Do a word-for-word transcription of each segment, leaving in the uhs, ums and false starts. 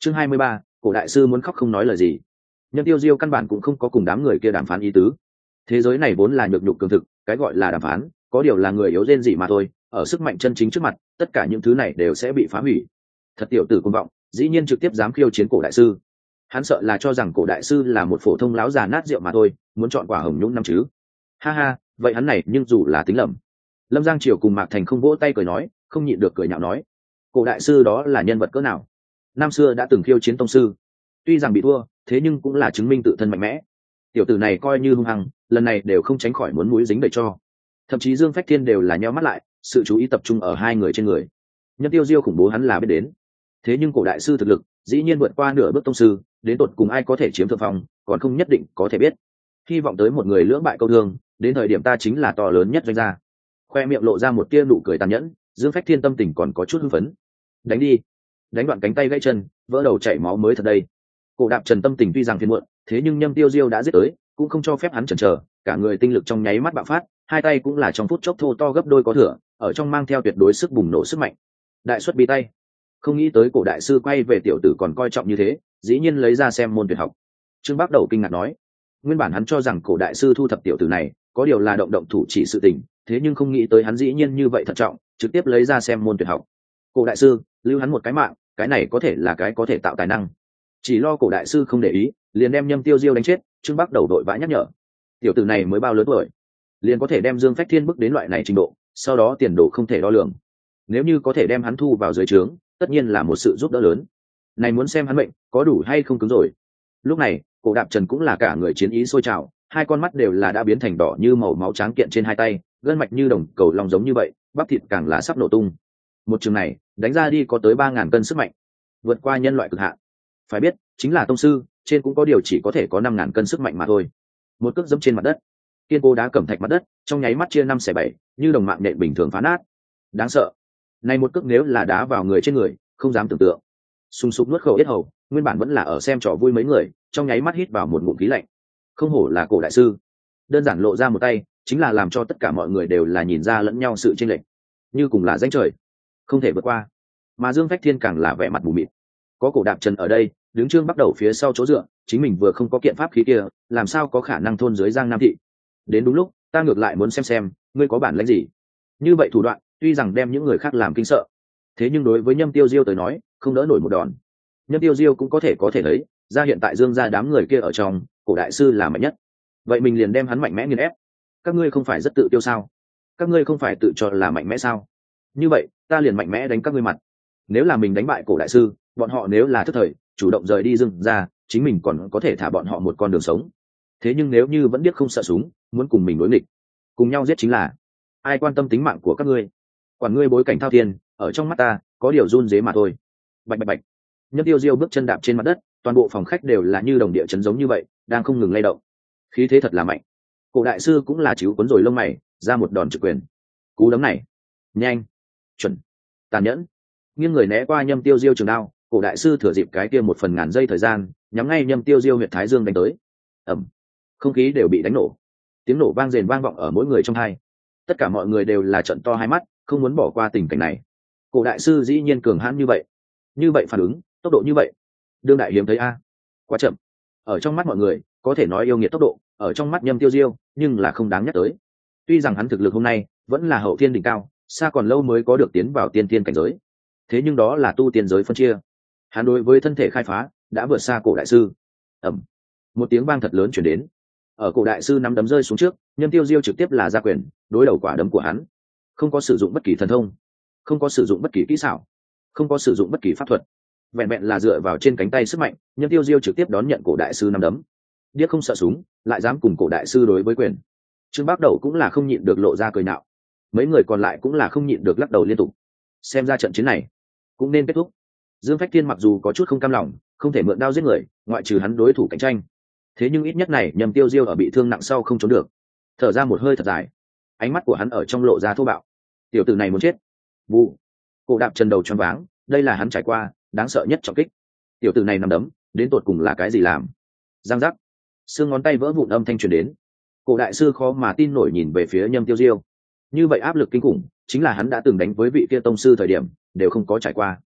chương hai mươi ba, cổ đại sư muốn khóc không nói lời gì. Nhâm Tiêu Diêu căn bản cũng không có cùng đám người kia đàm phán ý tứ. Thế giới này vốn là nhược nhục cường thực, cái gọi là đàm phán có điều là người yếu rên gì mà thôi, ở sức mạnh chân chính trước mặt tất cả những thứ này đều sẽ bị phá hủy. Thật tiểu tử cuồng vọng, dĩ nhiên trực tiếp dám khiêu chiến cổ đại sư. Hắn sợ là cho rằng cổ đại sư là một phổ thông láo già nát rượu mà thôi, muốn chọn quả hồng nhũng năm chứ. Ha ha, vậy hắn này nhưng dù là tính lầm. Lâm Giang Triều cùng Mạc Thành không vỗ tay cười nói, không nhịn được cười nhạo nói, cổ đại sư đó là nhân vật cỡ nào? Năm xưa đã từng khiêu chiến tông sư, tuy rằng bị thua, thế nhưng cũng là chứng minh tự thân mạnh mẽ. Tiểu tử này coi như hung hăng, lần này đều không tránh khỏi muốn mũi dính bậy cho. Thậm chí Dương Phách Thiên đều là nheo mắt lại, sự chú ý tập trung ở hai người trên người. Nhâm Tiêu Diêu khủng bố hắn là biết đến, thế nhưng cổ đại sư thực lực dĩ nhiên vượt qua nửa bước tông sư, đến tột cùng ai có thể chiếm thượng phong, còn không nhất định có thể biết. Hy vọng tới một người lưỡng bại câu thương, đến thời điểm ta chính là to lớn nhất doanh gia. Khoe miệng lộ ra một tia nụ cười tàn nhẫn, Dương Phách Thiên tâm tình còn có chút hưng phấn. Đánh đi, đánh đoạn cánh tay gãy chân, vỡ đầu chảy máu mới thật đây. Cổ Đạp Trần tâm tình tuy rằng phiền muộn, thế nhưng Nhâm Tiêu Diêu đã giết tới, cũng không cho phép hắn chần chờ, cả người tinh lực trong nháy mắt bạo phát, hai tay cũng là trong phút chốc thô to gấp đôi có thừa, ở trong mang theo tuyệt đối sức bùng nổ sức mạnh. Đại xuất bi tay. Không nghĩ tới cổ đại sư quay về tiểu tử còn coi trọng như thế, dĩ nhiên lấy ra xem môn tuyệt học. Trương Bác Đầu kinh ngạc nói, nguyên bản hắn cho rằng cổ đại sư thu thập tiểu tử này, có điều là động động thủ chỉ sự tình, thế nhưng không nghĩ tới hắn dĩ nhiên như vậy thận trọng, trực tiếp lấy ra xem môn tuyệt học. Cổ đại sư, lưu hắn một cái mạng, cái này có thể là cái có thể tạo tài năng. Chỉ lo cổ đại sư không để ý, liền đem Nhâm Tiêu Diêu đánh chết. Trương Bác Đầu đội vã nhắc nhở, tiểu tử này mới bao lớn tuổi, liền có thể đem Dương Phách Thiên bước đến loại này trình độ, sau đó tiền đồ không thể đo lường. Nếu như có thể đem hắn thu vào dưới trướng, tất nhiên là một sự giúp đỡ lớn. Này muốn xem hắn mệnh có đủ hay không cứng rồi. Lúc này, Cổ Đạp Trần cũng là cả người chiến ý sôi trào, hai con mắt đều là đã biến thành đỏ như màu máu tráng kiện trên hai tay, gân mạch như đồng cầu long giống như vậy, bắp thịt càng là sắp nổ tung. Một trường này, đánh ra đi có tới ba ngàn cân sức mạnh, vượt qua nhân loại cực hạn. Phải biết, chính là tông sư, trên cũng có điều chỉ có thể có năm ngàn cân sức mạnh mà thôi. Một cước dẫm trên mặt đất, kiên cố đá cẩm thạch mặt đất, trong nháy mắt chia năm xẻ bảy, như đồng mạng nện bình thường phá nát. Đáng sợ. Này một cước nếu là đá vào người trên người, không dám tưởng tượng. Sùng sục nuốt khẩu yết hầu, nguyên bản vẫn là ở xem trò vui mấy người, trong nháy mắt hít vào một ngụm khí lạnh. Không hổ là cổ đại sư, đơn giản lộ ra một tay, chính là làm cho tất cả mọi người đều là nhìn ra lẫn nhau sự chênh lệch, như cùng là danh trời, không thể vượt qua. Mà Dương Phách Thiên càng là vẻ mặt mù mịt. Có Cổ Đạp Trần ở đây, đứng Trương bắt đầu phía sau chỗ dựa, chính mình vừa không có kiện pháp khí kia, làm sao có khả năng thôn dưới Giang Nam thị. Đến đúng lúc, ta ngược lại muốn xem xem, ngươi có bản lĩnh gì. Như vậy thủ đoạn, tuy rằng đem những người khác làm kinh sợ, thế nhưng đối với Nhâm Tiêu Diêu tới nói, không đỡ nổi một đòn. Nhâm Tiêu Diêu cũng có thể có thể thấy, ra hiện tại Dương gia đám người kia ở trong, cổ đại sư là mạnh nhất. Vậy mình liền đem hắn mạnh mẽ nghiền ép. Các ngươi không phải rất tự tiêu sao? Các ngươi không phải tự cho là mạnh mẽ sao? Như vậy, ta liền mạnh mẽ đánh các ngươi mặt. Nếu là mình đánh bại cổ đại sư, bọn họ nếu là thất thời, chủ động rời đi Dương gia, chính mình còn có thể thả bọn họ một con đường sống. Thế nhưng nếu như vẫn biết không sợ súng, muốn cùng mình đối nghịch, cùng nhau giết chính là, ai quan tâm tính mạng của các ngươi? Quản ngươi bối cảnh thao thiên, ở trong mắt ta, có điều run rế mà thôi. Bạch bạch bạch. Nhâm Tiêu Diêu bước chân đạp trên mặt đất, toàn bộ phòng khách đều là như đồng địa chấn giống như vậy, đang không ngừng lay động. Khí thế thật là mạnh. Cổ đại sư cũng là chíu cuốn rồi lông mày, ra một đòn trực quyền. Cú đấm này, nhanh, chuẩn, tàn nhẫn. Nghiêng người né qua Nhâm Tiêu Diêu trường đao, cổ đại sư thừa dịp cái kia một phần ngàn giây thời gian, nhắm ngay Nhâm Tiêu Diêu huyệt thái dương đánh tới. Ầm. Không khí đều bị đánh nổ. Tiếng nổ vang rền vang vọng ở mỗi người trong tai. Tất cả mọi người đều là trợn to hai mắt, không muốn bỏ qua tình cảnh này. Cổ đại sư dĩ nhiên cường hãn như vậy, như vậy phản ứng, tốc độ như vậy, đương đại hiếm thấy a. Quá chậm. Ở trong mắt mọi người, có thể nói yêu nghiệt tốc độ, ở trong mắt Nhâm Tiêu Diêu, nhưng là không đáng nhắc tới. Tuy rằng hắn thực lực hôm nay vẫn là hậu thiên đỉnh cao, xa còn lâu mới có được tiến vào tiên tiên cảnh giới. Thế nhưng đó là tu tiên giới phân chia. Hắn đối với thân thể khai phá đã vượt xa cổ đại sư. Ầm. Một tiếng vang thật lớn truyền đến. Ở cổ đại sư nắm đấm rơi xuống trước, Nhâm Tiêu Diêu trực tiếp là ra quyền, đối đầu quả đấm của hắn. Không có sử dụng bất kỳ thần thông, không có sử dụng bất kỳ kỹ xảo, không có sử dụng bất kỳ pháp thuật, vẹn vẹn là dựa vào trên cánh tay sức mạnh, Nhâm Tiêu Diêu trực tiếp đón nhận cổ đại sư nắm đấm. Điếc không sợ súng, lại dám cùng cổ đại sư đối với quyền. Trương Bác Đầu cũng là không nhịn được lộ ra cười nạo. Mấy người còn lại cũng là không nhịn được lắc đầu liên tục. Xem ra trận chiến này cũng nên kết thúc. Dương Phách Thiên mặc dù có chút không cam lòng, không thể mượn đao giết người, ngoại trừ hắn đối thủ cạnh tranh. Thế nhưng ít nhất này Nhâm Tiêu Diêu ở bị thương nặng sau không trốn được. Thở ra một hơi thật dài, ánh mắt của hắn ở trong lộ ra thô bạo. Tiểu tử này muốn chết. Vụ. Cổ Đạp Trần đầu choáng váng, đây là hắn trải qua đáng sợ nhất trọng kích. Tiểu tử này nằm đấm, đến tột cùng là cái gì làm? Giang giác. Xương ngón tay vỡ vụn âm thanh truyền đến. Cổ đại sư khó mà tin nổi nhìn về phía Nhâm Tiêu Diêu. Như vậy áp lực kinh khủng, chính là hắn đã từng đánh với vị kia tông sư thời điểm, đều không có trải qua.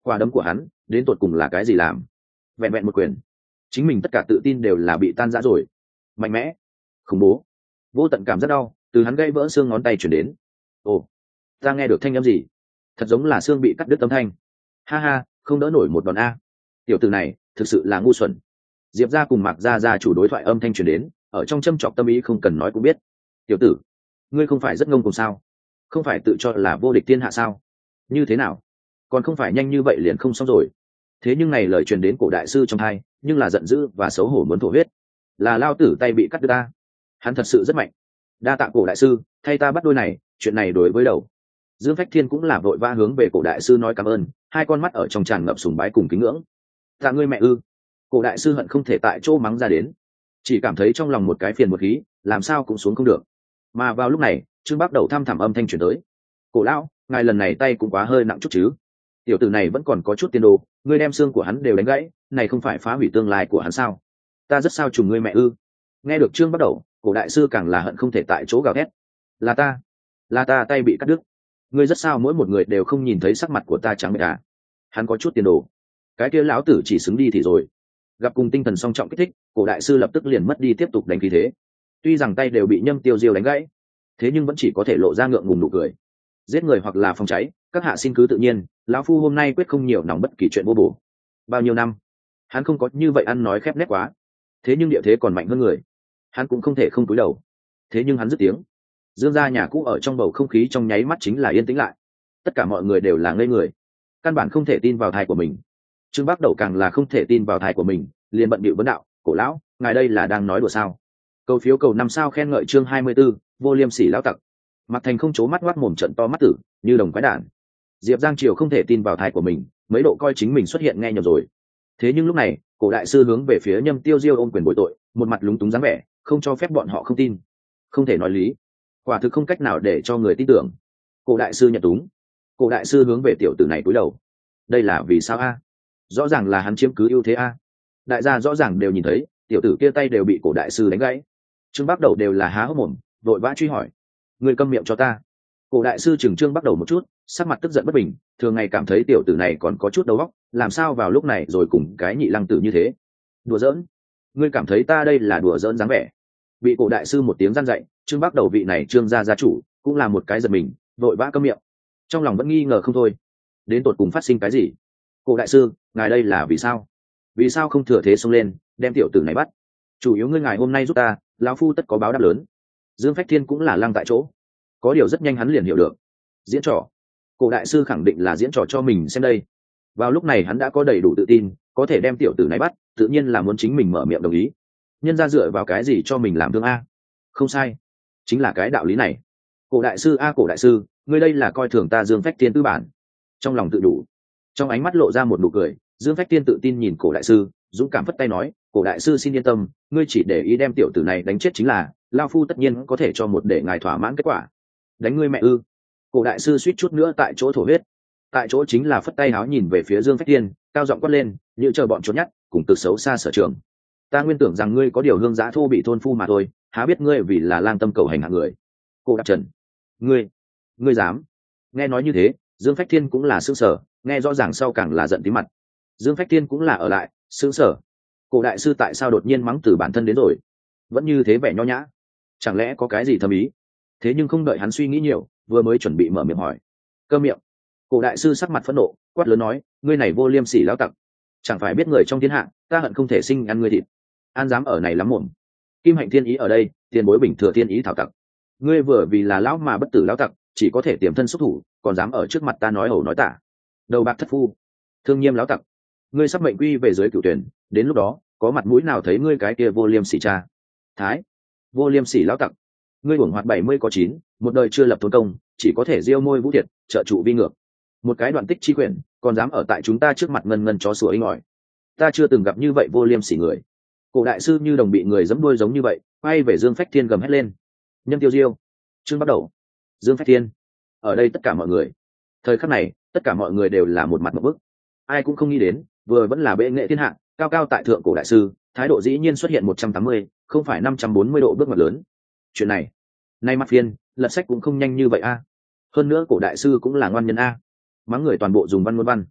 Quả đấm của hắn đến tột cùng là cái gì làm? Vẹn vẹn một quyền, chính mình tất cả tự tin đều là bị tan rã rồi. Mạnh mẽ, khủng bố, vô tận cảm rất đau từ hắn gây vỡ xương ngón tay chuyển đến. Ồ, ta nghe được thanh âm gì? Thật giống là xương bị cắt đứt âm thanh. Ha ha, không đỡ nổi một đòn a. Tiểu tử này thực sự là ngu xuẩn. Diệp gia cùng Mạc gia gia chủ đối thoại âm thanh truyền đến, ở trong châm chọc tâm ý không cần nói cũng biết. Tiểu tử, ngươi không phải rất ngông cuồng sao? Không phải tự cho là vô địch thiên hạ sao? Như thế nào? Còn không phải nhanh như vậy liền không xong rồi. Thế nhưng này lời truyền đến cổ đại sư trong tai, nhưng là giận dữ và xấu hổ muốn thổ huyết. Là lao tử tay bị cắt đứt ta. Hắn thật sự rất mạnh. Đa tạ cổ đại sư, thay ta bắt đôi này, chuyện này đối với đầu. Dương Phách Thiên cũng là vội vã hướng về cổ đại sư nói cảm ơn, hai con mắt ở trong tràn ngập sùng bái cùng kính ngưỡng. Tạ ngươi mẹ ư? Cổ đại sư hận không thể tại chỗ mắng ra đến, chỉ cảm thấy trong lòng một cái phiền một khí, làm sao cũng xuống không được. Mà vào lúc này, Trương Bắc Đầu thăm thẳm âm thanh truyền tới. Cổ lão, ngài lần này tay cũng quá hơi nặng chút chứ? Tiểu tử này vẫn còn có chút tiền đồ, ngươi đem xương của hắn đều đánh gãy, này không phải phá hủy tương lai của hắn sao? Ta rất sao trùng ngươi mẹ ư? Nghe được Trương Bắc Đầu, cổ đại sư càng là hận không thể tại chỗ gào thét. Là ta, là ta tay bị cắt đứt. Ngươi rất sao mỗi một người đều không nhìn thấy sắc mặt của ta trắng bệch à? Hắn có chút tiền đồ, cái kia lão tử chỉ xứng đi thì rồi. Gặp cùng tinh thần song trọng kích thích, cổ đại sư lập tức liền mất đi tiếp tục đánh khí thế. Tuy rằng tay đều bị Nhâm Tiêu Diêu đánh gãy, thế nhưng vẫn chỉ có thể lộ ra ngượng ngùng nụ cười. Giết người hoặc là phòng cháy, các hạ xin cứ tự nhiên, lão phu hôm nay quyết không nhiều nòng bất kỳ chuyện vô bổ. Bao nhiêu năm, hắn không có như vậy ăn nói khép nép quá. Thế nhưng địa thế còn mạnh hơn người, hắn cũng không thể không cúi đầu. Thế nhưng hắn dứt tiếng, Dương gia nhà cũ ở trong bầu không khí trong nháy mắt chính là yên tĩnh lại. Tất cả mọi người đều là ngây người, căn bản không thể tin vào tai của mình. Trương Bắc Đầu càng là không thể tin vào tai của mình, liền bận bịu vấn đạo, cổ lão, ngài đây là đang nói đùa sao? Cầu phiếu cầu năm sao khen ngợi chương hai mươi 24, vô liêm sỉ lão tặc. Mạc Thành không chố mắt ngoác mồm trận to mắt tử, như đồng quái đản. Diệp Giang Triều không thể tin vào tai của mình, mấy độ coi chính mình xuất hiện nghe nhầm rồi. Thế nhưng lúc này, cổ đại sư hướng về phía Nhâm Tiêu Diêu ôm quyền bội tội, một mặt lúng túng dáng vẻ, không cho phép bọn họ không tin. Không thể nói lý, quả thực không cách nào để cho người tin tưởng. Cổ đại sư nhận túng. Cổ đại sư hướng về tiểu tử này cúi đầu. Đây là vì sao a? Rõ ràng là hắn chiếm cứ ưu thế a. Đại gia rõ ràng đều nhìn thấy, tiểu tử kia tay đều bị cổ đại sư đánh gãy. Trương Bắc Đầu đều là há hốc mồm, vội vã truy hỏi. Người câm miệng cho ta. Cổ đại sư chừng Trương Bắc Đầu một chút, sắc mặt tức giận bất bình, thường ngày cảm thấy tiểu tử này còn có chút đầu óc, làm sao vào lúc này rồi cùng cái nhị lăng tử như thế. Đùa giỡn. Ngươi cảm thấy ta đây là đùa giỡn dáng vẻ. Bị cổ đại sư một tiếng gian dạy, Trương Bắc Đầu vị này Trương gia gia chủ, cũng là một cái giật mình, vội vã câm miệng. Trong lòng vẫn nghi ngờ không thôi. Đến tột cùng phát sinh cái gì? Cổ đại sư, ngài đây là vì sao? Vì sao không thừa thế xông lên, đem tiểu tử này bắt? Chủ yếu ngươi ngài hôm nay giúp ta, lão phu tất có báo đáp lớn. Dương Phách Thiên cũng là lăng tại chỗ. Có điều rất nhanh hắn liền hiểu được. Diễn trò. Cổ đại sư khẳng định là diễn trò cho mình xem đây. Vào lúc này hắn đã có đầy đủ tự tin, có thể đem tiểu tử này bắt, tự nhiên là muốn chính mình mở miệng đồng ý. Nhân ra dựa vào cái gì cho mình làm thương a? Không sai, chính là cái đạo lý này. Cổ đại sư a cổ đại sư, ngươi đây là coi thường ta Dương Phách Thiên tư bản. Trong lòng tự đủ, trong ánh mắt lộ ra một nụ cười, Dương Phách Thiên tự tin nhìn cổ đại sư, dũng cảm phất tay nói, cổ đại sư xin yên tâm, ngươi chỉ để ý đem tiểu tử này đánh chết chính là, lao phu tất nhiên có thể cho một để ngài thỏa mãn kết quả. Đánh ngươi mẹ ư? Cổ đại sư suýt chút nữa tại chỗ thổ huyết. Tại chỗ chính là phất tay háo nhìn về phía Dương Phách Thiên, cao giọng quát lên, như chờ bọn trốn nhát, cùng từ xấu xa sở trường. Ta nguyên tưởng rằng ngươi có điều hương giã thô bị thôn phu mà thôi, há biết ngươi vì là lang tâm cầu hành hạng người. Cổ Đạp Trần, ngươi, ngươi dám? Nghe nói như thế, Dương Phách Thiên cũng là sững sờ, nghe rõ ràng sau càng là giận tí mặt. Dương Phách Thiên cũng là ở lại, sững sờ. Cổ đại sư tại sao đột nhiên mắng từ bản thân đến rồi? Vẫn như thế vẻ nho nhã, chẳng lẽ có cái gì thâm ý? Thế nhưng không đợi hắn suy nghĩ nhiều, vừa mới chuẩn bị mở miệng hỏi. Câm miệng. Cổ đại sư sắc mặt phẫn nộ, quát lớn nói, ngươi này vô liêm sỉ lão tặc, chẳng phải biết người trong thiên hạ, ta hận không thể sinh ăn ngươi thịt. An dám ở này lắm mồm. Kim Hạnh Thiên Ý ở đây, tiền bối bình thừa thiên ý thảo tặc. Ngươi vừa vì là lão mà bất tử lão tặc, chỉ có thể tiềm thân xuất thủ, còn dám ở trước mặt ta nói ẩu nói tả. Đầu bạc thất phu, thương nhiêm lão tặc, ngươi sắp mệnh quy về dưới cửu tuyển, đến lúc đó có mặt mũi nào thấy ngươi cái kia vô liêm sỉ cha? Thái, vô liêm sỉ lão tặc, ngươi uổng hoạt bảy mươi có chín, một đời chưa lập thôn công, chỉ có thể diêu môi vũ thiệt, trợ trụ vi ngược. Một cái đoạn tích chi quyển, còn dám ở tại chúng ta trước mặt ngân ngân chó sủa inh ỏi. Ta chưa từng gặp như vậy vô liêm sỉ người. Cổ đại sư như đồng bị người giẫm đuôi giống như vậy, quay về Dương Phách Thiên gầm hét lên. Nhân Tiêu Diêu, Trương Bắt Đầu, Dương Phách Thiên, ở đây tất cả mọi người. Thời khắc này, tất cả mọi người đều là một mặt một bức. Ai cũng không nghĩ đến, vừa vẫn là bệ nghệ thiên hạ, cao cao tại thượng cổ đại sư, thái độ dĩ nhiên xuất hiện một trăm tám mươi, không phải năm trăm bốn mươi độ bước ngoặt lớn. Chuyện này, nay mặt phiên, lật sách cũng không nhanh như vậy a. Hơn nữa cổ đại sư cũng là ngoan nhân a. Mắng người toàn bộ dùng văn ngôn văn.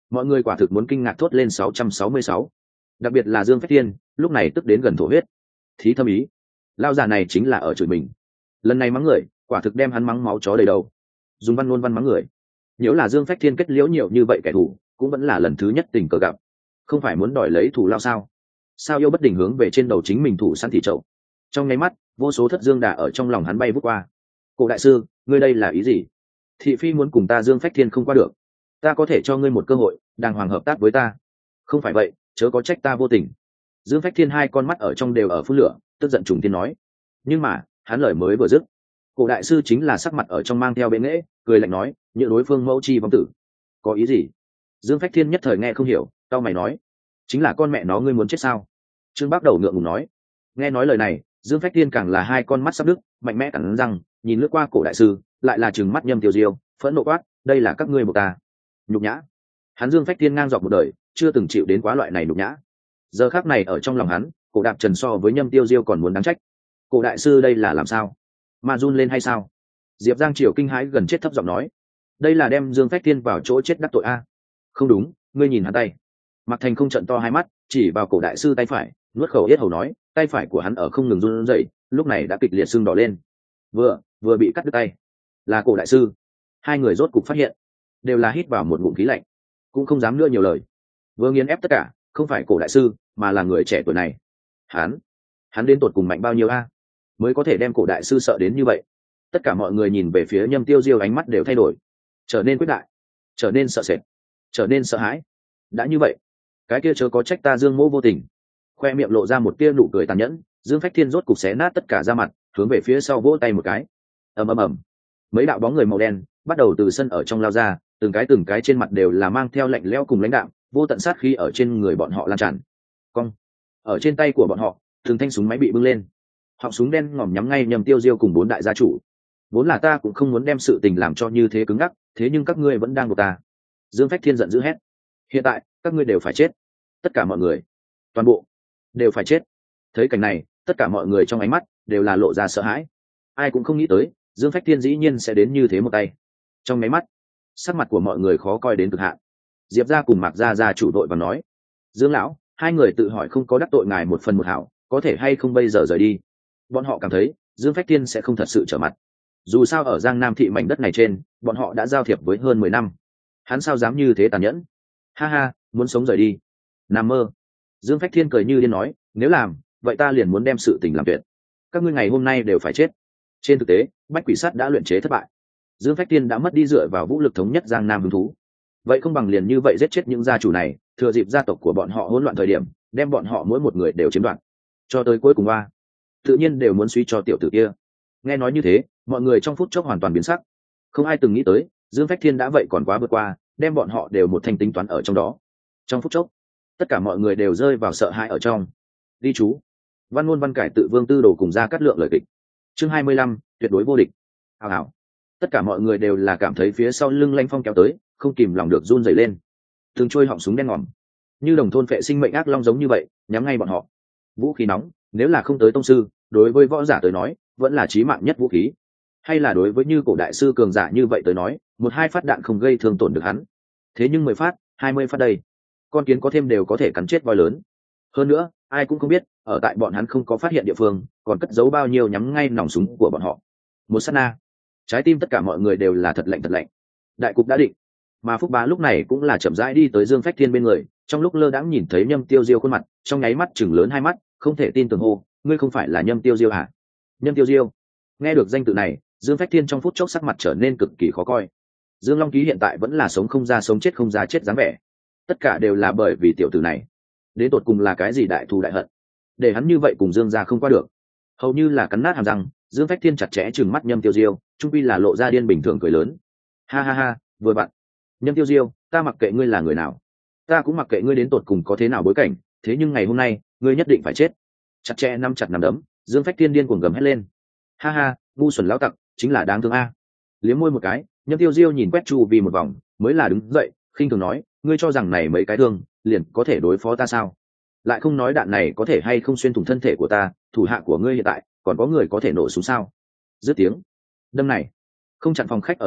mọi người quả thực muốn kinh ngạc thốt lên sáu trăm sáu mươi sáu. Đặc biệt là Dương Phách Thiên lúc này tức đến gần thổ huyết. Thí thâm ý, lao già này chính là ở chửi mình. Lần này mắng người quả thực đem hắn mắng máu chó đầy đầu. Dùng văn ngôn văn mắng người, nếu là Dương Phách Thiên kết liễu nhiều như vậy kẻ thù cũng vẫn là lần thứ nhất tình cờ gặp, không phải muốn đòi lấy thù lao sao? Sao yêu bất định hướng về trên đầu chính mình thủ săn thị trậu. Trong nháy mắt vô số thất dương đà ở trong lòng hắn bay vút qua. Cổ đại sư, ngươi đây là ý gì? Thị phi muốn cùng ta Dương Phách Thiên không qua được, ta có thể cho ngươi một cơ hội đàng hoàng hợp tác với ta. Không phải vậy chớ có trách ta vô tình. Dương Phách Thiên hai con mắt ở trong đều ở phun lửa, tức giận trùng tiên nói. Nhưng mà hắn lời mới vừa dứt, cổ đại sư chính là sắc mặt ở trong mang theo bệ nghễ, cười lạnh nói, những đối phương mẫu chi vong tử. Có ý gì? Dương Phách Thiên nhất thời nghe không hiểu, tao mày nói, chính là con mẹ nó ngươi muốn chết sao? Trương Bác Đầu ngượng ngùng nói. Nghe nói lời này, Dương Phách Thiên càng là hai con mắt sắp đứt, mạnh mẽ cắn răng, nhìn lướt qua cổ đại sư, lại là trừng mắt Nhâm Tiêu Diêu, phẫn nộ quát, đây là các ngươi buộc ta. Nhục nhã. Hắn Dương Phách Thiên ngang dọc một đời, chưa từng chịu đến quá loại này nhục nhã. Giờ khắc này ở trong lòng hắn, cổ đạp trần so với Nhâm Tiêu Diêu còn muốn đáng trách. Cổ đại sư đây là làm sao? Mà run lên hay sao? Diệp Giang Triều kinh hãi gần chết thấp giọng nói, đây là đem Dương Phách Thiên vào chỗ chết đắc tội a. Không đúng, ngươi nhìn hắn tay. Mạc Thành không trận to hai mắt, chỉ vào cổ đại sư tay phải, nuốt khẩu yết hầu nói, tay phải của hắn ở không ngừng run rẩy, lúc này đã kịch liệt sưng đỏ lên. Vừa, vừa bị cắt đứt tay. Là cổ đại sư. Hai người rốt cục phát hiện, đều là hít vào một ngụm khí lạnh, cũng không dám nữa nhiều lời. Vừa nghiền ép tất cả, không phải cổ đại sư, mà là người trẻ tuổi này. Hắn, hắn đến tột cùng mạnh bao nhiêu a, mới có thể đem cổ đại sư sợ đến như vậy? Tất cả mọi người nhìn về phía Nhâm Tiêu Diêu, ánh mắt đều thay đổi, trở nên quyết đại, trở nên sợ sệt, trở nên sợ hãi. Đã như vậy, cái kia chớ có trách ta Dương Mỗ vô tình. Khoe miệng lộ ra một tia nụ cười tàn nhẫn, Dương Phách Thiên rốt cục xé nát tất cả da mặt, hướng về phía sau vỗ tay một cái. Ầm ầm ầm, mấy đạo bóng người màu đen bắt đầu từ sân ở trong lao ra, từng cái từng cái trên mặt đều là mang theo lạnh lẽo cùng lãnh đạm, vô tận sát khí ở trên người bọn họ lan tràn. Cong, ở trên tay của bọn họ, từng thanh súng máy bị bưng lên, họng súng đen ngòm nhắm ngay Nhâm Tiêu Diêu cùng bốn đại gia chủ. Vốn là ta cũng không muốn đem sự tình làm cho như thế cứng ngắc, thế nhưng các ngươi vẫn đang buộc ta. Dương Phách Thiên giận dữ hét, hiện tại các ngươi đều phải chết, tất cả mọi người, toàn bộ đều phải chết. Thấy cảnh này, tất cả mọi người trong ánh mắt đều là lộ ra sợ hãi. Ai cũng không nghĩ tới Dương Phách Thiên dĩ nhiên sẽ đến như thế một tay. Trong máy mắt, sắc mặt của mọi người khó coi đến cực hạn. Diệp gia cùng Mạc gia gia chủ đội và nói, Dương lão, hai người tự hỏi không có đắc tội ngài một phần một hảo, có thể hay không bây giờ rời đi? Bọn họ cảm thấy Dương Phách Thiên sẽ không thật sự trở mặt. Dù sao ở Giang Nam thị mảnh đất này trên, bọn họ đã giao thiệp với hơn mười năm. Hắn sao dám như thế tàn nhẫn? Ha ha, muốn sống rời đi, nằm mơ. Dương Phách Thiên cười như điên nói, nếu làm vậy ta liền muốn đem sự tình làm tuyệt. Các ngươi ngày hôm nay đều phải chết. Trên thực tế, Bách Quỷ Sắt đã luyện chế thất bại. Dương Phách Thiên đã mất đi dựa vào vũ lực thống nhất Giang Nam hứng thú. Vậy không bằng liền như vậy giết chết những gia chủ này, thừa dịp gia tộc của bọn họ hỗn loạn thời điểm, đem bọn họ mỗi một người đều chiếm đoạt. Cho tới cuối cùng qua, tự nhiên đều muốn suy cho tiểu tử kia. Nghe nói như thế, mọi người trong phút chốc hoàn toàn biến sắc. Không ai từng nghĩ tới Dương Phách Thiên đã vậy còn quá vượt qua, đem bọn họ đều một thanh tính toán ở trong đó. Trong phút chốc, tất cả mọi người đều rơi vào sợ hãi ở trong. Đi chú, văn ngôn văn cải tự Vương Tư Đồ cùng ra cắt lượng lời kịch. Chương hai mươi lăm, tuyệt đối vô địch. Hào hào. Tất cả mọi người đều là cảm thấy phía sau lưng lanh phong kéo tới, không kìm lòng được run rẩy lên. Từng trôi họng súng đen ngòm, như đồng thôn phệ sinh mệnh ác long giống như vậy, nhắm ngay bọn họ. Vũ khí nóng, nếu là không tới tông sư, đối với võ giả tới nói, vẫn là chí mạng nhất vũ khí. Hay là đối với như cổ đại sư cường giả như vậy tới nói, một hai phát đạn không gây thương tổn được hắn. Thế nhưng mười phát, hai mươi phát đây, con kiến có thêm đều có thể cắn chết voi lớn. Hơn nữa, ai cũng không biết, ở tại bọn hắn không có phát hiện địa phương, còn cất giấu bao nhiêu nhắm ngay nòng súng của bọn họ. Một sát na, trái tim tất cả mọi người đều là thật lạnh thật lạnh. Đại cục đã định, mà Phúc Bá lúc này cũng là chậm rãi đi tới Dương Phách Thiên bên người, trong lúc lơ đãng nhìn thấy Nhâm Tiêu Diêu khuôn mặt, trong nháy mắt chừng lớn hai mắt, không thể tin tưởng hô, ngươi không phải là Nhâm Tiêu Diêu hả? Nhâm Tiêu Diêu. Nghe được danh tự này, Dương Phách Thiên trong phút chốc sắc mặt trở nên cực kỳ khó coi. Dương Long Ký hiện tại vẫn là sống không ra sống chết không ra chết dáng vẻ. Tất cả đều là bởi vì tiểu tử này. Đến tột cùng là cái gì đại thù đại hận, để hắn như vậy cùng Dương gia không qua được. Hầu như là cắn nát hàm răng, Dương Phách Thiên chặt chẽ trừng mắt Nhâm Tiêu Diêu, trung quy là lộ ra điên bình thường cười lớn. Ha ha ha, vừa bạn. Nhâm Tiêu Diêu, ta mặc kệ ngươi là người nào, ta cũng mặc kệ ngươi đến tột cùng có thế nào bối cảnh, thế nhưng ngày hôm nay, ngươi nhất định phải chết. Chặt chẽ nắm chặt nắm đấm, Dương Phách Thiên điên cuồng gầm hét lên. Ha ha, ngu xuẩn lão tặc, chính là đáng thương a. Liếm môi một cái, Nhâm Tiêu Diêu nhìn quét chu vi một vòng, mới là đứng dậy, khinh thường nói, ngươi cho rằng này mấy cái thương liền có thể đối phó ta sao? Lại không nói đạn này có thể hay không xuyên thủng thân thể của ta, thủ hạ của ngươi hiện tại còn có người có thể nổ súng sao? Dứt tiếng, đâm này không chặn phòng khách ở trong,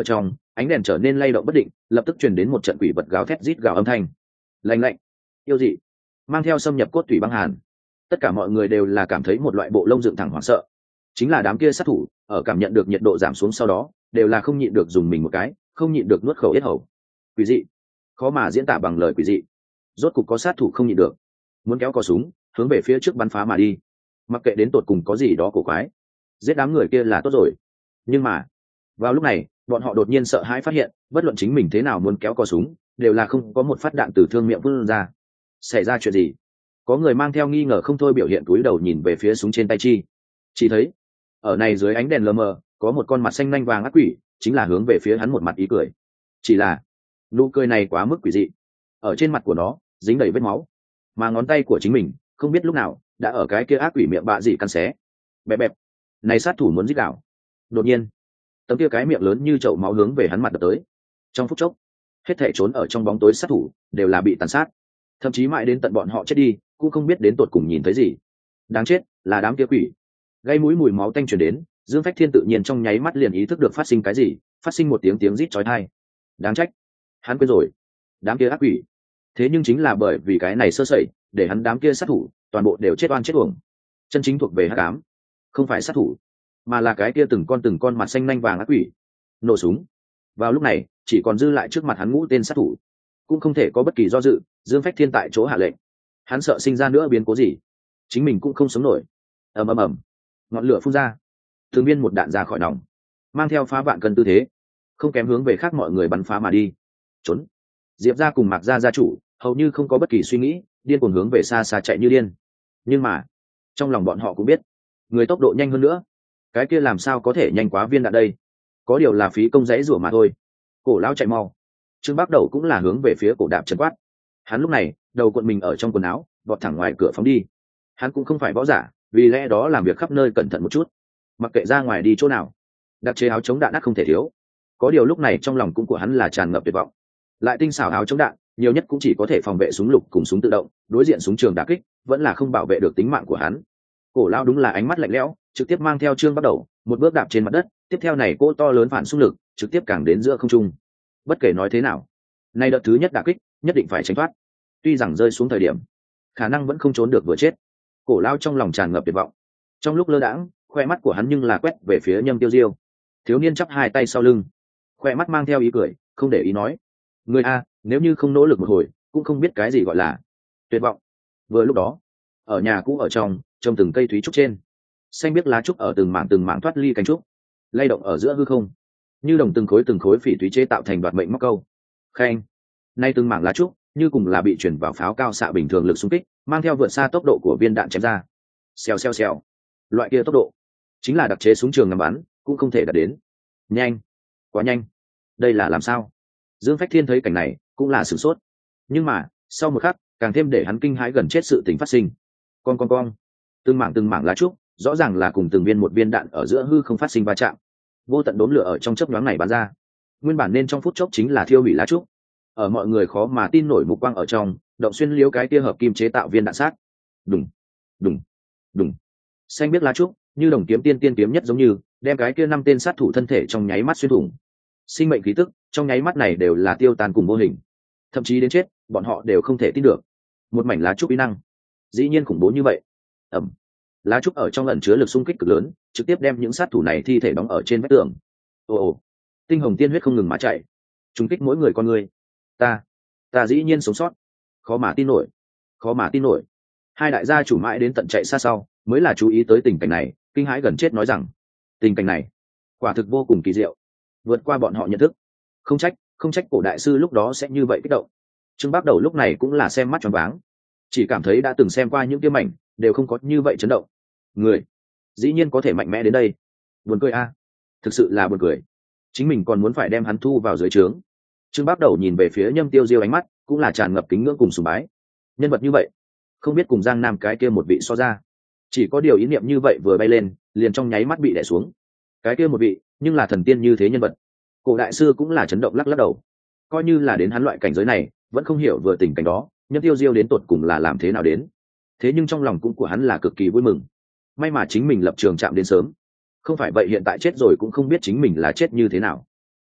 ánh đèn trở nên lay động bất định, lập tức truyền đến một trận quỷ vật gào thét rít gào âm thanh lạnh lạnh yêu dị, mang theo xâm nhập cốt tủy băng hàn. Tất cả mọi người đều là cảm thấy một loại bộ lông dựng thẳng hoảng sợ. Chính là đám kia sát thủ ở cảm nhận được nhiệt độ giảm xuống sau đó đều là không nhịn được dùng mình một cái, không nhịn được nuốt khẩu yết hầu. Quỷ dị, khó mà diễn tả bằng lời. Quỷ dị, rốt cục có sát thủ không nhịn được, muốn kéo cò súng hướng về phía trước bắn phá mà đi. Mặc kệ đến tột cùng có gì đó cổ quái, giết đám người kia là tốt rồi. Nhưng mà vào lúc này bọn họ đột nhiên sợ hãi phát hiện, bất luận chính mình thế nào muốn kéo cò súng đều là không có một phát đạn từ thương miệng vươn ra. Xảy ra chuyện gì? Có người mang theo nghi ngờ không thôi biểu hiện túi đầu nhìn về phía súng trên tay chi. Chỉ thấy ở này dưới ánh đèn lờ mờ có một con mặt xanh nanh vàng ác quỷ, chính là hướng về phía hắn một mặt ý cười. Chỉ là nụ cười này quá mức quỷ dị, ở trên mặt của nó dính đầy vết máu, mà ngón tay của chính mình không biết lúc nào đã ở cái kia ác quỷ miệng bạ dị căn xé. Bẹp bẹp, này sát thủ muốn giết đảo. Đột nhiên tấm kia cái miệng lớn như chậu máu hướng về hắn mặt đập tới. Trong phút chốc, hết thảy trốn ở trong bóng tối sát thủ đều là bị tàn sát, thậm chí mãi đến tận bọn họ chết đi cũng không biết đến tột cùng nhìn thấy gì. Đáng chết là đám kia quỷ. Gây mũi mùi máu tanh truyền đến, Dương Phách Thiên tự nhiên trong nháy mắt liền ý thức được phát sinh cái gì, phát sinh một tiếng tiếng rít chói tai. Đáng trách, hắn quên rồi, đám kia ác quỷ. Thế nhưng chính là bởi vì cái này sơ sẩy, để hắn đám kia sát thủ toàn bộ đều chết oan chết uổng. Chân chính thuộc về hắc ám, không phải sát thủ, mà là cái kia từng con từng con mặt xanh nanh vàng ác quỷ. Nổ súng. Vào lúc này, chỉ còn dư lại trước mặt hắn ngũ tên sát thủ, cũng không thể có bất kỳ do dự. Dương Phách Thiên tại chỗ hạ lệnh, hắn sợ sinh ra nữa biến cố gì, chính mình cũng không sống nổi. Ầm ầm ầm, ngọn lửa phun ra, thường viên một đạn ra khỏi nòng, mang theo phá vạn cân tư thế, không kém hướng về khác mọi người bắn phá mà đi. Trốn. Diệp gia cùng Mạc gia gia chủ hầu như không có bất kỳ suy nghĩ, điên cuồng hướng về xa xa chạy như điên. Nhưng mà trong lòng bọn họ cũng biết, người tốc độ nhanh hơn nữa, cái kia làm sao có thể nhanh quá viên đạn đây, có điều là phí công giấy rủa mà thôi. Cổ lão chạy mau. Trương Bác Đầu cũng là hướng về phía cổ đạp trần quát. Hắn lúc này đầu cuộn mình ở trong quần áo, vọt thẳng ngoài cửa phóng đi. Hắn cũng không phải võ giả, vì lẽ đó làm việc khắp nơi cẩn thận một chút, mặc kệ ra ngoài đi chỗ nào, đặc chế áo chống đạn ắt không thể thiếu. Có điều lúc này trong lòng cũng của hắn là tràn ngập tuyệt vọng. Lại tinh xảo áo chống đạn, nhiều nhất cũng chỉ có thể phòng vệ súng lục cùng súng tự động, đối diện súng trường đả kích vẫn là không bảo vệ được tính mạng của hắn. Cổ lão đúng là ánh mắt lạnh lẽo, trực tiếp mang theo Trương Bác Đầu một bước đạp trên mặt đất. Tiếp theo này cô to lớn phản xung lực trực tiếp càng đến giữa không trung. Bất kể nói thế nào, nay đợt thứ nhất đả kích nhất định phải tránh thoát. Tuy rằng rơi xuống thời điểm khả năng vẫn không trốn được vừa chết, cổ lao trong lòng tràn ngập tuyệt vọng. Trong lúc lơ đãng, khoe mắt của hắn nhưng là quét về phía Nhâm Tiêu Diêu. Thiếu niên chắp hai tay sau lưng, khoe mắt mang theo ý cười, không để ý nói: người a, nếu như không nỗ lực một hồi cũng không biết cái gì gọi là tuyệt vọng. Vừa lúc đó, ở nhà cũ ở trong trồng từng cây thúy trúc trên, xanh biếc lá trúc ở từng mảng từng mảng thoát ly cánh trúc, lay động ở giữa hư không, như đồng từng khối từng khối phỉ thúy chế tạo thành đoạt mệnh móc câu. Khen, nay từng mảng lá trúc như cùng là bị chuyển vào pháo cao xạ bình thường lực xung kích, mang theo vượt xa tốc độ của viên đạn chém ra. Xèo xèo xèo, loại kia tốc độ chính là đặc chế súng trường ngắm bắn cũng không thể đạt đến. Nhanh, quá nhanh, đây là làm sao? Dương Phách Thiên thấy cảnh này cũng là sửng sốt, nhưng mà sau một khắc càng thêm để hắn kinh hãi gần chết sự tình phát sinh. Con con con, từng mảng từng mảng lá trúc rõ ràng là cùng từng viên một viên đạn ở giữa hư không phát sinh va chạm, vô tận đốm lửa ở trong chớp nhoáng này bắn ra. Nguyên bản nên trong phút chốc chính là thiêu hủy lá trúc, ở mọi người khó mà tin nổi mục quang ở trong động xuyên liếu cái kia hợp kim chế tạo viên đạn sát. Đùng đùng đùng, xanh biết lá trúc như đồng kiếm tiên tiên kiếm nhất giống như đem cái kia năm tên sát thủ thân thể trong nháy mắt xuyên thủng. Sinh mệnh khí tức trong nháy mắt này đều là tiêu tan cùng vô hình, thậm chí đến chết bọn họ đều không thể tin được. Một mảnh lá trúc uy năng dĩ nhiên khủng bố như vậy. Ẩm, lá trúc ở trong ẩn chứa lực xung kích cực lớn, trực tiếp đem những sát thủ này thi thể đóng ở trên vách tường. Ồ ồ, tinh hồng tiên huyết không ngừng mà chạy, trúng kích mỗi người con người. Ta, ta dĩ nhiên sống sót, khó mà tin nổi, khó mà tin nổi. Hai đại gia chủ mãi đến tận chạy xa sau mới là chú ý tới tình cảnh này, kinh hãi gần chết nói rằng tình cảnh này quả thực vô cùng kỳ diệu, vượt qua bọn họ nhận thức. Không trách, không trách cổ đại sư lúc đó sẽ như vậy kích động. Trương Bác Đầu lúc này cũng là xem mắt choáng váng, chỉ cảm thấy đã từng xem qua những cái mảnh đều không có như vậy chấn động. Người dĩ nhiên có thể mạnh mẽ đến đây, buồn cười a, thực sự là buồn cười. Chính mình còn muốn phải đem hắn thu vào dưới trướng. Trương Bác Đầu nhìn về phía Nhâm Tiêu Diêu, ánh mắt cũng là tràn ngập kính ngưỡng cùng sùng bái. Nhân vật như vậy không biết cùng Giang Nam cái kia một vị so ra, chỉ có điều ý niệm như vậy vừa bay lên liền trong nháy mắt bị đè xuống. Cái kia một vị nhưng là thần tiên như thế nhân vật, cổ đại sư cũng là chấn động lắc lắc đầu. Coi như là đến hắn loại cảnh giới này vẫn không hiểu vừa tình cảnh đó Nhâm Tiêu Diêu đến tột cùng là làm thế nào đến. Thế nhưng trong lòng cũng của hắn là cực kỳ vui mừng, may mà chính mình lập trường chạm đến sớm, không phải vậy hiện tại chết rồi cũng không biết chính mình là chết như thế nào.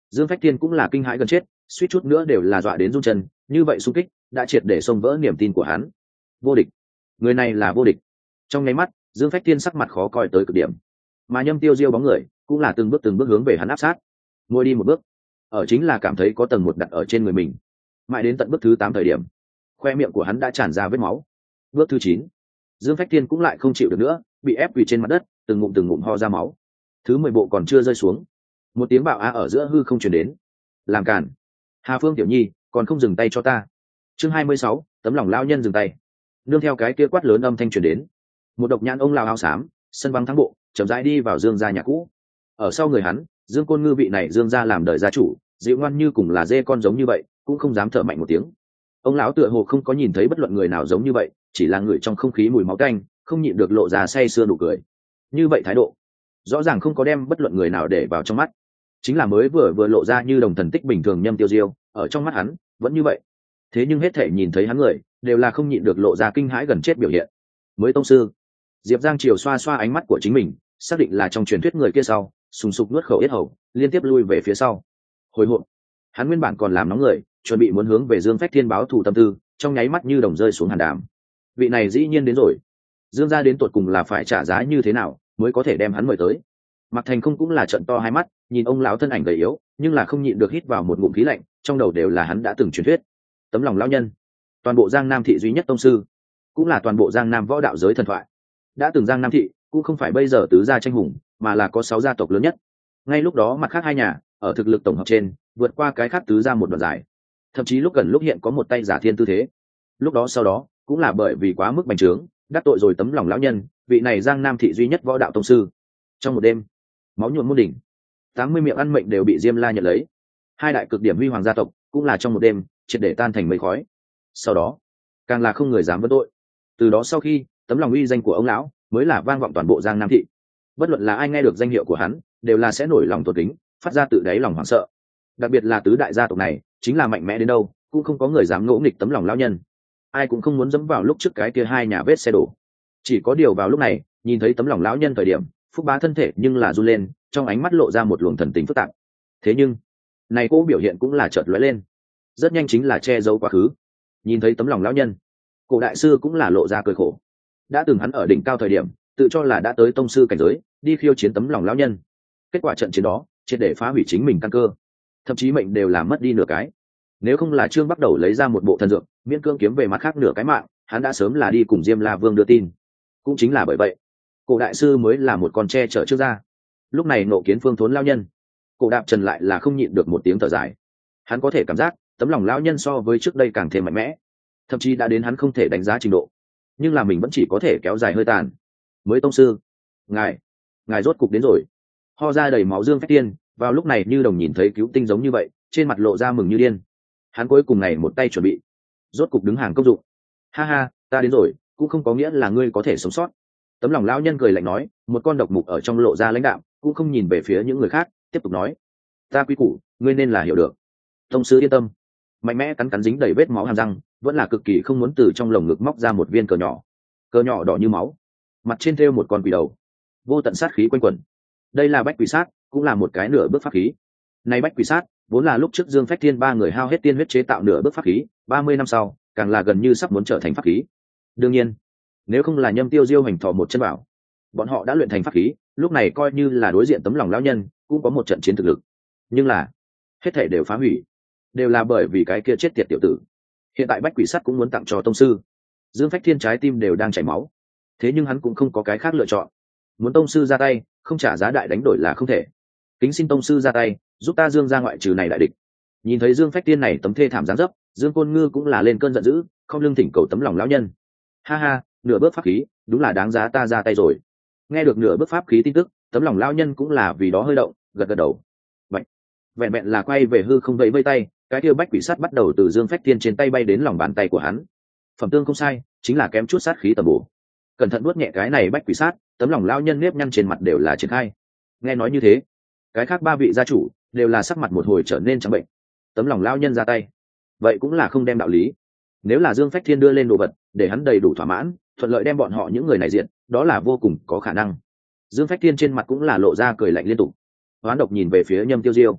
Dương Phách Thiên cũng là kinh hãi gần chết, suýt chút nữa đều là dọa đến run chân, như vậy xung kích đã triệt để xông vỡ niềm tin của hắn. Vô địch, người này là vô địch. Trong nháy mắt, Dương Phách Thiên sắc mặt khó coi tới cực điểm, mà Nhâm Tiêu Diêu bóng người cũng là từng bước từng bước hướng về hắn áp sát. Mỗi đi một bước, ở chính là cảm thấy có tầng một đặt ở trên người mình. Mãi đến tận bước thứ tám thời điểm, khoe miệng của hắn đã tràn ra vết máu. Bước thứ chín, Dương Phách Thiên cũng lại không chịu được nữa, bị ép quỳ trên mặt đất, từng ngụm từng ngụm ho ra máu. Thứ mười bộ còn chưa rơi xuống, một tiếng bạo á ở giữa hư không truyền đến. Làm cản, Hà Phương tiểu nhi, còn không dừng tay cho ta. Chương hai mươi sáu, tấm lòng lão nhân dừng tay. Nương theo cái kia quát lớn âm thanh truyền đến, một độc nhãn ông lao áo xám, sân vắng thắng bộ, chậm rãi đi vào Dương gia nhà cũ. Ở sau người hắn, Dương Côn Ngư vị này Dương gia làm đời gia chủ, dịu ngoan như cùng là dê con giống như vậy, cũng không dám thở mạnh một tiếng. Ông lão tựa hồ không có nhìn thấy bất luận người nào giống như vậy, chỉ là người trong không khí mùi máu tanh, không nhịn được lộ ra say sưa nụ cười. Như vậy thái độ, rõ ràng không có đem bất luận người nào để vào trong mắt. Chính là mới vừa vừa lộ ra như đồng thần tích bình thường Nhâm Tiêu Diêu, ở trong mắt hắn vẫn như vậy. Thế nhưng hết thể nhìn thấy hắn người, đều là không nhịn được lộ ra kinh hãi gần chết biểu hiện. Mới tông sư, Diệp Giang Triều xoa xoa ánh mắt của chính mình, xác định là trong truyền thuyết người kia sau, sùng sục nuốt khẩu yết hầu, liên tiếp lui về phía sau. Hồi hộp, hắn nguyên bản còn làm nóng người, chuẩn bị muốn hướng về Dương Phách Thiên báo thù tâm tư, trong nháy mắt như đồng rơi xuống hàn đàm. Vị này dĩ nhiên đến rồi. Dương gia đến tột cùng là phải trả giá như thế nào mới có thể đem hắn mời tới? Mạc Thành không cũng là trận to hai mắt, nhìn ông lão thân ảnh gầy yếu, nhưng là không nhịn được hít vào một ngụm khí lạnh, trong đầu đều là hắn đã từng truyền thuyết. Tấm lòng lão nhân, toàn bộ Giang Nam thị duy nhất tông sư, cũng là toàn bộ Giang Nam võ đạo giới thần thoại. Đã từng Giang Nam thị cũng không phải bây giờ tứ gia tranh hùng, mà là có sáu gia tộc lớn nhất. Ngay lúc đó mặt khác hai nhà, ở thực lực tổng hợp trên, vượt qua cái khác tứ gia một đoạn dài. Thậm chí lúc gần lúc hiện có một tay giả thiên tư thế. Lúc đó sau đó, cũng là bởi vì quá mức bành trướng, đắc tội rồi tấm lòng lão nhân, vị này Giang Nam thị duy nhất võ đạo tông sư. Trong một đêm, máu nhuộm muôn đỉnh, tám mươi miệng ăn mệnh đều bị Diêm La nhận lấy. Hai đại cực điểm huy hoàng gia tộc cũng là trong một đêm triệt để tan thành mây khói. Sau đó, càng là không người dám vấn tội. Từ đó sau khi, tấm lòng uy danh của ông lão mới là vang vọng toàn bộ Giang Nam thị. Bất luận là ai nghe được danh hiệu của hắn, đều là sẽ nổi lòng tôn kính, phát ra tự đáy lòng hoảng sợ. Đặc biệt là tứ đại gia tộc này, chính là mạnh mẽ đến đâu, cũng không có người dám ngỗ nghịch tấm lòng lão nhân. Ai cũng không muốn dẫm vào lúc trước cái kia hai nhà vết xe đổ. Chỉ có điều vào lúc này, nhìn thấy tấm lòng lão nhân thời điểm, Phúc Bá thân thể nhưng là run lên, trong ánh mắt lộ ra một luồng thần tình phức tạp. Thế nhưng, này cô biểu hiện cũng là chợt lóe lên, rất nhanh chính là che giấu quá khứ. Nhìn thấy tấm lòng lão nhân, Cổ đại sư cũng là lộ ra cười khổ. Đã từng hắn ở đỉnh cao thời điểm, tự cho là đã tới tông sư cảnh giới, đi khiêu chiến tấm lòng lão nhân. Kết quả trận chiến đó, triệt để phá hủy chính mình căn cơ, thậm chí mệnh đều làm mất đi nửa cái. Nếu không là Trương bắt đầu lấy ra một bộ thần dược, miễn cưỡng kiếm về mặt khác nửa cái mạng, hắn đã sớm là đi cùng Diêm La Vương đưa tin. Cũng chính là bởi vậy, Cổ đại sư mới là một con tre chở trước ra. Lúc này nộ kiến Phương Thốn lão nhân, Cổ Đạp Trần lại là không nhịn được một tiếng thở dài. Hắn có thể cảm giác, tấm lòng lão nhân so với trước đây càng thêm mạnh mẽ, thậm chí đã đến hắn không thể đánh giá trình độ. Nhưng là mình vẫn chỉ có thể kéo dài hơi tàn. Mới tông sư, ngài, ngài rốt cục đến rồi. Ho ra đầy máu Dương Phách Tiên, vào lúc này như đồng nhìn thấy cứu tinh giống như vậy, trên mặt lộ ra mừng như điên. Hắn cuối cùng này một tay chuẩn bị, rốt cục đứng hàng công dụng. Ha ha, ta đến rồi, cũng không có nghĩa là ngươi có thể sống sót. Tấm lòng lão nhân cười lạnh nói, một con độc mục ở trong lộ ra lãnh đạm, cũng không nhìn về phía những người khác, tiếp tục nói: ta quý củ, ngươi nên là hiểu được. Tông sư yên tâm. Mạnh mẽ cắn cắn dính đầy vết máu hàm răng, vẫn là cực kỳ không muốn từ trong lồng ngực móc ra một viên cờ nhỏ. Cờ nhỏ đỏ như máu, mặt trên thêu một con quỷ đầu, vô tận sát khí quanh quẩn. Đây là bách quỷ sát, cũng là một cái nửa bước pháp khí. Này bách quỷ sát vốn là lúc trước Dương Phách Thiên ba người hao hết tiên huyết chế tạo nửa bước pháp khí, ba mươi năm sau càng là gần như sắp muốn trở thành pháp khí. Đương nhiên, nếu không là Nhâm Tiêu Diêu hành thò một chân bảo, bọn họ đã luyện thành pháp khí, lúc này coi như là đối diện tấm lòng lão nhân cũng có một trận chiến thực lực. Nhưng là hết thảy đều phá hủy, đều là bởi vì cái kia chết tiệt tiểu tử. Hiện tại bách quỷ sắt cũng muốn tặng cho tông sư. Dương Phách Thiên trái tim đều đang chảy máu, thế nhưng hắn cũng không có cái khác lựa chọn. Muốn tông sư ra tay, không trả giá đại đánh đổi là không thể. Kính xin tông sư ra tay, giúp ta Dương ra ngoại trừ này đại địch. Nhìn thấy Dương Phách Thiên này tấm thê thảm dáng dấp, Dương Côn Ngư cũng là lên cơn giận dữ, không lưng thỉnh cầu tấm lòng lão nhân. Ha ha, nửa bước pháp khí, đúng là đáng giá ta ra tay rồi. Nghe được nửa bước pháp khí tin tức, tấm lòng lão nhân cũng là vì đó hơi động, gật gật đầu. Vậy, vẹn vẹn là quay về hư không vẫy vây tay, cái kia bách quỷ sắt bắt đầu từ Dương Phách Thiên trên tay bay đến lòng bàn tay của hắn. Phẩm tương không sai, chính là kém chút sát khí tầm bổ. Cẩn thận nuốt nhẹ cái này bách quỷ sát, tấm lòng lão nhân nếp nhăn trên mặt đều là triển khai. Nghe nói như thế, cái khác ba vị gia chủ đều là sắc mặt một hồi trở nên trắng bệnh. Tấm lòng lão nhân ra tay, vậy cũng là không đem đạo lý. Nếu là Dương Phách Thiên đưa lên đồ vật, để hắn đầy đủ thỏa mãn, thuận lợi đem bọn họ những người này diện, đó là vô cùng có khả năng. Dương Phách Thiên trên mặt cũng là lộ ra cười lạnh liên tục. Hoán độc nhìn về phía Nhâm Tiêu Diêu.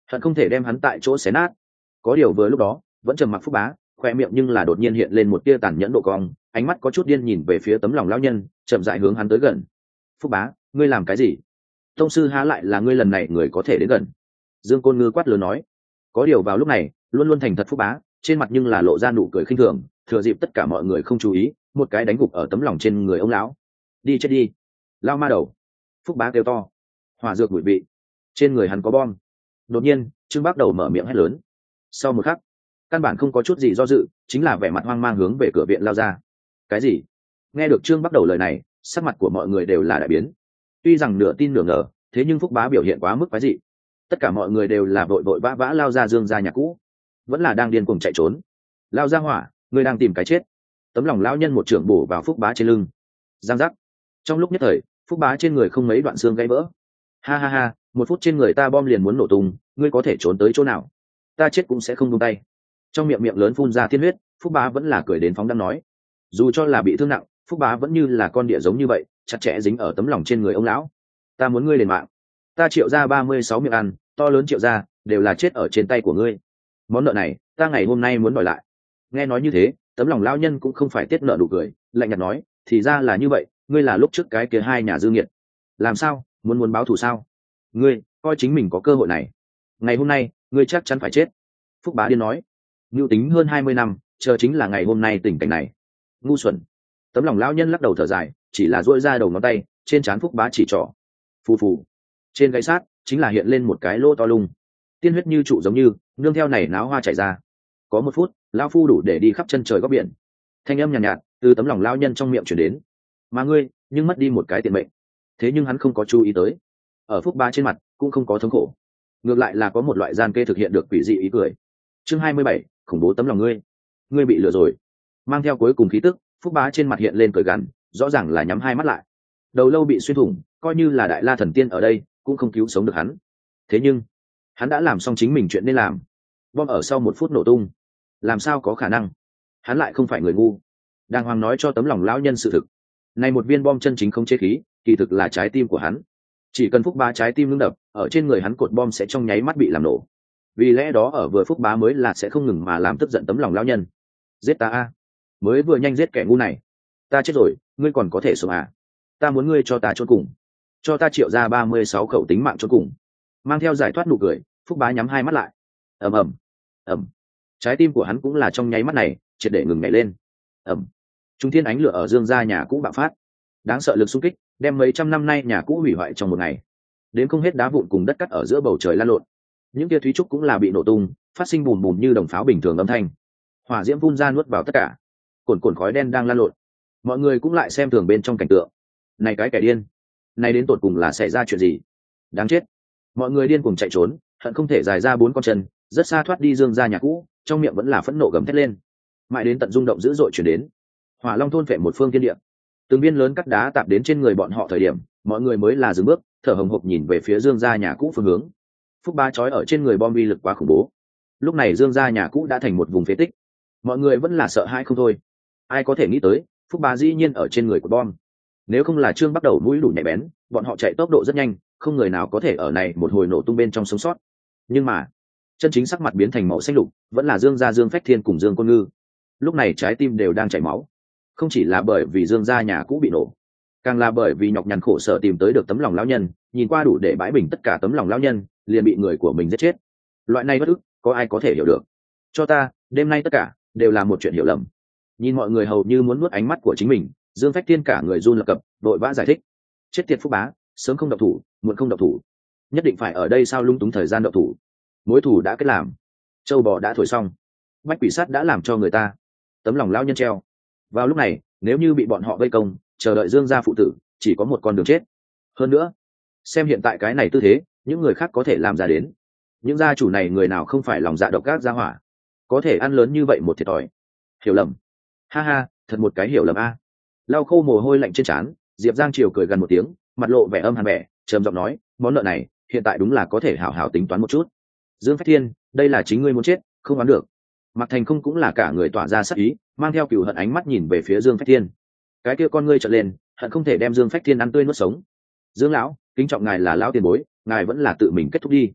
hận không thể đem hắn tại chỗ xé nát. Có điều vừa lúc đó vẫn trầm mặc Phúc Bá, khoe miệng nhưng là đột nhiên hiện lên một tia tàn nhẫn độ cong, ánh mắt có chút điên nhìn về phía tấm lòng lão nhân, chậm rãi hướng hắn tới gần. Phúc Bá, ngươi làm cái gì? Tông sư há lại là ngươi lần này người có thể đến gần? Dương Côn Ngư quát lớn nói. Có điều vào lúc này luôn luôn thành thật Phúc Bá trên mặt nhưng là lộ ra nụ cười khinh thường, thừa dịp tất cả mọi người không chú ý, một cái đánh gục ở tấm lòng trên người ông lão. Đi chết đi, lao ma đầu! Phúc Bá kêu to. Hỏa dược bụi vị, trên người hắn có bom. Đột nhiên Trương Bắc Đầu mở miệng hét lớn. Sau một khắc, căn bản không có chút gì do dự, chính là vẻ mặt hoang mang hướng về cửa viện lao ra. Cái gì? Nghe được Trương Bắc Đầu lời này, sắc mặt của mọi người đều là đại biến. Tuy rằng nửa tin nửa ngờ, thế nhưng Phúc Bá biểu hiện quá mức quái dị. Tất cả mọi người đều là vội vội vã vã lao ra Dương gia nhà cũ, vẫn là đang điên cuồng chạy trốn. Lao ra hỏa, ngươi đang tìm cái chết! Tấm lòng lão nhân một trưởng bổ vào Phúc Bá trên lưng. Giang giác! Trong lúc nhất thời, Phúc Bá trên người không mấy đoạn xương gãy vỡ. Ha ha ha, một phút trên người ta bom liền muốn nổ tung, ngươi có thể trốn tới chỗ nào? Ta chết cũng sẽ không buông tay. Trong miệng miệng lớn phun ra tiên huyết, Phúc Bá vẫn là cười đến phóng đãng nói. Dù cho là bị thương nặng, Phúc Bá vẫn như là con địa giống như vậy, chặt chẽ dính ở tấm lòng trên người ông lão. Ta muốn ngươi đền mạng. Ta Triệu gia ba mươi sáu miệng ăn, to lớn Triệu gia đều là chết ở trên tay của ngươi. Món nợ này, ta ngày hôm nay muốn đòi lại. Nghe nói như thế, tấm lòng lão nhân cũng không phải tiết nợ đủ cười, lạnh nhạt nói, thì ra là như vậy, ngươi là lúc trước cái kia hai nhà dư nghiệt. Làm sao, muốn muốn báo thù sao? Ngươi coi chính mình có cơ hội này, ngày hôm nay ngươi chắc chắn phải chết. Phúc Bá điên nói. Mưu tính hơn hai mươi năm, chờ chính là ngày hôm nay tình cảnh này. Ngu xuẩn! Tấm lòng lão nhân lắc đầu thở dài, chỉ là duỗi ra đầu ngón tay, trên trán Phúc Bá chỉ trỏ. Phù phù, trên gáy sát chính là hiện lên một cái lỗ to lung, tiên huyết như trụ giống như nương theo này náo hoa chảy ra. Có một phút, lão phu đủ để đi khắp chân trời góc biển. Thanh âm nhàn nhạt, nhạt từ tấm lòng lão nhân trong miệng truyền đến. Mà ngươi nhưng mất đi một cái tiện mệnh. Thế nhưng hắn không có chú ý tới, ở Phúc Bá trên mặt cũng không có thống khổ, ngược lại là có một loại gian kê thực hiện được quỷ dị ý cười. Chương hai mươi bảy, khủng bố tấm lòng ngươi. Ngươi bị lừa rồi. Mang theo cuối cùng khí tức, Phúc Bá trên mặt hiện lên cười gằn, rõ ràng là nhắm hai mắt lại. Đầu lâu bị xuyên thủng, coi như là đại la thần tiên ở đây cũng không cứu sống được hắn. Thế nhưng hắn đã làm xong chính mình chuyện nên làm. Bom ở sau một phút nổ tung, làm sao có khả năng? Hắn lại không phải người ngu. Đàng hoàng nói cho tấm lòng lão nhân sự thực. Này một viên bom chân chính không chế khí, kỳ thực là trái tim của hắn. Chỉ cần Phúc Bá trái tim ngưng đập, ở trên người hắn cột bom sẽ trong nháy mắt bị làm nổ. Vì lẽ đó ở vừa Phúc Bá mới là sẽ không ngừng mà làm tức giận tấm lòng lão nhân. Giết ta a! Mới vừa nhanh giết kẻ ngu này. Ta chết rồi, ngươi còn có thể sống à? Ta muốn ngươi cho ta chôn cùng. Cho ta Triệu ra ba mươi sáu khẩu tính mạng chôn cùng. Mang theo giải thoát nụ cười, Phúc Bá nhắm hai mắt lại. Ầm ầm, ầm. Trái tim của hắn cũng là trong nháy mắt này triệt để ngừng nhảy lên. Ầm. Trung thiên ánh lửa ở Dương gia nhà cũ bạo phát. Đáng sợ lực xung kích, đem mấy trăm năm nay nhà cũ hủy hoại trong một ngày. Đến không hết đá vụn cùng đất cắt ở giữa bầu trời lan lộn. Những tia thúy trúc cũng là bị nổ tung, phát sinh bùm bùm như đồng pháo bình thường âm thanh. Hỏa diễm phun ra nuốt vào tất cả. Cồn cồn khói đen đang lan lộn. Mọi người cũng lại xem thường bên trong cảnh tượng. Này cái kẻ điên, này đến tột cùng là xảy ra chuyện gì? Đáng chết! Mọi người điên cuồng chạy trốn, hận không thể dài ra bốn con chân, rất xa thoát đi Dương gia nhà cũ, trong miệng vẫn là phẫn nộ gầm thét lên. Mãi đến tận rung động dữ dội chuyển đến. Hỏa Long thôn vệ một phương thiên địa. Từng viên lớn cắt đá tạp đến trên người bọn họ thời điểm, mọi người mới là dừng bước, thở hồng hộc nhìn về phía Dương gia nhà cũ phương hướng. Phúc Bá chói ở trên người bom uy lực quá khủng bố. Lúc này Dương gia nhà cũ đã thành một vùng phế tích. Mọi người vẫn là sợ hãi không thôi. Ai có thể nghĩ tới, Phúc Bá dĩ nhiên ở trên người của bom. Nếu không là Trương bắt đầu mũi đủ nhạy bén, bọn họ chạy tốc độ rất nhanh, không người nào có thể ở này một hồi nổ tung bên trong sống sót. Nhưng mà, chân chính sắc mặt biến thành màu xanh lục, vẫn là Dương gia Dương Phách Thiên cùng Dương Côn Ngư. Lúc này trái tim đều đang chảy máu. Không chỉ là bởi vì Dương gia nhà cũ bị nổ, càng là bởi vì nhọc nhằn khổ sở tìm tới được tấm lòng lão nhân, nhìn qua đủ để bãi bình tất cả tấm lòng lão nhân, liền bị người của mình giết chết. Loại này bất ức, có ai có thể hiểu được? Cho ta, đêm nay tất cả đều là một chuyện hiểu lầm. Nhìn mọi người hầu như muốn nuốt ánh mắt của chính mình, Dương Phách Thiên cả người run lập cập, đội vã giải thích. Chết tiệt Phúc Bá, sớm không động thủ, muộn không động thủ, nhất định phải ở đây sao lung túng thời gian động thủ. Mối thủ đã kết làm, châu bò đã thổi xong, bách quỷ sát đã làm cho người ta tấm lòng lão nhân treo. Vào lúc này, nếu như bị bọn họ vây công, chờ đợi Dương gia phụ tử, chỉ có một con đường chết. Hơn nữa, xem hiện tại cái này tư thế, những người khác có thể làm ra đến. Những gia chủ này người nào không phải lòng dạ độc ác gia hỏa, có thể ăn lớn như vậy một thiệt thòi. Hiểu lầm, ha ha, thật một cái hiểu lầm a. Lau khô mồ hôi lạnh trên trán, Diệp Giang Triều cười gần một tiếng, mặt lộ vẻ âm hàn vẻ, trầm giọng nói, món nợ này hiện tại đúng là có thể hảo hảo tính toán một chút. Dương Phách Thiên, đây là chính ngươi muốn chết, không đoán được. Mạc Thành không cũng là cả người tỏa ra sắc ý, mang theo cừu hận ánh mắt nhìn về phía Dương Phách Thiên. Cái kia con ngươi trợn lên, hận không thể đem Dương Phách Thiên ăn tươi nuốt sống. Dương lão, kính trọng ngài là lão tiền bối, ngài vẫn là tự mình kết thúc đi.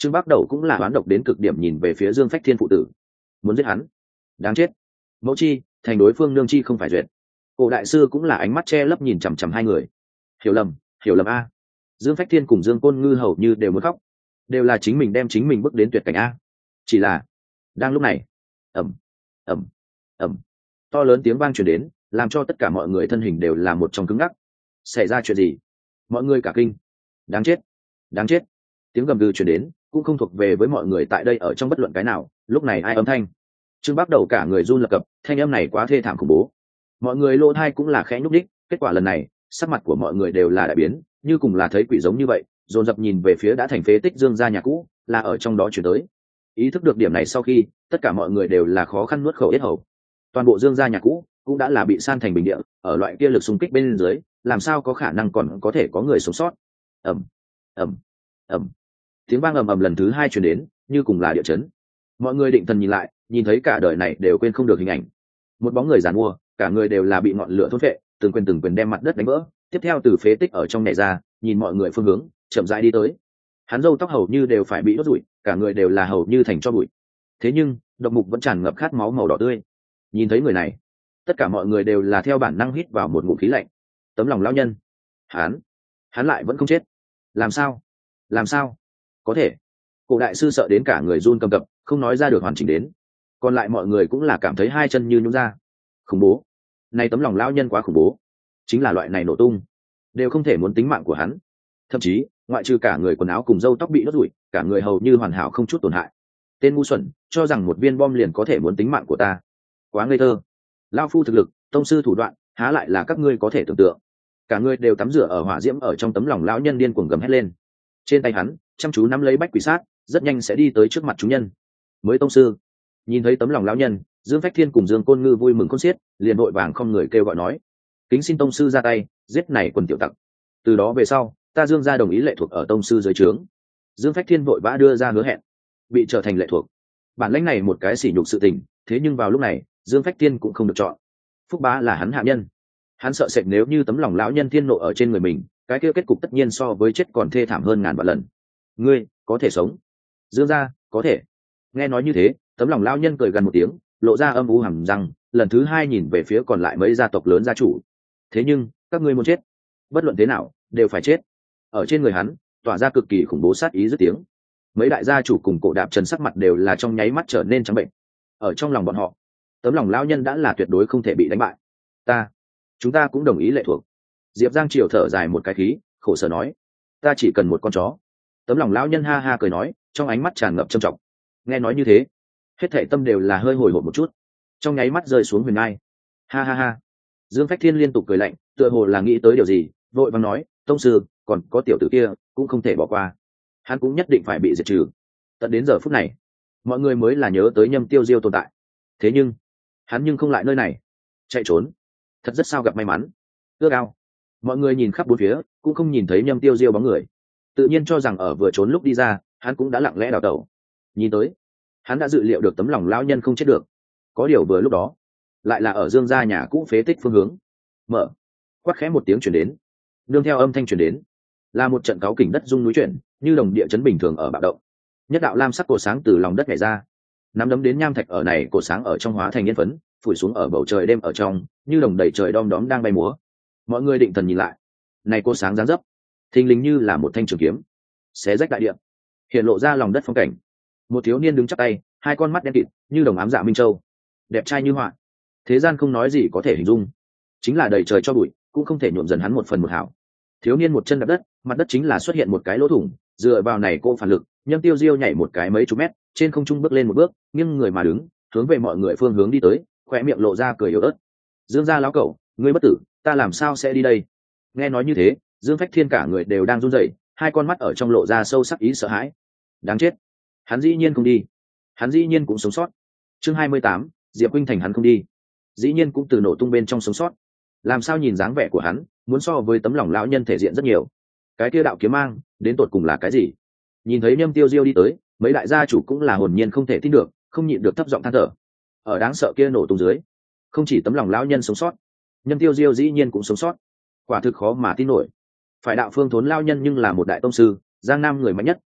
Trương Bắc Đầu cũng là oán độc đến cực điểm, nhìn về phía Dương Phách Thiên phụ tử, muốn giết hắn. Đáng chết. Mẫu chi, thành đối phương nương chi không phải duyệt. Cổ đại sư cũng là ánh mắt che lấp nhìn chằm chằm hai người. Hiểu lầm, hiểu lầm a. Dương Phách Thiên cùng Dương Côn Ngư hầu như đều muốn khóc, đều là chính mình đem chính mình bước đến tuyệt cảnh a. Chỉ là, đang lúc này, ầm, ầm, ầm, to lớn tiếng vang truyền đến, làm cho tất cả mọi người thân hình đều là một trong cứng ngắc. Xảy ra chuyện gì? Mọi người cả kinh. Đáng chết, đáng chết. Tiếng gầm gừ truyền đến, cũng không thuộc về với mọi người tại đây ở trong bất luận cái nào. Lúc này ai âm thanh? Trương Bắc Đầu cả người run lập cập, thanh âm này quá thê thảm khủng bố. Mọi người lỗ tai cũng là khẽ nhúc nhích, kết quả lần này, sắc mặt của mọi người đều là đại biến, như cùng là thấy quỷ giống như vậy, dồn dập nhìn về phía đã thành phế tích Dương gia nhà cũ, là ở trong đó chuyển tới. Ý thức được điểm này sau khi, tất cả mọi người đều là khó khăn nuốt khẩu yết hầu. Toàn bộ Dương gia nhà cũ cũng đã là bị san thành bình địa, ở loại kia lực xung kích bên dưới, làm sao có khả năng còn có thể có người sống sót? Ầm, ầm, ầm. Tiếng vang ầm ầm lần thứ hai truyền đến, như cùng là địa chấn. Mọi người định thần nhìn lại, nhìn thấy cả đời này đều quên không được hình ảnh. Một bóng người giàn mua, cả người đều là bị ngọn lửa thôn phệ, từng quyền từng quyền đem mặt đất đánh vỡ, tiếp theo từ phế tích ở trong nhảy ra, nhìn mọi người phương hướng, chậm rãi đi tới. Hắn râu tóc hầu như đều phải bị đốt rủi, cả người đều là hầu như thành tro bụi. Thế nhưng, độc mục vẫn tràn ngập khát máu màu đỏ tươi. Nhìn thấy người này, tất cả mọi người đều là theo bản năng hít vào một ngụm khí lạnh. Tấm lòng lão nhân, hắn, hắn lại vẫn không chết. Làm sao? Làm sao? Có thể. Cổ đại sư sợ đến cả người run cầm cập, không nói ra được hoàn chỉnh đến. Còn lại mọi người cũng là cảm thấy hai chân như nhũn ra. Khủng bố. Này tấm lòng lão nhân quá khủng bố. Chính là loại này nổ tung, đều không thể muốn tính mạng của hắn. Thậm chí, ngoại trừ cả người quần áo cùng râu tóc bị đốt rủi, cả người hầu như hoàn hảo không chút tổn hại. Tên ngu xuẩn, cho rằng một viên bom liền có thể muốn tính mạng của ta. Quá ngây thơ. Lão phu thực lực, tông sư thủ đoạn, há lại là các ngươi có thể tưởng tượng. Cả người đều tắm rửa ở hỏa diễm ở trong tấm lòng lão nhân điên cuồng gầm hét lên. Trên tay hắn, chăm chú nắm lấy bách quỷ sát, rất nhanh sẽ đi tới trước mặt chúng nhân. Mới tông sư. Nhìn thấy tấm lòng lão nhân, Dương Phách Thiên cùng Dương Côn Ngư vui mừng khôn xiết, liền vội vàng không người kêu gọi nói: kính xin tông sư ra tay, giết này quần tiểu tặc. Từ đó về sau, ta Dương gia đồng ý lệ thuộc ở tông sư dưới trướng. Dương Phách Thiên vội vã đưa ra hứa hẹn, bị trở thành lệ thuộc. Bản lãnh này một cái sỉ nhục sự tình, thế nhưng vào lúc này, Dương Phách Thiên cũng không được chọn. Phúc Bá là hắn hạ nhân, hắn sợ sệt nếu như tấm lòng lão nhân thiên nộ ở trên người mình, cái kia kết cục tất nhiên so với chết còn thê thảm hơn ngàn vạn lần. Ngươi có thể sống, Dương gia có thể. Nghe nói như thế, tấm lòng lão nhân cười gần một tiếng, lộ ra âm u hằn răng, lần thứ hai nhìn về phía còn lại mấy gia tộc lớn gia chủ. Thế nhưng các ngươi muốn chết, bất luận thế nào đều phải chết. Ở trên người hắn tỏa ra cực kỳ khủng bố sát ý dứt tiếng. Mấy đại gia chủ cùng Cổ Đạp Trần sắc mặt đều là trong nháy mắt trở nên trắng bệnh. Ở trong lòng bọn họ, tấm lòng lão nhân đã là tuyệt đối không thể bị đánh bại. Ta, chúng ta cũng đồng ý lệ thuộc. Diệp Giang Triều thở dài một cái khí, khổ sở nói: ta chỉ cần một con chó. Tấm lòng lão nhân ha ha cười nói, trong ánh mắt tràn ngập trầm trọng. Nghe nói như thế, hết thảy tâm đều là hơi hồi hộp một chút, trong nháy mắt rơi xuống huyền ngai. Ha ha ha. Dương Phách Thiên liên tục cười lạnh, tựa hồ là nghĩ tới điều gì, vội vàng nói: tông sư, còn có tiểu tử kia cũng không thể bỏ qua, hắn cũng nhất định phải bị diệt trừ. Tận đến giờ phút này, mọi người mới là nhớ tới Nhâm Tiêu Diêu tồn tại. Thế nhưng hắn nhưng không lại nơi này, chạy trốn, thật rất sao gặp may mắn. Ước ao. Mọi người nhìn khắp bốn phía, cũng không nhìn thấy Nhâm Tiêu Diêu bóng người, tự nhiên cho rằng ở vừa trốn lúc đi ra, hắn cũng đã lặng lẽ đào tẩu. Nhìn tới, hắn đã dự liệu được tấm lòng lão nhân không chết được. Có điều vừa lúc đó, lại là ở Dương gia nhà cũ phế tích phương hướng, mở quát khẽ một tiếng chuyển đến, nương theo âm thanh chuyển đến là một trận cáu kỉnh đất rung núi chuyển, như đồng địa chấn bình thường ở bạo động. Nhất đạo lam sắc cột sáng từ lòng đất nhảy ra, nắm đấm đến nham thạch ở này cột sáng ở trong hóa thành yên phấn, phủi xuống ở bầu trời đêm ở trong, như đồng đầy trời đom đóm đang bay múa. Mọi người định thần nhìn lại, này cột sáng dáng dấp, thình lình như là một thanh trường kiếm, xé rách đại địa, hiện lộ ra lòng đất phong cảnh. Một thiếu niên đứng chắp tay, hai con mắt đen kịt, như đồng ám dạ minh châu, đẹp trai như họa. Thế gian không nói gì có thể hình dung, chính là đầy trời cho bụi cũng không thể nhuộm dần hắn một phần một hảo. Thiếu niên một chân đạp đất, mặt đất chính là xuất hiện một cái lỗ thủng, dựa vào này cô phản lực, Nhâm Tiêu Diêu nhảy một cái mấy chục mét, trên không trung bước lên một bước, nghiêng người mà đứng, hướng về mọi người phương hướng đi tới, khóe miệng lộ ra cười yếu ớt. Dương gia lão cẩu, ngươi bất tử, ta làm sao sẽ đi đây? Nghe nói như thế, Dương Phách Thiên cả người đều đang run rẩy, hai con mắt ở trong lộ ra sâu sắc ý sợ hãi. Đáng chết, hắn dĩ nhiên không đi, hắn dĩ nhiên cũng sống sót. Chương hai mươi tám, Diệp Huynh Thành hắn không đi, dĩ nhiên cũng từ nổ tung bên trong sống sót. Làm sao nhìn dáng vẻ của hắn, muốn so với tấm lòng lão nhân thể diện rất nhiều. Cái kia đạo kiếm mang, đến tột cùng là cái gì? Nhìn thấy Nhâm Tiêu Diêu đi tới, mấy đại gia chủ cũng là hồn nhiên không thể tin được, không nhịn được thấp giọng than thở. Ở đáng sợ kia nổ tung dưới, không chỉ tấm lòng lão nhân sống sót, Nhâm Tiêu Diêu dĩ nhiên cũng sống sót. Quả thực khó mà tin nổi. Phải đạo Phương Thốn lão nhân nhưng là một đại tông sư, Giang Nam người mạnh nhất,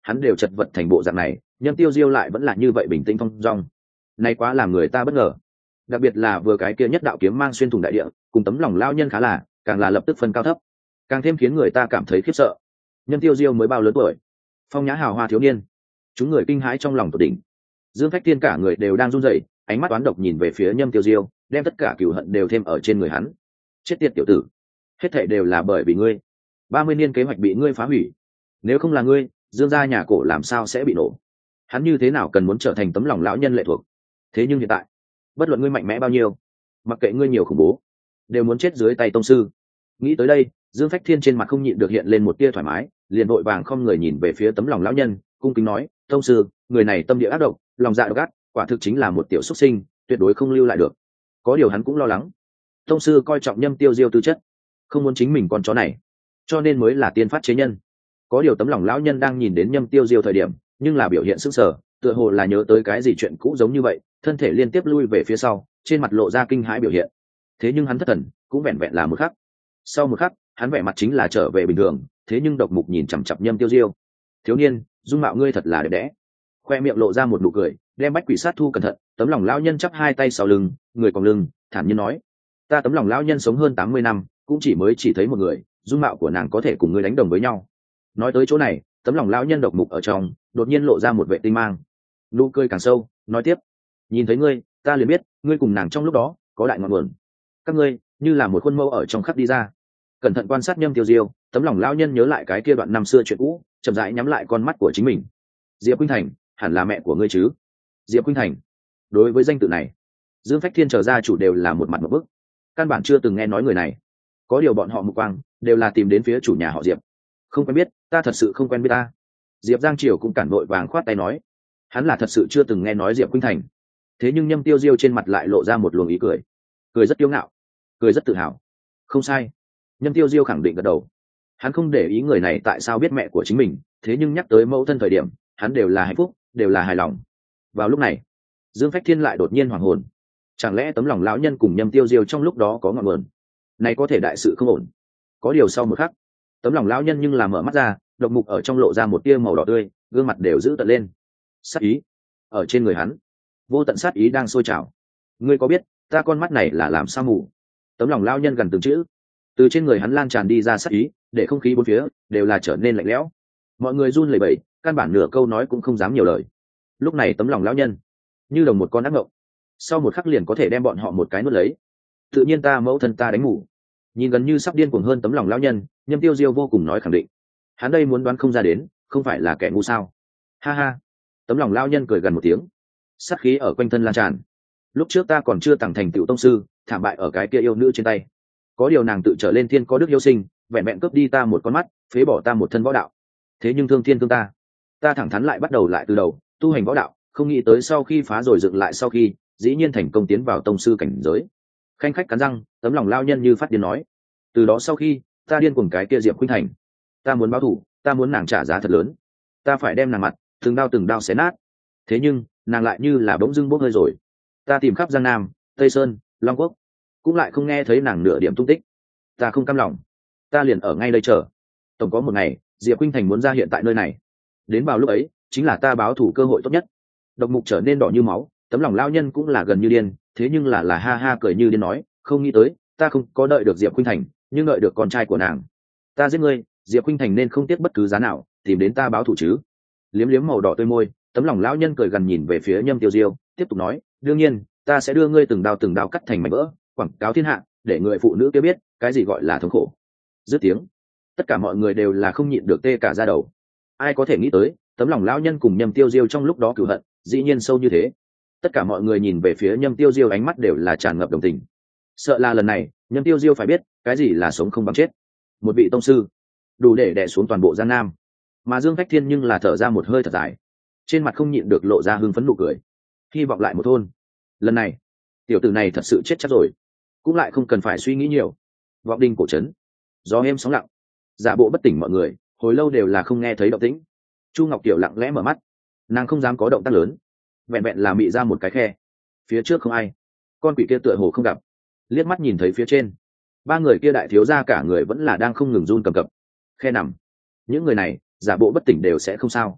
hắn đều chật vật thành bộ dạng này, Nhâm Tiêu Diêu lại vẫn là như vậy bình tĩnh thong dong. Này quá làm người ta bất ngờ. Đặc biệt là vừa cái kia nhất đạo kiếm mang xuyên thủng đại địa, cùng tấm lòng lao nhân khá là, càng là lập tức phân cao thấp, càng thêm khiến người ta cảm thấy khiếp sợ. Nhâm Tiêu Diêu mới bao lớn tuổi, phong nhã hào hoa thiếu niên, chúng người kinh hãi trong lòng tột đỉnh. Dương Phách Thiên cả người đều đang run rẩy, ánh mắt toán độc nhìn về phía Nhâm Tiêu Diêu, đem tất cả cừu hận đều thêm ở trên người hắn. Chết tiệt tiểu tử, hết thảy đều là bởi vì ngươi. Ba mươi niên kế hoạch bị ngươi phá hủy. Nếu không là ngươi, Dương gia nhà cổ làm sao sẽ bị nổ? Hắn như thế nào cần muốn trở thành tấm lòng lão nhân lệ thuộc? Thế nhưng hiện tại, bất luận ngươi mạnh mẽ bao nhiêu, mặc kệ ngươi nhiều khủng bố, đều muốn chết dưới tay tông sư. Nghĩ tới đây, Dương Phách Thiên trên mặt không nhịn được hiện lên một tia thoải mái, liền vội vàng không người nhìn về phía tấm lòng lão nhân, cung kính nói: "Tông sư, người này tâm địa ác độc, lòng dạ độc ác, quả thực chính là một tiểu xuất sinh, tuyệt đối không lưu lại được." Có điều hắn cũng lo lắng, tông sư coi trọng Nhâm Tiêu Diêu tư chất, không muốn chính mình con chó này, cho nên mới là tiên phát chế nhân. Có điều tấm lòng lão nhân đang nhìn đến Nhâm Tiêu Diêu thời điểm, nhưng là biểu hiện sững sờ, tựa hồ là nhớ tới cái gì chuyện cũ giống như vậy, thân thể liên tiếp lui về phía sau, trên mặt lộ ra kinh hãi biểu hiện. Thế nhưng hắn thất thần, cũng vẹn vẹn là một khắc. Sau một khắc, hắn vẻ mặt chính là trở về bình thường, thế nhưng độc mục nhìn chằm chằm Nhâm Tiêu Diêu. "Thiếu niên, dung mạo ngươi thật là đẹp đẽ." Khoe miệng lộ ra một nụ cười, đem bách quỷ sát thu cẩn thận, tấm lòng lão nhân chắp hai tay sau lưng, người còng lưng, thản nhiên nói: "Ta tấm lòng lão nhân sống hơn tám mươi năm, cũng chỉ mới chỉ thấy một người, dung mạo của nàng có thể cùng ngươi đánh đồng với nhau." Nói tới chỗ này, tấm lòng lão nhân độc mục ở trong đột nhiên lộ ra một vệ tinh mang, nụ cười càng sâu, nói tiếp: "Nhìn thấy ngươi, ta liền biết ngươi cùng nàng trong lúc đó có đại ngọn nguồn. Các ngươi như là một khuôn mẫu ở trong khắp đi ra." Cẩn thận quan sát Nhâm Tiêu Diêu, tấm lòng lão nhân nhớ lại cái kia đoạn năm xưa chuyện cũ, chậm rãi nhắm lại con mắt của chính mình. "Diệp Khuynh Thành, hẳn là mẹ của ngươi chứ?" Diệp Khuynh Thành. Đối với danh tự này, Dương Phách Thiên trở ra chủ đều là một mặt một bức, căn bản chưa từng nghe nói người này. Có điều bọn họ mục quang đều là tìm đến phía chủ nhà họ Diệp. "Không quen biết, ta thật sự không quen biết ta." Diệp Giang Triều cũng cản vội vàng khoát tay nói, hắn là thật sự chưa từng nghe nói Diệp Khuynh Thành. Thế nhưng Nhâm Tiêu Diêu trên mặt lại lộ ra một luồng ý cười, cười rất kiêu ngạo, cười rất tự hào. "Không sai." Nhâm Tiêu Diêu khẳng định gật đầu. Hắn không để ý người này tại sao biết mẹ của chính mình, thế nhưng nhắc tới mẫu thân thời điểm, hắn đều là hạnh phúc, đều là hài lòng. Vào lúc này, Dương Phách Thiên lại đột nhiên hoảng hồn. Chẳng lẽ tấm lòng lão nhân cùng Nhâm Tiêu Diêu trong lúc đó có ngọn nguồn? Này có thể đại sự không ổn. Có điều sau một khắc, tấm lòng lão nhân nhưng là mở mắt ra, độc mục ở trong lộ ra một tia màu đỏ tươi, gương mặt đều giữ tận lên. Sát ý ở trên người hắn, vô tận sát ý đang sôi trào. "Ngươi có biết ta con mắt này là làm sao mù?" Tấm lòng lão nhân gần từng chữ, từ trên người hắn lan tràn đi ra sát ý, để không khí bốn phía đều là trở nên lạnh lẽo. Mọi người run lẩy bẩy, căn bản nửa câu nói cũng không dám nhiều lời. Lúc này tấm lòng lão nhân như đồng một con ác ngộng, sau một khắc liền có thể đem bọn họ một cái nuốt lấy. "Tự nhiên ta mẫu thân ta đánh ngủ." Nhìn gần như sắp điên cuồng hơn tấm lòng lão nhân, Nhâm Tiêu Diêu vô cùng nói khẳng định. Hắn đây muốn đoán không ra đến, không phải là kẻ ngu sao? Ha ha. Tấm lòng lão nhân cười gần một tiếng, sát khí ở quanh thân lan tràn. "Lúc trước ta còn chưa tặng thành tựu tông sư, thảm bại ở cái kia yêu nữ trên tay. Có điều nàng tự trở lên thiên có đức yêu sinh, vẹn vẹn cướp đi ta một con mắt, phế bỏ ta một thân võ đạo. Thế nhưng thương thiên thương ta, ta thẳng thắn lại bắt đầu lại từ đầu, tu hành võ đạo, không nghĩ tới sau khi phá rồi dựng lại sau khi, dĩ nhiên thành công tiến vào tông sư cảnh giới." Khanh khách cắn răng, tấm lòng lao nhân như phát điên nói: "Từ đó sau khi, ta điên cuồng cái kia Diệp Khuynh Thành, ta muốn báo thù, ta muốn nàng trả giá thật lớn, ta phải đem nàng mặt từng đao từng đao xé nát." Thế nhưng nàng lại như là bỗng dưng bốc hơi rồi. Ta tìm khắp Giang Nam, Tây Sơn, Long Quốc, cũng lại không nghe thấy nàng nửa điểm tung tích. Ta không cam lòng, ta liền ở ngay đây chờ. Tổng có một ngày Diệp Khuynh Thành muốn ra hiện tại nơi này, đến vào lúc ấy chính là ta báo thù cơ hội tốt nhất. Độc mục trở nên đỏ như máu, tấm lòng lao nhân cũng là gần như điên, thế nhưng là là ha ha cười như điên nói: "Không nghĩ tới, ta không có đợi được Diệp Khuynh Thành, nhưng đợi được con trai của nàng. Ta giết ngươi, Diệp Khuynh Thành nên không tiếc bất cứ giá nào tìm đến ta báo thù chứ." Liếm liếm màu đỏ tươi môi, tấm lòng lão nhân cười gần nhìn về phía Nhâm Tiêu Diêu, tiếp tục nói: "Đương nhiên, ta sẽ đưa ngươi từng đao từng đao cắt thành mảnh vỡ, quảng cáo thiên hạ, để người phụ nữ kia biết cái gì gọi là thống khổ." Dứt tiếng, tất cả mọi người đều là không nhịn được tê cả da đầu. Ai có thể nghĩ tới, tấm lòng lão nhân cùng Nhâm Tiêu Diêu trong lúc đó cửu hận dĩ nhiên sâu như thế. Tất cả mọi người nhìn về phía Nhâm Tiêu Diêu, ánh mắt đều là tràn ngập đồng tình. Sợ là lần này Nhâm Tiêu Diêu phải biết cái gì là sống không bằng chết. Một vị tông sư đủ để đè xuống toàn bộ Giang Nam. Mà Dương Phách Thiên nhưng là thở ra một hơi thật dài, trên mặt không nhịn được lộ ra hưng phấn nụ cười. Hy vọng lại một thôn. Lần này tiểu tử này thật sự chết chắc rồi, cũng lại không cần phải suy nghĩ nhiều. Vọng đình cổ trấn, gió êm sóng lặng, giả bộ bất tỉnh mọi người hồi lâu đều là không nghe thấy động tĩnh. Chu Ngọc Tiểu lặng lẽ mở mắt, nàng không dám có động tác lớn, vẹn vẹn là mị ra một cái khe. Phía trước không ai, con quỷ kia tựa hồ không gặp. Liếc mắt nhìn thấy phía trên, ba người kia đại thiếu gia cả người vẫn là đang không ngừng run cầm cập. Khe nằm, những người này giả bộ bất tỉnh đều sẽ không sao.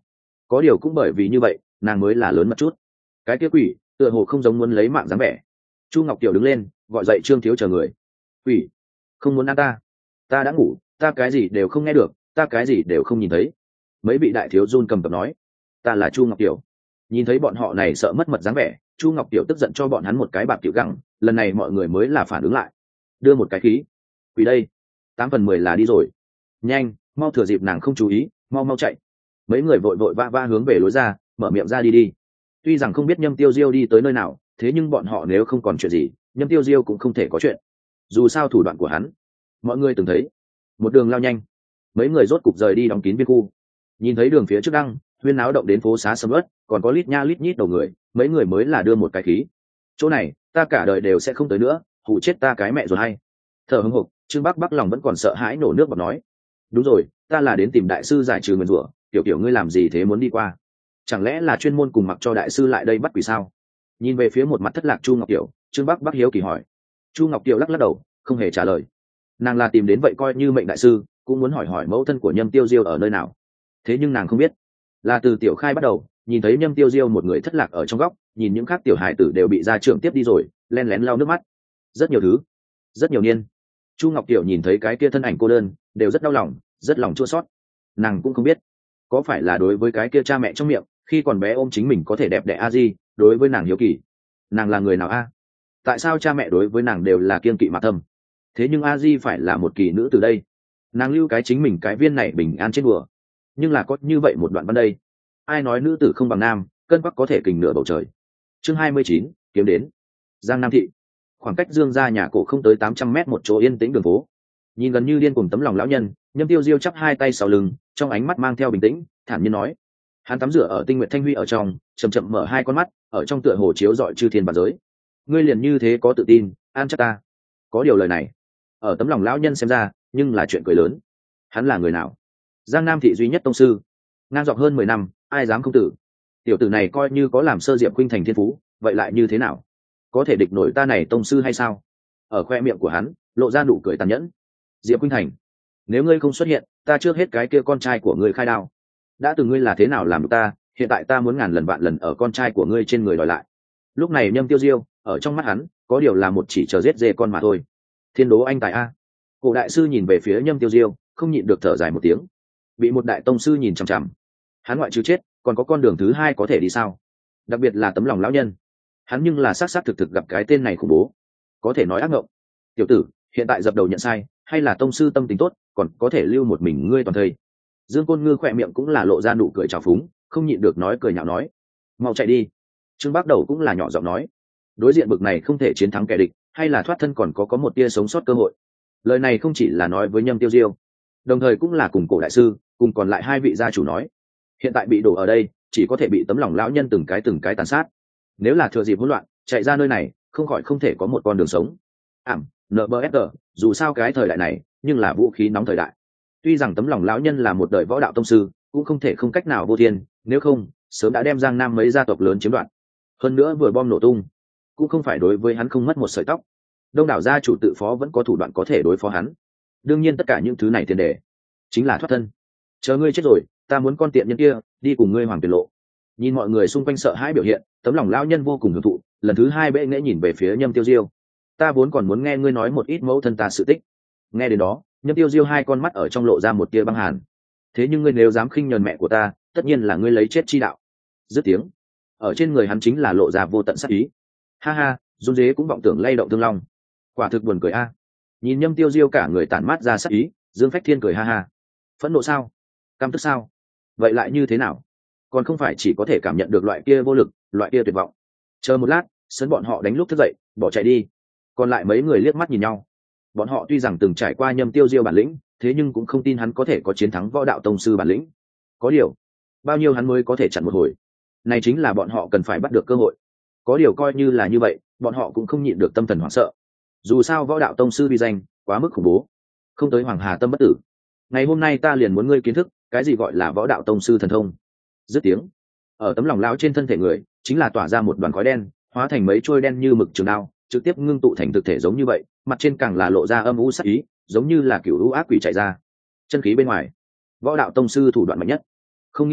có điều cũng bởi vì như vậy nàng mới là lớn một chút. Cái kia quỷ tựa hồ không giống muốn lấy mạng dáng vẻ. Chu Ngọc Kiều đứng lên gọi dậy Trương Thiếu chờ người. Quỷ không muốn ăn ta, ta đã ngủ, ta cái gì đều không nghe được, ta cái gì đều không nhìn thấy. Mấy vị đại thiếu run cầm cập nói, ta là Chu Ngọc Kiều. Nhìn thấy bọn họ này sợ mất mật dáng vẻ, Chu Ngọc Kiều tức giận cho bọn hắn một cái bạc tiểu gẳng. Lần này mọi người mới là phản ứng lại, đưa một cái khí. Quỷ đây, tám phần mười là đi rồi. Nhanh, mau thừa dịp nàng không chú ý, mau mau chạy. Mấy người vội vội va va hướng về lối ra, mở miệng ra đi đi. Tuy rằng không biết Nhâm Tiêu Diêu đi tới nơi nào, thế nhưng bọn họ nếu không còn chuyện gì, Nhâm Tiêu Diêu cũng không thể có chuyện. Dù sao thủ đoạn của hắn mọi người từng thấy. Một đường lao nhanh, mấy người rốt cục rời đi đóng kín biên khu. Nhìn thấy đường phía trước đăng huyên náo động đến phố xá sầm uất, còn có lít nha lít nhít đầu người, mấy người mới là đưa một cái khí. Chỗ này ta cả đời đều sẽ không tới nữa, hù chết ta cái mẹ rồi hay. Thở hững hộc, Trương Bắc Bắc lòng vẫn còn sợ hãi nổ nước bọt nói, đúng rồi, ta là đến tìm đại sư giải trừ nguyền rủa. Tiểu kiểu ngươi làm gì thế, muốn đi qua chẳng lẽ là chuyên môn cùng mặc cho đại sư lại đây bắt quỷ sao? Nhìn về phía một mặt thất lạc Chu Ngọc Kiều, Trương Bắc Bắc hiếu kỳ hỏi. Chu Ngọc Kiều lắc lắc đầu không hề trả lời. Nàng là tìm đến vậy coi như mệnh đại sư, cũng muốn hỏi hỏi mẫu thân của Nhâm Tiêu Diêu ở nơi nào. Thế nhưng nàng không biết, là từ Tiểu Khai bắt đầu, nhìn thấy Nhâm Tiêu Diêu một người thất lạc ở trong góc, nhìn những khác tiểu hải tử đều bị gia trưởng tiếp đi rồi, len lén lau nước mắt. Rất nhiều thứ, rất nhiều niên. Chu Ngọc Kiều nhìn thấy cái kia thân ảnh cô đơn, đều rất đau lòng, rất lòng chua xót. Nàng cũng không biết, có phải là đối với cái kia cha mẹ trong miệng khi còn bé ôm chính mình có thể đẹp đẽ a di, đối với nàng hiếu kỳ. Nàng là người nào a? Tại sao cha mẹ đối với nàng đều là kiêng kỵ mà thâm, thế nhưng a di phải là một kỳ nữ từ đây? Nàng lưu cái chính mình cái viên này bình an trên bùa, nhưng là có như vậy một đoạn văn đây. Ai nói nữ tử không bằng nam, cân bắc có thể kình nửa bầu trời. Chương hai mươi chín, kiếm đến. Giang Nam thị, khoảng cách Dương gia nhà cổ không tới tám trăm mét một chỗ yên tĩnh đường phố. Nhìn gần như điên cùng tấm lòng lão nhân, Nhâm Tiêu Diêu chắp hai tay sau lưng, trong ánh mắt mang theo bình tĩnh, thản nhiên nói. Hắn tắm rửa ở tinh nguyện thanh huy ở trong, chậm chậm mở hai con mắt, ở trong tựa hồ chiếu rọi chư thiên bản giới. Ngươi liền như thế có tự tin, an chắc ta? Có điều lời này, ở tấm lòng lão nhân xem ra, nhưng là chuyện cười lớn. Hắn là người nào? Giang Nam thị duy nhất tông sư, ngang dọc hơn mười năm, ai dám không tử? Tiểu tử này coi như có làm sơ diệp khuynh thành thiên phú, vậy lại như thế nào? Có thể địch nổi ta này tông sư hay sao? Ở khoe miệng của hắn lộ ra nụ cười tàn nhẫn. Diệp khuynh thành, nếu ngươi không xuất hiện, ta trước hết cái kia con trai của ngươi khai đao. Đã từng ngươi là thế nào làm được ta, hiện tại ta muốn ngàn lần vạn lần ở con trai của ngươi trên người đòi lại. Lúc này Nhâm Tiêu Diêu ở trong mắt hắn có điều là một chỉ chờ giết dê con mà thôi. Thiên đố anh tài a. Cổ đại sư nhìn về phía Nhâm Tiêu Diêu, không nhịn được thở dài một tiếng. Bị một đại tông sư nhìn chằm chằm, hắn ngoại trừ chết còn có con đường thứ hai có thể đi sao? Đặc biệt là tấm lòng lão nhân, hắn nhưng là xác xác thực thực gặp cái tên này khủng bố, có thể nói ác ngộng. Tiểu tử, hiện tại dập đầu nhận sai, hay là tông sư tâm tính tốt, còn có thể lưu một mình ngươi toàn thây. Dương Côn Ngư khỏe miệng cũng là lộ ra nụ cười trào phúng, không nhịn được nói cười nhạo nói, mau chạy đi. Trương Bác Đầu cũng là nhỏ giọng nói, đối diện bực này không thể chiến thắng kẻ địch, hay là thoát thân còn có có một tia sống sót cơ hội. Lời này không chỉ là nói với Nhâm Tiêu Diêu, đồng thời cũng là cùng cổ đại sư, cùng còn lại hai vị gia chủ nói. Hiện tại bị đổ ở đây, chỉ có thể bị tấm lòng lão nhân từng cái từng cái tàn sát. Nếu là thừa dịp hỗn loạn chạy ra nơi này, không khỏi không thể có một con đường sống. Ảm, en bê ép giê, dù sao cái thời đại này, nhưng là vũ khí nóng thời đại. Tuy rằng tấm lòng lão nhân là một đời võ đạo tông sư, cũng không thể không cách nào vô thiên, nếu không sớm đã đem Giang Nam mấy gia tộc lớn chiếm đoạt. Hơn nữa vừa bom nổ tung, cũng không phải đối với hắn không mất một sợi tóc. Đông đảo gia chủ tự phó vẫn có thủ đoạn có thể đối phó hắn. Đương nhiên tất cả những thứ này tiền đề chính là thoát thân. Chờ ngươi chết rồi, ta muốn con tiện nhân kia đi cùng ngươi hoàng tiền lộ. Nhìn mọi người xung quanh sợ hãi biểu hiện, tấm lòng lão nhân vô cùng hưởng thụ, lần thứ hai bệ nghễ nhìn về phía Nhâm Tiêu Diêu. Ta vốn còn muốn nghe ngươi nói một ít mẫu thân ta sự tích. Nghe đến đó, Nhâm Tiêu Diêu hai con mắt ở trong lộ ra một tia băng hàn. Thế nhưng ngươi nếu dám khinh nhờn mẹ của ta, tất nhiên là ngươi lấy chết chi đạo. Dứt tiếng, ở trên người hắn chính là lộ ra vô tận sát ý. Ha ha, run dế cũng vọng tưởng lay động thương long. Quả thực buồn cười a. Nhìn Nhâm Tiêu Diêu cả người tản mát ra sát ý, Dương Phách Thiên cười ha ha. Phẫn nộ sao? Căm tức sao? Vậy lại như thế nào? Còn không phải chỉ có thể cảm nhận được loại kia vô lực, loại kia tuyệt vọng. Chờ một lát, sân bọn họ đánh lúc thức dậy, bỏ chạy đi. Còn lại mấy người liếc mắt nhìn nhau. Bọn họ tuy rằng từng trải qua Nhâm Tiêu Diêu bản lĩnh, thế nhưng cũng không tin hắn có thể có chiến thắng võ đạo tông sư bản lĩnh. Có điều, bao nhiêu hắn mới có thể chặn một hồi. Này chính là bọn họ cần phải bắt được cơ hội. Có điều coi như là như vậy, bọn họ cũng không nhịn được tâm thần hoảng sợ. Dù sao võ đạo tông sư uy danh quá mức khủng bố, không tới Hoàng Hà tâm bất tử. Ngày hôm nay ta liền muốn ngươi kiến thức cái gì gọi là võ đạo tông sư thần thông. Dứt tiếng, ở tấm lòng lão trên thân thể người chính là tỏa ra một đoàn khói đen, hóa thành mấy trôi đen như mực trường đao, trực tiếp ngưng tụ thành thực thể giống như vậy, mặt trên càng là lộ ra âm u sắc ý, giống như là cửu u ác quỷ chạy ra. Chân khí bên ngoài, võ đạo tông sư thủ đoạn mạnh nhất. Không nghĩ tới,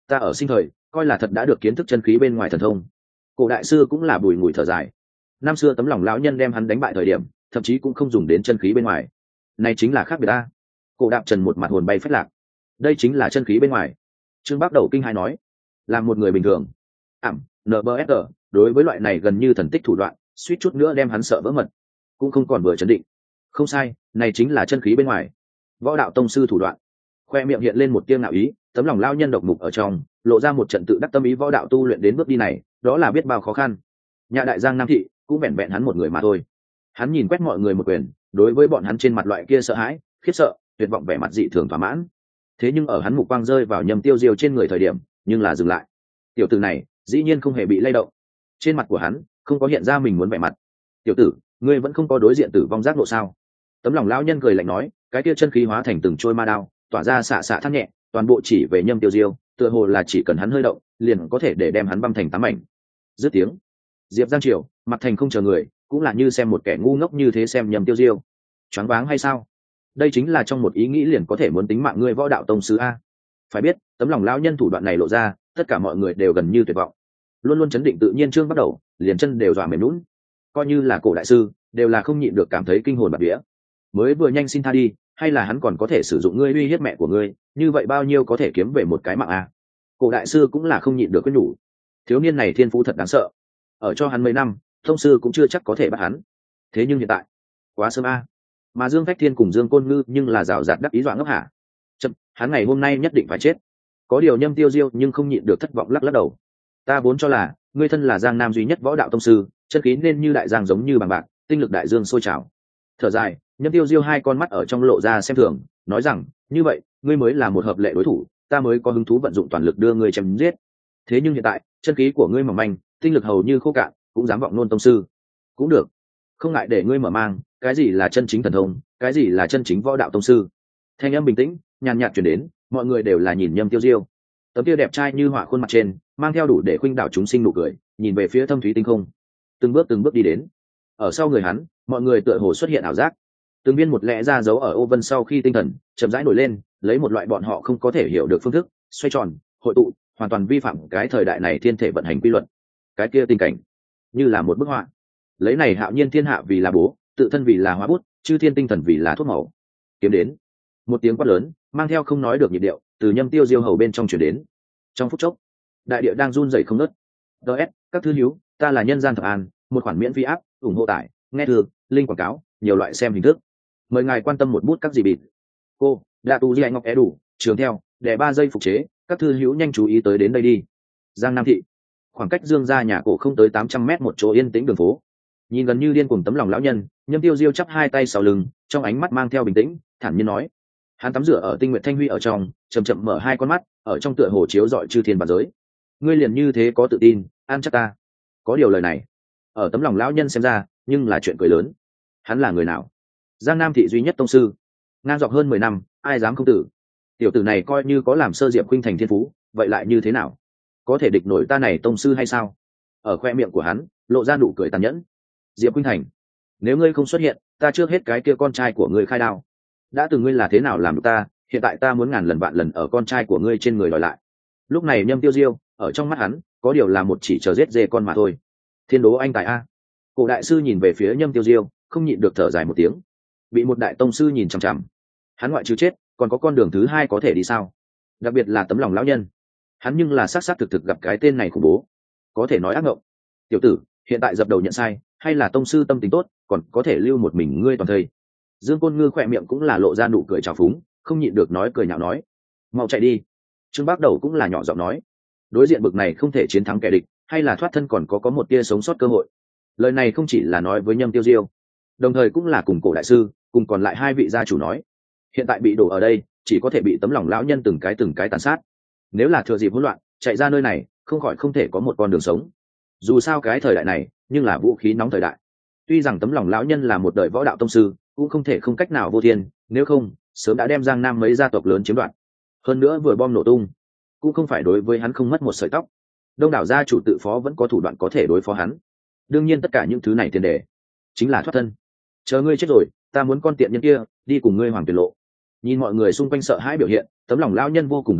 ta ở sinh thời coi là thật đã được kiến thức chân khí bên ngoài thần thông. Cổ đại sư cũng là bùi ngùi thở dài. Năm xưa tấm lòng lão nhân đem hắn đánh bại thời điểm thậm chí cũng không dùng đến chân khí bên ngoài, này chính là khác biệt ta. Cổ Đạp Trần một mặt hồn bay phách lạc, đây chính là chân khí bên ngoài. Trương Bác Đầu kinh hãi nói, là một người bình thường ảm en bê ép rờ đối với loại này gần như thần tích thủ đoạn suýt chút nữa đem hắn sợ vỡ mật, cũng không còn vừa chấn định. Không sai, này chính là chân khí bên ngoài, võ đạo tông sư thủ đoạn. Khoe miệng hiện lên một tia ngạo ý, tấm lòng lao nhân độc mục ở trong lộ ra một trận tự đắc tâm ý. Võ đạo tu luyện đến bước đi này đó là biết bao khó khăn. Nhà đại giang nam thị cũng vẹn vẹn hắn một người mà thôi. Hắn nhìn quét mọi người một quyền, đối với bọn hắn trên mặt loại kia sợ hãi, khiếp sợ, tuyệt vọng vẻ mặt dị thường thỏa mãn. Thế nhưng ở hắn mục quang rơi vào Nhâm Tiêu Diêu trên người thời điểm nhưng là dừng lại. Tiểu tử này dĩ nhiên không hề bị lay động, trên mặt của hắn không có hiện ra mình muốn vẻ mặt. Tiểu tử, ngươi vẫn không có đối diện tử vong giác ngộ sao? Tấm lòng lão nhân cười lạnh nói, cái kia chân khí hóa thành từng trôi ma đao tỏa ra xạ xạ thắt nhẹ, toàn bộ chỉ về Nhâm Tiêu Diêu, tựa hồ là chỉ cần hắn hơi động liền có thể để đem hắn băm thành tám mảnh. Dứt tiếng, Diệp Giang Triều mặt thành không chờ người, cũng là như xem một kẻ ngu ngốc như thế xem Nhâm Tiêu Diêu. Choáng váng hay sao? Đây chính là trong một ý nghĩ liền có thể muốn tính mạng ngươi võ đạo tông sư a. Phải biết, tấm lòng lão nhân thủ đoạn này lộ ra, tất cả mọi người đều gần như tuyệt vọng. Luôn luôn chấn định tự nhiên Trương bắt đầu liền chân đều dọa mềm lún, coi như là cổ đại sư đều là không nhịn được cảm thấy kinh hồn bạt vía. Mới vừa nhanh xin tha đi, hay là hắn còn có thể sử dụng ngươi uy hiếp mẹ của ngươi, như vậy bao nhiêu có thể kiếm về một cái mạng a. Cổ đại sư cũng là không nhịn được cái nhủ, thiếu niên này thiên phú thật đáng sợ, ở cho hắn mấy năm thông sư cũng chưa chắc có thể bắt hắn. Thế nhưng hiện tại quá sớm a. Mà Dương Phách Thiên cùng Dương Côn Ngư nhưng là rào rạt đắc ý dọa ngốc hả. Chậm, hắn ngày hôm nay nhất định phải chết. Có điều Nhâm Tiêu Diêu nhưng không nhịn được thất vọng lắc lắc đầu. Ta vốn cho là ngươi thân là Giang Nam duy nhất võ đạo tông sư, chân khí nên như đại giang giống như bằng bạc, tinh lực đại dương sôi trào. Thở dài, Nhâm Tiêu Diêu hai con mắt ở trong lộ ra xem thường, nói rằng, như vậy, ngươi mới là một hợp lệ đối thủ, ta mới có hứng thú vận dụng toàn lực đưa ngươi chém giết. Thế nhưng hiện tại, chân khí của ngươi mỏng manh, tinh lực hầu như khô cạn, cũng dám vọng nôn tông sư. Cũng được, không ngại để ngươi mở mang, cái gì là chân chính thần thông, cái gì là chân chính võ đạo tông sư. Thanh âm bình tĩnh nhàn nhạt chuyển đến, mọi người đều là nhìn Nhâm Tiêu Diêu, tấm kia đẹp trai như họa khuôn mặt trên mang theo đủ để khuynh đảo chúng sinh nụ cười, nhìn về phía thâm thúy tinh không, từng bước từng bước đi đến. Ở sau người hắn, mọi người tựa hồ xuất hiện ảo giác, từng viên một lẽ ra giấu ở ô vân sau khi tinh thần chậm rãi nổi lên, lấy một loại bọn họ không có thể hiểu được phương thức xoay tròn hội tụ, hoàn toàn vi phạm cái thời đại này thiên thể vận hành quy luật. Cái kia tình cảnh như là một bức họa, lấy này hạo nhiên thiên hạ vì là bố, tự thân vì là hóa bút, chư thiên tinh thần vì là thuốc màu. Kiếm đến, một tiếng quát lớn mang theo không nói được nhịp điệu từ Nhâm Tiêu Diêu hầu bên trong chuyển đến. Trong phút chốc, đại địa đang run rẩy không ngớt. ds các thư hiếu, ta là nhân gian thập an, một khoản miễn phí áp ủng hộ tải nghe thư link quảng cáo, nhiều loại xem hình thức, mời ngài quan tâm một bút các gì bịt. Cô đa tu di anh ngọc é đủ trường theo để ba giây phục chế, các thư hữu nhanh chú ý tới đến đây đi. Giang Nam thị, khoảng cách Dương gia nhà cổ không tới tám trăm mét một chỗ yên tĩnh đường phố. Nhìn gần như điên cuồng tấm lòng lão nhân, Nhâm Tiêu Diêu chắp hai tay sau lưng, trong ánh mắt mang theo bình tĩnh thản nhiên nói. Hắn tắm rửa ở tinh nguyện thanh huy ở trong, chậm chậm mở hai con mắt, ở trong tựa hồ chiếu rọi chư thiên và giới. Ngươi liền như thế có tự tin, an chắc ta. Có điều lời này ở tấm lòng lão nhân xem ra nhưng là chuyện cười lớn. Hắn là người nào? Giang Nam thị duy nhất tông sư, ngang dọc hơn mười năm, ai dám không tử. Tiểu tử này coi như có làm sơ diệp khuynh thành thiên phú, vậy lại như thế nào? Có thể địch nổi ta này tông sư hay sao? Ở khoe miệng của hắn lộ ra nụ cười tàn nhẫn. Diệp khuynh thành, nếu ngươi không xuất hiện, ta trước hết cái kia con trai của ngươi khai đao. Đã từng ngươi là thế nào làm được ta, hiện tại ta muốn ngàn lần vạn lần ở con trai của ngươi trên người đòi lại. Lúc này Nhâm Tiêu Diêu ở trong mắt hắn có điều là một chỉ chờ giết dê con mà thôi. Thiên đố anh tài a. Cổ đại sư nhìn về phía Nhâm Tiêu Diêu, không nhịn được thở dài một tiếng. Bị một đại tông sư nhìn chằm chằm, hắn ngoại trừ chết còn có con đường thứ hai có thể đi sao? Đặc biệt là tấm lòng lão nhân, hắn nhưng là xác xác thực thực gặp cái tên này khủng bố, có thể nói ác ngộng. Tiểu tử, hiện tại dập đầu nhận sai, hay là tông sư tâm tính tốt, còn có thể lưu một mình ngươi toàn thây. Dương Côn Ngư khỏe miệng cũng là lộ ra nụ cười trào phúng, không nhịn được nói cười nhạo nói, mau chạy đi. Trương Bác Đầu cũng là nhỏ giọng nói, đối diện bực này không thể chiến thắng kẻ địch, hay là thoát thân còn có có một tia sống sót cơ hội. Lời này không chỉ là nói với Nhâm Tiêu Diêu, đồng thời cũng là cùng cổ đại sư cùng còn lại hai vị gia chủ nói. Hiện tại bị đổ ở đây, chỉ có thể bị tấm lòng lão nhân từng cái từng cái tàn sát. Nếu là thừa dịp hỗn loạn chạy ra nơi này, không khỏi không thể có một con đường sống. Dù sao cái thời đại này nhưng là vũ khí nóng thời đại, tuy rằng tấm lòng lão nhân là một đời võ đạo tông sư, cũng không thể không cách nào vô thiên, nếu không sớm đã đem Giang Nam mấy gia tộc lớn chiếm đoạt. Hơn nữa vừa bom nổ tung, cũng không phải đối với hắn không mất một sợi tóc. Đông đảo gia chủ tự phó vẫn có thủ đoạn có thể đối phó hắn. Đương nhiên tất cả những thứ này tiền đề chính là thoát thân. Chờ ngươi chết rồi, ta muốn con tiện nhân kia đi cùng ngươi hoàng tuyệt lộ. Nhìn mọi người xung quanh sợ hãi biểu hiện, tấm lòng lão nhân vô cùng hưởng thụ,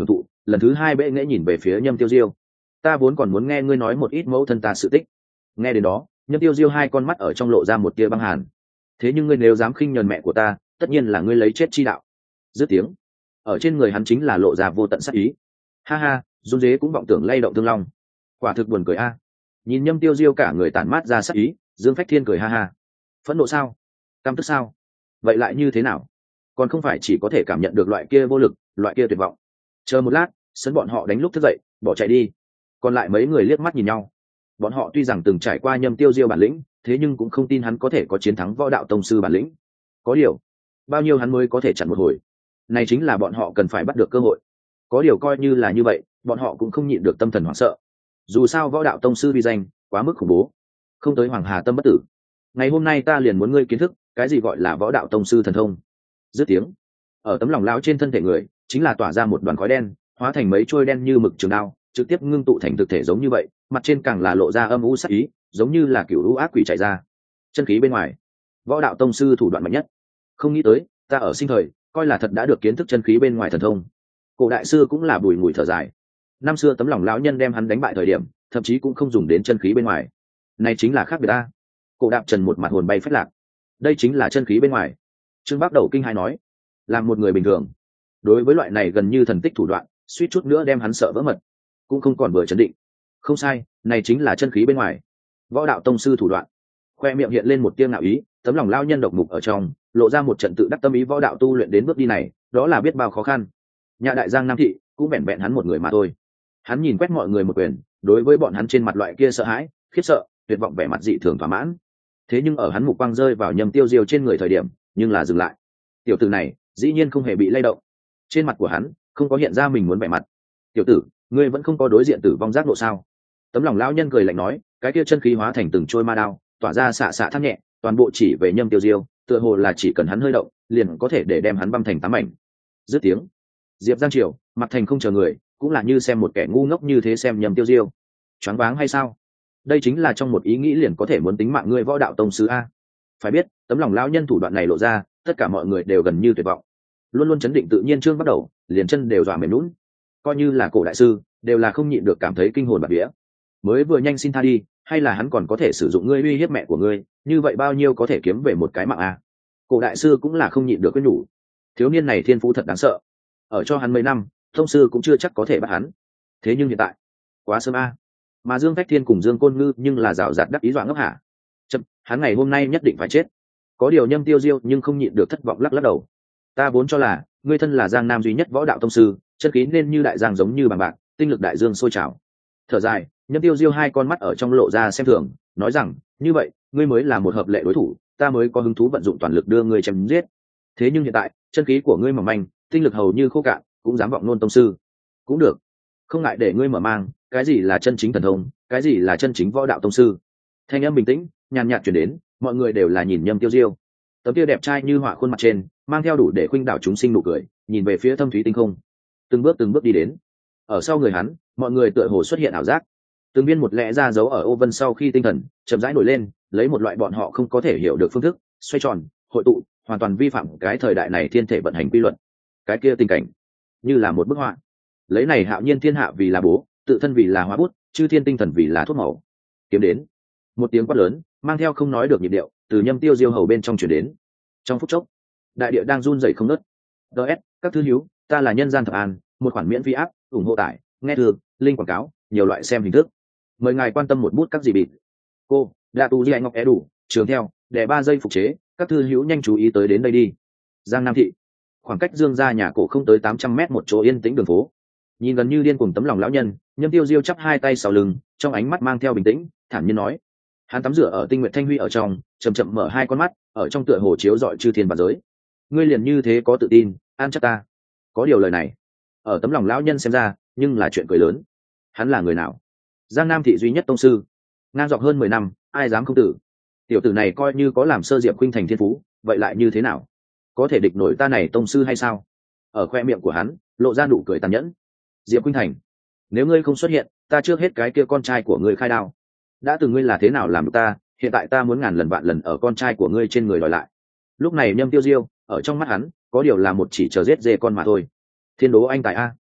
lần thứ hai bệ nghễ nhìn về phía Nhâm Tiêu Diêu. Ta vốn còn muốn nghe ngươi nói một ít mẫu thân ta sự tích. Nghe đến đó, Nhâm Tiêu Diêu hai con mắt ở trong lộ ra một tia băng hàn. Thế nhưng ngươi nếu dám khinh nhờn mẹ của ta, tất nhiên là ngươi lấy chết chi đạo. Dứt tiếng, ở trên người hắn chính là lộ ra vô tận sát ý. Ha ha, run dế cũng vọng tưởng lay động thương long. Quả thực buồn cười a. Nhìn Nhâm Tiêu Diêu cả người tản mát ra sát ý, Dương Phách Thiên cười ha ha. Phẫn nộ sao? Căm tức sao? Vậy lại như thế nào? Còn không phải chỉ có thể cảm nhận được loại kia vô lực, loại kia tuyệt vọng. Chờ một lát, sân bọn họ đánh lúc thức dậy, bỏ chạy đi. Còn lại mấy người liếc mắt nhìn nhau. Bọn họ tuy rằng từng trải qua Nhâm Tiêu Diêu bản lĩnh, thế nhưng cũng không tin hắn có thể có chiến thắng võ đạo tông sư bản lĩnh. Có điều, bao nhiêu hắn mới có thể chặn một hồi. Này chính là bọn họ cần phải bắt được cơ hội. Có điều coi như là như vậy, bọn họ cũng không nhịn được tâm thần hoảng sợ. Dù sao võ đạo tông sư uy danh quá mức khủng bố, không tới Hoàng Hà tâm bất tử. Ngày hôm nay ta liền muốn ngươi kiến thức cái gì gọi là võ đạo tông sư thần thông. Dứt tiếng, ở tấm lòng lão trên thân thể người chính là tỏa ra một đoàn khói đen, hóa thành mấy trôi đen như mực trường đao, trực tiếp ngưng tụ thành thực thể giống như vậy, mặt trên càng là lộ ra âm u sắc ý, giống như là cựu u ác quỷ chạy ra. Chân khí bên ngoài, võ đạo tông sư thủ đoạn mạnh nhất. Không nghĩ tới, ta ở sinh thời coi là thật đã được kiến thức chân khí bên ngoài thần thông. Cổ đại sư cũng là bùi ngùi thở dài. Năm xưa tấm lòng lão nhân đem hắn đánh bại thời điểm, thậm chí cũng không dùng đến chân khí bên ngoài. Này chính là khác biệt ta. Cổ Đạp Trần một mặt hồn bay phách lạc. Đây chính là chân khí bên ngoài. Trương Bắc Đầu kinh hãi nói, làm một người bình thường, đối với loại này gần như thần tích thủ đoạn, suýt chút nữa đem hắn sợ vỡ mật, cũng không còn vừa chấn định. Không sai, này chính là chân khí bên ngoài, võ đạo tông sư thủ đoạn. Khoe miệng hiện lên một tia ngạo ý, tấm lòng lao nhân độc mục ở trong, lộ ra một trận tự đắc tâm ý võ đạo tu luyện đến bước đi này, đó là biết bao khó khăn. Nhà đại giang Nam thị cũng vẹn vẹn hắn một người mà thôi. Hắn nhìn quét mọi người một quyền, đối với bọn hắn trên mặt loại kia sợ hãi, khiếp sợ, tuyệt vọng vẻ mặt dị thường thỏa mãn. Thế nhưng ở hắn mục quang rơi vào Nhâm Tiêu Diêu trên người thời điểm, nhưng là dừng lại. Tiểu tử này, dĩ nhiên không hề bị lay động. Trên mặt của hắn không có hiện ra mình muốn vẻ mặt. Tiểu tử, ngươi vẫn không có đối diện tử vong giác ngộ sao? Tấm lòng lão nhân cười lạnh nói, cái kia chân khí hóa thành từng trôi ma đao, tỏa ra xạ xạ thắt nhẹ, toàn bộ chỉ về Nhâm Tiêu Diêu, tựa hồ là chỉ cần hắn hơi động, liền có thể để đem hắn băm thành tám mảnh. Dứt tiếng, Diệp Giang Triều mặt thành không chờ người, cũng là như xem một kẻ ngu ngốc như thế xem Nhâm Tiêu Diêu. Choáng váng hay sao? Đây chính là trong một ý nghĩ liền có thể muốn tính mạng ngươi võ đạo tông sứ a. Phải biết, tấm lòng lão nhân thủ đoạn này lộ ra, tất cả mọi người đều gần như tuyệt vọng. Luôn luôn chấn định tự nhiên Trương bắt đầu, liền chân đều dọa mềm lún. Coi như là cổ đại sư, đều là không nhịn được cảm thấy kinh hồn bạt vía. Mới vừa nhanh xin tha đi, hay là hắn còn có thể sử dụng ngươi uy hiếp mẹ của ngươi, như vậy bao nhiêu có thể kiếm về một cái mạng a. Cổ đại sư cũng là không nhịn được cái nhủ. Thiếu niên này thiên phú thật đáng sợ. Ở cho hắn mấy năm, thông sư cũng chưa chắc có thể bắt hắn. Thế nhưng hiện tại, quá sớm a. Mà Dương Phách Thiên cùng Dương Côn Ngư nhưng là rào rạt đắc ý dọa ngốc hả. Chậm, hắn ngày hôm nay nhất định phải chết. Có điều Nhâm Tiêu Diêu nhưng không nhịn được thất vọng lắc lắc đầu. Ta vốn cho là ngươi thân là Giang Nam duy nhất võ đạo tông sư, chân khí nên như đại giang giống như bằng bạc, tinh lực đại dương sôi trào. Thở dài, Nhâm Tiêu Diêu hai con mắt ở trong lộ ra xem thường, nói rằng, như vậy, ngươi mới là một hợp lệ đối thủ, ta mới có hứng thú vận dụng toàn lực đưa ngươi chém giết. Thế nhưng hiện tại, chân khí của ngươi mỏng manh, tinh lực hầu như khô cạn, cũng dám vọng nôn tông sư. Cũng được, không ngại để ngươi mở mang, cái gì là chân chính thần thông, cái gì là chân chính võ đạo tông sư. Thanh âm bình tĩnh, nhàn nhạt chuyển đến, mọi người đều là nhìn Nhâm Tiêu Diêu. Tấm kia đẹp trai như họa khuôn mặt trên, mang theo đủ để khuynh đảo chúng sinh nụ cười, nhìn về phía thâm thúy tinh không. Từng bước từng bước đi đến. Ở sau người hắn, mọi người tựa hồ xuất hiện ảo giác. Từng viên một lẽ ra giấu ở ô vân sau khi tinh thần chậm rãi nổi lên, lấy một loại bọn họ không có thể hiểu được phương thức, xoay tròn, hội tụ, hoàn toàn vi phạm cái thời đại này thiên thể vận hành quy luật. Cái kia tình cảnh, như là một bức họa. Lấy này hạo nhiên thiên hạ vì là bố, tự thân vì là hóa bút, chư thiên tinh thần vì là thuốc màu. Kiếm đến. Một tiếng quát lớn, mang theo không nói được nhịp điệu, từ Nhâm Tiêu Diêu hầu bên trong truyền đến. Trong phút chốc, đại địa đang run rẩy không ngớt. ds các thư hữu, ta là nhân gian thập an, một khoản miễn phí áp, ủng hộ tải, nghe thường, link quảng cáo, nhiều loại xem hình thức. Mời ngài quan tâm một bút các gì bịt. Cô, đa tu di ngọc é đủ, trường theo, để ba giây phục chế, các thư hữu nhanh chú ý tới đến đây đi. Giang Nam thị, khoảng cách Dương gia nhà cổ không tới tám trăm mét một chỗ yên tĩnh đường phố. Nhìn gần như điên cuồng tấm lòng lão nhân, Nhâm Tiêu Diêu chắp hai tay sau lưng, trong ánh mắt mang theo bình tĩnh, thản nhiên nói: hắn tắm rửa ở tinh nguyện thanh huy ở trong, chậm chậm mở hai con mắt, ở trong tựa hồ chiếu rọi chư thiên và giới. Ngươi liền như thế có tự tin, an chắc ta. Có điều lời này, ở tấm lòng lão nhân xem ra, nhưng là chuyện cười lớn. Hắn là người nào? Giang Nam thị duy nhất tông sư, ngang dọc hơn mười năm, ai dám không tử. Tiểu tử này coi như có làm sơ diệp khuynh thành thiên phú, vậy lại như thế nào? Có thể địch nổi ta này tông sư hay sao? Ở khoe miệng của hắn lộ ra nụ cười tàn nhẫn. Diệp khuynh thành, nếu ngươi không xuất hiện, ta trước hết cái kia con trai của ngươi khai đao. Đã từng ngươi là thế nào làm được ta, hiện tại ta muốn ngàn lần vạn lần ở con trai của ngươi trên người đòi lại. Lúc này Nhâm Tiêu Diêu ở trong mắt hắn có điều là một chỉ chờ giết dê con mà thôi. Thiên đố anh tài a.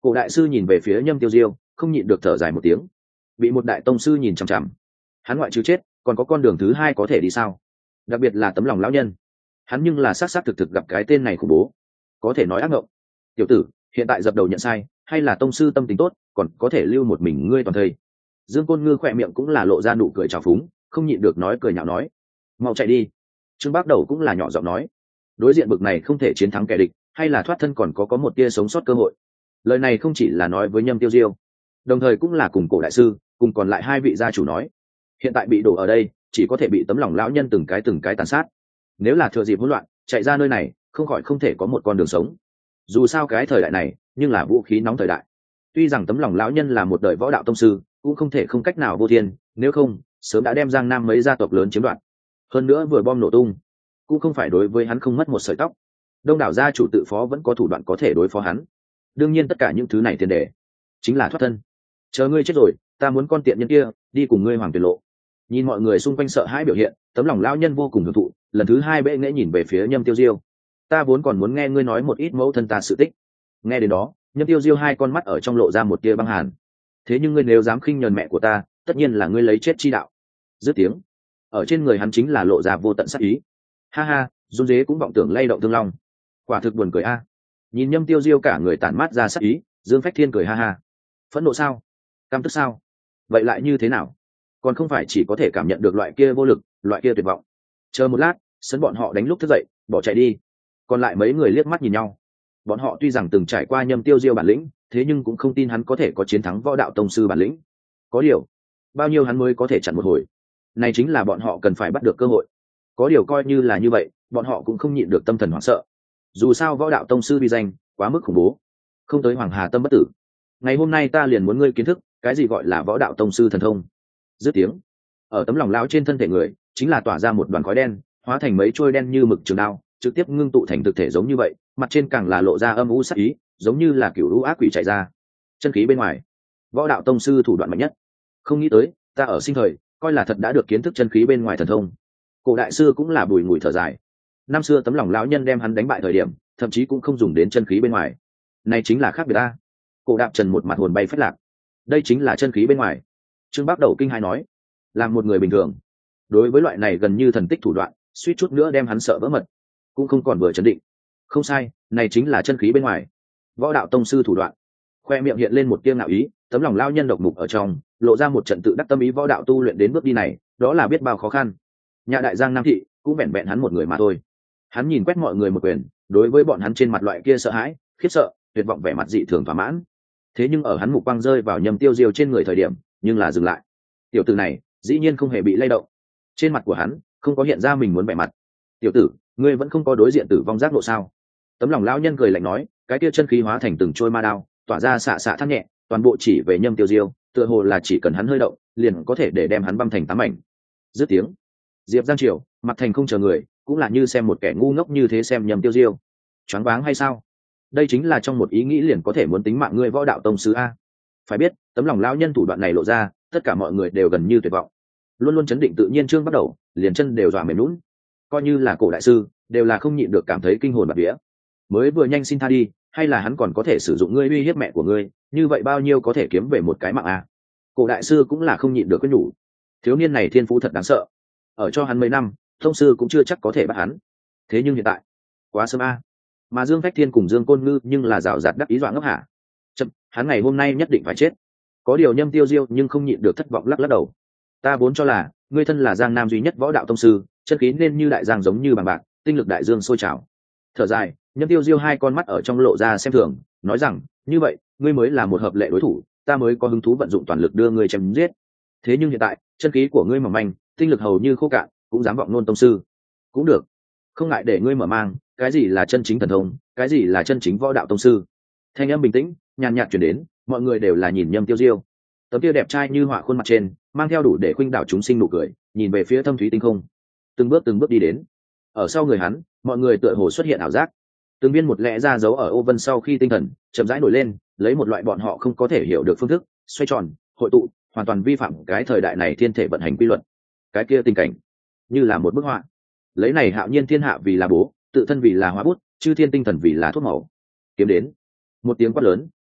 Cổ đại sư nhìn về phía Nhâm Tiêu Diêu, không nhịn được thở dài một tiếng. Bị một đại tông sư nhìn chằm chằm, hắn ngoại trừ chết còn có con đường thứ hai có thể đi sao? Đặc biệt là tấm lòng lão nhân, hắn nhưng là xác xác thực thực gặp cái tên này khủng bố, có thể nói ác ngộng. Tiểu tử, hiện tại dập đầu nhận sai, hay là tông sư tâm tính tốt, còn có thể lưu một mình ngươi toàn thây. Dương Côn Ngư khỏe miệng cũng là lộ ra nụ cười trào phúng, không nhịn được nói cười nhạo nói: mau chạy đi. Trương Bác Đầu cũng là nhỏ giọng nói: đối diện bực này không thể chiến thắng kẻ địch, hay là thoát thân còn có có một tia sống sót cơ hội. Lời này không chỉ là nói với Nhâm Tiêu Diêu, đồng thời cũng là cùng Cổ đại sư, cùng còn lại hai vị gia chủ nói. Hiện tại bị đổ ở đây, chỉ có thể bị tấm lòng lão nhân từng cái từng cái tàn sát. Nếu là thừa dịp hỗn loạn, chạy ra nơi này, không khỏi không thể có một con đường sống. Dù sao cái thời đại này, nhưng là vũ khí nóng thời đại. Tuy rằng tấm lòng lão nhân là một đời võ đạo tông sư, cũng không thể không cách nào vô thiên, nếu không, sớm đã đem Giang Nam mấy gia tộc lớn chiếm đoạt. Hơn nữa vừa bom nổ tung, cũng không phải đối với hắn không mất một sợi tóc. Đông đảo gia chủ tự phó vẫn có thủ đoạn có thể đối phó hắn. Đương nhiên tất cả những thứ này tiền đề chính là thoát thân. Chờ ngươi chết rồi, ta muốn con tiện nhân kia đi cùng ngươi hoàng tuyệt lộ. Nhìn mọi người xung quanh sợ hãi biểu hiện, tấm lòng lão nhân vô cùng hưởng thụ, lần thứ hai bệ nghễ nhìn về phía Nhâm Tiêu Diêu. Ta vốn còn muốn nghe ngươi nói một ít mẫu thân ta sự tích. Nghe đến đó, Nhâm Tiêu Diêu hai con mắt ở trong lộ ra một tia băng hàn. Thế nhưng ngươi nếu dám khinh nhờn mẹ của ta, tất nhiên là ngươi lấy chết chi đạo. Dứt tiếng, ở trên người hắn chính là lộ ra vô tận sát ý. Ha ha, run dế cũng vọng tưởng lay động thương long. Quả thực buồn cười a. Nhìn Nhâm Tiêu Diêu cả người tản mát ra sát ý, Dương Phách Thiên cười ha ha. Phẫn nộ sao? Căm tức sao? Vậy lại như thế nào? Còn không phải chỉ có thể cảm nhận được loại kia vô lực, loại kia tuyệt vọng. Chờ một lát, sân bọn họ đánh lúc thức dậy, bỏ chạy đi. Còn lại mấy người liếc mắt nhìn nhau. Bọn họ tuy rằng từng trải qua Nhâm Tiêu Diêu bản lĩnh, thế nhưng cũng không tin hắn có thể có chiến thắng võ đạo tông sư bản lĩnh. Có điều, bao nhiêu hắn mới có thể chặn một hồi. Này chính là bọn họ cần phải bắt được cơ hội. Có điều coi như là như vậy, bọn họ cũng không nhịn được tâm thần hoảng sợ. Dù sao võ đạo tông sư uy danh quá mức khủng bố, không tới Hoàng Hà tâm bất tử. Ngày hôm nay ta liền muốn ngươi kiến thức cái gì gọi là võ đạo tông sư thần thông. Dứt tiếng, ở tấm lòng lão trên thân thể người chính là tỏa ra một đoàn khói đen, hóa thành mấy trôi đen như mực trường đao, trực tiếp ngưng tụ thành thực thể giống như vậy, mặt trên càng là lộ ra âm u sắc ý, giống như là kiểu lũ ác quỷ chạy ra. Chân khí bên ngoài, võ đạo tông sư thủ đoạn mạnh nhất. Không nghĩ tới, ta ở sinh thời coi là thật đã được kiến thức chân khí bên ngoài thần thông. Cổ đại sư cũng là bùi ngùi thở dài. Năm xưa tấm lòng lão nhân đem hắn đánh bại thời điểm, thậm chí cũng không dùng đến chân khí bên ngoài. Này chính là khác biệt ta. Cổ Đạp Trần một mặt hồn bay phách lạc. Đây chính là chân khí bên ngoài. Trương Bác Đầu kinh hãi nói, làm một người bình thường, đối với loại này gần như thần tích thủ đoạn, suýt chút nữa đem hắn sợ vỡ mật, cũng không còn vừa chấn định. Không sai, này chính là chân khí bên ngoài, võ đạo tông sư thủ đoạn. Khoe miệng hiện lên một tia ngạo ý, tấm lòng lao nhân độc mục ở trong, lộ ra một trận tự đắc tâm ý võ đạo tu luyện đến bước đi này, đó là biết bao khó khăn. Nhà đại giang Nam thị cũng vẹn vẹn hắn một người mà thôi. Hắn nhìn quét mọi người một quyền, đối với bọn hắn trên mặt loại kia sợ hãi, khiếp sợ, tuyệt vọng vẻ mặt dị thường thỏa mãn. Thế nhưng ở hắn mục quang rơi vào Nhâm Tiêu Diêu trên người thời điểm, nhưng là dừng lại. Tiểu tử này, dĩ nhiên không hề bị lay động. Trên mặt của hắn không có hiện ra mình muốn vẻ mặt. Tiểu tử, ngươi vẫn không có đối diện tử vong giác ngộ sao? Tấm lòng lão nhân cười lạnh nói, cái kia chân khí hóa thành từng trôi ma đao, tỏa ra xạ xạ thắt nhẹ, toàn bộ chỉ về Nhâm Tiêu Diêu, tựa hồ là chỉ cần hắn hơi động, liền có thể để đem hắn băm thành tám mảnh. Dứt tiếng, Diệp Giang Triều mặt thành không chờ người, cũng là như xem một kẻ ngu ngốc như thế xem Nhâm Tiêu Diêu. Choáng váng hay sao? Đây chính là trong một ý nghĩ liền có thể muốn tính mạng ngươi võ đạo tông sư a. Phải biết, tấm lòng lão nhân thủ đoạn này lộ ra, tất cả mọi người đều gần như tuyệt vọng. Luôn luôn chấn định tự nhiên Trương bắt đầu, liền chân đều dọa mềm lún. Coi như là Cổ đại sư, đều là không nhịn được cảm thấy kinh hồn bạt vía. Mới vừa nhanh xin tha đi, hay là hắn còn có thể sử dụng ngươi uy hiếp mẹ của ngươi, như vậy bao nhiêu có thể kiếm về một cái mạng a. Cổ đại sư cũng là không nhịn được cái nhủ. Thiếu niên này thiên phú thật đáng sợ. Ở cho hắn mấy năm, thông sư cũng chưa chắc có thể bắt hắn. Thế nhưng hiện tại, quá sớm a. Mà Dương Phách Thiên cùng Dương Côn Ngư nhưng là rào rạt đắc ý dọa ngốc hả. Chậm, hắn ngày hôm nay nhất định phải chết. Có điều Nhâm Tiêu Diêu nhưng không nhịn được thất vọng lắc lắc đầu. Ta vốn cho là ngươi thân là Giang Nam duy nhất võ đạo tông sư, chân khí nên như đại giang giống như bằng bạc, tinh lực đại dương sôi trào. Thở dài, Nhâm Tiêu Diêu hai con mắt ở trong lộ ra xem thường, nói rằng, như vậy, ngươi mới là một hợp lệ đối thủ, ta mới có hứng thú vận dụng toàn lực đưa ngươi chém giết. Thế nhưng hiện tại, chân khí của ngươi mỏng manh, tinh lực hầu như khô cạn, cũng dám vọng nôn tông sư. Cũng được, không ngại để ngươi mở mang, cái gì là chân chính thần thông, cái gì là chân chính võ đạo tông sư. Thanh âm bình tĩnh, nhàn nhạt chuyển đến, mọi người đều là nhìn Nhâm Tiêu Diêu. Tấm kia đẹp trai như họa khuôn mặt trên, mang theo đủ để khuynh đảo chúng sinh nụ cười, nhìn về phía thâm thúy tinh không. Từng bước từng bước đi đến. Ở sau người hắn, mọi người tựa hồ xuất hiện ảo giác. Từng viên một lẽ ra giấu ở ô vân sau khi tinh thần chậm rãi nổi lên, lấy một loại bọn họ không có thể hiểu được phương thức, xoay tròn, hội tụ, hoàn toàn vi phạm cái thời đại này thiên thể vận hành quy luật. Cái kia tình cảnh, như là một bức họa. Lấy này hạo nhiên thiên hạ vì là bố, tự thân vì là hóa bút, chư thiên tinh thần vì là thuốc màu. Kiếm đến, một tiếng quát lớn,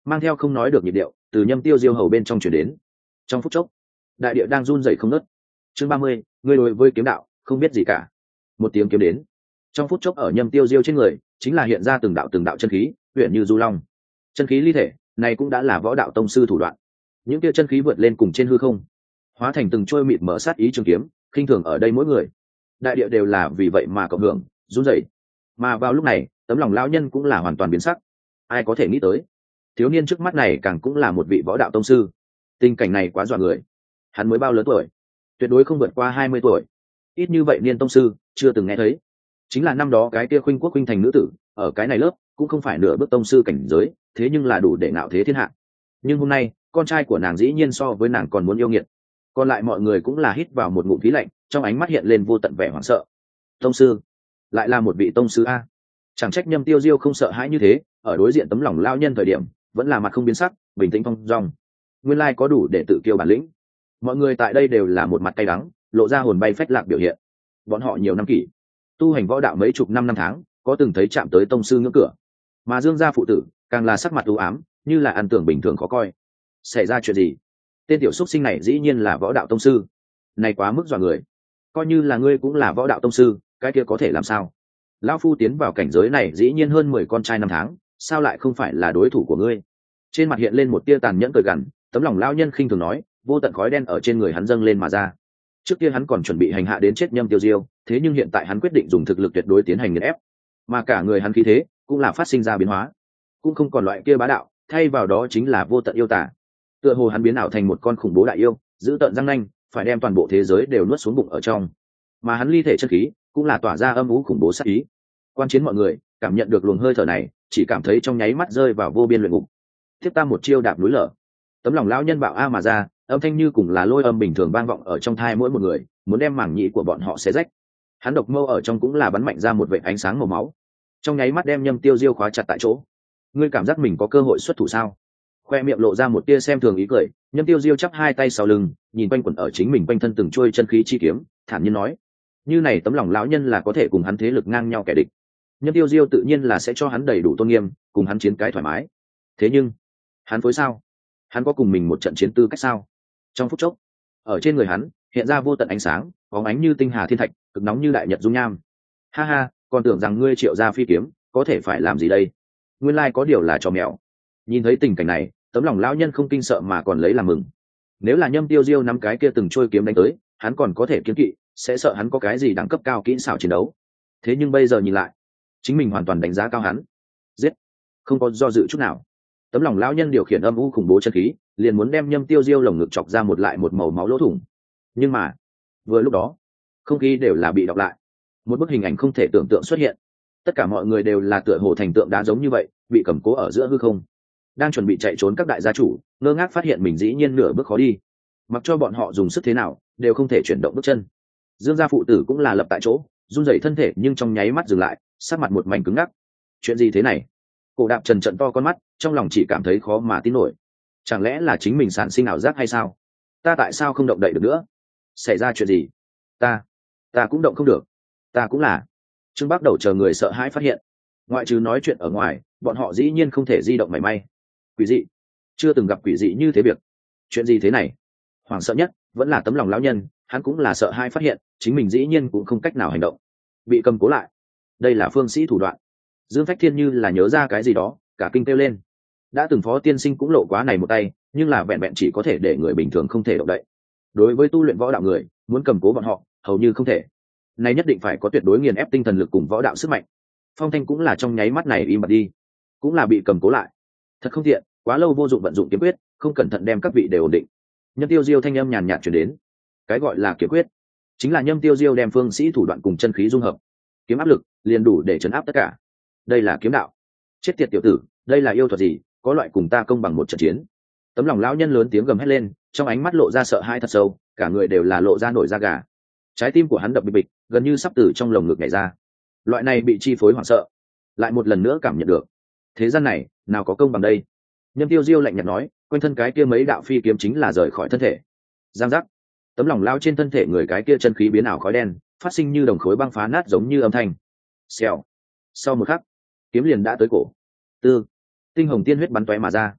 mang theo không nói được nhịp điệu từ nhâm tiêu diêu hầu bên trong chuyển đến. Trong phút chốc đại địa đang run rẩy không nớt. Chương ba mươi, ngươi đối với kiếm đạo không biết gì cả. Một tiếng kiếm đến, trong phút chốc ở nhâm tiêu diêu trên người chính là hiện ra từng đạo từng đạo chân khí, huyện như du long. Chân khí ly thể này cũng đã là võ đạo tông sư thủ đoạn. Những kia chân khí vượt lên cùng trên hư không, hóa thành từng trôi mịt mở sát ý trường kiếm, khinh thường ở đây mỗi người. Đại địa đều là vì vậy mà cộng hưởng, run rẩy. Mà vào lúc này, tấm lòng lão nhân cũng là hoàn toàn biến sắc. Ai có thể nghĩ tới, thiếu niên trước mắt này càng cũng là một vị võ đạo tông sư. Tình cảnh này quá dọa người. Hắn mới bao lớn tuổi? Tuyệt đối không vượt qua hai mươi tuổi. Ít như vậy niên tông sư, chưa từng nghe thấy. Chính là năm đó cái kia khuynh quốc khuynh thành nữ tử, ở cái này lớp cũng không phải nửa bước tông sư cảnh giới, thế nhưng là đủ để ngạo thế thiên hạ. Nhưng hôm nay, con trai của nàng dĩ nhiên so với nàng còn muốn yêu nghiệt. Còn lại mọi người cũng là hít vào một ngụm khí lạnh, trong ánh mắt hiện lên vô tận vẻ hoảng sợ. Tông sư, lại là một vị tông sư a. Chẳng trách Nhâm Tiêu Diêu không sợ hãi như thế, ở đối diện tấm lòng lao nhân thời điểm, vẫn là mặt không biến sắc, bình tĩnh phong dong. Nguyên lai có đủ để tự kiêu bản lĩnh. Mọi người tại đây đều là một mặt cay đắng, lộ ra hồn bay phách lạc biểu hiện. Bọn họ nhiều năm kỷ tu hành võ đạo mấy chục năm năm tháng, có từng thấy chạm tới tông sư ngưỡng cửa. Mà Dương gia phụ tử càng là sắc mặt u ám, như là ăn tưởng bình thường khó coi. Xảy ra chuyện gì? Tên tiểu xuất sinh này dĩ nhiên là võ đạo tông sư, này quá mức dọa người. Coi như là ngươi cũng là võ đạo tông sư, cái kia có thể làm sao? Lão phu tiến vào cảnh giới này dĩ nhiên hơn mười con trai năm tháng, sao lại không phải là đối thủ của ngươi? Trên mặt hiện lên một tia tàn nhẫn cười gằn, tấm lòng lão nhân khinh thường nói, vô tận khói đen ở trên người hắn dâng lên mà ra. Trước kia hắn còn chuẩn bị hành hạ đến chết Nhâm Tiêu Diêu, thế nhưng hiện tại hắn quyết định dùng thực lực tuyệt đối tiến hành nghiền ép, mà cả người hắn khí thế cũng là phát sinh ra biến hóa, cũng không còn loại kia bá đạo, thay vào đó chính là vô tận yêu tả. Tựa hồ hắn biến ảo thành một con khủng bố đại yêu, giữ tận răng nanh, phải đem toàn bộ thế giới đều nuốt xuống bụng ở trong. Mà hắn ly thể chân khí cũng là tỏa ra âm u khủng bố sát ý. Quan chiến mọi người cảm nhận được luồng hơi thở này, chỉ cảm thấy trong nháy mắt rơi vào vô biên luyện ngục. Tiếp ta một chiêu đạp núi lở. Tấm lòng lão nhân bạo a mà ra, âm thanh như cùng là lôi âm bình thường vang vọng ở trong thai mỗi một người, muốn đem màng nhĩ của bọn họ xé rách. Hắn độc mâu ở trong cũng là bắn mạnh ra một vệt ánh sáng màu máu, trong nháy mắt đem Nhâm Tiêu Diêu khóa chặt tại chỗ. Ngươi cảm giác mình có cơ hội xuất thủ sao? Khoe miệng lộ ra một tia xem thường ý cười, Nhâm Tiêu Diêu chắp hai tay sau lưng, nhìn quanh quẩn ở chính mình quanh thân từng trôi chân khí chi kiếm, thản nhiên nói: như này tấm lòng lão nhân là có thể cùng hắn thế lực ngang nhau kẻ địch. Nhâm Tiêu Diêu tự nhiên là sẽ cho hắn đầy đủ tôn nghiêm, cùng hắn chiến cái thoải mái. Thế nhưng, hắn phối sao? Hắn có cùng mình một trận chiến tư cách sao? Trong phút chốc, ở trên người hắn hiện ra vô tận ánh sáng, bóng ánh như tinh hà thiên thạch, cực nóng như đại nhật dung nham. Ha ha, còn tưởng rằng ngươi Triệu gia phi kiếm có thể phải làm gì đây? Nguyên lai có điều là trò mèo. Nhìn thấy tình cảnh này, tấm lòng lão nhân không kinh sợ mà còn lấy làm mừng. Nếu là Nhâm Tiêu Diêu nắm cái kia từng trôi kiếm đánh tới, hắn còn có thể kiêng kỵ, sẽ sợ hắn có cái gì đẳng cấp cao kỹ xảo chiến đấu. Thế nhưng bây giờ nhìn lại, chính mình hoàn toàn đánh giá cao hắn. Giết, không có do dự chút nào. Tấm lòng lão nhân điều khiển âm u khủng bố chân khí, liền muốn đem Nhâm Tiêu Diêu lồng ngực chọc ra một lại một màu máu lỗ thủng. Nhưng mà, vừa lúc đó, không khí đều là bị đọc lại. Một bức hình ảnh không thể tưởng tượng xuất hiện. Tất cả mọi người đều là tựa hồ thành tượng đá giống như vậy, bị cầm cố ở giữa hư không. Đang chuẩn bị chạy trốn các đại gia chủ, ngơ ngác phát hiện mình dĩ nhiên nửa bước khó đi. Mặc cho bọn họ dùng sức thế nào, đều không thể chuyển động bước chân. Dương gia phụ tử cũng là lập tại chỗ, run rẩy thân thể nhưng trong nháy mắt dừng lại, sát mặt một mảnh cứng ngắc. Chuyện gì thế này? Cổ Đạp trần trận to con mắt, trong lòng chỉ cảm thấy khó mà tin nổi. Chẳng lẽ là chính mình sản sinh ảo giác hay sao? Ta tại sao không động đậy được nữa? Xảy ra chuyện gì? Ta, ta cũng động không được. Ta cũng là. Trương Bắc Đầu chờ người sợ hãi phát hiện, ngoại trừ nói chuyện ở ngoài, bọn họ dĩ nhiên không thể di động mảy may. Quỷ dị, chưa từng gặp quỷ dị như thế việc. Chuyện gì thế này? Hoảng sợ nhất vẫn là tấm lòng lão nhân, hắn cũng là sợ hãi phát hiện chính mình dĩ nhiên cũng không cách nào hành động, bị cầm cố lại. Đây là phương sĩ thủ đoạn. Dương Phách Thiên như là nhớ ra cái gì đó, cả kinh kêu lên. Đã từng phó tiên sinh cũng lộ quá này một tay, nhưng là vẹn vẹn chỉ có thể để người bình thường không thể động đậy. Đối với tu luyện võ đạo người, muốn cầm cố bọn họ hầu như không thể. Này nhất định phải có tuyệt đối nghiền ép tinh thần lực cùng võ đạo sức mạnh. Phong Thanh cũng là trong nháy mắt này im bặt đi, cũng là bị cầm cố lại. Thật không tiện, quá lâu vô dụng vận dụng kiếm quyết, không cẩn thận đem các vị đều ổn định. Nhâm Tiêu Diêu thanh âm nhàn nhạt truyền đến. Cái gọi là kiếm quyết, chính là Nhâm Tiêu Diêu đem phương sĩ thủ đoạn cùng chân khí dung hợp, kiếm áp lực liền đủ để chấn áp tất cả. Đây là kiếm đạo. Chết tiệt tiểu tử, đây là yêu thuật gì, có loại cùng ta công bằng một trận chiến. Tấm lòng lão nhân lớn tiếng gầm hét lên, trong ánh mắt lộ ra sợ hãi thật sâu, cả người đều là lộ ra nổi da gà. Trái tim của hắn đập bịch bịch, gần như sắp từ trong lồng ngực nhảy ra. Loại này bị chi phối hoảng sợ, lại một lần nữa cảm nhận được, thế gian này nào có công bằng đây. Nhâm Tiêu Diêu lạnh nhạt nói, quanh thân cái kia mấy đạo phi kiếm chính là rời khỏi thân thể. Giang giác, tấm lòng lao trên thân thể người cái kia chân khí biến ảo khói đen, phát sinh như đồng khối băng phá nát giống như âm thanh. Xèo. Sau một khắc, kiếm liền đã tới cổ. Tư, tinh hồng tiên huyết bắn tóe mà ra.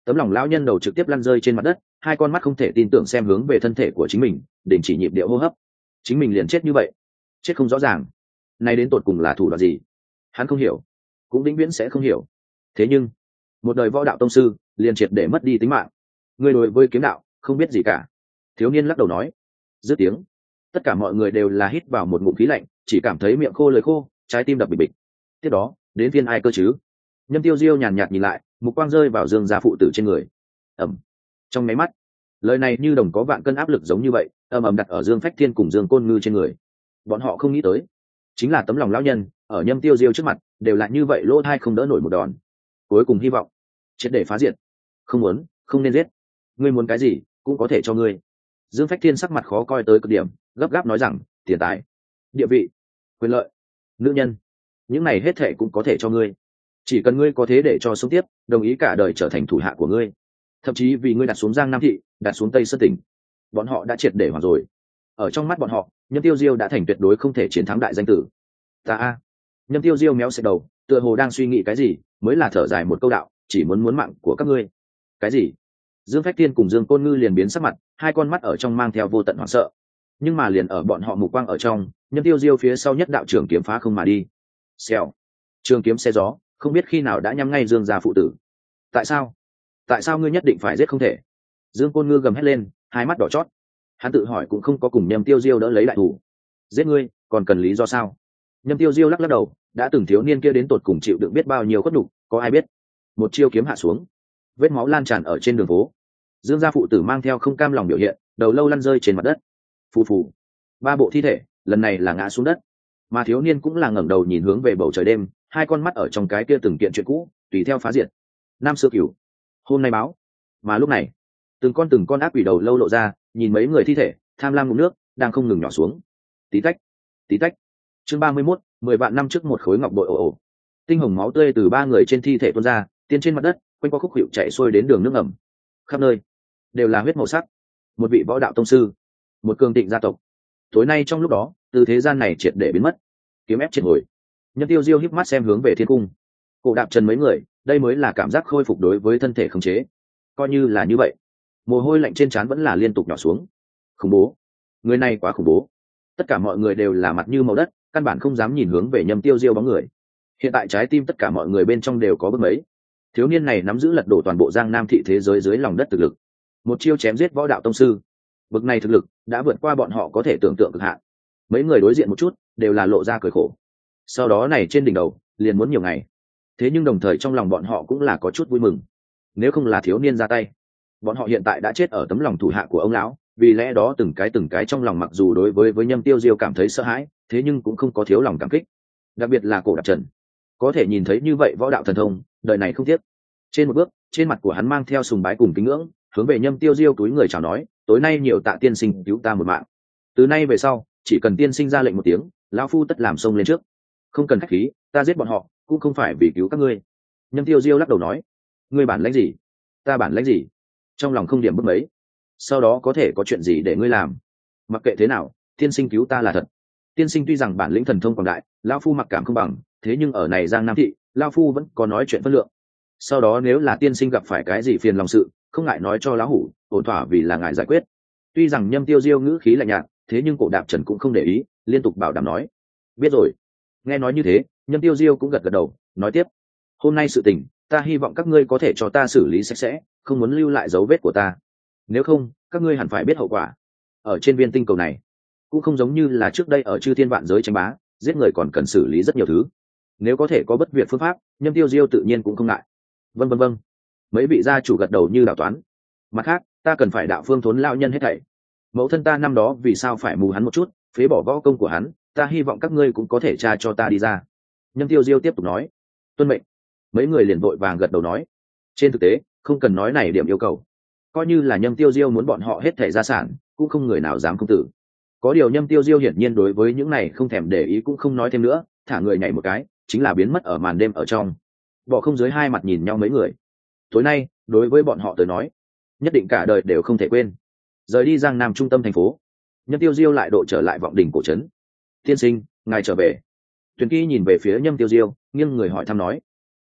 Tấm lòng lão nhân đầu trực tiếp lăn rơi trên mặt đất, hai con mắt không thể tin tưởng xem hướng về thân thể của chính mình, đình chỉ nhịp điệu hô hấp. Chính mình liền chết như vậy, chết không rõ ràng, nay đến tột cùng là thủ đoạn gì? Hắn không hiểu, cũng vĩnh viễn sẽ không hiểu. Thế nhưng một đời võ đạo tông sư liền triệt để mất đi tính mạng. Người đối với kiếm đạo không biết gì cả. Thiếu niên lắc đầu nói. Dứt tiếng, tất cả mọi người đều là hít vào một ngụm khí lạnh, chỉ cảm thấy miệng khô lưỡi khô, trái tim đập bịch bịch. Tiếp đó đến phiên ai cơ chứ? Nhâm Tiêu Diêu nhàn nhạt nhìn lại, mục quang rơi vào Dương gia phụ tử trên người. Ẩm. Trong máy mắt, lời này như đồng có vạn cân áp lực giống như vậy, ầm ầm đặt ở Dương Phách Thiên cùng Dương Côn Ngư trên người. Bọn họ không nghĩ tới, chính là tấm lòng lão nhân ở Nhâm Tiêu Diêu trước mặt đều là như vậy, lỗ thai không đỡ nổi một đòn. Cuối cùng hy vọng triệt để phá diệt. Không muốn, không nên giết. Ngươi muốn cái gì cũng có thể cho ngươi. Dương Phách Thiên sắc mặt khó coi tới cực điểm, gấp gáp nói rằng, tiền tài, địa vị, quyền lợi, nữ nhân, những này hết thệ cũng có thể cho ngươi, chỉ cần ngươi có thế để cho sống tiếp, đồng ý cả đời trở thành thủ hạ của ngươi, thậm chí vì ngươi đặt xuống Giang Nam thị, đặt xuống Tây Sơn tỉnh. Bọn họ đã triệt để hoàn rồi. Ở trong mắt bọn họ, Nhâm Tiêu Diêu đã thành tuyệt đối không thể chiến thắng đại danh tử. Ta a. Nhâm Tiêu Diêu méo xẹt đầu, tựa hồ đang suy nghĩ cái gì, mới là thở dài một câu đạo, chỉ muốn muốn mạng của các ngươi. Cái gì? Dương Phách Thiên cùng Dương Côn Ngư liền biến sắc mặt, hai con mắt ở trong mang theo vô tận hoảng sợ. Nhưng mà liền ở bọn họ mục quang ở trong, Nhâm Tiêu Diêu phía sau nhất đạo trường kiếm phá không mà đi. Xèo. Trường kiếm xe gió, không biết khi nào đã nhắm ngay Dương gia phụ tử. Tại sao? Tại sao ngươi nhất định phải giết không thể? Dương Côn Ngư gầm hét lên, hai mắt đỏ chót. Hắn tự hỏi cũng không có cùng Nhâm Tiêu Diêu đỡ lấy đại thủ. Giết ngươi, còn cần lý do sao? Nhâm Tiêu Diêu lắc lắc đầu, đã từng thiếu niên kia đến tột cùng chịu đựng biết bao nhiêu khuất nhục, có ai biết? Một chiêu kiếm hạ xuống, vết máu lan tràn ở trên đường phố. Dương gia phụ tử mang theo không cam lòng biểu hiện, đầu lâu lăn rơi trên mặt đất. Phù phù, ba bộ thi thể lần này là ngã xuống đất, mà thiếu niên cũng là ngẩng đầu nhìn hướng về bầu trời đêm, hai con mắt ở trong cái kia từng kiện chuyện cũ tùy theo phá diệt. Năm xưa cửu, hôm nay báo. Mà lúc này, từng con từng con ác quỷ đầu lâu lộ ra, nhìn mấy người thi thể tham lam ngụm nước đang không ngừng nhỏ xuống. Tí tách, tí tách. Chương ba mươi mốt, mười vạn năm trước một khối ngọc bội ồ ồ. Tinh hồng máu tươi từ ba người trên thi thể tuôn ra, tiên trên mặt đất, quanh qua khúc hiệu chạy xuôi đến đường nước ngầm. Khắp nơi đều là huyết màu sắc. Một vị võ đạo tông sư, một cường tịnh gia tộc, tối nay trong lúc đó từ thế gian này triệt để biến mất. Kiếm ép triệt hồi. Nhâm Tiêu Diêu híp mắt xem hướng về thiên cung. Cổ Đạp Trần mấy người, đây mới là cảm giác khôi phục đối với thân thể khống chế. Coi như là như vậy, mồ hôi lạnh trên trán vẫn là liên tục nhỏ xuống. Khủng bố, người này quá khủng bố. Tất cả mọi người đều là mặt như màu đất, căn bản không dám nhìn hướng về Nhâm Tiêu Diêu bóng người. Hiện tại trái tim tất cả mọi người bên trong đều có bức mấy. Thiếu niên này nắm giữ lật đổ toàn bộ Giang Nam thị thế giới dưới lòng đất thực lực, một chiêu chém giết võ đạo tông sư, bực này thực lực đã vượt qua bọn họ có thể tưởng tượng cực hạn. Mấy người đối diện một chút, đều là lộ ra cười khổ. Sau đó này trên đỉnh đầu liền muốn nhiều ngày, thế nhưng đồng thời trong lòng bọn họ cũng là có chút vui mừng. Nếu không là thiếu niên ra tay, bọn họ hiện tại đã chết ở tấm lòng thủ hạ của ông lão. Vì lẽ đó từng cái từng cái trong lòng mặc dù đối với với Nhâm Tiêu Diêu cảm thấy sợ hãi, thế nhưng cũng không có thiếu lòng cảm kích. Đặc biệt là Cổ Đạp Trần, có thể nhìn thấy như vậy võ đạo thần thông, đời này không tiếc. Trên một bước, trên mặt của hắn mang theo sùng bái cùng kính ngưỡng, hướng về Nhâm Tiêu Diêu túi người chào nói, tối nay nhiều tạ tiên sinh cứu ta một mạng. Từ nay về sau, chỉ cần tiên sinh ra lệnh một tiếng, lão phu tất làm sông lên trước. Không cần khách khí, ta giết bọn họ cũng không phải vì cứu các ngươi. Nhâm Tiêu Diêu lắc đầu nói, ngươi bản lãnh gì, ta bản lãnh gì, trong lòng không điểm bất mấy. Sau đó có thể có chuyện gì để ngươi làm, mặc kệ thế nào, tiên sinh cứu ta là thật. Tiên sinh tuy rằng bản lĩnh thần thông quảng đại, lão phu mặc cảm không bằng, thế nhưng ở này Giang Nam thị, lão phu vẫn có nói chuyện phân lượng. Sau đó nếu là tiên sinh gặp phải cái gì phiền lòng sự, không ngại nói cho lão hủ, ổn thỏa vì là ngài giải quyết. Tuy rằng Nhâm Tiêu Diêu ngữ khí lạnh nhạt, thế nhưng Cổ Đạp Trần cũng không để ý, liên tục bảo đảm nói, biết rồi. Nghe nói như thế, Nhâm Tiêu Diêu cũng gật gật đầu, nói tiếp, hôm nay sự tình, ta hy vọng các ngươi có thể cho ta xử lý sạch sẽ, không muốn lưu lại dấu vết của ta. Nếu không, các ngươi hẳn phải biết hậu quả. Ở trên viên tinh cầu này, cũng không giống như là trước đây ở chư thiên vạn giới tranh bá, giết người còn cần xử lý rất nhiều thứ. Nếu có thể có bất việc phương pháp, Nhâm Tiêu Diêu tự nhiên cũng không ngại. Vân vân vân. Mấy vị gia chủ gật đầu như đạo toán. Mặt khác, ta cần phải đạo phương thốn lão nhân hết thảy. Mẫu thân ta năm đó vì sao phải mù hắn một chút, phế bỏ võ công của hắn, ta hy vọng các ngươi cũng có thể tra cho ta đi ra. Nhâm Tiêu Diêu tiếp tục nói, tuân mệnh. Mấy người liền vội vàng gật đầu nói, trên thực tế không cần nói này điểm yêu cầu, coi như là Nhâm Tiêu Diêu muốn bọn họ hết thảy gia sản, cũng không người nào dám không tử. Có điều Nhâm Tiêu Diêu hiển nhiên đối với những này không thèm để ý, cũng không nói thêm nữa, thả người nhảy một cái, chính là biến mất ở màn đêm ở trong. Bỏ không dưới hai mặt nhìn nhau mấy người. Tối nay đối với bọn họ tới nói, nhất định cả đời đều không thể quên. Rời đi Giang Nam trung tâm thành phố, Nhâm Tiêu Diêu lại độ trở lại vọng đỉnh cổ trấn. Tiên sinh, ngài trở về. Tuyền Kỳ nhìn về phía Nhâm Tiêu Diêu, nghiêng người hỏi thăm nói,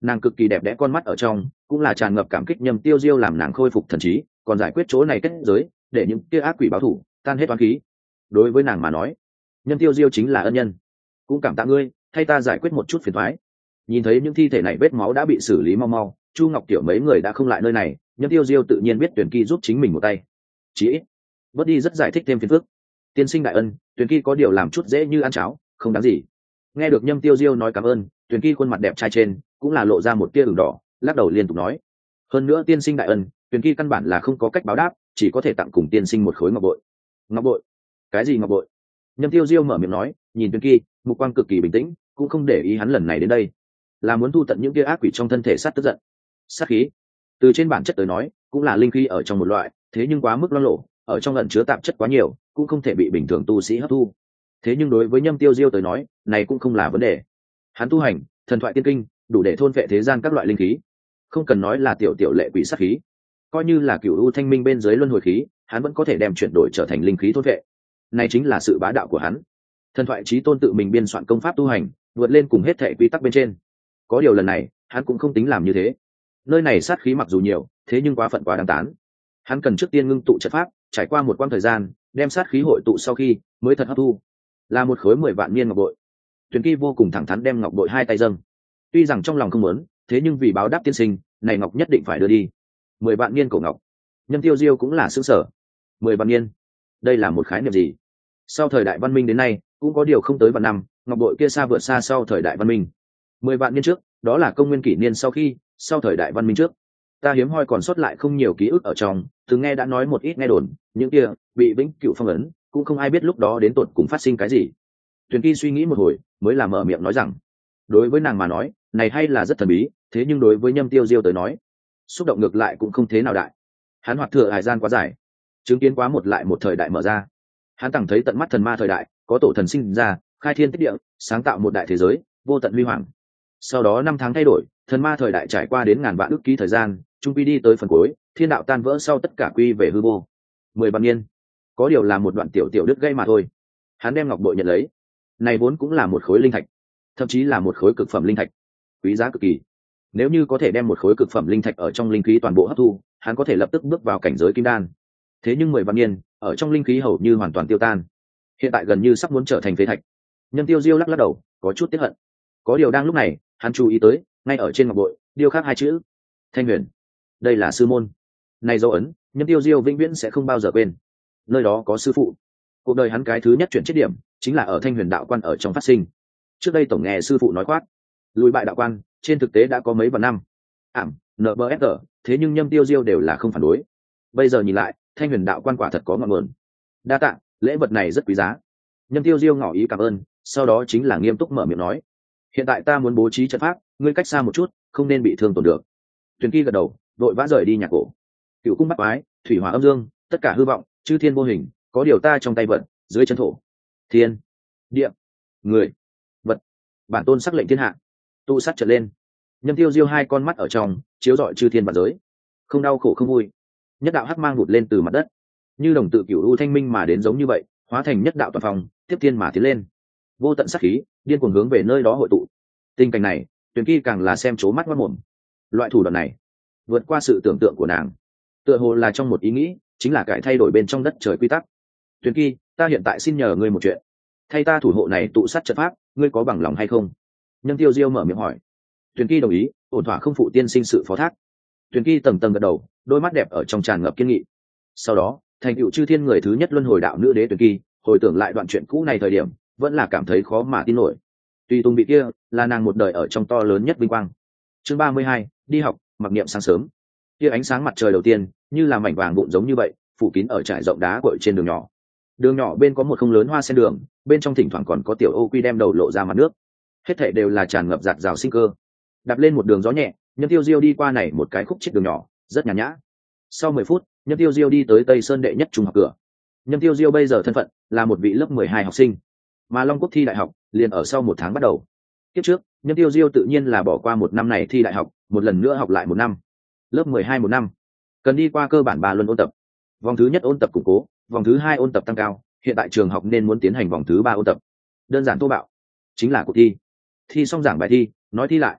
Nàng cực kỳ đẹp đẽ con mắt ở trong cũng là tràn ngập cảm kích. Nhâm tiêu diêu làm nàng khôi phục thần trí, còn giải quyết chỗ này kết giới, để những kia ác quỷ báo thủ tan hết toán khí. Đối với nàng mà nói, Nhâm tiêu diêu chính là ân nhân. Cũng cảm tạ ngươi thay ta giải quyết một chút phiền thoái. Nhìn thấy những thi thể này vết máu đã bị xử lý mau mau, Chu Ngọc Tiểu mấy người đã không lại nơi này. Nhâm tiêu diêu tự nhiên biết Tuyển Kỳ giúp chính mình một tay, chí ít bớt đi rất giải thích thêm phiền phức. Tiên sinh đại ân, Tuyển Kỳ có điều làm chút dễ như ăn cháo, không đáng gì. Nghe được Nhâm tiêu diêu nói cảm ơn, Tuyển Kỳ khuôn mặt đẹp trai trên cũng là lộ ra một tia ửng đỏ, lắc đầu liên tục nói, hơn nữa tiên sinh đại ân, Tuyển Kỳ căn bản là không có cách báo đáp, chỉ có thể tặng cùng tiên sinh một khối ngọc bội. Ngọc bội? Cái gì ngọc bội? Nhâm tiêu diêu mở miệng nói, nhìn Tuyển Kỳ mục quang cực kỳ bình tĩnh, cũng không để ý hắn lần này đến đây là muốn thu tận những kia ác quỷ trong thân thể sát tức giận. Sát khí từ trên bản chất tới nói cũng là linh khí ở trong một loại, thế nhưng quá mức loang lộ, ở trong ẩn chứa tạp chất quá nhiều, cũng không thể bị bình thường tu sĩ hấp thu. Thế nhưng đối với Nhâm tiêu diêu tới nói, này cũng không là vấn đề. Hắn tu hành thần thoại tiên kinh, đủ để thôn vệ thế gian các loại linh khí, không cần nói là tiểu tiểu lệ quỷ sát khí, coi như là cửu u thanh minh bên dưới luân hồi khí, hắn vẫn có thể đem chuyển đổi trở thành linh khí thôn vệ. Này chính là sự bá đạo của hắn. Thần thoại chí tôn tự mình biên soạn công pháp tu hành, vượt lên cùng hết thể quy tắc bên trên. Có điều lần này hắn cũng không tính làm như thế. Nơi này sát khí mặc dù nhiều, thế nhưng quá phận quá đáng tán. Hắn cần trước tiên ngưng tụ trận pháp, trải qua một quãng thời gian đem sát khí hội tụ sau khi mới thật hấp thu. Là một khối mười vạn niên ngọc bội. Tuyển Kỳ vô cùng thẳng thắn đem ngọc bội hai tay dâng. Tuy rằng trong lòng không muốn, thế nhưng vì báo đáp tiên sinh, này ngọc nhất định phải đưa đi. Mười vạn niên cổ ngọc. Nhâm tiêu diêu cũng là xương sở. Mười vạn niên, đây là một khái niệm gì? Sau thời đại văn minh đến nay cũng có điều không tới vạn năm, ngọc bội kia xa vượt xa sau thời đại văn minh. Mười vạn niên trước, đó là công nguyên kỷ niên sau khi, sau thời đại văn minh trước. Ta hiếm hoi còn sót lại không nhiều ký ức ở trong, từng nghe đã nói một ít nghe đồn, những kia bị vĩnh cửu phong ấn, cũng không ai biết lúc đó đến tột cùng phát sinh cái gì. Tuyển Kỳ suy nghĩ một hồi, mới là mở miệng nói rằng, đối với nàng mà nói, này hay là rất thần bí, thế nhưng đối với Nhâm tiêu diêu tới nói, xúc động ngược lại cũng không thế nào đại. Hắn hoạt thừa hải gian quá dài, chứng kiến quá một lại một thời đại mở ra. Hắn từng thấy tận mắt thần ma thời đại, có tổ thần sinh ra, khai thiên tích địa, sáng tạo một đại thế giới vô tận huy hoàng. Sau đó năm tháng thay đổi, thần ma thời đại trải qua đến ngàn vạn ức ký thời gian, trung quy đi tới phần cuối, thiên đạo tan vỡ sau tất cả quy về hư vô. Mười vạn niên, có điều là một đoạn tiểu tiểu đứt gây mà thôi. Hắn đem ngọc bội nhận lấy, này vốn cũng là một khối linh thạch, thậm chí là một khối cực phẩm linh thạch, quý giá cực kỳ. Nếu như có thể đem một khối cực phẩm linh thạch ở trong linh khí toàn bộ hấp thu, hắn có thể lập tức bước vào cảnh giới kim đan. Thế nhưng mười vạn niên, ở trong linh khí hầu như hoàn toàn tiêu tan, hiện tại gần như sắp muốn trở thành phế thạch. Nhâm tiêu diêu lắc lắc đầu, có chút tiếc hận. Có điều đang lúc này, hắn chú ý tới, ngay ở trên ngọc bội điêu khắc hai chữ Thanh Huyền. Đây là sư môn. Này dấu ấn, Nhâm tiêu diêu vĩnh viễn sẽ không bao giờ quên. Nơi đó có sư phụ. Cuộc đời hắn cái thứ nhất chuyển chết điểm chính là ở Thanh Huyền đạo quan ở trong phát sinh. Trước đây tổng nghe sư phụ nói khoát, lùi bại đạo quan trên thực tế đã có mấy vạn năm ảm nờ bờ ép tờ, thế nhưng Nhâm tiêu diêu đều là không phản đối. Bây giờ nhìn lại, Thanh Huyền đạo quan quả thật có ngọn nguồn. Đa tạ, lễ vật này rất quý giá. Nhâm tiêu diêu ngỏ ý cảm ơn, sau đó chính là nghiêm túc mở miệng nói, hiện tại ta muốn bố trí trận pháp, ngươi cách xa một chút, không nên bị thương tổn được. Tuyển Kỳ gật đầu, đội vã rời đi nhà cổ. Cựu cung bắt quái, thủy hỏa âm dương, tất cả hư vọng, chư thiên vô hình, có điều ta trong tay vận, dưới chân thổ, thiên, địa, người, vật, bản tôn sắc lệnh thiên hạ. Tu sát trở lên. Nhâm tiêu diêu hai con mắt ở trong chiếu rọi chư thiên vạn giới, không đau khổ không vui. Nhất đạo hắc mang vụt lên từ mặt đất, như đồng tự cửu u thanh minh mà đến giống như vậy, hóa thành nhất đạo toàn phòng, tiếp thiên mà tiến lên. Vô tận sát khí điên cuồng hướng về nơi đó hội tụ. Tình cảnh này, Tuyển Kỳ càng là xem chố mắt mất mồm. Loại thủ đoạn này vượt qua sự tưởng tượng của nàng, tựa hồ là trong một ý nghĩ, chính là cải thay đổi bên trong đất trời quy tắc. Tuyển Kỳ, ta hiện tại xin nhờ ngươi một chuyện, thay ta thủ hộ này tụ sát trận pháp, ngươi có bằng lòng hay không? Nhâm tiêu diêu mở miệng hỏi. Tuyển Kỳ đồng ý, ổn thỏa không phụ tiên sinh sự phó thác. Tuyển Kỳ tầng tầng gật đầu, đôi mắt đẹp ở trong tràn ngập kiên nghị. Sau đó, thành tựu chư thiên người thứ nhất luân hồi đạo nữ đế Tuyển Kỳ, hồi tưởng lại đoạn chuyện cũ này thời điểm, vẫn là cảm thấy khó mà tin nổi. Tùy Tùng bị kia là nàng một đời ở trong to lớn nhất vinh quang. Chương ba mươi hai, đi học, mặc niệm sáng sớm. Kia ánh sáng mặt trời đầu tiên, như là mảnh vàng vụn giống như vậy, phủ kín ở trải rộng đá cội trên đường nhỏ. Đường nhỏ bên có một không lớn hoa sen đường, bên trong thỉnh thoảng còn có tiểu ô quy đem đầu lộ ra mặt nước. Hết thảy đều là tràn ngập rạc rào sinh cơ. Đạp lên một đường gió nhẹ, Nhâm tiêu diêu đi qua này một cái khúc chết đường nhỏ, rất nhàn nhã. Sau mười phút, Nhâm tiêu diêu đi tới Tây Sơn đệ nhất trung học cửa. Nhâm tiêu diêu bây giờ thân phận là một vị lớp mười hai học sinh, mà Long Quốc thi đại học liền ở sau một tháng bắt đầu. Kiếp trước, Nhâm tiêu diêu tự nhiên là bỏ qua một năm này thi đại học, một lần nữa học lại một năm. Lớp mười hai một năm, cần đi qua cơ bản ba luân ôn tập. Vòng thứ nhất ôn tập củng cố, vòng thứ hai ôn tập tăng cao, hiện tại trường học nên muốn tiến hành vòng thứ ba ôn tập. Đơn giản thô bạo, chính là cuộc thi. Thi xong giảng bài thi, nói thi lại.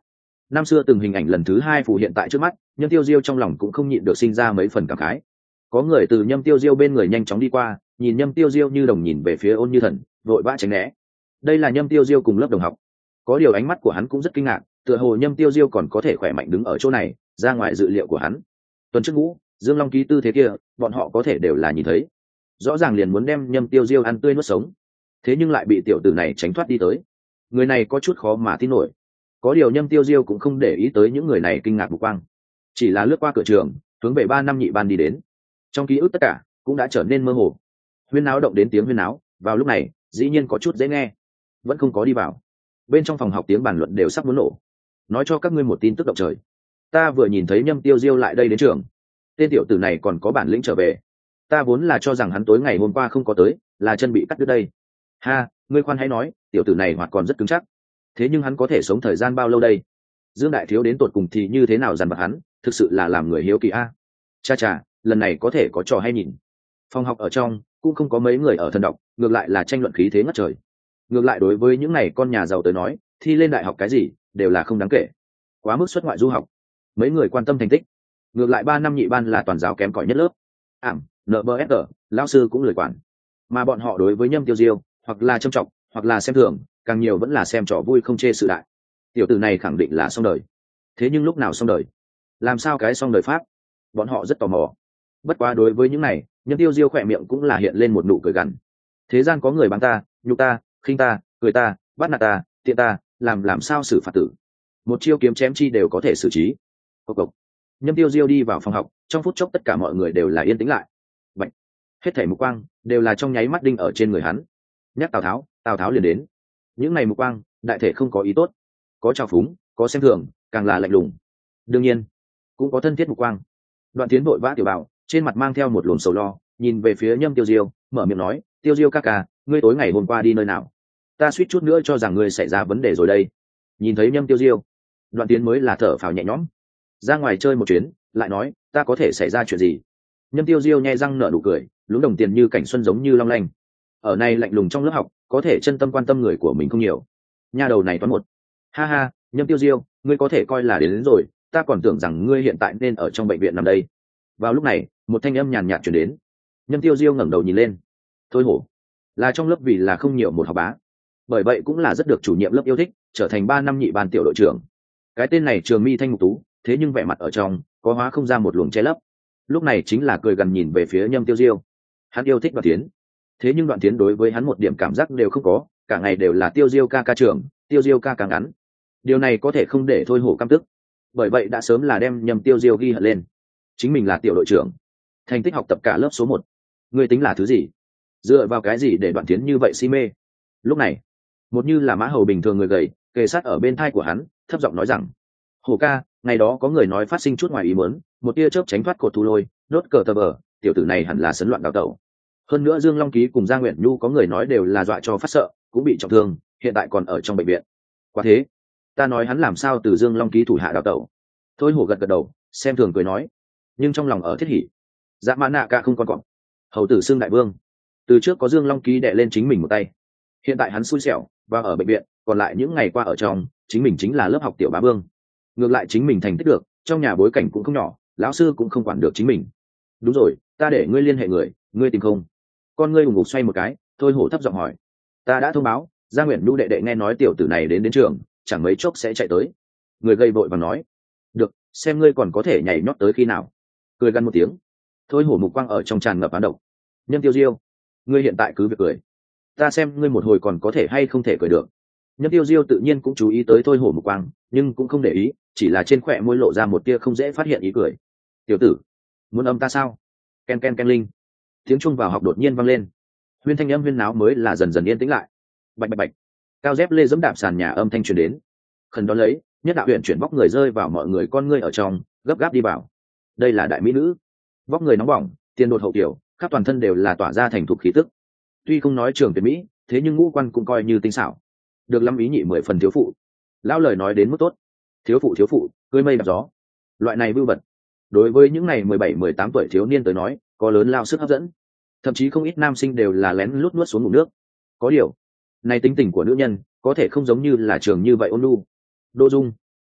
Năm xưa từng hình ảnh lần thứ hai phủ hiện tại trước mắt, Nhâm Tiêu Diêu trong lòng cũng không nhịn được sinh ra mấy phần cảm khái. Có người từ Nhâm Tiêu Diêu bên người nhanh chóng đi qua, nhìn Nhâm Tiêu Diêu như đồng nhìn về phía Ôn Như Thần, vội vã tránh né. Đây là Nhâm Tiêu Diêu cùng lớp đồng học. Có điều ánh mắt của hắn cũng rất kinh ngạc, tựa hồ Nhâm Tiêu Diêu còn có thể khỏe mạnh đứng ở chỗ này, ra ngoài dự liệu của hắn. Tuần trước ngũ, Dương Long ký tư thế kia, bọn họ có thể đều là nhìn thấy. Rõ ràng liền muốn đem Nhâm Tiêu Diêu ăn tươi nuốt sống, thế nhưng lại bị tiểu tử này tránh thoát đi tới. Người này có chút khó mà tin nổi. Có điều Nhâm Tiêu Diêu cũng không để ý tới những người này kinh ngạc mục quang, chỉ là lướt qua cửa trường, hướng về ba năm nhị ban đi đến. Trong ký ức tất cả cũng đã trở nên mơ hồ. Huyên náo động đến tiếng huyên náo, vào lúc này dĩ nhiên có chút dễ nghe, vẫn không có đi vào. Bên trong phòng học tiếng bàn luận đều sắp muốn nổ. Nói cho các ngươi một tin tức động trời, ta vừa nhìn thấy Nhâm Tiêu Diêu lại đây đến trường. Tên tiểu tử này còn có bản lĩnh trở về. Ta vốn là cho rằng hắn tối ngày hôm qua không có tới, là chân bị cắt đứt đây. Ha, ngươi khoan hãy nói, tiểu tử này hoặc còn rất cứng chắc. Thế nhưng hắn có thể sống thời gian bao lâu đây? Dương đại thiếu đến tột cùng thì như thế nào dằn vặt hắn, thực sự là làm người hiếu kỳ a. Cha cha, lần này có thể có trò hay nhìn. Phòng học ở trong cũng không có mấy người ở thần đọc, ngược lại là tranh luận khí thế ngất trời. Ngược lại đối với những này con nhà giàu tới nói, thi lên đại học cái gì đều là không đáng kể, quá mức xuất ngoại du học. Mấy người quan tâm thành tích, ngược lại ba năm nhị ban là toàn giáo kém cỏi nhất lớp. Ảm, nờ bờ ép tờ, lão sư cũng lười quản. Mà bọn họ đối với Nhâm Tiêu Diêu, hoặc là trâm trọng, hoặc là xem thường, càng nhiều vẫn là xem trò vui không chê sự đại. Tiểu tử này khẳng định là xong đời. Thế nhưng lúc nào xong đời? Làm sao cái xong đời pháp? Bọn họ rất tò mò. Bất quá đối với những này, Nhâm Tiêu Diêu khỏe miệng cũng là hiện lên một nụ cười gằn. Thế gian có người báng ta, nhục ta, khinh ta, cười ta, bắt nạt ta, tiện ta, làm làm sao xử phạt tử? Một chiêu kiếm chém chi đều có thể xử trí. Cộc cộc. Nhâm Tiêu Diêu đi vào phòng học, trong phút chốc tất cả mọi người đều là yên tĩnh lại. Bạch. Hết thảy mục quang đều là trong nháy mắt đinh ở trên người hắn. Nhắc Tào Tháo, Tào Tháo liền đến. Những này mục quang, đại thể không có ý tốt, có trào phúng, có xem thường, càng là lạnh lùng. Đương nhiên, cũng có thân thiết mục quang. Đoạn Tiến vội vã tiểu bảo, trên mặt mang theo một luồng sầu lo, nhìn về phía Nhâm Tiêu Diêu, mở miệng nói, Tiêu Diêu ca ca, ngươi tối ngày hôm qua đi nơi nào? Ta suýt chút nữa cho rằng ngươi xảy ra vấn đề rồi đây. Nhìn thấy Nhâm Tiêu Diêu, Đoạn Tiến mới là thở phào nhẹ nhõm. Ra ngoài chơi một chuyến, lại nói, ta có thể xảy ra chuyện gì? Nhâm Tiêu Diêu nhe răng nở nụ cười, lúng đồng tiền như cảnh xuân giống như long lanh. Ở này lạnh lùng trong lớp học, có thể chân tâm quan tâm người của mình không nhiều. Nha đầu này toán một. Ha ha, Nhâm Tiêu Diêu, ngươi có thể coi là đến, đến rồi, ta còn tưởng rằng ngươi hiện tại nên ở trong bệnh viện nằm đây. Vào lúc này, một thanh âm nhàn nhạt truyền đến. Nhâm Tiêu Diêu ngẩng đầu nhìn lên. Thôi hổ, là trong lớp vì là không nhiều một học bá, bởi vậy cũng là rất được chủ nhiệm lớp yêu thích, trở thành ba năm nhị ban tiểu đội trưởng. Cái tên này trường mi thanh mục tú, thế nhưng vẻ mặt ở trong có hóa không ra một luồng che lấp. Lúc này chính là cười gần nhìn về phía Nhâm Tiêu Diêu. Hắn yêu thích Đoạn Tiến, thế nhưng Đoạn Tiến đối với hắn một điểm cảm giác đều không có, cả ngày đều là Tiêu Diêu ca ca trưởng, Tiêu Diêu ca ca ngắn. Điều này có thể không để Thôi Hổ căm tức, bởi vậy đã sớm là đem Nhâm Tiêu Diêu ghi hận lên. Chính mình là tiểu đội trưởng, thành tích học tập cả lớp số một, ngươi tính là thứ gì? Dựa vào cái gì để Đoạn Tiến như vậy si mê? Lúc này, một như là mã hầu bình thường người gầy kề sát ở bên thai của hắn, thấp giọng nói rằng, Hổ ca, ngày đó có người nói phát sinh chút ngoài ý muốn, một tia chớp tránh thoát cột thu lôi, đốt cờ tờ bờ, tiểu tử này hẳn là sấn loạn đào tẩu. Hơn nữa Dương Long Ký cùng Gia Nguyện Nhu có người nói đều là dọa cho phát sợ, cũng bị trọng thương, hiện tại còn ở trong bệnh viện. Quá thế, ta nói hắn làm sao từ Dương Long Ký thủ hạ đào tẩu? Thôi Hổ gật gật đầu, xem thường cười nói, nhưng trong lòng ở thiết hỉ. Dạ mã nạ cả không còn cọp, hầu tử xương đại vương. Từ trước có Dương Long Ký đè lên chính mình một tay, hiện tại hắn xui xẻo và ở bệnh viện, còn lại những ngày qua ở trong, chính mình chính là lớp học tiểu bá vương. Ngược lại chính mình thành tích được, trong nhà bối cảnh cũng không nhỏ, lão sư cũng không quản được chính mình. Đúng rồi, ta để ngươi liên hệ người, ngươi tìm không? Con ngươi ủng ngục xoay một cái, Thôi Hổ thấp giọng hỏi. Ta đã thông báo, Gia Nguyện Nhu đệ đệ nghe nói tiểu tử này đến đến trường, chẳng mấy chốc sẽ chạy tới. Người gây vội và nói. Được, xem ngươi còn có thể nhảy nhót tới khi nào. Cười gằn một tiếng. Thôi Hổ mục quang ở trong tràn ngập án độc. Nhâm Tiêu Diêu, ngươi hiện tại cứ việc cười, ta xem ngươi một hồi còn có thể hay không thể cười được. Nhâm Tiêu Diêu tự nhiên cũng chú ý tới Thôi Hổ mục quang, nhưng cũng không để ý, chỉ là trên khỏe môi lộ ra một tia không dễ phát hiện ý cười. Tiểu tử, muốn âm ta sao? Ken ken ken linh. Tiếng chuông vào học đột nhiên vang lên. Huyên thanh âm huyên náo mới là dần dần yên tĩnh lại. Bạch bạch bạch. Cao dép lê giẫm đạp sàn nhà âm thanh truyền đến. Khẩn đón lấy, nhất đạo huyện chuyển vóc người rơi vào mọi người con ngươi ở trong, gấp gáp đi vào. Đây là đại mỹ nữ, vóc người nóng bỏng, tiền đột hậu tiểu, khắp toàn thân đều là tỏa ra thành thục khí tức. Tuy không nói trường tuyệt mỹ, thế nhưng ngũ quan cũng coi như tinh xảo. Được lắm ý nhị mười phần thiếu phụ. Lão lời nói đến mức tốt. Thiếu phụ thiếu phụ, cưới mây đạp gió. Loại này vưu vật, đối với những này mười bảy mười tám tuổi thiếu niên tới nói, có lớn lao sức hấp dẫn. Thậm chí không ít nam sinh đều là lén lút nuốt xuống ngụm nước. Có điều, này tính tình của nữ nhân, có thể không giống như là trường như vậy ôn nhu. Đỗ Dung,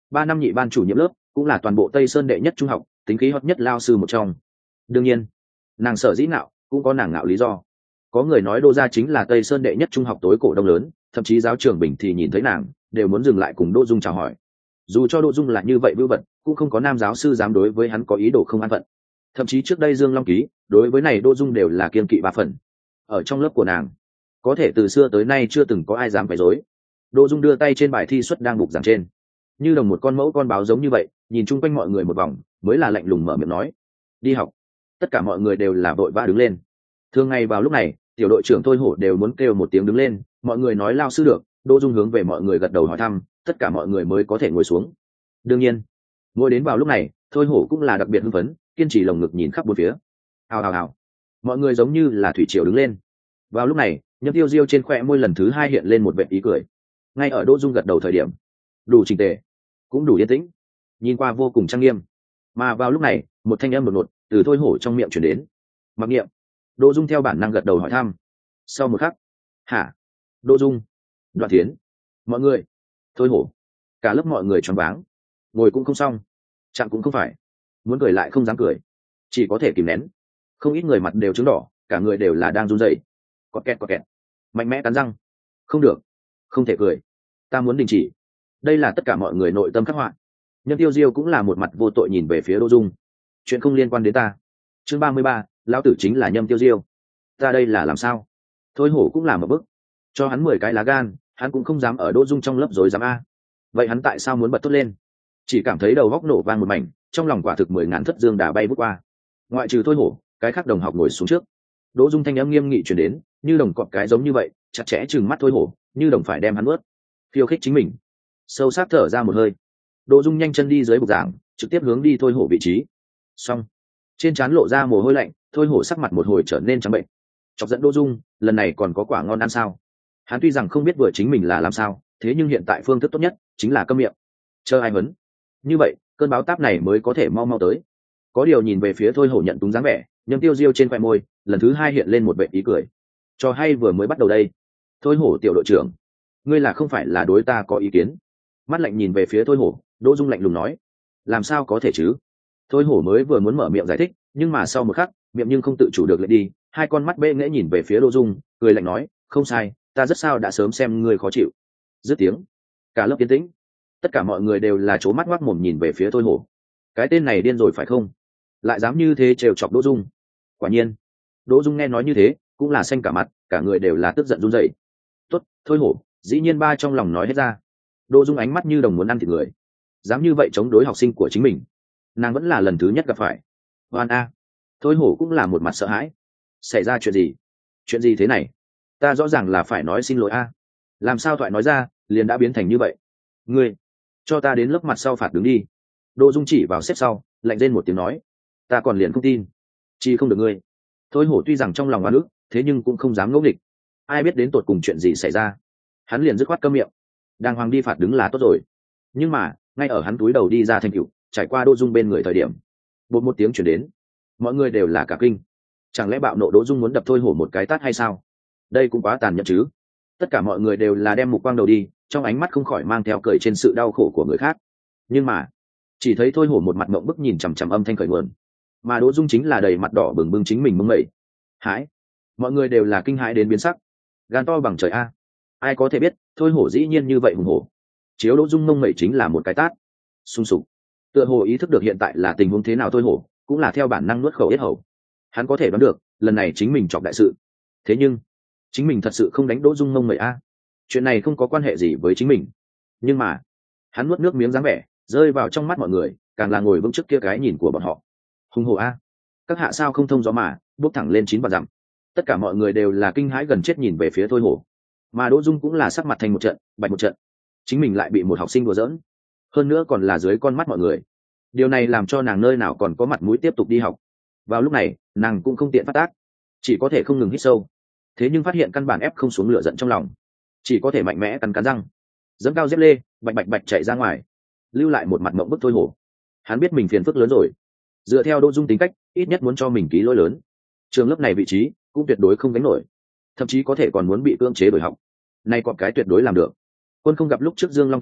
ba năm nhị ban chủ nhiệm lớp, cũng là toàn bộ Tây Sơn đệ nhất trung học tính khí hot nhất lao sư một trong. Đương nhiên nàng sở dĩ ngạo cũng có nàng ngạo lý do. Có người nói Đỗ gia chính là Tây Sơn đệ nhất trung học tối cổ đông lớn, thậm chí giáo trưởng Bình thì nhìn thấy nàng đều muốn dừng lại cùng Đỗ Dung chào hỏi. Dù cho Đỗ Dung là như vậy vưu vật, cũng không có nam giáo sư dám đối với hắn có ý đồ không an phận. Thậm chí trước đây Dương Long Ký đối với này Đỗ Dung đều là kiên kỵ ba phần. Ở trong lớp của nàng, có thể từ xưa tới nay chưa từng có ai dám quấy rối. Đỗ Dung đưa tay trên bài thi suất đang bục giảng trên, như đồng một con mẫu con báo giống như vậy, nhìn chung quanh mọi người một vòng, mới là lạnh lùng mở miệng nói: "Đi học." Tất cả mọi người đều là vội vã đứng lên. Thường ngày vào lúc này, tiểu đội trưởng Thôi Hổ đều muốn kêu một tiếng đứng lên, mọi người nói lao sư được, Đỗ Dung hướng về mọi người gật đầu hỏi thăm, tất cả mọi người mới có thể ngồi xuống. Đương nhiên, ngồi đến vào lúc này, Thôi Hổ cũng là đặc biệt hưng phấn, kiên trì lồng ngực nhìn khắp bốn phía. Hào hào hào. Mọi người giống như là thủy triều đứng lên. Vào lúc này, Nhâm Tiêu Diêu trên khóe môi lần thứ hai hiện lên một vệt ý cười. Ngay ở Đỗ Dung gật đầu thời điểm, đủ chỉnh tề, cũng đủ yên tĩnh, nhìn qua vô cùng trang nghiêm. Mà vào lúc này, một thanh âm đột ngột từ Thôi Hổ trong miệng truyền đến. "Mặc Niệm." Đỗ Dung theo bản năng gật đầu hỏi thăm. Sau một khắc, "Hả?" Đỗ Dung, Đoạn Thiến, mọi người, Thôi Hổ, cả lớp mọi người choáng váng, ngồi cũng không xong, chặn cũng không phải, muốn cười lại không dám cười, chỉ có thể kìm nén. Không ít người mặt đều trứng đỏ, cả người đều là đang run rẩy. Quạt kẹt quạt kẹt, mạnh mẽ cắn răng, không được, không thể cười, ta muốn đình chỉ. Đây là tất cả mọi người nội tâm khắc họa. Nhân Tiêu Diêu cũng là một mặt vô tội nhìn về phía Đỗ Dung. Chuyện không liên quan đến ta. Chương ba mươi ba, lão tử chính là Nhâm Tiêu Diêu. Ta đây là làm sao? Thôi Hổ cũng là một bức. Cho hắn mười cái lá gan, hắn cũng không dám ở Đỗ Dung trong lớp rối dám a. Vậy hắn tại sao muốn bật thốt lên? Chỉ cảm thấy đầu góc nổ vang một mảnh, trong lòng quả thực mười ngàn thất dương đà bay vút qua. Ngoại trừ Thôi Hổ, cái khác đồng học ngồi xuống trước. Đỗ Dung thanh âm nghiêm nghị truyền đến, như đồng cọp cái giống như vậy, chặt chẽ trừng mắt Thôi Hổ, như đồng phải đem hắn nuốt. Khiêu khích chính mình. Sâu sắc thở ra một hơi, Đỗ Dung nhanh chân đi dưới bục giảng, trực tiếp hướng đi Thôi Hổ vị trí. Xong, trên trán lộ ra mồ hôi lạnh, Thôi Hổ sắc mặt một hồi trở nên trắng bệnh. Chọc giận Đỗ Dung, lần này còn có quả ngon ăn sao? Hắn tuy rằng không biết vừa chính mình là làm sao, thế nhưng hiện tại phương thức tốt nhất chính là câm miệng, chờ ai vấn. Như vậy, cơn báo táp này mới có thể mau mau tới. Có điều nhìn về phía Thôi Hổ nhận túng dáng vẻ, Nhâm Tiêu Diêu trên khoe môi lần thứ hai hiện lên một vẻ ý cười. Cho hay vừa mới bắt đầu đây. Thôi Hổ tiểu đội trưởng, ngươi là không phải là đối ta có ý kiến? Mắt lạnh nhìn về phía Thôi Hổ, Đỗ Dung lạnh lùng nói. Làm sao có thể chứ? Thôi Hổ mới vừa muốn mở miệng giải thích, nhưng mà sau một khắc, miệng nhưng không tự chủ được lại đi, hai con mắt bệ nghễ nhìn về phía Đỗ Dung, cười lạnh nói, không sai, ta rất sao đã sớm xem ngươi khó chịu. Dứt tiếng, cả lớp yên tĩnh, tất cả mọi người đều là trố mắt ngoác mồm nhìn về phía Thôi Hổ. Cái tên này điên rồi phải không? Lại dám như thế trêu chọc Đỗ Dung. Quả nhiên, Đỗ Dung nghe nói như thế, cũng là xanh cả mặt, cả người đều là tức giận run rẩy. Tốt, Thôi Hổ, dĩ nhiên ba trong lòng nói hết ra. Đỗ Dung ánh mắt như đồng muốn ăn thịt người, dám như vậy chống đối học sinh của chính mình, nàng vẫn là lần thứ nhất gặp phải. Oan a. Thôi Hổ cũng là một mặt sợ hãi. Xảy ra chuyện gì? Chuyện gì thế này? Ta rõ ràng là phải nói xin lỗi a. Làm sao thoại nói ra liền đã biến thành như vậy? Ngươi, cho ta đến lớp mặt sau phạt đứng đi. Đỗ Dung chỉ vào xếp sau, lạnh rên một tiếng nói, ta còn liền không tin, chi không được ngươi. Thôi Hổ tuy rằng trong lòng oan ức, thế nhưng cũng không dám ngẫu nghịch. Ai biết đến tột cùng chuyện gì xảy ra? Hắn liền dứt khoát câm miệng, đàng hoàng đi phạt đứng là tốt rồi. Nhưng mà ngay ở hắn túi đầu đi ra thành cựu, trải qua Đỗ Dung bên người thời điểm, bột một tiếng chuyển đến, mọi người đều là cả kinh. Chẳng lẽ bạo nộ Đỗ Dung muốn đập Thôi Hổ một cái tát hay sao? Đây cũng quá tàn nhẫn chứ. Tất cả mọi người đều là đem mục quang đầu đi, trong ánh mắt không khỏi mang theo cười trên sự đau khổ của người khác. Nhưng mà chỉ thấy Thôi Hổ một mặt mộng bức nhìn chằm chằm âm thanh khởi nguồn, mà Đỗ Dung chính là đầy mặt đỏ bừng bừng chính mình mông mẩy. Hãi! Mọi người đều là kinh hãi đến biến sắc. Gan to bằng trời a! Ai có thể biết, Thôi Hổ dĩ nhiên như vậy hùng hổ. Chiếu Đỗ Dung mông mẩy chính là một cái tát. Xung sục. Tựa hồ ý thức được hiện tại là tình huống thế nào, Thôi Hổ cũng là theo bản năng nuốt khẩu yết hầu. Hắn có thể đoán được, lần này chính mình chọc đại sự. Thế nhưng, chính mình thật sự không đánh Đỗ Dung mông mẩy a. Chuyện này không có quan hệ gì với chính mình. Nhưng mà, hắn nuốt nước miếng dáng vẻ, rơi vào trong mắt mọi người, càng là ngồi vững trước kia cái nhìn của bọn họ. Hùng hổ a, các hạ sao không thông gió mà bước thẳng lên chín và dặm. Tất cả mọi người đều là kinh hãi gần chết nhìn về phía Thôi Hổ, mà Đỗ Dung cũng là sắc mặt thành một trận bạch một trận. Chính mình lại bị một học sinh đùa giỡn, hơn nữa còn là dưới con mắt mọi người. Điều này làm cho nàng nơi nào còn có mặt mũi tiếp tục đi học. Vào lúc này nàng cũng không tiện phát tác, chỉ có thể không ngừng hít sâu. Thế nhưng phát hiện căn bản ép không xuống lửa giận trong lòng, chỉ có thể mạnh mẽ cắn cắn răng, dẫm cao dép lê, bạch bạch bạch chạy ra ngoài, lưu lại một mặt mộng bức Thôi Hổ. Hắn biết mình phiền phức lớn rồi, dựa theo Đỗ Dung tính cách, ít nhất muốn cho mình ký lỗi lớn, trường lớp này vị trí cũng tuyệt đối không gánh nổi, thậm chí có thể còn muốn bị cưỡng chế đổi học. Nay còn cái tuyệt đối làm được. Quân không gặp lúc trước Dương Long Ký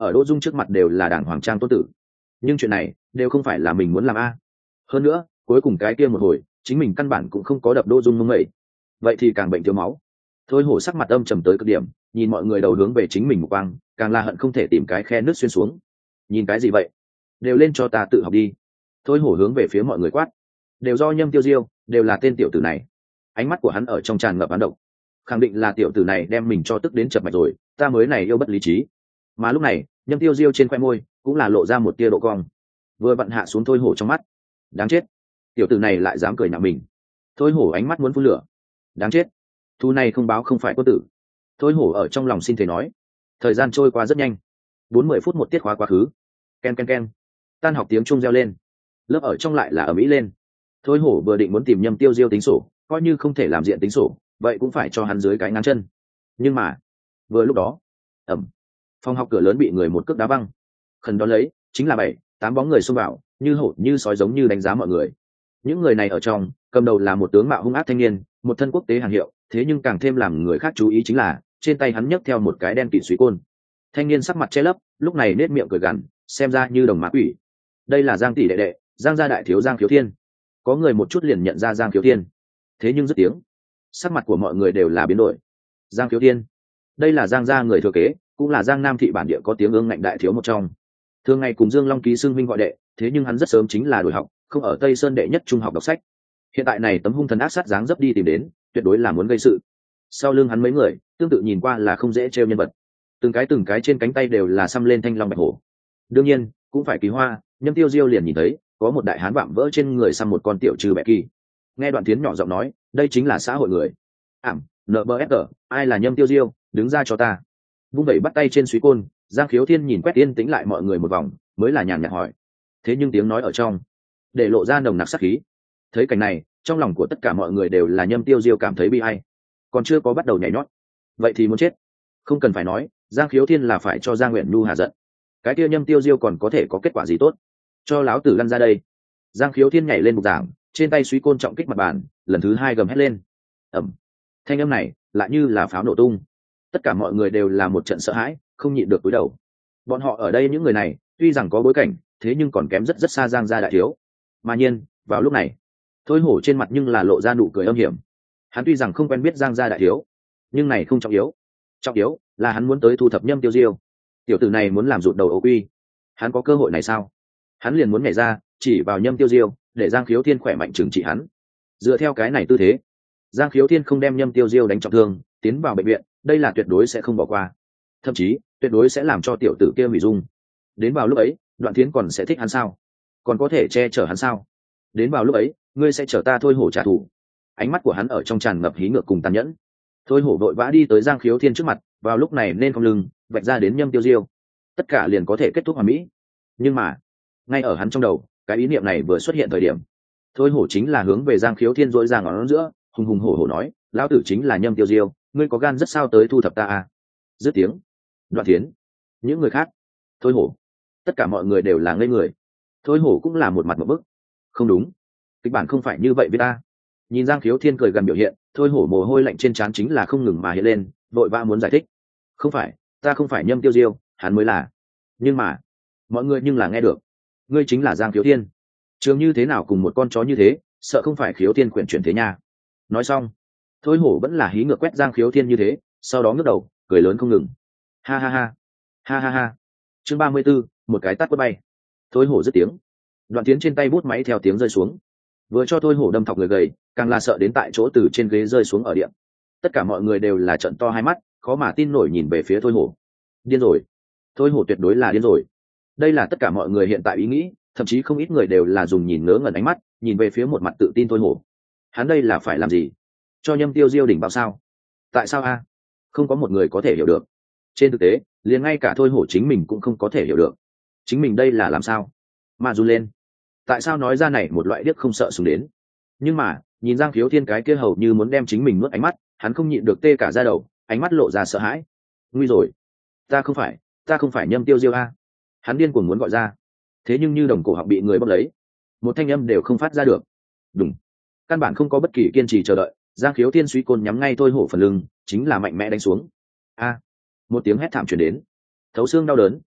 ở Đỗ Dung trước mặt đều là đảng hoàng trang tốt tử, nhưng chuyện này đều không phải là mình muốn làm a. Hơn nữa cuối cùng cái kia một hồi chính mình căn bản cũng không có đập Đỗ Dung mông mẩy, vậy thì càng bệnh thiếu máu. Thôi hổ sắc mặt âm trầm tới cực điểm, nhìn mọi người đầu hướng về chính mình một quang, càng là hận không thể tìm cái khe nước xuyên xuống. Nhìn cái gì vậy, đều lên cho ta tự học đi. Thôi hổ hướng về phía mọi người quát, đều do Nhâm Tiêu Diêu, đều là tên tiểu tử này. Ánh mắt của hắn ở trong tràn ngập án độc, khẳng định là tiểu tử này đem mình cho tức đến chập mạch rồi, ta mới này yêu bất lý trí. Mà lúc này Nhâm Tiêu Diêu trên khoe môi cũng là lộ ra một tia độ cong, vừa vặn hạ xuống thôi hổ trong mắt. Đáng chết, tiểu tử này lại dám cười nhạo mình. Thôi hổ ánh mắt muốn phun lửa. Đáng chết, thu này không báo không phải quân tử. Thôi hổ ở trong lòng xin thề nói. Thời gian trôi qua rất nhanh, bốn mươi phút một tiết khóa quá khứ. Ken ken ken, tan học tiếng chuông reo lên, lớp ở trong lại là ở mỹ lên. Thôi hổ vừa định muốn tìm Nhâm Tiêu Diêu tính sổ, coi như không thể làm diện tính sổ, vậy cũng phải cho hắn dưới cái ngắn chân. Nhưng mà vừa lúc đó, ẩm, phòng học cửa lớn bị người một cước đá văng. Khẩn đó lấy chính là bảy tám bóng người xông vào, như hổ như sói, giống như đánh giá mọi người. Những người này ở trong, cầm đầu là một tướng mạo hung ác thanh niên, một thân quốc tế hàng hiệu, thế nhưng càng thêm làm người khác chú ý chính là trên tay hắn nhấc theo một cái đen kịt suý côn. Thanh niên sắc mặt che lấp, lúc này nết miệng cười gằn, xem ra như đồng mã quỷ. Đây là Giang tỷ đệ đệ, Giang gia đại thiếu Giang Khiếu Thiên. Có người một chút liền nhận ra Giang Khiếu Thiên, thế nhưng dứt tiếng, sắc mặt của mọi người đều là biến đổi. Giang Khiếu Thiên, đây là Giang gia người thừa kế, cũng là Giang Nam thị bản địa có tiếng ương ngạnh đại thiếu một trong. Thường ngày cùng Dương Long ký xưng huynh gọi đệ, thế nhưng hắn rất sớm chính là đổi học, không ở Tây Sơn đệ nhất trung học đọc sách. Hiện tại này tấm hung thần ác sát dáng dấp đi tìm đến, tuyệt đối là muốn gây sự. Sau lưng hắn mấy người, tương tự nhìn qua là không dễ trêu nhân vật. Từng cái từng cái trên cánh tay đều là xăm lên thanh long bạch hổ. Đương nhiên, cũng phải Kỳ Hoa, Nhâm Tiêu Diêu liền nhìn thấy, có một đại hán vạm vỡ trên người xăm một con tiểu trừ bẹ kỳ. Nghe Đoạn Thiến nhỏ giọng nói, đây chính là xã hội người. Ảm, en bê ép giê, ai là Nhâm Tiêu Diêu, đứng ra cho ta. Vung vẩy bắt tay trên suý côn, Giang Khiếu Thiên nhìn quét yên tĩnh lại mọi người một vòng, mới là nhàn nhạt hỏi. Thế nhưng tiếng nói ở trong, để lộ ra nồng nặc sát khí. Thấy cảnh này, trong lòng của tất cả mọi người đều là Nhâm Tiêu Diêu cảm thấy bi ai, còn chưa có bắt đầu nhảy nhót, vậy thì muốn chết. Không cần phải nói, Giang Khiếu Thiên là phải cho Giang Nguyện Nhu hạ giận. Cái kia Nhâm Tiêu Diêu còn có thể có kết quả gì tốt? Cho láo tử lăn ra đây. Giang Khiếu Thiên nhảy lên bục giảng, trên tay suý côn trọng kích mặt bàn, lần thứ hai gầm hét lên. Ẩm. Thanh âm này lại như là pháo nổ tung. Tất cả mọi người đều là một trận sợ hãi, không nhịn được cúi đầu. Bọn họ ở đây những người này, tuy rằng có bối cảnh, thế nhưng còn kém rất rất xa Giang gia đại thiếu. Mà nhiên, vào lúc này, Thôi hổ trên mặt nhưng là lộ ra nụ cười âm hiểm. Hắn tuy rằng không quen biết Giang gia đại thiếu, nhưng này không trọng yếu. Trọng yếu là hắn muốn tới thu thập Nhâm Tiêu Diêu. Tiểu tử này muốn làm rụt đầu ấu quy, hắn có cơ hội này sao? Hắn liền muốn nhảy ra, chỉ vào Nhâm Tiêu Diêu, để Giang Khiếu Thiên khỏe mạnh trừng trị hắn. Dựa theo cái này tư thế, Giang Khiếu Thiên không đem Nhâm Tiêu Diêu đánh trọng thương, tiến vào bệnh viện, đây là tuyệt đối sẽ không bỏ qua. Thậm chí, tuyệt đối sẽ làm cho tiểu tử kia hủy dung. Đến vào lúc ấy, Đoạn Thiến còn sẽ thích hắn sao? Còn có thể che chở hắn sao? Đến vào lúc ấy, ngươi sẽ chở ta Thôi hổ trả thù. Ánh mắt của hắn ở trong tràn ngập hí ngược cùng tàn nhẫn. Thôi hổ vội vã đi tới Giang Khiếu Thiên trước mặt, vào lúc này nên không lưng vạch ra đến Nhâm Tiêu Diêu, tất cả liền có thể kết thúc hoàn mỹ. Nhưng mà ngay ở hắn trong đầu, cái ý niệm này vừa xuất hiện thời điểm, Thôi hổ chính là hướng về Giang Khiếu Thiên dỗi ra ngón giữa, hùng hùng hổ hổ nói, lão tử chính là Nhâm Tiêu Diêu, ngươi có gan rất sao tới thu thập ta à? Dứt tiếng, Đoạn Thiến, những người khác, Thôi hổ, tất cả mọi người đều là ngây người. Thôi hổ cũng là một mặt một bức. Không đúng, kịch bản không phải như vậy với ta. Nhìn Giang Khiếu Thiên cười gần biểu hiện, Thôi hổ mồ hôi lạnh trên trán chính là không ngừng mà hiện lên, vội vã muốn giải thích. Không phải, ta không phải Nhâm Tiêu Diêu, hắn mới là. Nhưng mà mọi người nhưng là nghe được, ngươi chính là Giang Khiếu Thiên. Trường như thế nào cùng một con chó như thế, sợ không phải Khiếu Thiên quyển chuyển thế nha. Nói xong, Thôi hổ vẫn là hí ngược quét Giang Khiếu Thiên như thế, sau đó ngước đầu cười lớn không ngừng. Ha ha ha, ha ha ha. Chương ba mươi 34, một cái tát quất bay. Thôi hổ dứt tiếng, Đoạn Tiến trên tay bút máy theo tiếng rơi xuống, vừa cho Thôi hổ đâm thọc người gầy, càng là sợ đến tại chỗ từ trên ghế rơi xuống ở điện. Tất cả mọi người đều là trợn to hai mắt, khó mà tin nổi nhìn về phía Thôi hổ. Điên rồi, Thôi hổ tuyệt đối là điên rồi. Đây là tất cả mọi người hiện tại ý nghĩ, thậm chí không ít người đều là dùng nhìn ngớ ngẩn ánh mắt nhìn về phía một mặt tự tin Thôi hổ. Hắn đây là phải làm gì? Cho Nhâm Tiêu Diêu đỉnh bao sao? Tại sao a? Không có một người có thể hiểu được. Trên thực tế, liền ngay cả Thôi hổ chính mình cũng không có thể hiểu được. Chính mình đây là làm sao? Mà run lên. Tại sao nói ra này một loại điếc không sợ súng đến? Nhưng mà, nhìn Giang Khiếu Thiên cái kia hầu như muốn đem chính mình nuốt ánh mắt, hắn không nhịn được tê cả da đầu, ánh mắt lộ ra sợ hãi. Nguy rồi, ta không phải, ta không phải Nhâm Tiêu Diêu a. Hắn điên cuồng muốn gọi ra, thế nhưng như đồng cổ họng bị người bóp lấy, một thanh âm đều không phát ra được. Đúng, căn bản không có bất kỳ kiên trì chờ đợi, Giang Khiếu Thiên suy côn nhắm ngay Thôi hổ phần lưng, chính là mạnh mẽ đánh xuống. A, một tiếng hét thảm truyền đến, thấu xương đau đớn,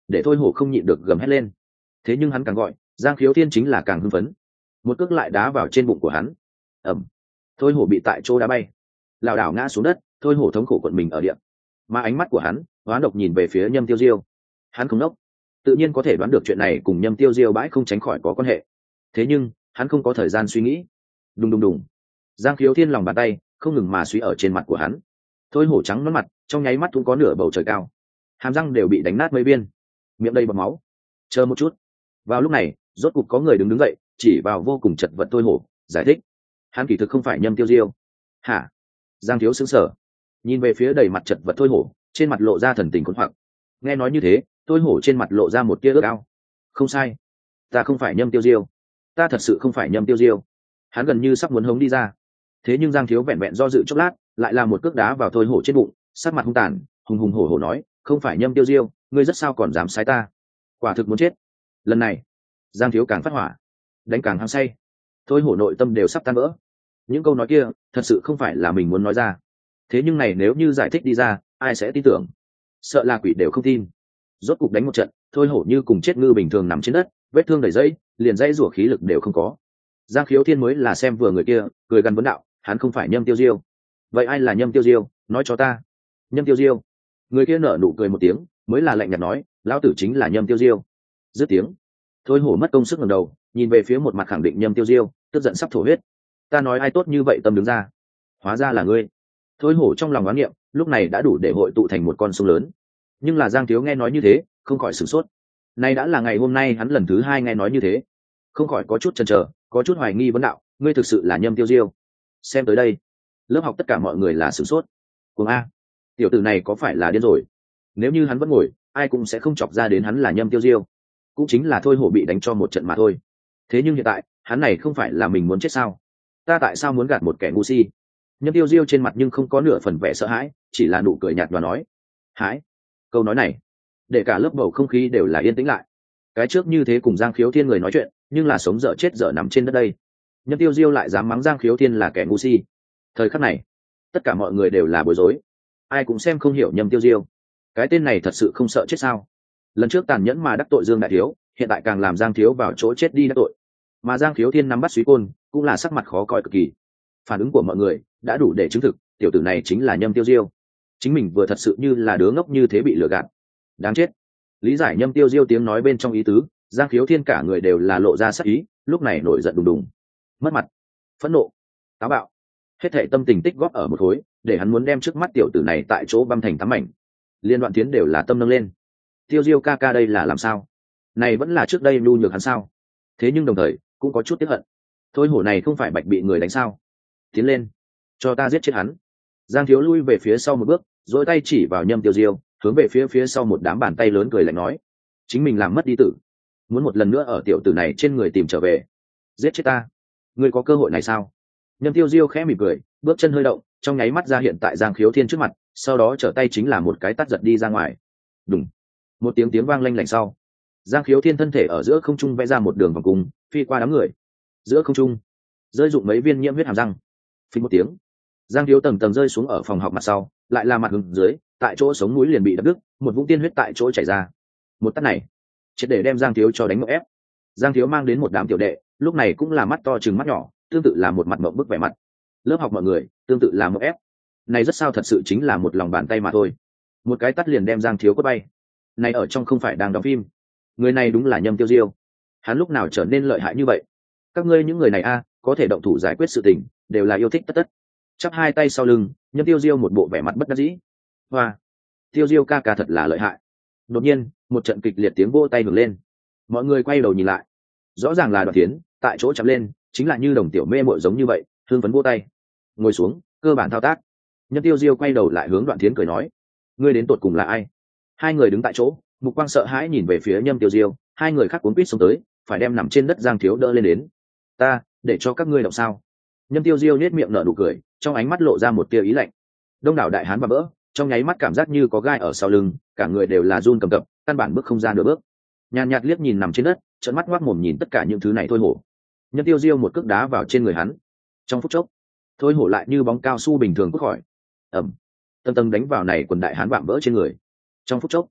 để thôi hổ không nhịn được gầm hét lên. Thế nhưng hắn càng gọi, Giang Khiếu Thiên chính là càng hưng phấn, một cước lại đá vào trên bụng của hắn. Ẩm. Thôi hổ bị tại chỗ đá bay, lảo đảo ngã xuống đất. Thôi hổ thống khổ quận mình ở địa, mà ánh mắt của hắn hoán độc nhìn về phía Nhâm Tiêu Diêu. Hắn không đốc, tự nhiên có thể đoán được chuyện này cùng Nhâm Tiêu Diêu bãi không tránh khỏi có quan hệ. Thế nhưng hắn không có thời gian suy nghĩ. Đùng đùng đùng, Giang Khiếu Thiên lòng bàn tay không ngừng mà suy ở trên mặt của hắn. Thôi hổ trắng mất mặt, trong nháy mắt cũng có nửa bầu trời cao, hàm răng đều bị đánh nát mấy viên, miệng đầy bọt máu. Chờ một chút. Vào lúc này rốt cục có người đứng đứng dậy, chỉ vào vô cùng chật vật Thôi hổ giải thích, hắn kỳ thực không phải Nhâm Tiêu Diêu. Hả? Giang thiếu sững sờ, nhìn về phía đầy mặt chật vật Thôi hổ, trên mặt lộ ra thần tình khốn hoặc. Nghe nói như thế, Thôi hổ trên mặt lộ ra một tia ước ao. Không sai, ta không phải Nhâm Tiêu Diêu, ta thật sự không phải Nhâm Tiêu Diêu. Hắn gần như sắp muốn hống đi ra. Thế nhưng Giang thiếu vẹn vẹn do dự chốc lát, lại là một cước đá vào Thôi hổ trên bụng, sắc mặt hung tàn, hùng hùng hổ hổ nói, không phải Nhâm Tiêu Diêu, ngươi rất sao còn dám sai ta, quả thực muốn chết. Lần này Giang thiếu càng phát hỏa, đánh càng hăng say. Thôi hổ nội tâm đều sắp tan vỡ. Những câu nói kia thật sự không phải là mình muốn nói ra. Thế nhưng này nếu như giải thích đi ra, ai sẽ tin tưởng? Sợ là quỷ đều không tin. Rốt cục đánh một trận, Thôi hổ như cùng chết ngư bình thường nằm trên đất, vết thương đầy dây, liền dây rủa khí lực đều không có. Giang Khiếu Thiên mới là xem vừa người kia, cười gần vấn đạo, hắn không phải Nhâm Tiêu Diêu. Vậy ai là Nhâm Tiêu Diêu, nói cho ta. Nhâm Tiêu Diêu. Người kia nở nụ cười một tiếng, mới là lạnh nhạt nói, lão tử chính là Nhâm Tiêu Diêu. Dứt tiếng, Thôi hổ mất công sức ngẩng đầu, nhìn về phía một mặt khẳng định Nhâm Tiêu Diêu, tức giận sắp thổ huyết. Ta nói ai tốt như vậy tâm đứng ra, hóa ra là ngươi. Thôi hổ trong lòng oán niệm lúc này đã đủ để hội tụ thành một con sông lớn. Nhưng là Giang thiếu nghe nói như thế, không khỏi sửng sốt. Nay đã là ngày hôm nay hắn lần thứ hai nghe nói như thế, không khỏi có chút chần chờ, có chút hoài nghi vấn đạo, ngươi thực sự là Nhâm Tiêu Diêu? Xem tới đây, lớp học tất cả mọi người là sửng sốt. Cùng a, tiểu tử này có phải là điên rồi? Nếu như hắn vẫn ngồi, ai cũng sẽ không chọc ra đến hắn là Nhâm Tiêu Diêu. Cũng chính là Thôi hổ bị đánh cho một trận mà thôi. Thế nhưng hiện tại hắn này không phải là mình muốn chết sao? Ta tại sao muốn gạt một kẻ ngu si? Nhâm Tiêu Diêu trên mặt nhưng không có nửa phần vẻ sợ hãi, chỉ là nụ cười nhạt và nói, hãi. Câu nói này để cả lớp bầu không khí đều là yên tĩnh lại. Cái trước như thế cùng Giang Khiếu Thiên người nói chuyện, nhưng là sống dở chết dở nằm trên đất đây. Nhâm Tiêu Diêu lại dám mắng Giang Khiếu Thiên là kẻ ngu si. Thời khắc này tất cả mọi người đều là bối rối, ai cũng xem không hiểu Nhâm Tiêu Diêu. Cái tên này thật sự không sợ chết sao? Lần trước tàn nhẫn mà đắc tội Dương đại thiếu, hiện tại càng làm Giang thiếu vào chỗ chết đi đắc tội. Mà Giang Khiếu Thiên nắm bắt suý côn, cũng là sắc mặt khó coi cực kỳ. Phản ứng của mọi người đã đủ để chứng thực tiểu tử này chính là Nhâm Tiêu Diêu. Chính mình vừa thật sự như là đứa ngốc như thế bị lừa gạt, đáng chết. Lý giải Nhâm Tiêu Diêu tiếng nói bên trong ý tứ, Giang Khiếu Thiên cả người đều là lộ ra sắc ý, lúc này nổi giận đùng đùng, mất mặt, phẫn nộ, táo bạo, hết thảy tâm tình tích góp ở một khối, để hắn muốn đem trước mắt tiểu tử này tại chỗ băm thành tám mảnh. Liên Đoạn Tiến đều là tâm nâng lên. Tiêu Diêu ca ca đây là làm sao? Này vẫn là trước đây nhu nhược hắn sao? Thế nhưng đồng thời cũng có chút tiếc hận. Thôi hổ này không phải bạch bị người đánh sao? Tiến lên, cho ta giết chết hắn. Giang thiếu lui về phía sau một bước, rồi tay chỉ vào Nhâm Tiêu Diêu, hướng về phía phía sau một đám bàn tay lớn cười lạnh nói, chính mình làm mất đi tử, muốn một lần nữa ở tiểu tử này trên người tìm trở về. Giết chết ta, ngươi có cơ hội này sao? Nhâm Tiêu Diêu khẽ mỉm cười, bước chân hơi động, trong nháy mắt ra hiện tại Giang Khiếu Thiên trước mặt, sau đó trở tay chính là một cái tát giật đi ra ngoài. Đùng, một tiếng tiếng vang lanh lảnh sau, Giang Khiếu Thiên thân thể ở giữa không trung vẽ ra một đường vòng cung, phi qua đám người. Giữa không trung rơi dụng mấy viên nhiễm huyết hàm răng. Phình một tiếng, Giang Thiếu tầng tầng rơi xuống ở phòng học mặt sau, lại là mặt hướng dưới, tại chỗ sống mũi liền bị đập đứt, một vũng tiên huyết tại chỗ chảy ra. Một tát này, triệt để đem Giang Thiếu cho đánh ngộp ép. Giang Thiếu mang đến một đám tiểu đệ, lúc này cũng là mắt to trừng mắt nhỏ, tương tự là một mặt mộng bức vẻ mặt. Lớp học mọi người, tương tự là ngộp ép. Này rất sao thật sự chính là một lòng bàn tay mà thôi. Một cái tát liền đem Giang Thiếu quất bay. Này ở trong không phải đang đóng phim. Người này đúng là Nhâm Tiêu Diêu. Hắn lúc nào trở nên lợi hại như vậy? Các ngươi những người này a, có thể động thủ giải quyết sự tình, đều là yêu thích tất tất. Chắp hai tay sau lưng, Nhâm Tiêu Diêu một bộ vẻ mặt bất đắc dĩ. Hoa, Tiêu Diêu ca ca thật là lợi hại. Đột nhiên, một trận kịch liệt tiếng vỗ tay hưởng lên. Mọi người quay đầu nhìn lại, rõ ràng là Đoạn Thiến, tại chỗ chạm lên, chính là như đồng tiểu mê muội giống như vậy, hương phấn vỗ tay. Ngồi xuống, cơ bản thao tác. Nhâm Tiêu Diêu quay đầu lại hướng Đoạn Thiến cười nói, ngươi đến tột cùng là ai? Hai người đứng tại chỗ, mục quang sợ hãi nhìn về phía Nhâm Tiêu Diêu, hai người khác cuốn quýt xông tới, phải đem nằm trên đất Giang Thiếu đỡ lên đến. Ta, để cho các ngươi động sao? Nhâm Tiêu Diêu nhếch miệng nở nụ cười, trong ánh mắt lộ ra một tia ý lạnh. Đông đảo đại hán và bỡ, trong nháy mắt cảm giác như có gai ở sau lưng, cả người đều là run cầm cập, căn bản bước không ra nửa bước. Nhàn nhạt liếc nhìn nằm trên đất, trợn mắt ngoác mồm nhìn tất cả những thứ này thôi hổ. Nhâm Tiêu Diêu một cước đá vào trên người hắn. Trong phút chốc, thôi hổ lại như bóng cao su bình thường bước khỏi. Ầm, tầng tầng đánh vào này quần đại hán vạm vỡ trên người. Trong phút chốc,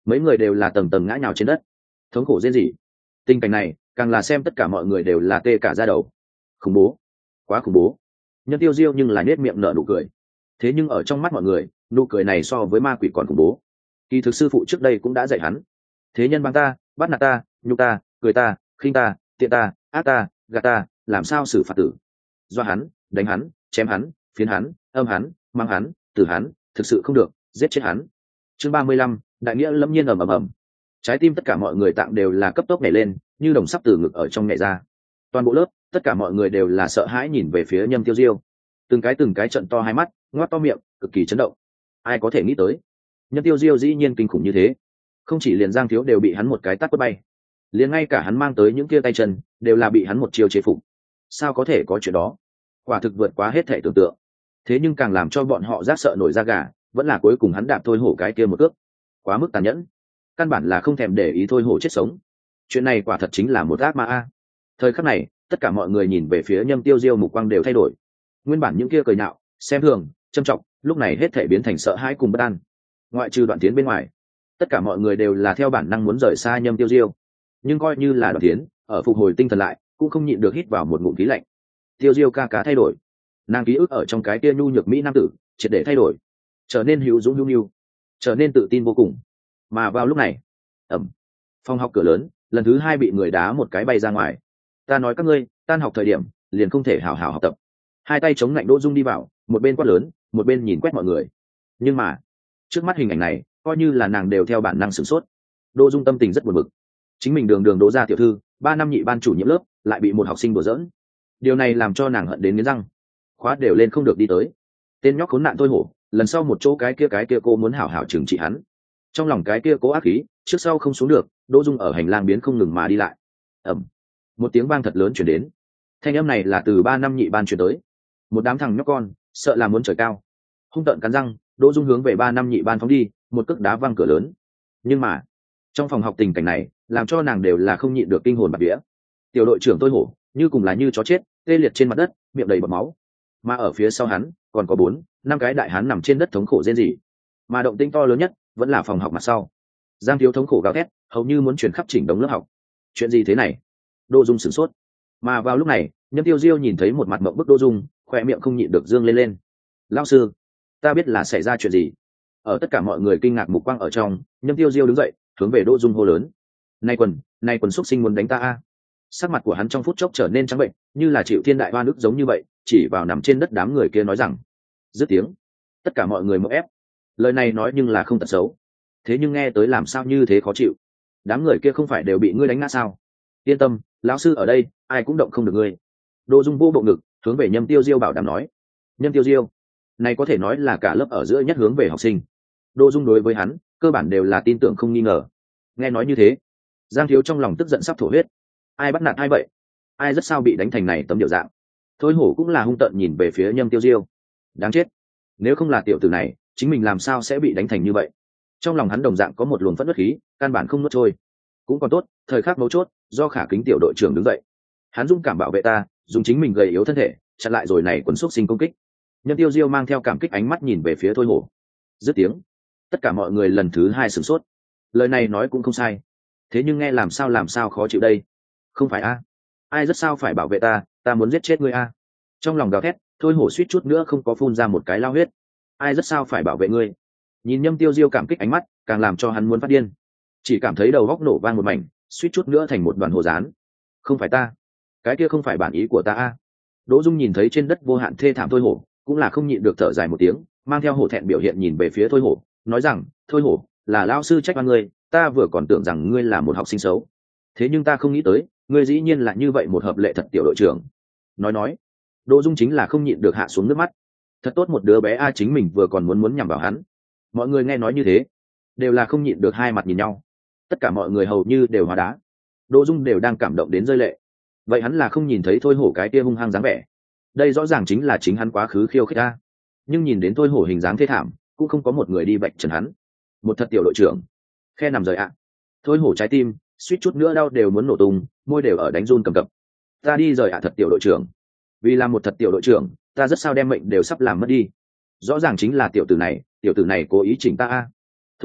mấy người đều là tầng tầng ngã nhào trên đất, thống khổ rên rỉ. Tình cảnh này càng là xem tất cả mọi người đều là tê cả da đầu. Khủng bố, quá khủng bố. Nhân Tiêu Diêu nhưng là nết miệng nở nụ cười. Thế nhưng ở trong mắt mọi người, nụ cười này so với ma quỷ còn khủng bố. Kỳ thực sư phụ trước đây cũng đã dạy hắn, thế nhân băng ta, bắt nạt ta, nhục ta, cười ta, khinh ta, tiện ta, ác ta, gạt ta, làm sao xử phạt tử. Do hắn, đánh hắn, chém hắn, phiến hắn, âm hắn, mang hắn, tử hắn, thực sự không được, giết chết hắn. Chương ba mươi lăm, đại nghĩa lâm nhiên ầm ầm ầm. Trái tim tất cả mọi người tạng đều là cấp tốc nhảy lên, như đồng sắp từ ngực ở trong nhảy ra. Toàn bộ lớp, tất cả mọi người đều là sợ hãi nhìn về phía Nhâm Tiêu Diêu. Từng cái từng cái trận to hai mắt, ngoác to miệng, cực kỳ chấn động. Ai có thể nghĩ tới, Nhâm Tiêu Diêu dĩ nhiên kinh khủng như thế. Không chỉ liền Giang Thiếu đều bị hắn một cái tát quất bay, liền ngay cả hắn mang tới những kia tay chân đều là bị hắn một chiêu chế phục. Sao có thể có chuyện đó? Quả thực vượt quá hết thể tưởng tượng. Thế nhưng càng làm cho bọn họ rát sợ nổi da gà, vẫn là cuối cùng hắn đạp Thôi Hổ cái kia một cước. Quá mức tàn nhẫn, căn bản là không thèm để ý Thôi Hổ chết sống. Chuyện này quả thật chính là một ác ma a. Thời khắc này, tất cả mọi người nhìn về phía Nhâm Tiêu Diêu, mục quang đều thay đổi. Nguyên bản những kia cười nhạo, xem thường, châm trọng, lúc này hết thể biến thành sợ hãi cùng bất an. Ngoại trừ Đoạn Tiến bên ngoài, tất cả mọi người đều là theo bản năng muốn rời xa Nhâm Tiêu Diêu. Nhưng coi như là Đoạn Tiến, ở phục hồi tinh thần lại, cũng không nhịn được hít vào một ngụm khí lạnh. Tiêu Diêu ca cá thay đổi, nàng ký ức ở trong cái kia nhu nhược mỹ nam tử triệt để thay đổi, trở nên hữu dũng hữu nhu, trở nên tự tin vô cùng. Mà vào lúc này, ẩm, phòng học cửa lớn lần thứ hai bị người đá một cái bay ra ngoài. Ta nói các ngươi tan học thời điểm liền không thể hào hào học tập. Hai tay chống lạnh Đỗ Dung đi vào, một bên quát lớn, một bên nhìn quét mọi người. Nhưng mà trước mắt hình ảnh này, coi như là nàng đều theo bản năng sửng sốt. Đỗ Dung tâm tình rất buồn bực, chính mình đường đường Đỗ gia tiểu thư, ba năm nhị ban chủ nhiệm lớp, lại bị một học sinh đùa giỡn. Điều này làm cho nàng hận đến nghiến răng, khóa đều lên không được đi tới. Tên nhóc khốn nạn Thôi Hổ, lần sau một chỗ cái kia cái kia cô muốn hảo hảo trừng trị hắn. Trong lòng cái kia cố ác khí, trước sau không xuống được. Đỗ Dung ở hành lang biến không ngừng mà đi lại. Ầm, một tiếng vang thật lớn truyền đến. Thanh âm này là từ ba năm nhị ban truyền tới. Một đám thằng nhóc con, sợ là muốn trời cao. Hung tợn cắn răng, Đỗ Dung hướng về ba năm nhị ban phóng đi, một cước đá văng cửa lớn. Nhưng mà trong phòng học tình cảnh này, làm cho nàng đều là không nhịn được kinh hồn bạt vía. Tiểu đội trưởng Thôi Hổ như cùng là như chó chết, tê liệt trên mặt đất, miệng đầy bọt máu. Mà ở phía sau hắn còn có bốn năm cái đại hán nằm trên đất thống khổ rên rỉ. Mà động tĩnh to lớn nhất vẫn là phòng học mặt sau. Giang Thiếu thống khổ gào thét, hầu như muốn truyền khắp chỉnh đống lớp học. Chuyện gì thế này? Đỗ Dung sửng sốt. Mà vào lúc này, Nhâm Tiêu Diêu nhìn thấy một mặt mộng bức Đỗ Dung, khỏe miệng không nhịn được dương lên lên. Lão sư, ta biết là xảy ra chuyện gì. Ở tất cả mọi người kinh ngạc mục quang ở trong, Nhâm Tiêu Diêu đứng dậy, hướng về Đỗ Dung hô lớn. Này quần, này quần xúc sinh muốn đánh ta a! Sắc mặt của hắn trong phút chốc trở nên trắng bệnh, như là chịu thiên đại oan ức giống như vậy, chỉ vào nằm trên đất đám người kia nói rằng. Dứt tiếng, tất cả mọi người mở ép. Lời này nói nhưng là không tật xấu, thế nhưng nghe tới làm sao như thế khó chịu. Đám người kia không phải đều bị ngươi đánh ngã sao? Yên tâm, lão sư ở đây, ai cũng động không được ngươi. Đỗ Dung vô bộ ngực, hướng về Nhâm Tiêu Diêu bảo đảm nói. Nhâm Tiêu Diêu, này có thể nói là cả lớp ở giữa nhất hướng về học sinh. Đỗ Dung đối với hắn, cơ bản đều là tin tưởng không nghi ngờ. Nghe nói như thế, Giang Thiếu trong lòng tức giận sắp thổ huyết. Ai bắt nạt ai vậy? Ai rất sao bị đánh thành này tấm điệu dạng? Thôi Hổ cũng là hung tợn nhìn về phía Nhâm Tiêu Diêu. Đáng chết, nếu không là tiểu tử này, chính mình làm sao sẽ bị đánh thành như vậy? Trong lòng hắn đồng dạng có một luồng phẫn uất khí, căn bản không nuốt trôi. Cũng còn tốt, thời khắc mấu chốt, do Khả Kính tiểu đội trưởng đứng dậy, hắn dũng cảm bảo vệ ta, dùng chính mình gầy yếu thân thể chặn lại rồi này quần xúc sinh công kích. Nhâm Tiêu Diêu mang theo cảm kích ánh mắt nhìn về phía Thôi Hổ. Dứt tiếng, tất cả mọi người lần thứ hai sửng sốt. Lời này nói cũng không sai, thế nhưng nghe làm sao làm sao khó chịu đây. Không phải a? Ai rất sao phải bảo vệ ta, ta muốn giết chết ngươi a. Trong lòng gào thét, Thôi Hổ suýt chút nữa không có phun ra một cái lao huyết. Ai rất sao phải bảo vệ ngươi? Nhìn Nhâm Tiêu Diêu cảm kích ánh mắt, càng làm cho hắn muốn phát điên. Chỉ cảm thấy đầu góc nổ vang một mảnh, suýt chút nữa thành một đoàn hồ dán. Không phải ta, cái kia không phải bản ý của ta a. Đỗ Dung nhìn thấy trên đất vô hạn thê thảm Thôi Hổ, cũng là không nhịn được thở dài một tiếng, mang theo hổ thẹn biểu hiện nhìn về phía Thôi Hổ, nói rằng, Thôi Hổ, là lão sư trách oan ngươi, ta vừa còn tưởng rằng ngươi là một học sinh xấu, thế nhưng ta không nghĩ tới, ngươi dĩ nhiên là như vậy một hợp lệ thật tiểu đội trưởng. Nói nói, Đỗ Dung chính là không nhịn được hạ xuống nước mắt. Thật tốt một đứa bé a, chính mình vừa còn muốn muốn nhằm vào hắn. Mọi người nghe nói như thế, đều là không nhịn được hai mặt nhìn nhau. Tất cả mọi người hầu như đều hóa đá. Đỗ Dung đều đang cảm động đến rơi lệ. Vậy hắn là không nhìn thấy Thôi Hổ cái kia hung hăng dáng vẻ. Đây rõ ràng chính là chính hắn quá khứ khiêu khích a. Nhưng nhìn đến Thôi Hổ hình dáng thê thảm, cũng không có một người đi vạch trần hắn. Một thật tiểu đội trưởng, khe nằm rời ạ. Thôi Hổ trái tim suýt chút nữa đau đều muốn nổ tung, môi đều ở đánh run cầm cập. Ta đi rời ạ thật tiểu đội trưởng. Vì là một thật tiểu đội trưởng, ta rất sao đem mệnh đều sắp làm mất đi. Rõ ràng chính là tiểu tử này, tiểu tử này cố ý chỉnh ta a. Thôi Hổ biết,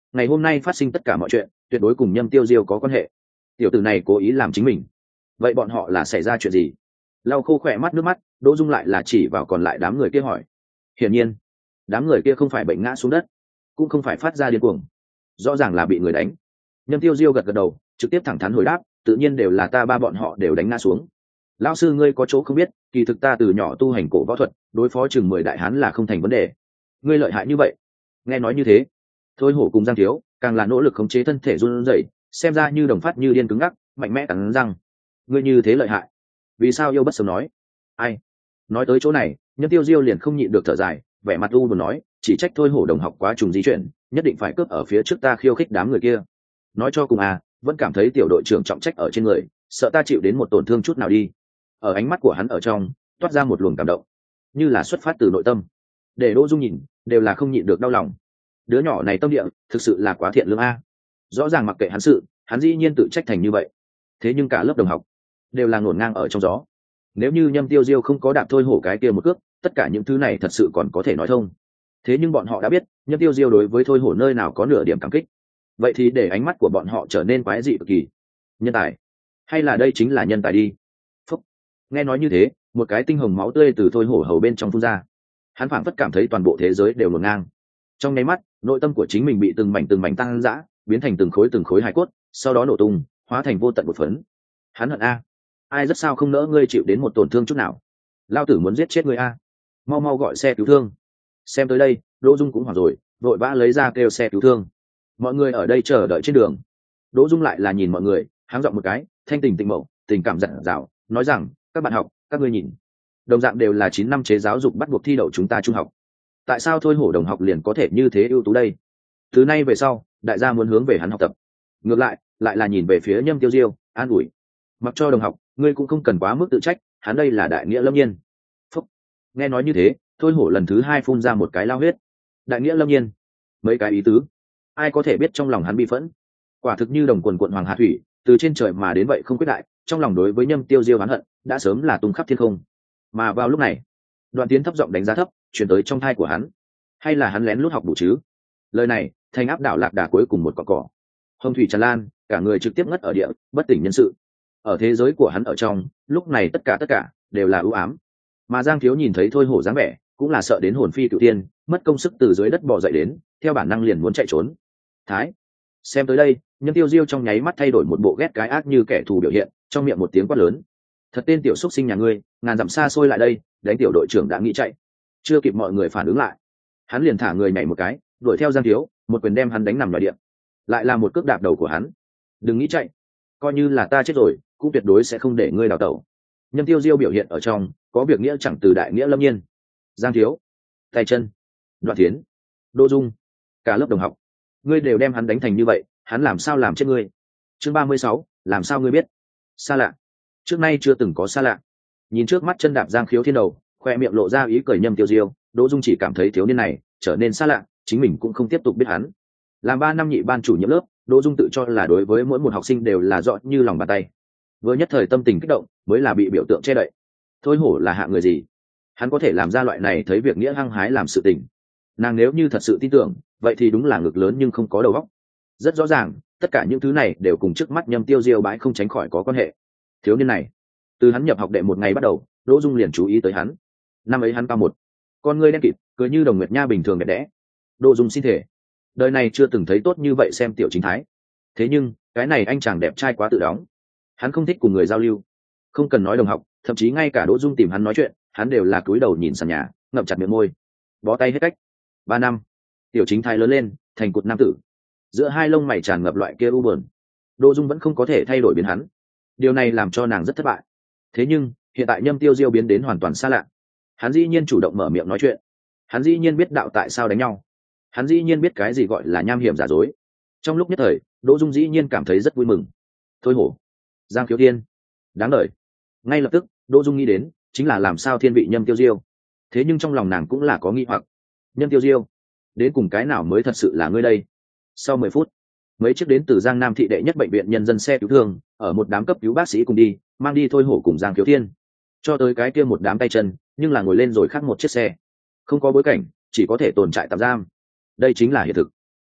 ngày hôm nay phát sinh tất cả mọi chuyện tuyệt đối cùng Nhâm Tiêu Diêu có quan hệ. Tiểu tử này cố ý làm chính mình, vậy bọn họ là xảy ra chuyện gì? Lau khô khỏe mắt nước mắt, Đỗ Dung lại là chỉ vào còn lại đám người kia hỏi. Hiển nhiên đám người kia không phải bệnh ngã xuống đất, cũng không phải phát ra điên cuồng, rõ ràng là bị người đánh. Nhâm Tiêu Diêu gật gật đầu, trực tiếp thẳng thắn hồi đáp, tự nhiên đều là ta ba bọn họ đều đánh ngã xuống. Lão sư ngươi có chỗ không biết, kỳ thực ta từ nhỏ tu hành cổ võ thuật, đối phó chừng mười đại hán là không thành vấn đề. Ngươi lợi hại như vậy? Nghe nói như thế, Thôi Hổ cùng Giang Thiếu càng là nỗ lực khống chế thân thể run rẩy, xem ra như đồng phát như điên cứng ngắc, mạnh mẽ cắn răng. Ngươi như thế lợi hại, vì sao yêu bất sớm nói? Ai? Nói tới chỗ này, Nhâm Tiêu Diêu liền không nhịn được thở dài, vẻ mặt u buồn nói, chỉ trách Thôi Hổ đồng học quá trùng di chuyển, nhất định phải cướp ở phía trước ta khiêu khích đám người kia. Nói cho cùng à, vẫn cảm thấy tiểu đội trưởng trọng trách ở trên người, sợ ta chịu đến một tổn thương chút nào đi. Ở ánh mắt của hắn ở trong toát ra một luồng cảm động, như là xuất phát từ nội tâm, để Đỗ Dung nhìn đều là không nhịn được đau lòng. Đứa nhỏ này tâm địa thực sự là quá thiện lương a. Rõ ràng mặc kệ hắn sự, hắn dĩ nhiên tự trách thành như vậy. Thế nhưng cả lớp đồng học đều là ngổn ngang ở trong gió. Nếu như Nhâm Tiêu Diêu không có đạp Thôi Hổ cái kia một cước, tất cả những thứ này thật sự còn có thể nói thông. Thế nhưng bọn họ đã biết Nhâm Tiêu Diêu đối với Thôi Hổ nơi nào có nửa điểm cảm kích, vậy thì để ánh mắt của bọn họ trở nên quái dị cực kỳ. Nhân tài, hay là đây chính là nhân tài đi? Phúc. Nghe nói như thế, một cái tinh hồng máu tươi từ Thôi Hổ hầu bên trong phun ra. Hắn phảng phất cảm thấy toàn bộ thế giới đều ngổn ngang. Trong nháy mắt, nội tâm của chính mình bị từng mảnh từng mảnh tăng dã, biến thành từng khối từng khối hài cốt, sau đó nổ tung, hóa thành vô tận một phấn. Hắn hận a, ai rất sao không nỡ ngươi chịu đến một tổn thương chút nào. Lao tử muốn giết chết ngươi a, mau mau gọi xe cứu thương. Xem tới đây, Đỗ Dung cũng hoảng rồi, vội vã lấy ra kêu xe cứu thương. Mọi người ở đây chờ đợi trên đường. Đỗ Dung lại là nhìn mọi người, háng giọng một cái, thanh tình tình mẫu, tình cảm dặn dào, nói rằng, các bạn học, các ngươi nhìn, đồng dạng đều là chín năm chế giáo dục bắt buộc thi đậu chúng ta trung học, tại sao Thôi Hổ đồng học liền có thể như thế ưu tú đây? Từ nay về sau, đại gia muốn hướng về hắn học tập. Ngược lại, lại là nhìn về phía Nhâm Tiêu Diêu, an ủi, mặc cho đồng học, ngươi cũng không cần quá mức tự trách, hắn đây là đại nghĩa lâm nhiên. Phúc. Nghe nói như thế, Thôi Hổ lần thứ hai phun ra một cái lao huyết. Đại nghĩa lâm nhiên, mấy cái ý tứ, ai có thể biết trong lòng hắn bị phẫn? Quả thực như đồng quần quận hoàng hà thủy, từ trên trời mà đến vậy không quyết đại, trong lòng đối với Nhâm Tiêu Diêu hắn hận đã sớm là tung khắp thiên không. Mà vào lúc này, Đoạn Tiến thấp giọng đánh giá thấp truyền tới trong thai của hắn, hay là hắn lén lút học đủ chứ? Lời này thành áp đảo lạc đà cuối cùng một cỏ cỏ. Hồng thủy tràn lan, cả người trực tiếp ngất ở địa, bất tỉnh nhân sự. Ở thế giới của hắn ở trong, lúc này tất cả tất cả đều là ưu ám. Mà Giang Thiếu nhìn thấy Thôi Hổ dáng vẻ, cũng là sợ đến hồn phi cửu tiên, mất công sức từ dưới đất bò dậy đến, theo bản năng liền muốn chạy trốn. Thái, xem tới đây, Nhâm Tiêu Diêu trong nháy mắt thay đổi một bộ ghét cái ác như kẻ thù biểu hiện, trong miệng một tiếng quát lớn, thật tên tiểu xúc sinh nhà ngươi, ngàn dặm xa xôi lại đây, đánh tiểu đội trưởng đã nghĩ chạy. Chưa kịp mọi người phản ứng lại, hắn liền thả người nhảy một cái, đuổi theo Giang Thiếu, một quyền đem hắn đánh nằm ngoài địa, lại là một cước đạp đầu của hắn. Đừng nghĩ chạy, coi như là ta chết rồi, cũng tuyệt đối sẽ không để ngươi đào tẩu. Nhâm Tiêu Diêu biểu hiện ở trong có việc nghĩa chẳng từ đại nghĩa lâm nhiên. Giang Thiếu, tay chân, Đoạn Thiến, Đỗ Dung, cả lớp đồng học, ngươi đều đem hắn đánh thành như vậy, hắn làm sao làm chết ngươi? Chương ba mươi sáu, làm sao ngươi biết? Xa lạ, trước nay chưa từng có xa lạ. Nhìn trước mắt chân đạp Giang Khiếu Thiên đầu, khoe miệng lộ ra ý cười Nhâm Tiêu Diêu, Đỗ Dung chỉ cảm thấy thiếu niên này trở nên xa lạ, chính mình cũng không tiếp tục biết hắn. Làm ba năm nhị ban chủ nhiệm lớp, Đỗ Dung tự cho là đối với mỗi một học sinh đều là rõ như lòng bàn tay. Vừa nhất thời tâm tình kích động, mới là bị biểu tượng che đậy. Thôi Hổ là hạ người gì? Hắn có thể làm ra loại này thấy việc nghĩa hăng hái làm sự tình. Nàng nếu như thật sự tin tưởng, vậy thì đúng là ngực lớn nhưng không có đầu óc. Rất rõ ràng, tất cả những thứ này đều cùng trước mắt Nhâm Tiêu Diêu bãi không tránh khỏi có quan hệ. Thiếu niên này, từ hắn nhập học đệ một ngày bắt đầu, Đỗ Dung liền chú ý tới hắn. Năm ấy hắn cao một, con ngươi đen kịt, cười như đồng nguyệt nha bình thường đẹp đẽ. Đỗ Dung xin thể, đời này chưa từng thấy tốt như vậy xem tiểu chính thái. Thế nhưng cái này anh chàng đẹp trai quá tự đóng, hắn không thích cùng người giao lưu, không cần nói đồng học, thậm chí ngay cả Đỗ Dung tìm hắn nói chuyện, hắn đều là cúi đầu nhìn sàn nhà, ngậm chặt miệng môi, bó tay hết cách. Ba năm, tiểu chính thái lớn lên thành cột nam tử, giữa hai lông mày tràn ngập loại kia u buồn. Đỗ Dung vẫn không có thể thay đổi biến hắn, điều này làm cho nàng rất thất bại. Thế nhưng hiện tại Nhâm Tiêu Diêu biến đến hoàn toàn xa lạ, hắn dĩ nhiên chủ động mở miệng nói chuyện, hắn dĩ nhiên biết đạo tại sao đánh nhau, hắn dĩ nhiên biết cái gì gọi là nham hiểm giả dối. Trong lúc nhất thời, Đỗ Dung dĩ nhiên cảm thấy rất vui mừng. Thôi Hổ, Giang Khiếu Thiên, đáng đời. Ngay lập tức Đỗ Dung nghĩ đến chính là làm sao thiên vị Nhâm Tiêu Diêu. Thế nhưng trong lòng nàng cũng là có nghi hoặc, Nhâm Tiêu Diêu, đến cùng cái nào mới thật sự là ngươi đây? Sau mười phút, mấy chiếc đến từ Giang Nam thị đệ nhất bệnh viện nhân dân xe cứu thương, ở một đám cấp cứu bác sĩ cùng đi, mang đi Thôi Hổ cùng Giang Khiếu Thiên, cho tới cái kia một đám tay chân, nhưng là ngồi lên rồi khác một chiếc xe, không có bối cảnh, chỉ có thể tồn trại tạm giam. Đây chính là hiện thực.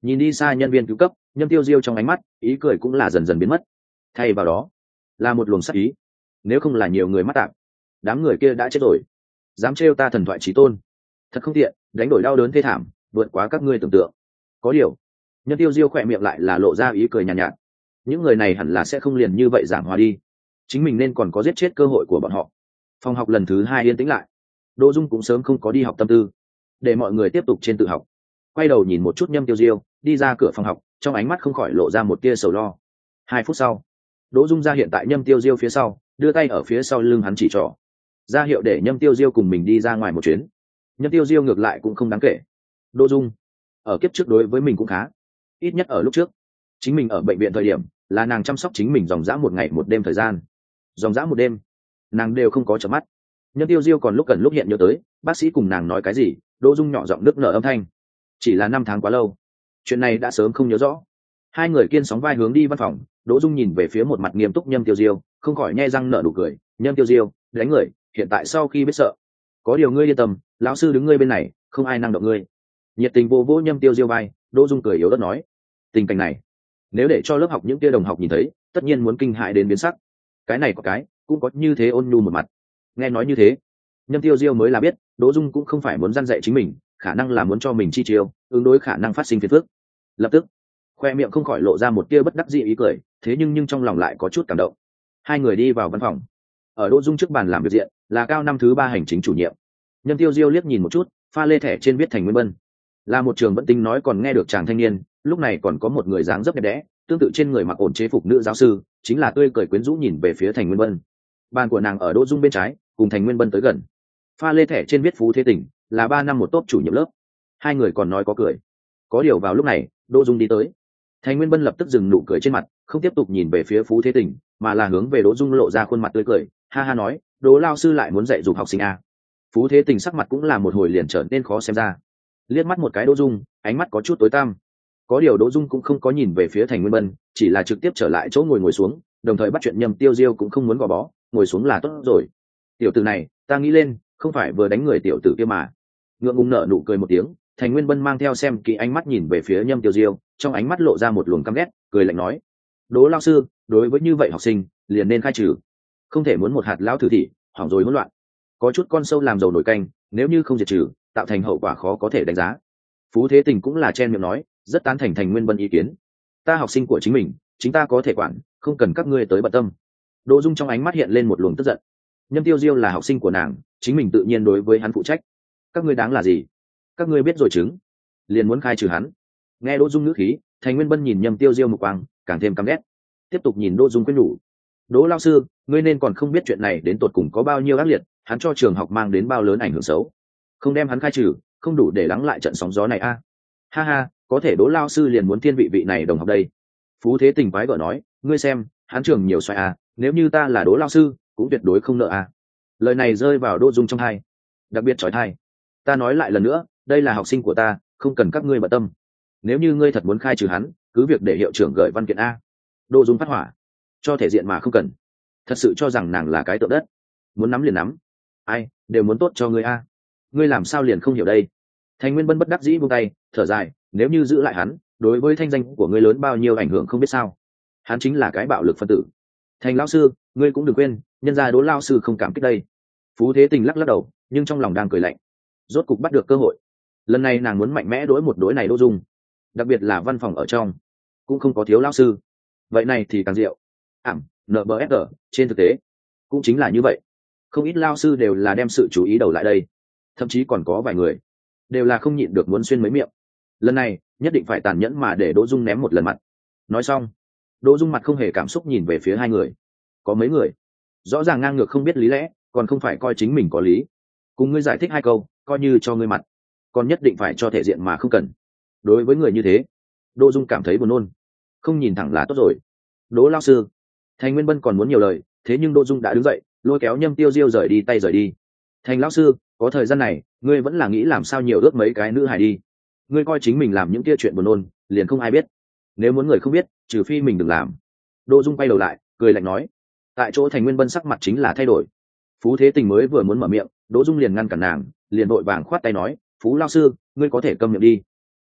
Nhìn đi xa nhân viên cứu cấp, Nhâm Tiêu Diêu trong ánh mắt ý cười cũng là dần dần biến mất, thay vào đó là một luồng sắc ý. Nếu không là nhiều người mắt tạm, đám người kia đã chết rồi. Dám trêu ta thần thoại chí tôn, thật không tiện, đánh đổi đau đớn thê thảm vượt quá các ngươi tưởng tượng. Có điều Nhâm Tiêu Diêu khỏe miệng lại là lộ ra ý cười nhàn nhạt, nhạt những người này hẳn là sẽ không liền như vậy giảng hòa đi, chính mình nên còn có giết chết cơ hội của bọn họ. Phòng học lần thứ hai yên tĩnh lại, Đỗ Dung cũng sớm không có đi học tâm tư, để mọi người tiếp tục trên tự học. Quay đầu nhìn một chút Nhâm Tiêu Diêu đi ra cửa phòng học, trong ánh mắt không khỏi lộ ra một tia sầu lo. Hai phút sau, Đỗ Dung ra hiện tại Nhâm Tiêu Diêu phía sau, đưa tay ở phía sau lưng hắn chỉ trỏ, ra hiệu để Nhâm Tiêu Diêu cùng mình đi ra ngoài một chuyến. Nhâm Tiêu Diêu ngược lại cũng không đáng kể. Đỗ Dung ở kiếp trước đối với mình cũng khá, ít nhất ở lúc trước chính mình ở bệnh viện thời điểm là nàng chăm sóc chính mình dòng dã một ngày một đêm thời gian, dòng dã một đêm nàng đều không có chợp mắt. Nhâm Tiêu Diêu còn lúc cần lúc hiện nhớ tới bác sĩ cùng nàng nói cái gì, Đỗ Dung nhỏ giọng nức nở âm thanh. Chỉ là năm tháng quá lâu, chuyện này đã sớm không nhớ rõ. Hai người kiên sóng vai hướng đi văn phòng, Đỗ Dung nhìn về phía một mặt nghiêm túc Nhâm Tiêu Diêu, không khỏi nhe răng nở nụ cười. Nhâm Tiêu Diêu, đánh người hiện tại sau khi biết sợ, có điều ngươi yên tâm, lão sư đứng ngươi bên này, không ai năng động ngươi. Nhiệt tình vô vỗ Nhâm Tiêu Diêu vai, Đỗ Dung cười yếu ớt nói, tình cảnh này nếu để cho lớp học những kia đồng học nhìn thấy, tất nhiên muốn kinh hãi đến biến sắc. Cái này có cái cũng có như thế ôn nhu một mặt. Nghe nói như thế, Nhâm Tiêu Diêu mới là biết Đỗ Dung cũng không phải muốn răn dạy chính mình, khả năng là muốn cho mình chi chiêu ứng đối khả năng phát sinh phiền phức. Lập tức khoe miệng không khỏi lộ ra một tia bất đắc dĩ ý cười, thế nhưng nhưng trong lòng lại có chút cảm động. Hai người đi vào văn phòng, ở Đỗ Dung trước bàn làm việc diện là cao năm thứ ba hành chính chủ nhiệm. Nhâm Tiêu Diêu liếc nhìn một chút, pha lê thẻ trên viết Thành Nguyên Bân, là một trường vẫn tính nói còn nghe được chàng thanh niên. Lúc này còn có một người dáng dấp đẹp đẽ, tương tự trên người mặc ổn chế phục nữ giáo sư, chính là tươi cười quyến rũ nhìn về phía Thành Nguyên Bân. Bàn của nàng ở Đỗ Dung bên trái, cùng Thành Nguyên Bân tới gần. Pha lê thẻ trên viết Phú Thế Tình, là ba năm một tốt chủ nhiệm lớp. Hai người còn nói có cười. Có điều vào lúc này, Đỗ Dung đi tới. Thành Nguyên Bân lập tức dừng nụ cười trên mặt, không tiếp tục nhìn về phía Phú Thế Tình, mà là hướng về Đỗ Dung lộ ra khuôn mặt tươi cười, ha ha nói, Đỗ lao sư lại muốn dạy dục học sinh à. Phú Thế Tình sắc mặt cũng là một hồi liền trở nên khó xem ra. Liếc mắt một cái Đỗ Dung, ánh mắt có chút tối tăm. Có điều Đỗ Dung cũng không có nhìn về phía Thành Nguyên Bân, chỉ là trực tiếp trở lại chỗ ngồi ngồi xuống, đồng thời bắt chuyện Nhâm Tiêu Diêu cũng không muốn gò bó, ngồi xuống là tốt rồi. Tiểu tử này, ta nghĩ lên, không phải vừa đánh người tiểu tử kia mà. Ngượng ngùng nở nụ cười một tiếng, Thành Nguyên Bân mang theo xem kỹ ánh mắt nhìn về phía Nhâm Tiêu Diêu, trong ánh mắt lộ ra một luồng căm ghét, cười lạnh nói: "Đỗ lão sư, đối với như vậy học sinh, liền nên khai trừ. Không thể muốn một hạt lão thử thị, hỏng rồi hỗn loạn. Có chút con sâu làm dầu nổi canh, nếu như không diệt trừ, tạo thành hậu quả khó có thể đánh giá." Phú Thế Tình cũng là chen miệng nói, rất tán thành Thành Nguyên Bân ý kiến. Ta học sinh của chính mình, chính ta có thể quản, không cần các ngươi tới bận tâm. Đỗ Dung trong ánh mắt hiện lên một luồng tức giận. Nhâm Tiêu Diêu là học sinh của nàng, chính mình tự nhiên đối với hắn phụ trách. Các ngươi đáng là gì? Các ngươi biết rồi chứng, liền muốn khai trừ hắn. Nghe Đỗ Dung ngữ khí, Thành Nguyên Bân nhìn Nhâm Tiêu Diêu một quang, càng thêm căm ghét. Tiếp tục nhìn Đỗ Dung quyết nhủ: Đỗ lão sư, ngươi nên còn không biết chuyện này đến tột cùng có bao nhiêu ác liệt, hắn cho trường học mang đến bao lớn ảnh hưởng xấu. Không đem hắn khai trừ, không đủ để lắng lại trận sóng gió này a. À? Ha ha, có thể Đỗ lão sư liền muốn thiên vị vị này đồng học đây. Phú Thế Tình quái gở nói, ngươi xem, hắn trường nhiều xoay à, nếu như ta là Đỗ lão sư, cũng tuyệt đối không nợ à. Lời này rơi vào Đỗ Dung trong tai, đặc biệt chói tai. Ta nói lại lần nữa, đây là học sinh của ta, không cần các ngươi bận tâm. Nếu như ngươi thật muốn khai trừ hắn, cứ việc để hiệu trưởng gửi văn kiện a. Đỗ Dung phát hỏa, cho thể diện mà không cần, thật sự cho rằng nàng là cái tượng đất, muốn nắm liền nắm, ai đều muốn tốt cho ngươi a. Ngươi làm sao liền không hiểu đây? Thành Nguyên Bân bất đắc dĩ buông tay, thở dài, nếu như giữ lại hắn, đối với thanh danh của ngươi lớn bao nhiêu ảnh hưởng không biết sao. Hắn chính là cái bạo lực phân tử. Thành lão sư, ngươi cũng đừng quên, nhân gia Đỗ lão sư không cảm kích đây. Phú Thế Tình lắc lắc đầu, nhưng trong lòng đang cười lạnh. Rốt cục bắt được cơ hội, lần này nàng muốn mạnh mẽ đối một đối này Đỗ Dung, đặc biệt là văn phòng ở trong cũng không có thiếu lão sư, vậy này thì càng diệu. Ảm, en bê ép giê, trên thực tế cũng chính là như vậy, không ít lão sư đều là đem sự chú ý đầu lại đây, thậm chí còn có vài người đều là không nhịn được muốn xuyên mấy miệng. Lần này nhất định phải tàn nhẫn mà để Đỗ Dung ném một lần mặt. Nói xong, Đỗ Dung mặt không hề cảm xúc nhìn về phía hai người. Có mấy người rõ ràng ngang ngược không biết lý lẽ, còn không phải coi chính mình có lý, cùng ngươi giải thích hai câu coi như cho ngươi mặt, còn nhất định phải cho thể diện mà không cần. Đối với người như thế, Đỗ Dung cảm thấy buồn nôn, không nhìn thẳng là tốt rồi. Đỗ lão sư, Thành Nguyên Bân còn muốn nhiều lời, thế nhưng Đỗ Dung đã đứng dậy, lôi kéo Nhâm Tiêu Diêu rời đi tay rời đi. Thành lão sư, có thời gian này, ngươi vẫn là nghĩ làm sao nhiều ước mấy cái nữ hài đi. Ngươi coi chính mình làm những kia chuyện buồn nôn, liền không ai biết. Nếu muốn người không biết, trừ phi mình đừng làm. Đỗ Dung quay đầu lại, cười lạnh nói. Tại chỗ Thành Nguyên Bân sắc mặt chính là thay đổi. Phú Thế Tình mới vừa muốn mở miệng, Đỗ Dung liền ngăn cản nàng, liền đội vàng khoát tay nói, Phú lão sư, ngươi có thể câm miệng đi.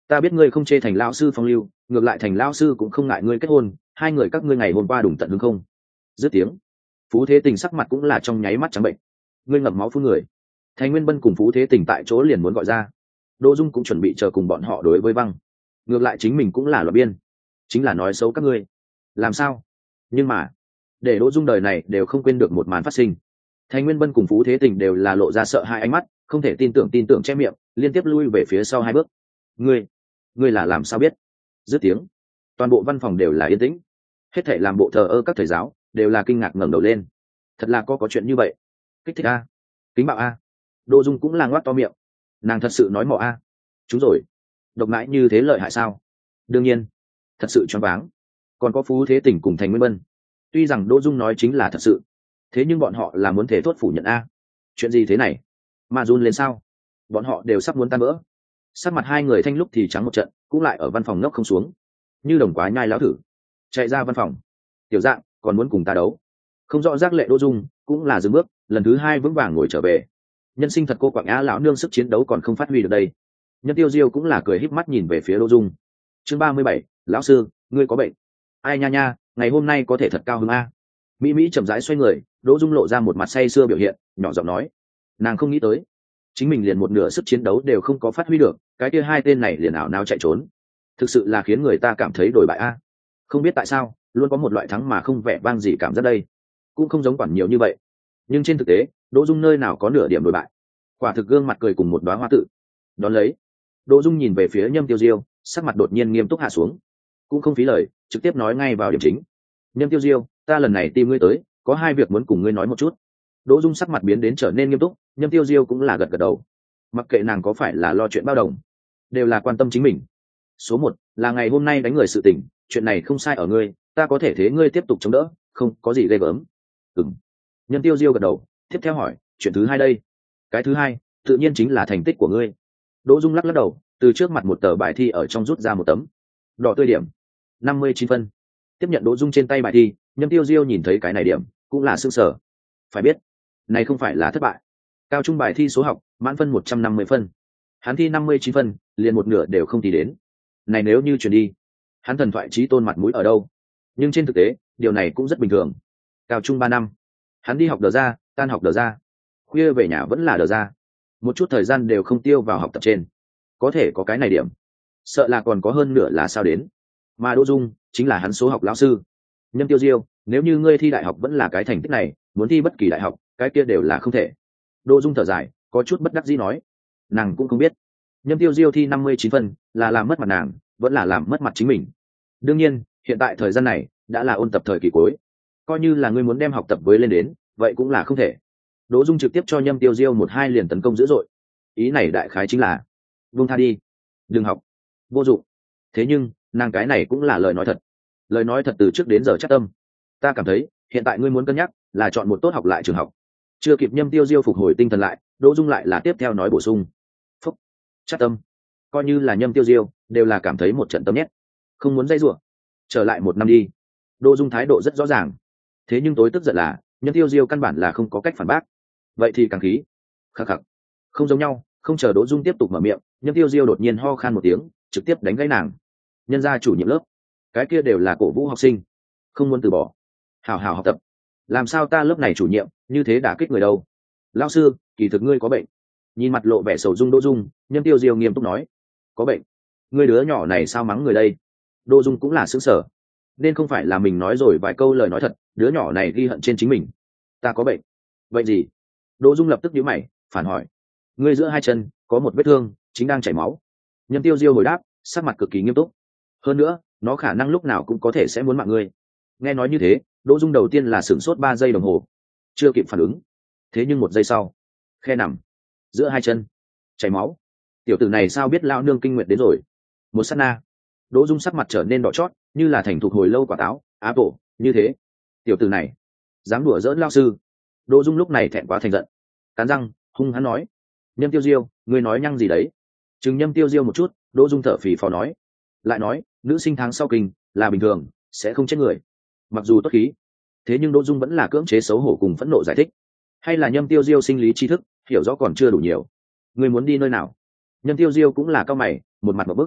ta biết ngươi không chê thành lao sư phong lưu, ngược lại thành lao sư cũng không ngại ngươi kết hôn, hai người các ngươi ngày hôm qua đùng tận hứng không? Dứt tiếng, Phú Thế Tình sắc mặt cũng là trong nháy mắt trắng bệnh. Ngươi ngậm máu phun người. Thành Nguyên Bân cùng Phú Thế Tình tại chỗ liền muốn gọi ra. Đỗ Dung cũng chuẩn bị chờ cùng bọn họ đối với băng. Ngược lại chính mình cũng là luật biên, chính là nói xấu các ngươi. Làm sao? Nhưng mà, để Đỗ Dung đời này đều không quên được một màn phát sinh. Thành Nguyên Bân cùng Phú Thế Tình đều là lộ ra sợ hai ánh mắt, không thể tin tưởng tin tưởng che miệng, liên tiếp lui về phía sau hai bước. Ngươi, ngươi là làm sao biết? Dứt tiếng, toàn bộ văn phòng đều là yên tĩnh. Hết thảy làm bộ thờ ơ các thầy giáo đều là kinh ngạc ngẩng đầu lên. Thật là có có chuyện như vậy. Kích thích a, kính bạo a. Đỗ Dung cũng là ngoác to miệng. Nàng thật sự nói mỏ a. Chúng rồi. Độc mãi như thế lợi hại sao? Đương nhiên, thật sự choáng váng. Còn có Phú Thế Tình cùng Thành Nguyên Bân. Tuy rằng Đỗ Dung nói chính là thật sự, thế nhưng bọn họ là muốn thể thốt phủ nhận a. Chuyện gì thế này? Mà run lên sao? Bọn họ đều sắp muốn tan vỡ. Sắc mặt hai người thanh lúc thì trắng một trận, cũng lại ở văn phòng ngốc không xuống. Như đồng quá nhai láo thử. Chạy ra văn phòng. Tiểu Dạng, còn muốn cùng ta đấu? Không rõ giác lệ Đỗ Dung, cũng là dừng bước, lần thứ hai vững vàng ngồi trở về. Nhân sinh thật cô quạng á, lão nương sức chiến đấu còn không phát huy được đây. Nhân Tiêu Diêu cũng là cười híp mắt nhìn về phía Đỗ Dung. Chương ba mươi bảy, lão sư, ngươi có bệnh? Ai nha nha, ngày hôm nay có thể thật cao hứng a. Mỹ Mỹ chậm rãi xoay người, Đỗ Dung lộ ra một mặt say sưa biểu hiện, nhỏ giọng nói, nàng không nghĩ tới, chính mình liền một nửa sức chiến đấu đều không có phát huy được, cái kia hai tên này liền ảo nào chạy trốn, thực sự là khiến người ta cảm thấy đổi bại a. Không biết tại sao, luôn có một loại thắng mà không vẻ vang gì cảm giác đây, cũng không giống quản nhiều như vậy, nhưng trên thực tế, Đỗ Dung nơi nào có nửa điểm đổi bại, quả thực gương mặt cười cùng một đóa hoa tự. Đón lấy, Đỗ Dung nhìn về phía Nhâm Tiêu Diêu, sắc mặt đột nhiên nghiêm túc hạ xuống, cũng không phí lời, trực tiếp nói ngay vào điểm chính. Nhâm Tiêu Diêu, ta lần này tìm ngươi tới, có hai việc muốn cùng ngươi nói một chút. Đỗ Dung sắc mặt biến đến trở nên nghiêm túc, Nhâm Tiêu Diêu cũng là gật gật đầu. Mặc kệ nàng có phải là lo chuyện bao đồng, đều là quan tâm chính mình. Số một là ngày hôm nay đánh người sự tình, chuyện này không sai ở ngươi, ta có thể thế ngươi tiếp tục chống đỡ, không có gì ghê gớm. Ừm. Nhâm Tiêu Diêu gật đầu, tiếp theo hỏi, chuyện thứ hai đây? Cái thứ hai, tự nhiên chính là thành tích của ngươi. Đỗ Dung lắc lắc đầu, từ trước mặt một tờ bài thi ở trong rút ra một tấm đỏ tươi điểm, năm mươi chín phân. Tiếp nhận Đỗ Dung trên tay bài thi, Nhâm Tiêu Diêu nhìn thấy cái này điểm, cũng là sửng sở. Phải biết, này không phải là thất bại. Cao trung bài thi số học, mãn phân một trăm năm mươi phân. Hắn thi năm mươi chín phân, liền một nửa đều không thi đến. Này nếu như chuyển đi, hắn thần thoại chí tôn mặt mũi ở đâu? Nhưng trên thực tế, điều này cũng rất bình thường. Cao trung ba năm, hắn đi học đờ ra, tan học đờ ra, khuya về nhà vẫn là đờ ra, một chút thời gian đều không tiêu vào học tập trên. Có thể có cái này điểm, sợ là còn có hơn nửa là sao đến. Mà Đỗ Dung chính là hắn số học lão sư. Nhâm Tiêu Diêu, nếu như ngươi thi đại học vẫn là cái thành tích này, muốn thi bất kỳ đại học, cái kia đều là không thể. Đỗ Dung thở dài, có chút bất đắc dĩ nói, nàng cũng không biết, Nhâm Tiêu Diêu thi năm mươi chín phân, là làm mất mặt nàng, vẫn là làm mất mặt chính mình. Đương nhiên, hiện tại thời gian này đã là ôn tập thời kỳ cuối, coi như là ngươi muốn đem học tập với lên đến, vậy cũng là không thể. Đỗ Dung trực tiếp cho Nhâm Tiêu Diêu một hai liền tấn công dữ dội. Ý này đại khái chính là, buông tha đi, đừng học, vô dụng. Thế nhưng, nàng cái này cũng là lời nói thật, lời nói thật từ trước đến giờ chắc tâm. Ta cảm thấy, hiện tại ngươi muốn cân nhắc là chọn một tốt học lại trường học. Chưa kịp Nhâm Tiêu Diêu phục hồi tinh thần lại, Đỗ Dung lại là tiếp theo nói bổ sung, phúc, chắc tâm, coi như là Nhâm Tiêu Diêu đều là cảm thấy một trận tâm nhét, không muốn dây rủa, trở lại một năm đi. Đỗ Dung thái độ rất rõ ràng, thế nhưng tối tức giận là Nhâm Tiêu Diêu căn bản là không có cách phản bác. Vậy thì càng khí, khắc khắc, không giống nhau. Không chờ Đỗ Dung tiếp tục mở miệng, Nhâm Tiêu Diêu đột nhiên ho khan một tiếng, trực tiếp đánh gãy nàng. Nhân gia chủ nhiệm lớp, cái kia đều là cổ vũ học sinh, không muốn từ bỏ, hào hào học tập. Làm sao ta lớp này chủ nhiệm như thế đả kích người đâu? Lão sư, kỳ thực ngươi có bệnh. Nhìn mặt lộ vẻ sầu dung Đỗ Dung, Nhâm Tiêu Diêu nghiêm túc nói, có bệnh? Ngươi đứa nhỏ này sao mắng người đây? Đỗ Dung cũng là sững sờ, nên không phải là mình nói rồi vài câu lời nói thật, đứa nhỏ này ghi hận trên chính mình. Ta có bệnh? Bệnh gì? Đỗ Dung lập tức nhíu mày, phản hỏi, ngươi giữa hai chân có một vết thương, chính đang chảy máu. Nhâm Tiêu Diêu hồi đáp, sắc mặt cực kỳ nghiêm túc. Hơn nữa, nó khả năng lúc nào cũng có thể sẽ muốn mạng ngươi. Nghe nói như thế, Đỗ Dung đầu tiên là sửng sốt ba giây đồng hồ, chưa kịp phản ứng. Thế nhưng một giây sau, khe nằm, giữa hai chân, chảy máu. Tiểu tử này sao biết lão nương kinh nguyệt đến rồi? Một sát na, Đỗ Dung sắc mặt trở nên đỏ chót, như là thành thục hồi lâu quả táo, Apple, như thế. Tiểu tử này, dám đùa giỡn lão sư. Đỗ Dung lúc này thẹn quá thành giận, cắn răng, hung hăng nói, Nhâm Tiêu Diêu, ngươi nói nhăng gì đấy? Chừng Nhâm Tiêu Diêu một chút, Đỗ Dung thở phì phò nói, lại nói, nữ sinh tháng sau kinh là bình thường, sẽ không chết người. Mặc dù tốt khí, thế nhưng Đỗ Dung vẫn là cưỡng chế xấu hổ cùng phẫn nộ giải thích, hay là Nhâm Tiêu Diêu sinh lý tri thức hiểu rõ còn chưa đủ nhiều. Ngươi muốn đi nơi nào? Nhâm Tiêu Diêu cũng là cao mày, một mặt một bức.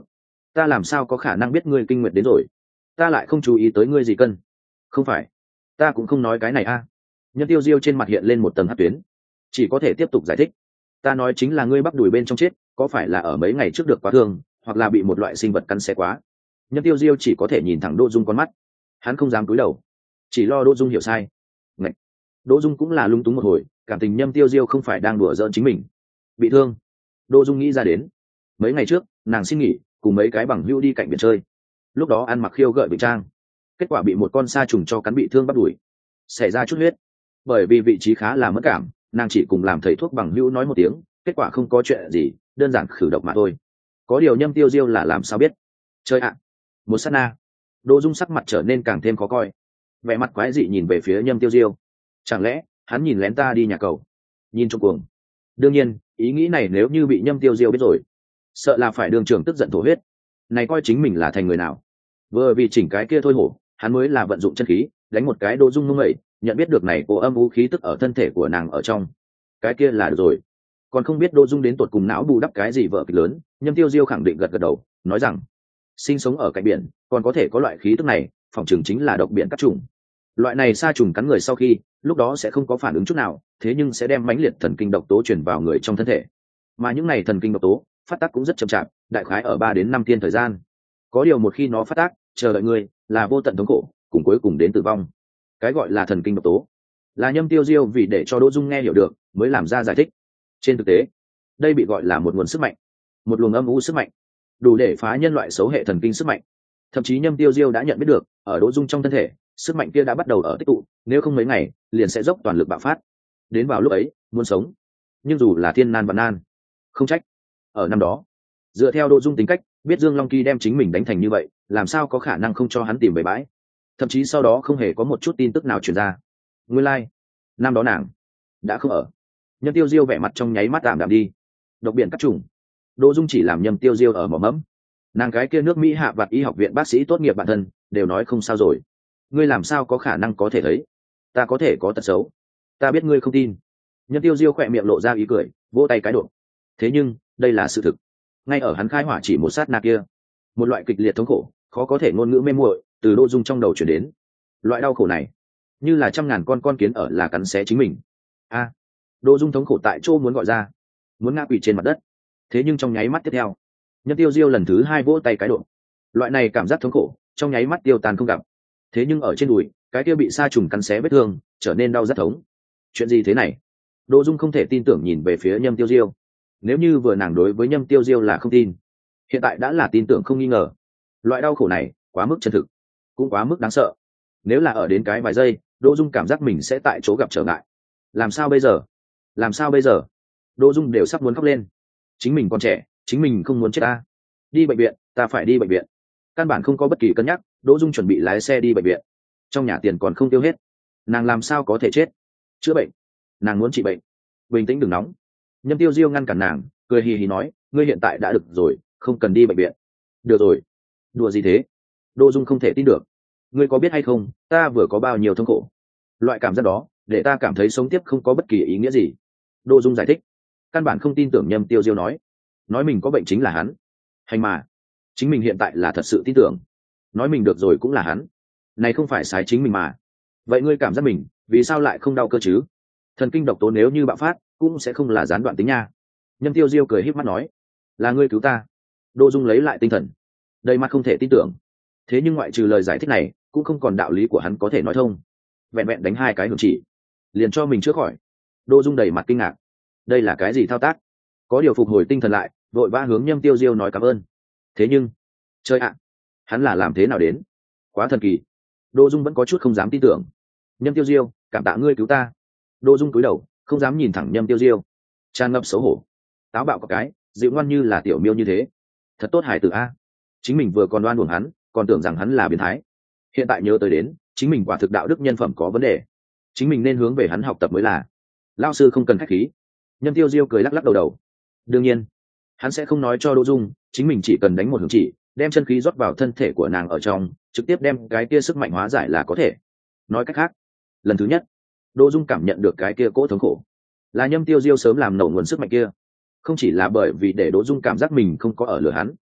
ta làm sao có khả năng biết ngươi kinh nguyệt đến rồi, ta lại không chú ý tới ngươi gì cân. Không phải, ta cũng không nói cái này a. Nhân tiêu diêu trên mặt hiện lên một tầng hắc tuyến, chỉ có thể tiếp tục giải thích. Ta nói chính là ngươi bắp đùi bên trong chết, có phải là ở mấy ngày trước được quá thương, hoặc là bị một loại sinh vật cắn xé quá. Nhân tiêu diêu chỉ có thể nhìn thẳng Đỗ Dung con mắt, hắn không dám cúi đầu, chỉ lo Đỗ Dung hiểu sai. Ngậy. Đỗ Dung cũng là lung túng một hồi, cảm tình Nhâm tiêu diêu không phải đang đùa giỡn chính mình. Bị thương. Đỗ Dung nghĩ ra đến, mấy ngày trước nàng xin nghỉ cùng mấy cái bằng hữu đi cạnh biển chơi, lúc đó ăn mặc khiêu gợi bị trang, kết quả bị một con sa trùng cho cắn bị thương bắp đùi, xảy ra chút huyết. Bởi vì vị trí khá là mất cảm, nàng chỉ cùng làm thầy thuốc bằng hữu nói một tiếng, kết quả không có chuyện gì, đơn giản khử độc mà thôi. Có điều Nhâm tiêu diêu là làm sao biết? Chơi ạ. À. Một sát na, Đỗ Dung sắc mặt trở nên càng thêm khó coi, vẻ mặt quái dị nhìn về phía Nhâm tiêu diêu. Chẳng lẽ hắn nhìn lén ta đi nhà cầu, nhìn trong cuồng? Đương nhiên, ý nghĩ này nếu như bị Nhâm tiêu diêu biết rồi, sợ là phải đường trưởng tức giận thổ huyết. Này coi chính mình là thành người nào? Vừa vì chỉnh cái kia thôi hổ, hắn mới là vận dụng chân khí đánh một cái Đỗ Dung ngông ngậy, nhận biết được này cô âm u khí tức ở thân thể của nàng ở trong, cái kia là được rồi. Còn không biết Đỗ Dung đến tột cùng não bù đắp cái gì vợ kịch lớn. Nhâm tiêu diêu khẳng định gật gật đầu, nói rằng sinh sống ở cạnh biển còn có thể có loại khí tức này, phỏng chừng chính là độc biển cắt trùng. Loại này sa trùng cắn người sau khi, lúc đó sẽ không có phản ứng chút nào, thế nhưng sẽ đem mãnh liệt thần kinh độc tố truyền vào người trong thân thể, mà những này thần kinh độc tố phát tác cũng rất chậm chạp, đại khái ở ba đến năm thiên thời gian. Có điều một khi nó phát tác, chờ đợi người là vô tận thống khổ, cùng cuối cùng đến tử vong. Cái gọi là thần kinh độc tố là Nhâm tiêu diêu vì để cho Đỗ Dung nghe hiểu được mới làm ra giải thích. Trên thực tế, đây bị gọi là một nguồn sức mạnh, một luồng âm u sức mạnh, đủ để phá nhân loại xấu hệ thần kinh sức mạnh. Thậm chí Nhâm tiêu diêu đã nhận biết được, ở Đỗ Dung trong thân thể, sức mạnh kia đã bắt đầu ở tích tụ, nếu không mấy ngày liền sẽ dốc toàn lực bạo phát. Đến vào lúc ấy, muốn sống, nhưng dù là thiên nan vạn nan, không trách ở năm đó, dựa theo Đỗ Dung tính cách, biết Dương Long Kỳ đem chính mình đánh thành như vậy, làm sao có khả năng không cho hắn tìm về bãi. Thậm chí sau đó không hề có một chút tin tức nào truyền ra. Nguyên lai, like, năm đó nàng đã không ở. Nhâm tiêu diêu vẻ mặt trong nháy mắt tạm đạm đi. Độc biển cắt trùng, Đỗ Dung chỉ làm Nhâm tiêu diêu ở mỏ mẫm. Nàng cái kia nước Mỹ hạ vặt y học viện bác sĩ tốt nghiệp bản thân đều nói không sao rồi, ngươi làm sao có khả năng có thể thấy? Ta có thể có tật xấu, ta biết ngươi không tin. Nhâm tiêu diêu khỏe miệng lộ ra ý cười, vỗ tay cái độ. Thế nhưng đây là sự thực. Ngay ở hắn khai hỏa chỉ một sát na kia, một loại kịch liệt thống khổ khó có thể ngôn ngữ mê muội từ Đỗ Dung trong đầu chuyển đến. Loại đau khổ này như là trăm ngàn con con kiến ở là cắn xé chính mình. A, à, Đỗ Dung thống khổ tại chỗ muốn gọi ra, muốn ngã quỵ trên mặt đất. Thế nhưng trong nháy mắt tiếp theo, Nhâm tiêu diêu lần thứ hai vỗ tay cái độ. Loại này cảm giác thống khổ trong nháy mắt tiêu tan không gặp. Thế nhưng ở trên đùi, cái kia bị sa trùng cắn xé vết thương trở nên đau rất thống. Chuyện gì thế này? Đỗ Dung không thể tin tưởng nhìn về phía Nhâm tiêu diêu. Nếu như vừa nàng đối với Nhâm tiêu diêu là không tin, hiện tại đã là tin tưởng không nghi ngờ. Loại đau khổ này quá mức chân thực, cũng quá mức đáng sợ. Nếu là ở đến cái vài giây, Đỗ Dung cảm giác mình sẽ tại chỗ gặp trở ngại. Làm sao bây giờ? Làm sao bây giờ? Đỗ Dung đều sắp muốn khóc lên. Chính mình còn trẻ, chính mình không muốn chết ta. Đi bệnh viện, ta phải đi bệnh viện. Căn bản không có bất kỳ cân nhắc, Đỗ Dung chuẩn bị lái xe đi bệnh viện. Trong nhà tiền còn không tiêu hết, nàng làm sao có thể chết? Chữa bệnh, nàng muốn trị bệnh. Bình tĩnh đừng nóng. Nhâm tiêu diêu ngăn cản nàng, cười hì hì nói, ngươi hiện tại đã được rồi, không cần đi bệnh viện. Được rồi. Đùa gì thế? Đỗ Dung không thể tin được. Ngươi có biết hay không, ta vừa có bao nhiêu thống khổ. Loại cảm giác đó để ta cảm thấy sống tiếp không có bất kỳ ý nghĩa gì. Đỗ Dung giải thích, căn bản không tin tưởng Nhâm tiêu diêu nói nói mình có bệnh chính là hắn. Hành mà, chính mình hiện tại là thật sự tin tưởng. Nói mình được rồi cũng là hắn, này không phải sai chính mình mà. Vậy ngươi cảm giác mình vì sao lại không đau cơ chứ? Thần kinh độc tố nếu như bạo phát cũng sẽ không là gián đoạn tính nha. Nhâm tiêu diêu cười híp mắt nói, là ngươi cứu ta. Đỗ Dung lấy lại tinh thần, đầy mặt không thể tin tưởng. Thế nhưng ngoại trừ lời giải thích này cũng không còn đạo lý của hắn có thể nói thông. Vẹn vẹn đánh hai cái hưởng chỉ liền cho mình chữa khỏi. Đỗ Dung đầy mặt kinh ngạc, đây là cái gì thao tác? Có điều phục hồi tinh thần lại, vội vã hướng Nhâm tiêu diêu nói cảm ơn. Thế nhưng chơi ạ, hắn là làm thế nào đến? Quá thần kỳ. Đỗ Dung vẫn có chút không dám tin tưởng. Nhâm tiêu diêu, cảm tạ ngươi cứu ta. Đỗ Dung cúi đầu, không dám nhìn thẳng Nhâm tiêu diêu, tràn ngập xấu hổ. Táo bạo có cái dịu ngoan như là tiểu miêu như thế, thật tốt hải tử a. Chính mình vừa còn đoan uổng hắn, còn tưởng rằng hắn là biến thái. Hiện tại nhớ tới đến, chính mình quả thực đạo đức nhân phẩm có vấn đề, chính mình nên hướng về hắn học tập mới là. Lão sư không cần khách khí. Nhâm tiêu diêu cười lắc lắc đầu đầu. Đương nhiên hắn sẽ không nói cho Đỗ Dung, chính mình chỉ cần đánh một hướng chỉ, đem chân khí rót vào thân thể của nàng ở trong, trực tiếp đem cái kia sức mạnh hóa giải là có thể. Nói cách khác, lần thứ nhất Đỗ Dung cảm nhận được cái kia cỗ thống khổ là Nhâm tiêu diêu sớm làm nổ nguồn sức mạnh kia. Không chỉ là bởi vì để Đỗ Dung cảm giác mình không có ở lừa hắn,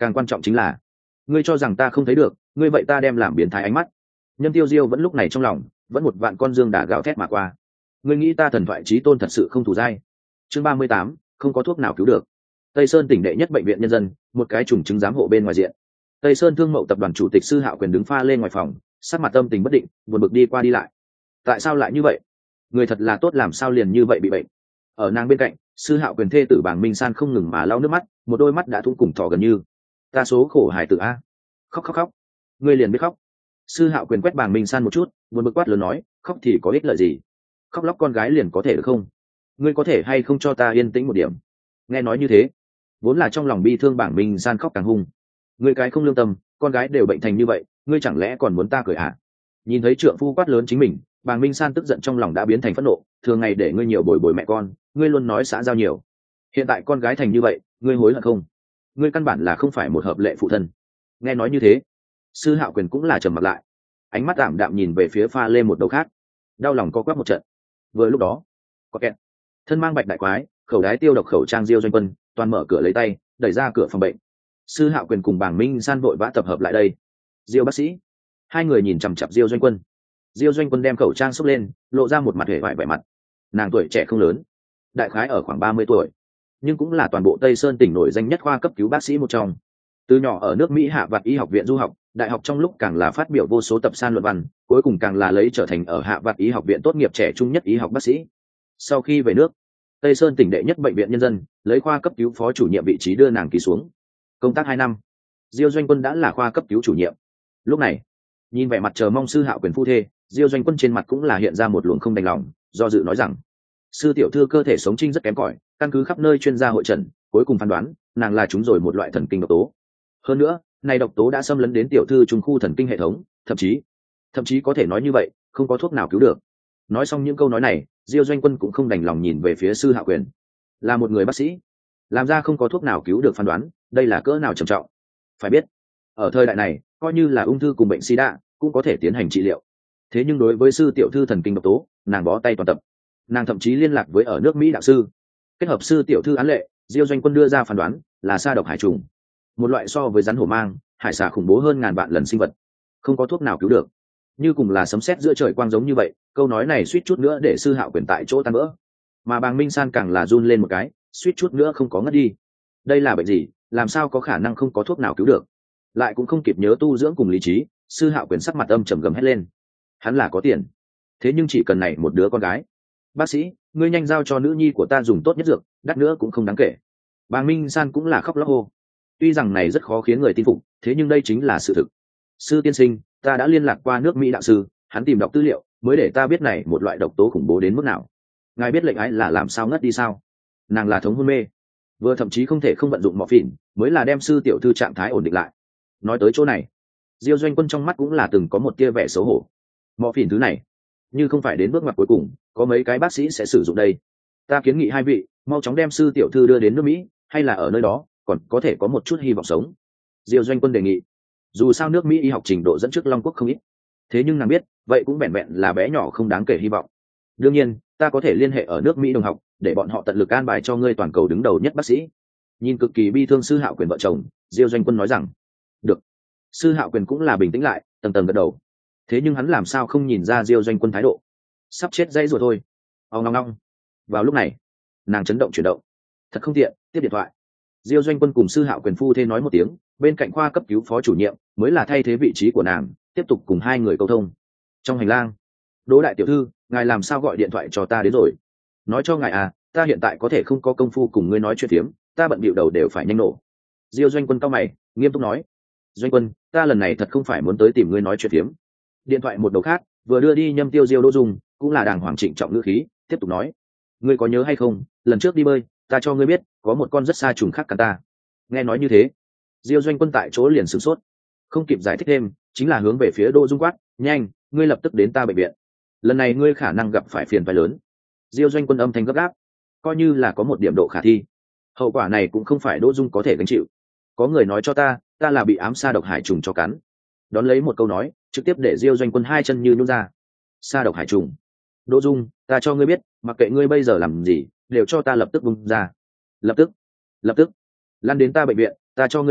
càng quan trọng chính là ngươi cho rằng ta không thấy được, ngươi vậy ta đem làm biến thái ánh mắt. Nhân tiêu diêu vẫn lúc này trong lòng vẫn một vạn con dương đà gào thét mà qua. Ngươi nghĩ ta thần thoại chí tôn thật sự không thù dai? Chương ba mươi tám, không có thuốc nào cứu được. Tây Sơn tỉnh đệ nhất bệnh viện nhân dân, một cái trùng chứng giám hộ bên ngoài diện. Tây Sơn Thương Mậu tập đoàn chủ tịch Sư Hạo Quyền đứng pha lên ngoài phòng, sắc mặt tâm tình bất định, buồn bực đi qua đi lại. Tại sao lại như vậy? Người thật là tốt làm sao liền như vậy bị bệnh? Ở nàng bên cạnh, Sư Hạo Quyền thê tử Bàng Minh San không ngừng mà lau nước mắt, một đôi mắt đã thủng cùng thỏ gần như. Ta số khổ hài tử a. Khóc khóc khóc. Ngươi liền biết khóc. Sư Hạo Quyền quét Bàng Minh San một chút, buồn bực quát lớn nói, khóc thì có ích lợi gì? Khóc lóc con gái liền có thể được không? Ngươi có thể hay không cho ta yên tĩnh một điểm? Nghe nói như thế, vốn là trong lòng bi thương Bàng Minh San khóc càng hung. Ngươi cái không lương tâm, con gái đều bệnh thành như vậy, ngươi chẳng lẽ còn muốn ta cười à? Nhìn thấy trượng phu quát lớn chính mình, Bàng Minh San tức giận trong lòng đã biến thành phẫn nộ, thường ngày để ngươi nhiều bồi bồi mẹ con, ngươi luôn nói xã giao nhiều. Hiện tại con gái thành như vậy, ngươi hối hận không? Ngươi căn bản là không phải một hợp lệ phụ thân. Nghe nói như thế, Sư Hạo Quyền cũng là trầm mặt lại, ánh mắt đạm đạm nhìn về phía pha lê một đầu khác, đau lòng co quắp một trận. Vừa lúc đó, có kẹt, thân mang bạch đại quái, khẩu đái tiêu độc khẩu trang Diêu Doanh Quân, toàn mở cửa lấy tay, đẩy ra cửa phòng bệnh. Sư Hạo Quyền cùng Bàng Minh San vội vã tập hợp lại đây. Diêu bác sĩ. Hai người nhìn chằm chằm Diêu Doanh Quân. Diêu Doanh Quân đem khẩu trang xốc lên, lộ ra một mặt hề vải vẻ mặt. Nàng tuổi trẻ không lớn, đại khái ở khoảng ba mươi tuổi, nhưng cũng là toàn bộ Tây Sơn tỉnh nổi danh nhất khoa cấp cứu bác sĩ một trong. Từ nhỏ ở nước Mỹ Hạ Vạt Y học viện du học, đại học trong lúc càng là phát biểu vô số tập san luận văn, cuối cùng càng là lấy trở thành ở Hạ Vạt Y học viện tốt nghiệp trẻ trung nhất y học bác sĩ. Sau khi về nước, Tây Sơn tỉnh đệ nhất bệnh viện nhân dân, lấy khoa cấp cứu phó chủ nhiệm vị trí đưa nàng ký xuống. Công tác hai năm, Diêu Doanh Quân đã là khoa cấp cứu chủ nhiệm. Lúc này, nhìn vẻ mặt chờ mong Sư Hạo Quyền phu thê, Diêu Doanh Quân trên mặt cũng là hiện ra một luồng không đành lòng, do dự nói rằng: sư tiểu thư cơ thể sống trinh rất kém cỏi, căn cứ khắp nơi chuyên gia hội trần, cuối cùng phán đoán nàng là trúng rồi một loại thần kinh độc tố. Hơn nữa, này độc tố đã xâm lấn đến tiểu thư trung khu thần kinh hệ thống, thậm chí thậm chí có thể nói như vậy, không có thuốc nào cứu được. Nói xong những câu nói này, Diêu Doanh Quân cũng không đành lòng nhìn về phía Sư Hạo Quyền. Là một người bác sĩ, làm ra không có thuốc nào cứu được phán đoán, đây là cỡ nào trầm trọng. Phải biết, ở thời đại này, coi như là ung thư cùng bệnh sida cũng có thể tiến hành trị liệu. Thế nhưng đối với sư tiểu thư thần kinh độc tố, nàng bó tay toàn tập. Nàng thậm chí liên lạc với ở nước Mỹ đạo sư, kết hợp sư tiểu thư án lệ, Diêu Doanh Quân đưa ra phán đoán là sa độc hải trùng, một loại so với rắn hổ mang, hải xà khủng bố hơn ngàn vạn lần sinh vật, không có thuốc nào cứu được. Như cùng là sấm sét giữa trời quang giống như vậy, câu nói này suýt chút nữa để Sư Hạo Quyền tại chỗ tan vỡ. Mà Bàng Minh San càng là run lên một cái, suýt chút nữa không có ngất đi. Đây là bệnh gì, làm sao có khả năng không có thuốc nào cứu được? Lại cũng không kịp nhớ tu dưỡng cùng lý trí, Sư Hạo Quyền sắc mặt âm trầm gầm hét lên. Hắn là có tiền, thế nhưng chỉ cần này một đứa con gái. Bác sĩ, ngươi nhanh giao cho nữ nhi của ta dùng tốt nhất dược, đắt nữa cũng không đáng kể. Bàng Minh San cũng là khóc lóc hô. Tuy rằng này rất khó khiến người tin phục, thế nhưng đây chính là sự thực. Sư tiên sinh, ta đã liên lạc qua nước Mỹ đạo sư, hắn tìm đọc tư liệu, mới để ta biết này một loại độc tố khủng bố đến mức nào. Ngài biết lệnh ái là làm sao ngất đi sao? Nàng là thống hôn mê, vừa thậm chí không thể không vận dụng mọ phỉn, mới là đem sư tiểu thư trạng thái ổn định lại. Nói tới chỗ này, Diêu Doanh Quân trong mắt cũng là từng có một tia vẻ xấu hổ. Mọ phỉn thứ này, như không phải đến bước ngoặt cuối cùng, có mấy cái bác sĩ sẽ sử dụng đây. Ta kiến nghị hai vị mau chóng đem sư tiểu thư đưa đến nước Mỹ, hay là ở nơi đó còn có thể có một chút hy vọng sống. Diêu Doanh Quân đề nghị. Dù sao nước Mỹ y học trình độ dẫn trước Long Quốc không ít, thế nhưng nàng biết vậy cũng vẹn vẹn là bé nhỏ không đáng kể hy vọng. Đương nhiên ta có thể liên hệ ở nước Mỹ đồng học, để bọn họ tận lực an bài cho ngươi toàn cầu đứng đầu nhất bác sĩ. Nhìn cực kỳ bi thương Sư Hạo Quyền vợ chồng, Diêu Doanh Quân nói rằng được. Sư Hạo Quyền cũng là bình tĩnh lại, tầng tầng gật đầu. Thế nhưng hắn làm sao không nhìn ra Diêu Doanh Quân thái độ sắp chết dãy rồi thôi. Ông long long. Vào lúc này, nàng chấn động chuyển động, thật không tiện, tiếp điện thoại. Diêu Doanh Quân cùng Sư Hạo Quyền phu thê nói một tiếng, bên cạnh khoa cấp cứu phó chủ nhiệm mới là thay thế vị trí của nàng, tiếp tục cùng hai người câu thông. Trong hành lang, Đỗ đại tiểu thư, ngài làm sao gọi điện thoại cho ta đến rồi? Nói cho ngài à, ta hiện tại có thể không có công phu cùng ngươi nói chuyện phiếm, ta bận bịu đầu đều phải nhanh nổ. Diêu Doanh Quân cau mày, nghiêm túc nói. Doanh Quân, ta lần này thật không phải muốn tới tìm ngươi nói chuyện phiếm. Điện thoại một đầu khác vừa đưa đi Nhâm Tiêu Diêu Đỗ Dung, cũng là đàng hoàng trịnh trọng ngữ khí, tiếp tục nói. Ngươi có nhớ hay không, lần trước đi bơi, ta cho ngươi biết, có một con rất xa trùng khác cắn ta. Nghe nói như thế, Diêu Doanh Quân tại chỗ liền sửng sốt, không kịp giải thích thêm, chính là hướng về phía Đỗ Dung quát, nhanh, ngươi lập tức đến ta bệnh viện. Lần này ngươi khả năng gặp phải phiền phái lớn. Diêu Doanh Quân âm thanh gấp gáp, coi như là có một điểm độ khả thi, hậu quả này cũng không phải Đỗ Dung có thể gánh chịu. Có người nói cho ta, ta là bị ám sa độc hải trùng cho cắn. Đón lấy một câu nói, trực tiếp để Diêu Doanh Quân hai chân như nhũn ra. Sa độc hải trùng. Đỗ Dung, ta cho ngươi biết, mặc kệ ngươi bây giờ làm gì, đều cho ta lập tức bung ra. Lập tức, lập tức, lăn đến ta bệnh viện, ta cho ngươi biết,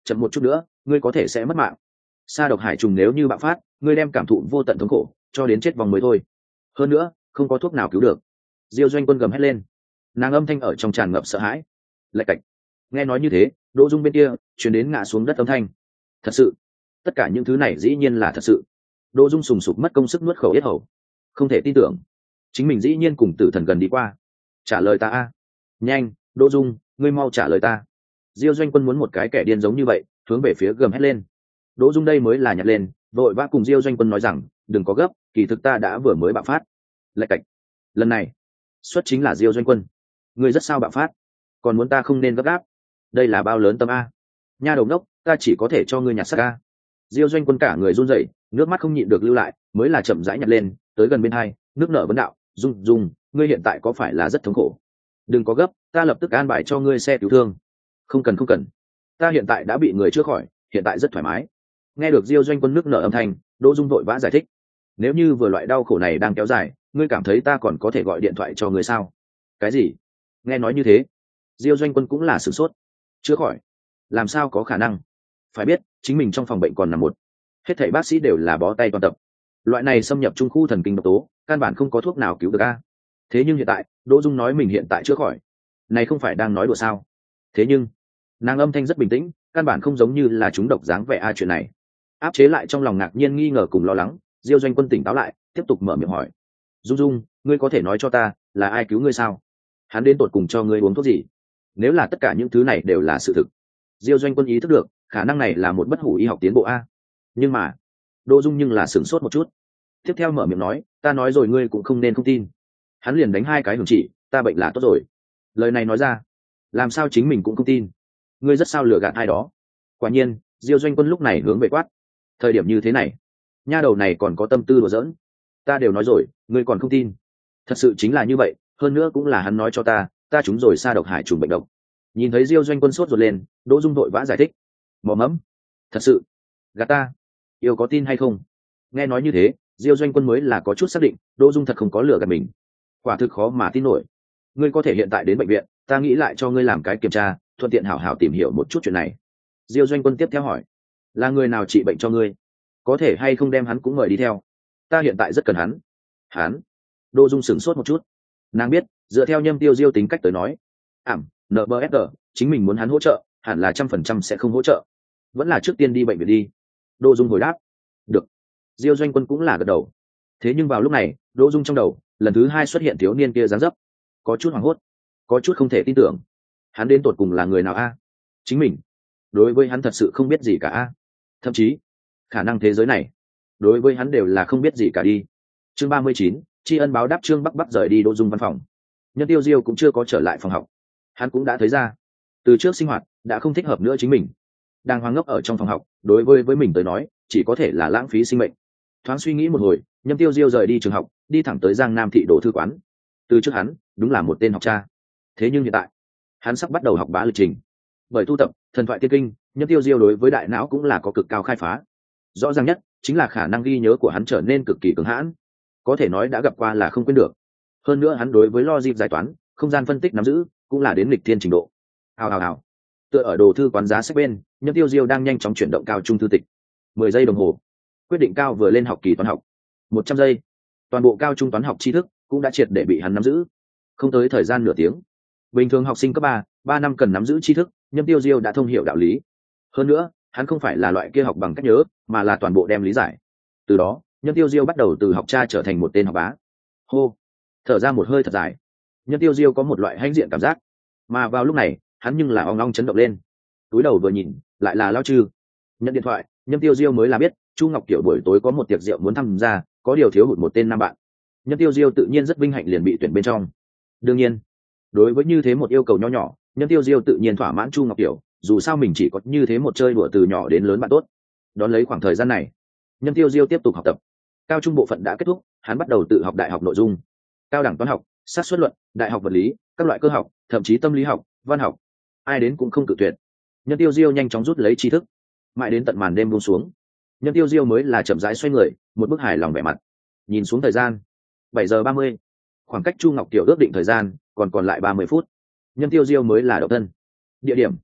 chậm một chút nữa ngươi có thể sẽ mất mạng. Sa độc hải trùng nếu như bạo phát, ngươi đem cảm thụ vô tận thống khổ cho đến chết vòng mới thôi. Hơn nữa không có thuốc nào cứu được. Diêu Doanh Quân gầm hét lên, nàng âm thanh ở trong tràn ngập sợ hãi. Lạch cạch. Nghe nói như thế, Đỗ Dung bên kia truyền đến ngã xuống đất âm thanh. Thật sự, tất cả những thứ này dĩ nhiên là thật sự. Đỗ Dung sùng sục mất công sức nuốt khẩu yết hầu, không thể tin tưởng chính mình dĩ nhiên cùng tử thần gần đi qua. Trả lời ta a, nhanh, Đỗ Dung, ngươi mau trả lời ta. Diêu Doanh Quân muốn một cái kẻ điên giống như vậy, hướng về phía gầm hét lên. Đỗ Dung đây mới là nhặt lên, vội vã cùng Diêu Doanh Quân nói rằng, đừng có gấp, kỳ thực ta đã vừa mới bạo phát. Lạch cạch. Lần này xuất chính là Diêu Doanh Quân, ngươi rất sao bạo phát, còn muốn ta không nên gấp gáp? Đây là bao lớn tâm a? Nha đầu ngốc, ta chỉ có thể cho ngươi nhặt xác a. Diêu Doanh Quân cả người run rẩy, nước mắt không nhịn được lưu lại, mới là chậm rãi nhặt lên, tới gần bên hai, nước nở vấn đạo, Dung Dung, ngươi hiện tại có phải là rất thống khổ? Đừng có gấp, ta lập tức an bài cho ngươi xe cứu thương. Không cần không cần, ta hiện tại đã bị người chữa khỏi, hiện tại rất thoải mái. Nghe được Diêu Doanh Quân nước nở âm thanh, Đỗ Dung vội vã giải thích, nếu như vừa loại đau khổ này đang kéo dài, ngươi cảm thấy ta còn có thể gọi điện thoại cho ngươi sao? Cái gì? Nghe nói như thế, Diêu Doanh Quân cũng là sửng sốt. Chữa khỏi? Làm sao có khả năng? Phải biết, chính mình trong phòng bệnh còn nằm một, hết thảy bác sĩ đều là bó tay toàn tập. Loại này xâm nhập trung khu thần kinh độc tố, căn bản không có thuốc nào cứu được a. Thế nhưng hiện tại, Đỗ Dung nói mình hiện tại chữa khỏi, này không phải đang nói đùa sao? Thế nhưng, nàng âm thanh rất bình tĩnh, căn bản không giống như là chúng độc dáng vẻ a chuyện này. Áp chế lại trong lòng ngạc nhiên nghi ngờ cùng lo lắng, Diêu Doanh Quân tỉnh táo lại, tiếp tục mở miệng hỏi, Dung Dung, ngươi có thể nói cho ta, là ai cứu ngươi sao? Hắn đến tột cùng cho ngươi uống thuốc gì? Nếu là tất cả những thứ này đều là sự thực, Diêu Doanh Quân ý thức được khả năng này là một bất hủ y học tiến bộ a. Nhưng mà Đỗ Dung nhưng là sửng sốt một chút, tiếp theo mở miệng nói, ta nói rồi ngươi cũng không nên không tin. Hắn liền đánh hai cái hưởng chỉ, ta bệnh là tốt rồi. Lời này nói ra, làm sao chính mình cũng không tin? Ngươi rất sao lừa gạt ai đó? Quả nhiên, Diêu Doanh Quân lúc này hướng về quát, thời điểm như thế này, nha đầu này còn có tâm tư đùa giỡn. Ta đều nói rồi, ngươi còn không tin? Thật sự chính là như vậy, hơn nữa cũng là hắn nói cho ta, ta trúng rồi sa độc hải trùng bệnh độc. Nhìn thấy Diêu Doanh Quân sốt ruột lên, Đỗ Dung vội vã giải thích, mò mẫm, thật sự, gạt ta, yêu có tin hay không? Nghe nói như thế, Diêu Doanh Quân mới là có chút xác định, Đỗ Dung thật không có lừa gạt mình. Quả thực khó mà tin nổi. Ngươi có thể hiện tại đến bệnh viện, ta nghĩ lại cho ngươi làm cái kiểm tra, thuận tiện hảo hảo tìm hiểu một chút chuyện này. Diêu Doanh Quân tiếp theo hỏi, là người nào trị bệnh cho ngươi? Có thể hay không đem hắn cũng mời đi theo? Ta hiện tại rất cần hắn. Hắn? Đỗ Dung sửng sốt một chút. Nàng biết, dựa theo Nhâm Tiêu Diêu tính cách tới nói, ảm, en bê ép giê, chính mình muốn hắn hỗ trợ, hẳn là trăm phần trăm sẽ không hỗ trợ. Vẫn là trước tiên đi bệnh viện đi. Đỗ Dung hồi đáp. Được. Diêu Doanh Quân cũng là gật đầu. Thế nhưng vào lúc này, Đỗ Dung trong đầu lần thứ hai xuất hiện thiếu niên kia dáng dấp, có chút hoảng hốt, có chút không thể tin tưởng. Hắn đến tột cùng là người nào a? Chính mình đối với hắn thật sự không biết gì cả a. Thậm chí khả năng thế giới này đối với hắn đều là không biết gì cả đi. Chương ba mươi chín, tri ân báo đáp. Trương Bắc Bắc rời đi Đỗ Dung văn phòng. Nhân Tiêu Diêu cũng chưa có trở lại phòng học. Hắn cũng đã thấy ra, từ trước sinh hoạt đã không thích hợp nữa chính mình. Đang hoang ngốc ở trong phòng học, đối với với mình tới nói, chỉ có thể là lãng phí sinh mệnh. Thoáng suy nghĩ một hồi, Nhâm Tiêu Diêu rời đi trường học, đi thẳng tới Giang Nam thị đồ thư quán. Từ trước hắn đúng là một tên học cha, thế nhưng hiện tại hắn sắp bắt đầu học bá lịch trình. Bởi tu tập thần thoại tiên kinh, Nhâm Tiêu Diêu đối với đại não cũng là có cực cao khai phá. Rõ ràng nhất chính là khả năng ghi nhớ của hắn trở nên cực kỳ cứng hãn, có thể nói đã gặp qua là không quên được. Hơn nữa hắn đối với logic giải toán, không gian phân tích nắm giữ cũng là đến nghịch thiên trình độ. Hào hào hào. Tựa ở đồ thư quán giá sách bên, Nhâm Tiêu Diêu đang nhanh chóng chuyển động cao trung thư tịch. Mười giây đồng hồ, quyết định cao vừa lên học kỳ toán học. Một trăm giây, toàn bộ cao trung toán học tri thức cũng đã triệt để bị hắn nắm giữ. Không tới thời gian nửa tiếng, bình thường học sinh cấp ba, ba năm cần nắm giữ tri thức, Nhâm Tiêu Diêu đã thông hiểu đạo lý. Hơn nữa, hắn không phải là loại kia học bằng cách nhớ, mà là toàn bộ đem lý giải. Từ đó, Nhâm Tiêu Diêu bắt đầu từ học cha trở thành một tên học bá. Hô, thở ra một hơi thật dài, Nhâm Tiêu Diêu có một loại hãnh diện cảm giác. Mà vào lúc này, hắn nhưng là ong ong chấn động lên. Túi đầu vừa nhìn, lại là Lao Trư. Nhận điện thoại, Nhâm Tiêu Diêu mới là biết, Chu Ngọc Kiểu buổi tối có một tiệc rượu muốn tham gia, có điều thiếu hụt một tên nam bạn. Nhâm Tiêu Diêu tự nhiên rất vinh hạnh liền bị tuyển bên trong. Đương nhiên, đối với như thế một yêu cầu nho nhỏ, Nhâm Tiêu Diêu tự nhiên thỏa mãn Chu Ngọc Kiểu, dù sao mình chỉ có như thế một chơi đùa từ nhỏ đến lớn bạn tốt. Đón lấy khoảng thời gian này, Nhâm Tiêu Diêu tiếp tục học tập. Cao trung bộ phận đã kết thúc, hắn bắt đầu tự học đại học nội dung, cao đẳng toán học, xác suất luận, đại học vật lý, các loại cơ học, thậm chí tâm lý học, văn học, ai đến cũng không cự tuyệt. Nhâm Tiêu Diêu nhanh chóng rút lấy tri thức, mãi đến tận màn đêm buông xuống, Nhâm Tiêu Diêu mới là chậm rãi xoay người, một bức hài lòng vẻ mặt. Nhìn xuống thời gian, bảy giờ ba mươi, khoảng cách Chu Ngọc Kiều ước định thời gian còn còn lại ba mươi phút. Nhâm Tiêu Diêu mới là độc thân. Địa điểm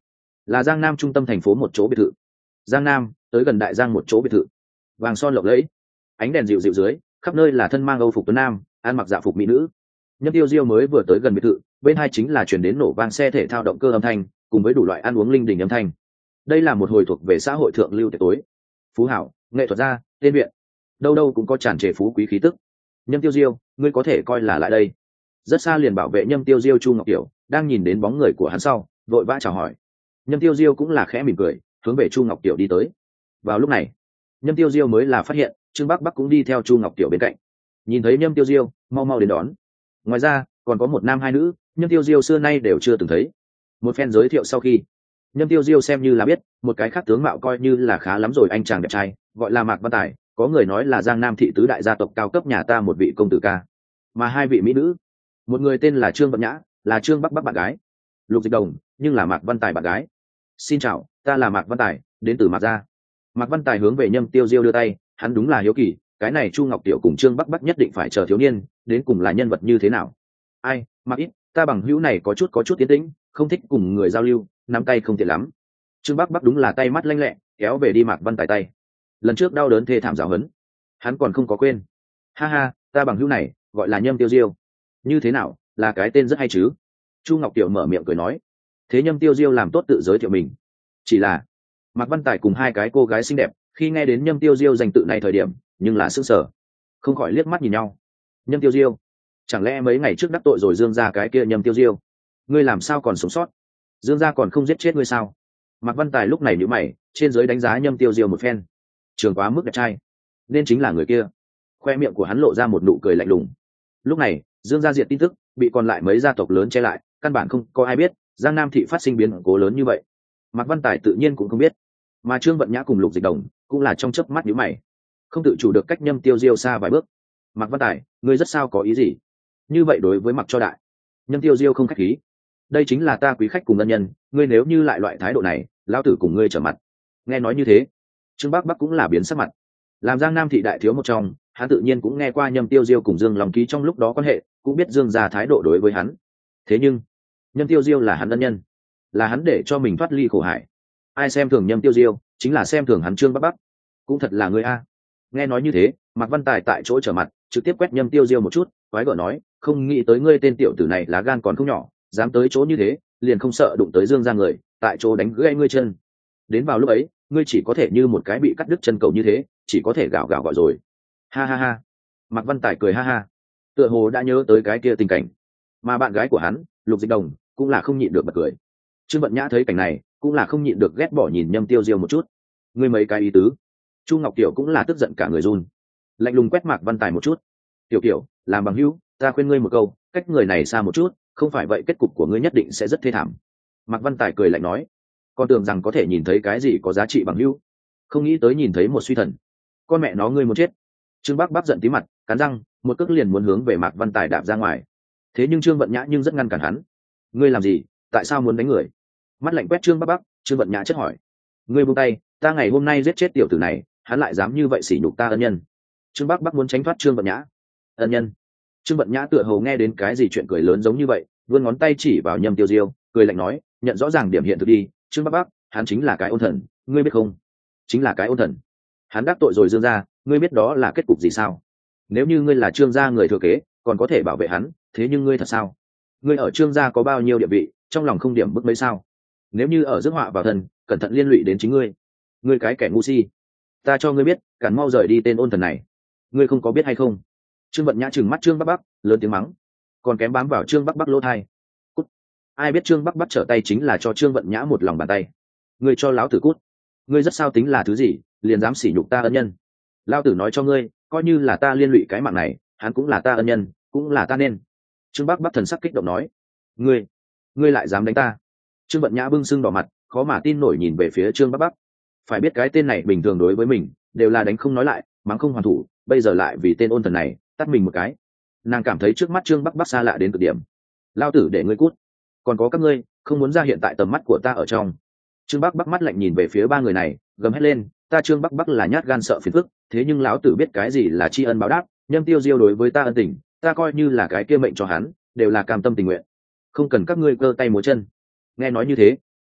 là Giang Nam trung tâm thành phố một chỗ biệt thự. Giang Nam tới gần Đại Giang một chỗ biệt thự, vàng son lộng lẫy, ánh đèn dịu dịu dưới, khắp nơi là thân mang âu phục tuấn nam, ăn mặc dạ phục mỹ nữ. Nhâm Tiêu Diêu mới vừa tới gần biệt thự, bên hai chính là chuyển đến nổ vang xe thể thao động cơ âm thanh, cùng với đủ loại ăn uống linh đình âm thanh. Đây là một hồi thuộc về xã hội thượng lưu tiệc tối. Phú hảo, nghệ thuật gia, tên viện, đâu đâu cũng có tràn trề phú quý khí tức. Nhâm Tiêu Diêu, ngươi có thể coi là lại đây. Rất xa liền bảo vệ Nhâm Tiêu Diêu Chu Ngọc Tiểu đang nhìn đến bóng người của hắn sau, vội vã chào hỏi. Nhâm Tiêu Diêu cũng là khẽ mỉm cười, hướng về Chu Ngọc Tiểu đi tới. Vào lúc này, Nhâm Tiêu Diêu mới là phát hiện Trương Bắc Bắc cũng đi theo Chu Ngọc Tiểu bên cạnh. Nhìn thấy Nhâm Tiêu Diêu, mau mau đến đón. Ngoài ra còn có một nam hai nữ, Nhâm Tiêu Diêu xưa nay đều chưa từng thấy. Một phen giới thiệu sau khi, Nhâm Tiêu Diêu xem như là biết một cái khác tướng mạo coi như là khá lắm rồi anh chàng đẹp trai, gọi là Mạc Văn Tài, có người nói là Giang Nam thị tứ đại gia tộc cao cấp nhà ta một vị công tử ca. Mà hai vị mỹ nữ, một người tên là Trương Vận Nhã, là Trương Bắc Bắc bạn gái, Lục Dịch Đồng nhưng là Mạc Văn Tài bạn gái. Xin chào, ta là Mạc Văn Tài, đến từ Mạc gia. Mạc Văn Tài hướng về Nhâm Tiêu Diêu đưa tay, hắn đúng là hiếu kỳ, cái này Chu Ngọc Tiểu cùng Trương Bắc Bắc nhất định phải chờ thiếu niên, đến cùng là nhân vật như thế nào. Ai, Mạc ít, ta bằng hữu này có chút có chút tiến tĩnh, không thích cùng người giao lưu, nắm tay không tiện lắm. Trương Bắc Bắc đúng là tay mắt lanh lẹ, kéo về đi Mạc Văn Tài tay. Lần trước đau đớn thê thảm giáo hấn, hắn còn không có quên. Ha ha, ta bằng hữu này gọi là Nhâm Tiêu Diêu. Như thế nào, là cái tên rất hay chứ? Chu Ngọc Tiểu mở miệng cười nói. Thế Nhâm Tiêu Diêu làm tốt tự giới thiệu mình. Chỉ là Mạc Văn Tài cùng hai cái cô gái xinh đẹp khi nghe đến Nhâm Tiêu Diêu danh tự này thời điểm, nhưng là sững sờ, không khỏi liếc mắt nhìn nhau. Nhâm Tiêu Diêu, chẳng lẽ mấy ngày trước đắc tội rồi Dương gia cái kia Nhâm Tiêu Diêu? Ngươi làm sao còn sống sót? Dương gia còn không giết chết ngươi sao? Mạc Văn Tài lúc này nhíu mày, trên dưới đánh giá Nhâm Tiêu Diêu một phen. Trường quá mức đẹp trai, nên chính là người kia. Khoe miệng của hắn lộ ra một nụ cười lạnh lùng. Lúc này, Dương gia diệt tin tức bị còn lại mấy gia tộc lớn che lại, căn bản không có ai biết Giang Nam thị phát sinh biến cố lớn như vậy. Mạc Văn Tài tự nhiên cũng không biết, mà Trương Vận Nhã cùng Lục Dịch Đồng cũng là trong chớp mắt nhíu mày, không tự chủ được cách Nhâm Tiêu Diêu xa vài bước. Mạc Văn Tài, ngươi rất sao có ý gì? Như vậy đối với Mạc cho đại. Nhâm Tiêu Diêu không khách khí. Đây chính là ta quý khách cùng ân nhân, ngươi nếu như lại loại thái độ này, lão tử cùng ngươi trở mặt. Nghe nói như thế, Trương Bắc Bắc cũng là biến sắc mặt. Làm Giang Nam thị đại thiếu một trong, hắn tự nhiên cũng nghe qua Nhâm Tiêu Diêu cùng Dương Long Ký trong lúc đó quan hệ, cũng biết Dương gia thái độ đối với hắn. Thế nhưng, Nhâm Tiêu Diêu là hắn ân nhân, là hắn để cho mình thoát ly khổ hải. Ai xem thường Nhâm Tiêu Diêu, chính là xem thường hắn Trương Bắc Bắc. Cũng thật là ngươi a. Nghe nói như thế, Mạc Văn Tài tại chỗ trở mặt, trực tiếp quét Nhâm Tiêu Diêu một chút, quái gở nói, không nghĩ tới ngươi tên tiểu tử này lá gan còn không nhỏ, dám tới chỗ như thế, liền không sợ đụng tới Dương gia người, tại chỗ đánh gãy ngươi chân. Đến vào lúc ấy, ngươi chỉ có thể như một cái bị cắt đứt chân cầu như thế, chỉ có thể gào gào gọi rồi. Ha ha ha. Mạc Văn Tài cười ha ha, tựa hồ đã nhớ tới cái kia tình cảnh, mà bạn gái của hắn, Lục Dịch Đồng, cũng là không nhịn được bật cười. Trương Vận Nhã thấy cảnh này, cũng là không nhịn được ghét bỏ nhìn Nhâm Tiêu Diêu một chút. Ngươi mấy cái ý tứ? Chu Ngọc Tiểu cũng là tức giận cả người run, lạnh lùng quét Mạc Văn Tài một chút. Tiểu Tiểu, làm bằng hữu, ta khuyên ngươi một câu, cách người này xa một chút, không phải vậy kết cục của ngươi nhất định sẽ rất thê thảm. Mạc Văn Tài cười lạnh nói, con tưởng rằng có thể nhìn thấy cái gì có giá trị bằng hữu, không nghĩ tới nhìn thấy một suy thần. Con mẹ nó ngươi muốn chết. Trương Bắc Bắc giận tí mặt, cắn răng, một cước liền muốn hướng về Mạc Văn Tài đạp ra ngoài. Thế nhưng Trương Vận Nhã nhưng rất ngăn cản hắn. Ngươi làm gì? Tại sao muốn đánh người? Mắt lạnh quét Trương Bắc Bắc, Trương Vận Nhã chất hỏi. Ngươi buông tay, ta ngày hôm nay giết chết tiểu tử này, hắn lại dám như vậy sỉ nhục ta ân nhân. Trương Bắc Bắc muốn tránh thoát Trương Vận Nhã. Ân nhân? Trương Vận Nhã tựa hồ nghe đến cái gì chuyện cười lớn giống như vậy, vươn ngón tay chỉ vào Nhâm Tiêu Diêu, cười lạnh nói, nhận rõ ràng điểm hiện thực đi, Trương Bắc Bắc, hắn chính là cái ôn thần, ngươi biết không? Chính là cái ôn thần. Hắn đắc tội rồi Dương gia, ngươi biết đó là kết cục gì sao? Nếu như ngươi là Trương gia người thừa kế, còn có thể bảo vệ hắn, thế nhưng ngươi thật sao? Ngươi ở Trương gia có bao nhiêu địa vị, trong lòng không điểm bức mấy sao? Nếu như ở rước họa vào thân, cẩn thận liên lụy đến chính ngươi. Ngươi cái kẻ ngu si, ta cho ngươi biết, cản mau rời đi tên ôn thần này. Ngươi không có biết hay không? Trương Vận Nhã trừng mắt Trương Bắc Bắc, lớn tiếng mắng, còn kém bám vào Trương Bắc Bắc lỗ thai. Cút. Ai biết Trương Bắc Bắc trở tay chính là cho Trương Vận Nhã một lòng bàn tay. Ngươi cho láo tử cút. Ngươi rất sao tính là thứ gì, liền dám sỉ nhục ta ân nhân. Lao tử nói cho ngươi, coi như là ta liên lụy cái mạng này, hắn cũng là ta ân nhân, cũng là ta nên. Trương Bắc Bắc thần sắc kích động nói, ngươi, ngươi lại dám đánh ta? Trương Vận Nhã bưng sưng đỏ mặt, khó mà tin nổi nhìn về phía Trương Bắc Bắc. Phải biết cái tên này bình thường đối với mình đều là đánh không nói lại, mắng không hoàn thủ, bây giờ lại vì tên ôn thần này tắt mình một cái. Nàng cảm thấy trước mắt Trương Bắc Bắc xa lạ đến cực điểm. Lao tử để ngươi cút, còn có các ngươi không muốn ra hiện tại tầm mắt của ta ở trong. Trương Bắc Bắc mắt lạnh nhìn về phía ba người này, gầm hét lên, ta Trương Bắc Bắc là nhát gan sợ phiền phức, thế nhưng lão tử biết cái gì là tri ân báo đáp. Nhâm Tiêu Diêu đối với ta ân tình, ta coi như là cái kia mệnh cho hắn, đều là cam tâm tình nguyện, không cần các ngươi cơ tay múa chân. Nghe nói như thế,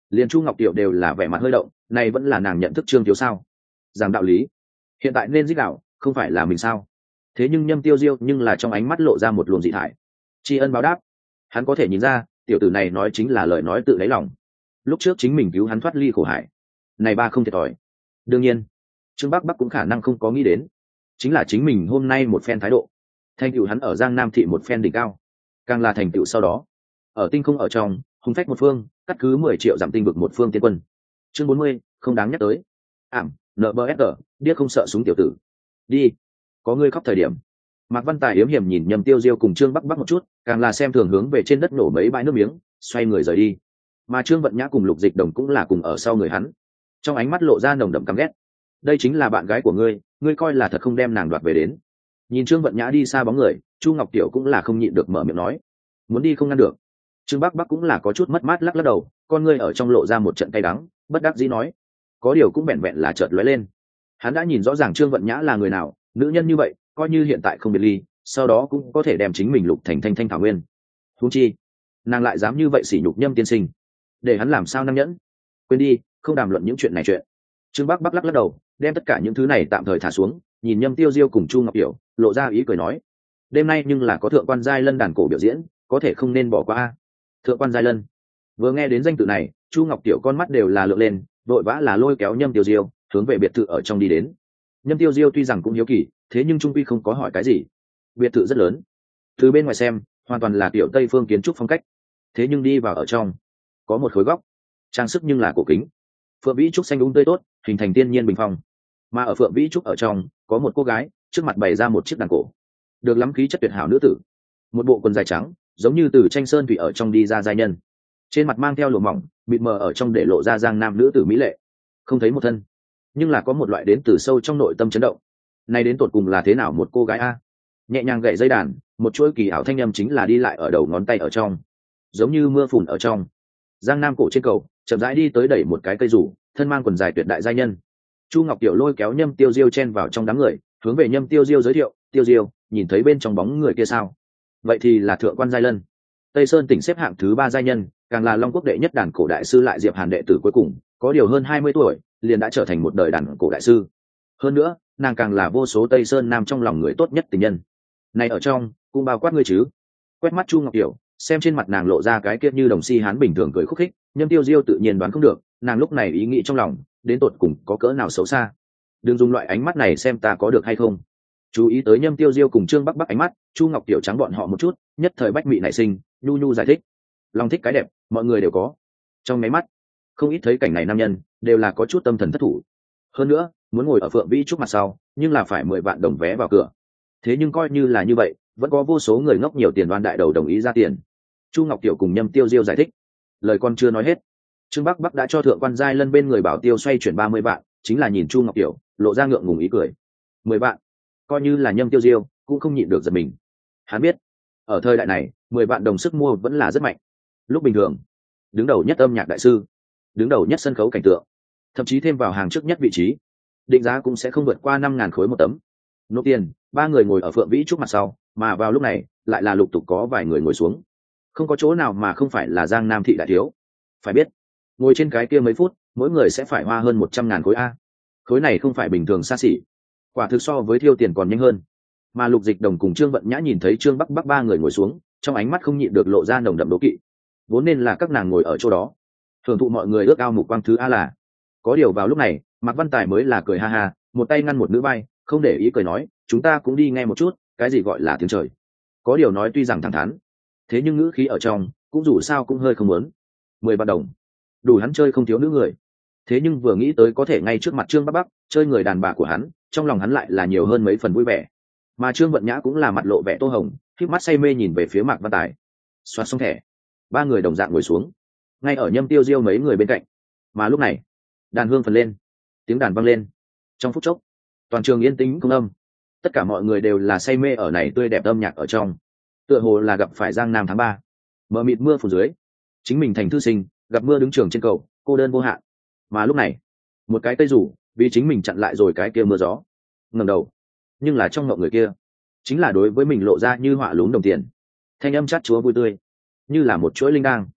liền Chu Ngọc Tiểu đều là vẻ mặt hơi động, này vẫn là nàng nhận thức Trương Thiếu sao? Giảng đạo lý, hiện tại nên giết đạo, không phải là mình sao? Thế nhưng Nhâm Tiêu Diêu nhưng là trong ánh mắt lộ ra một luồng dị thải. Tri ân báo đáp, hắn có thể nhìn ra, tiểu tử này nói chính là lời nói tự đáy lòng. Lúc trước chính mình cứu hắn thoát ly khổ hải, này ba không thiệt thòi. Đương nhiên, Trương Bắc Bắc cũng khả năng không có nghĩ đến, chính là chính mình hôm nay một phen thái độ, thành tựu hắn ở Giang Nam thị một phen đỉnh cao, càng là thành tựu sau đó, ở tinh không ở trong, hùng phách một phương, cắt cứ mười triệu giảm tinh vực một phương tiên quân. Chương bốn mươi, không đáng nhắc tới. Ảm, nờ bờ ép tờ, điếc không sợ súng tiểu tử. Đi, có ngươi khóc thời điểm. Mạc Văn Tài yếm hiểm nhìn Nhâm Tiêu Diêu cùng Trương Bắc Bắc một chút, càng là xem thường hướng về trên đất nổ mấy bãi nước miếng, xoay người rời đi. Mà Trương Vận Nhã cùng Lục Dịch Đồng cũng là cùng ở sau người hắn, trong ánh mắt lộ ra nồng đậm căm ghét. Đây chính là bạn gái của ngươi, ngươi coi là thật không đem nàng đoạt về đến. Nhìn Trương Vận Nhã đi xa bóng người, Chu Ngọc Tiểu cũng là không nhịn được mở miệng nói, muốn đi không ngăn được. Trương Bắc Bắc cũng là có chút mất mát lắc lắc đầu, con ngươi ở trong lộ ra một trận cay đắng, bất đắc dĩ nói, có điều cũng vẹn vẹn là chợt lóe lên. Hắn đã nhìn rõ ràng Trương Vận Nhã là người nào, nữ nhân như vậy, coi như hiện tại không biệt ly, sau đó cũng có thể đem chính mình lục thành thanh thanh thảo nguyên. Huống chi, nàng lại dám như vậy sỉ nhục Nhâm tiên sinh, để hắn làm sao năng nhẫn. Quên đi, không đàm luận những chuyện này chuyện. Trương Bắc Bắc lắc lắc đầu, đem tất cả những thứ này tạm thời thả xuống, nhìn Nhâm Tiêu Diêu cùng Chu Ngọc Yểu, lộ ra ý cười nói, đêm nay nhưng là có thượng quan giai lân đàn cổ biểu diễn, có thể không nên bỏ qua. Thượng quan giai lân, vừa nghe đến danh tự này, Chu Ngọc Tiểu con mắt đều là lượn lên, vội vã là lôi kéo Nhâm Tiêu Diêu hướng về biệt thự ở trong đi đến. Nhâm Tiêu Diêu tuy rằng cũng hiếu kỳ, thế nhưng trung quy không có hỏi cái gì. Biệt thự rất lớn, từ bên ngoài xem hoàn toàn là kiểu Tây phương kiến trúc phong cách, thế nhưng đi vào ở trong, có một khối góc trang sức nhưng là cổ kính, phượng vĩ trúc xanh đúng tươi tốt, hình thành tiên nhiên bình phong. Mà ở phượng vĩ trúc ở trong có một cô gái, trước mặt bày ra một chiếc đàn cổ, được lắm khí chất tuyệt hảo nữ tử, một bộ quần dài trắng, giống như từ tranh sơn thủy ở trong đi ra giai nhân, trên mặt mang theo lụa mỏng mịt mờ ở trong để lộ ra Giang Nam nữ tử mỹ lệ, không thấy một thân, nhưng là có một loại đến từ sâu trong nội tâm chấn động. Này đến tột cùng là thế nào một cô gái a? Nhẹ nhàng gậy dây đàn, một chuỗi kỳ ảo thanh âm chính là đi lại ở đầu ngón tay ở trong, giống như mưa phùn ở trong. Giang Nam cổ trên cầu, chậm rãi đi tới đẩy một cái cây rủ, thân mang quần dài tuyệt đại giai nhân. Chu Ngọc Tiểu lôi kéo Nhâm Tiêu Diêu chen vào trong đám người, hướng về Nhâm Tiêu Diêu giới thiệu, Tiêu Diêu, nhìn thấy bên trong bóng người kia sao? Vậy thì là thượng quan giai lân, Tây Sơn tỉnh xếp hạng thứ ba giai nhân, càng là Long Quốc đệ nhất đàn cổ đại sư lại Diệp Hàn đệ tử cuối cùng, có điều hơn hai mươi tuổi, liền đã trở thành một đời đàn cổ đại sư. Hơn nữa, nàng càng là vô số Tây Sơn Nam trong lòng người tốt nhất tình nhân. Này ở trong, cũng bao quát ngươi chứ? Quét mắt Chu Ngọc Tiểu, xem trên mặt nàng lộ ra cái kia như đồng si hán bình thường cười khúc khích, Nhâm Tiêu Diêu tự nhiên đoán không được, nàng lúc này ý nghĩ trong lòng, đến tột cùng có cỡ nào xấu xa. Đừng dùng loại ánh mắt này xem ta có được hay không. Chú ý tới Nhâm Tiêu Diêu cùng Trương Bắc Bắc ánh mắt, Chu Ngọc Tiểu trắng bọn họ một chút, nhất thời bách mị nảy sinh, nhu nhu giải thích, lòng thích cái đẹp, mọi người đều có. Trong mấy mắt, không ít thấy cảnh này nam nhân, đều là có chút tâm thần thất thủ. Hơn nữa, muốn ngồi ở Phượng Vĩ Trúc mặt sau, nhưng là phải mười vạn đồng vé vào cửa. Thế nhưng coi như là như vậy, vẫn có vô số người ngốc nhiều tiền đoan đại đầu đồng ý ra tiền. Chu Ngọc Tiểu cùng Nhâm Tiêu Diêu giải thích, lời con chưa nói hết, Trương Bắc Bắc đã cho thượng quan giai lân bên người bảo tiêu xoay chuyển ba mươi vạn, chính là nhìn Chu Ngọc Tiểu, lộ ra ngượng ngùng ý cười. Mười vạn, coi như là Nhâm Tiêu Diêu cũng không nhịn được giật mình. Hắn biết, ở thời đại này, mười vạn đồng sức mua vẫn là rất mạnh. Lúc bình thường, đứng đầu nhất âm nhạc đại sư, đứng đầu nhất sân khấu cảnh tượng, thậm chí thêm vào hàng trước nhất vị trí, định giá cũng sẽ không vượt qua năm ngàn khối một tấm. Nộp tiền, ba người ngồi ở Phượng Vĩ Trúc mặt sau, mà vào lúc này lại là lục tục có vài người ngồi xuống, không có chỗ nào mà không phải là Giang Nam thị đại thiếu. Phải biết, ngồi trên cái kia mấy phút, mỗi người sẽ phải hoa hơn một trăm ngàn khối a. Khối này không phải bình thường xa xỉ, quả thực so với thiêu tiền còn nhanh hơn. Mà Lục Dịch Đồng cùng Trương Vận Nhã nhìn thấy Trương Bắc Bắc ba người ngồi xuống, trong ánh mắt không nhịn được lộ ra nồng đậm đố kỵ. Vốn nên là các nàng ngồi ở chỗ đó, thưởng thụ mọi người ước ao mục quang thứ a là. Có điều vào lúc này, Mạc Văn Tài mới là cười ha ha, một tay ngăn một nữ bay, không để ý cười nói, chúng ta cũng đi nghe một chút, cái gì gọi là tiếng trời. Có điều nói tuy rằng thẳng thắn, thế nhưng ngữ khí ở trong, cũng dù sao cũng hơi không muốn. Mười vạn đồng, đủ hắn chơi không thiếu nữ người. Thế nhưng vừa nghĩ tới có thể ngay trước mặt Trương Bắc Bắc chơi người đàn bà của hắn, trong lòng hắn lại là nhiều hơn mấy phần vui vẻ. Mà Trương Vận Nhã cũng là mặt lộ vẻ tô hồng, khép mắt say mê nhìn về phía Mạc Văn Tài. Xoát xong thẻ, ba người đồng dạng ngồi xuống, ngay ở Nhâm Tiêu Diêu mấy người bên cạnh. Mà lúc này, đàn hương phần lên, tiếng đàn vang lên. Trong phút chốc, toàn trường yên tĩnh không âm. Tất cả mọi người đều là say mê ở này tươi đẹp âm nhạc ở trong, tựa hồ là gặp phải giang nam tháng ba. Mờ mịt mưa phủ dưới, chính mình thành thư sinh, gặp mưa đứng trường trên cầu, cô đơn vô hạn. Mà lúc này, một cái cây rủ vì chính mình chặn lại rồi cái kia mưa gió. Ngẩng đầu, nhưng là trong ngộng người kia, chính là đối với mình lộ ra như họa lún đồng tiền. Thanh âm chát chúa vui tươi, như là một chuỗi linh đang.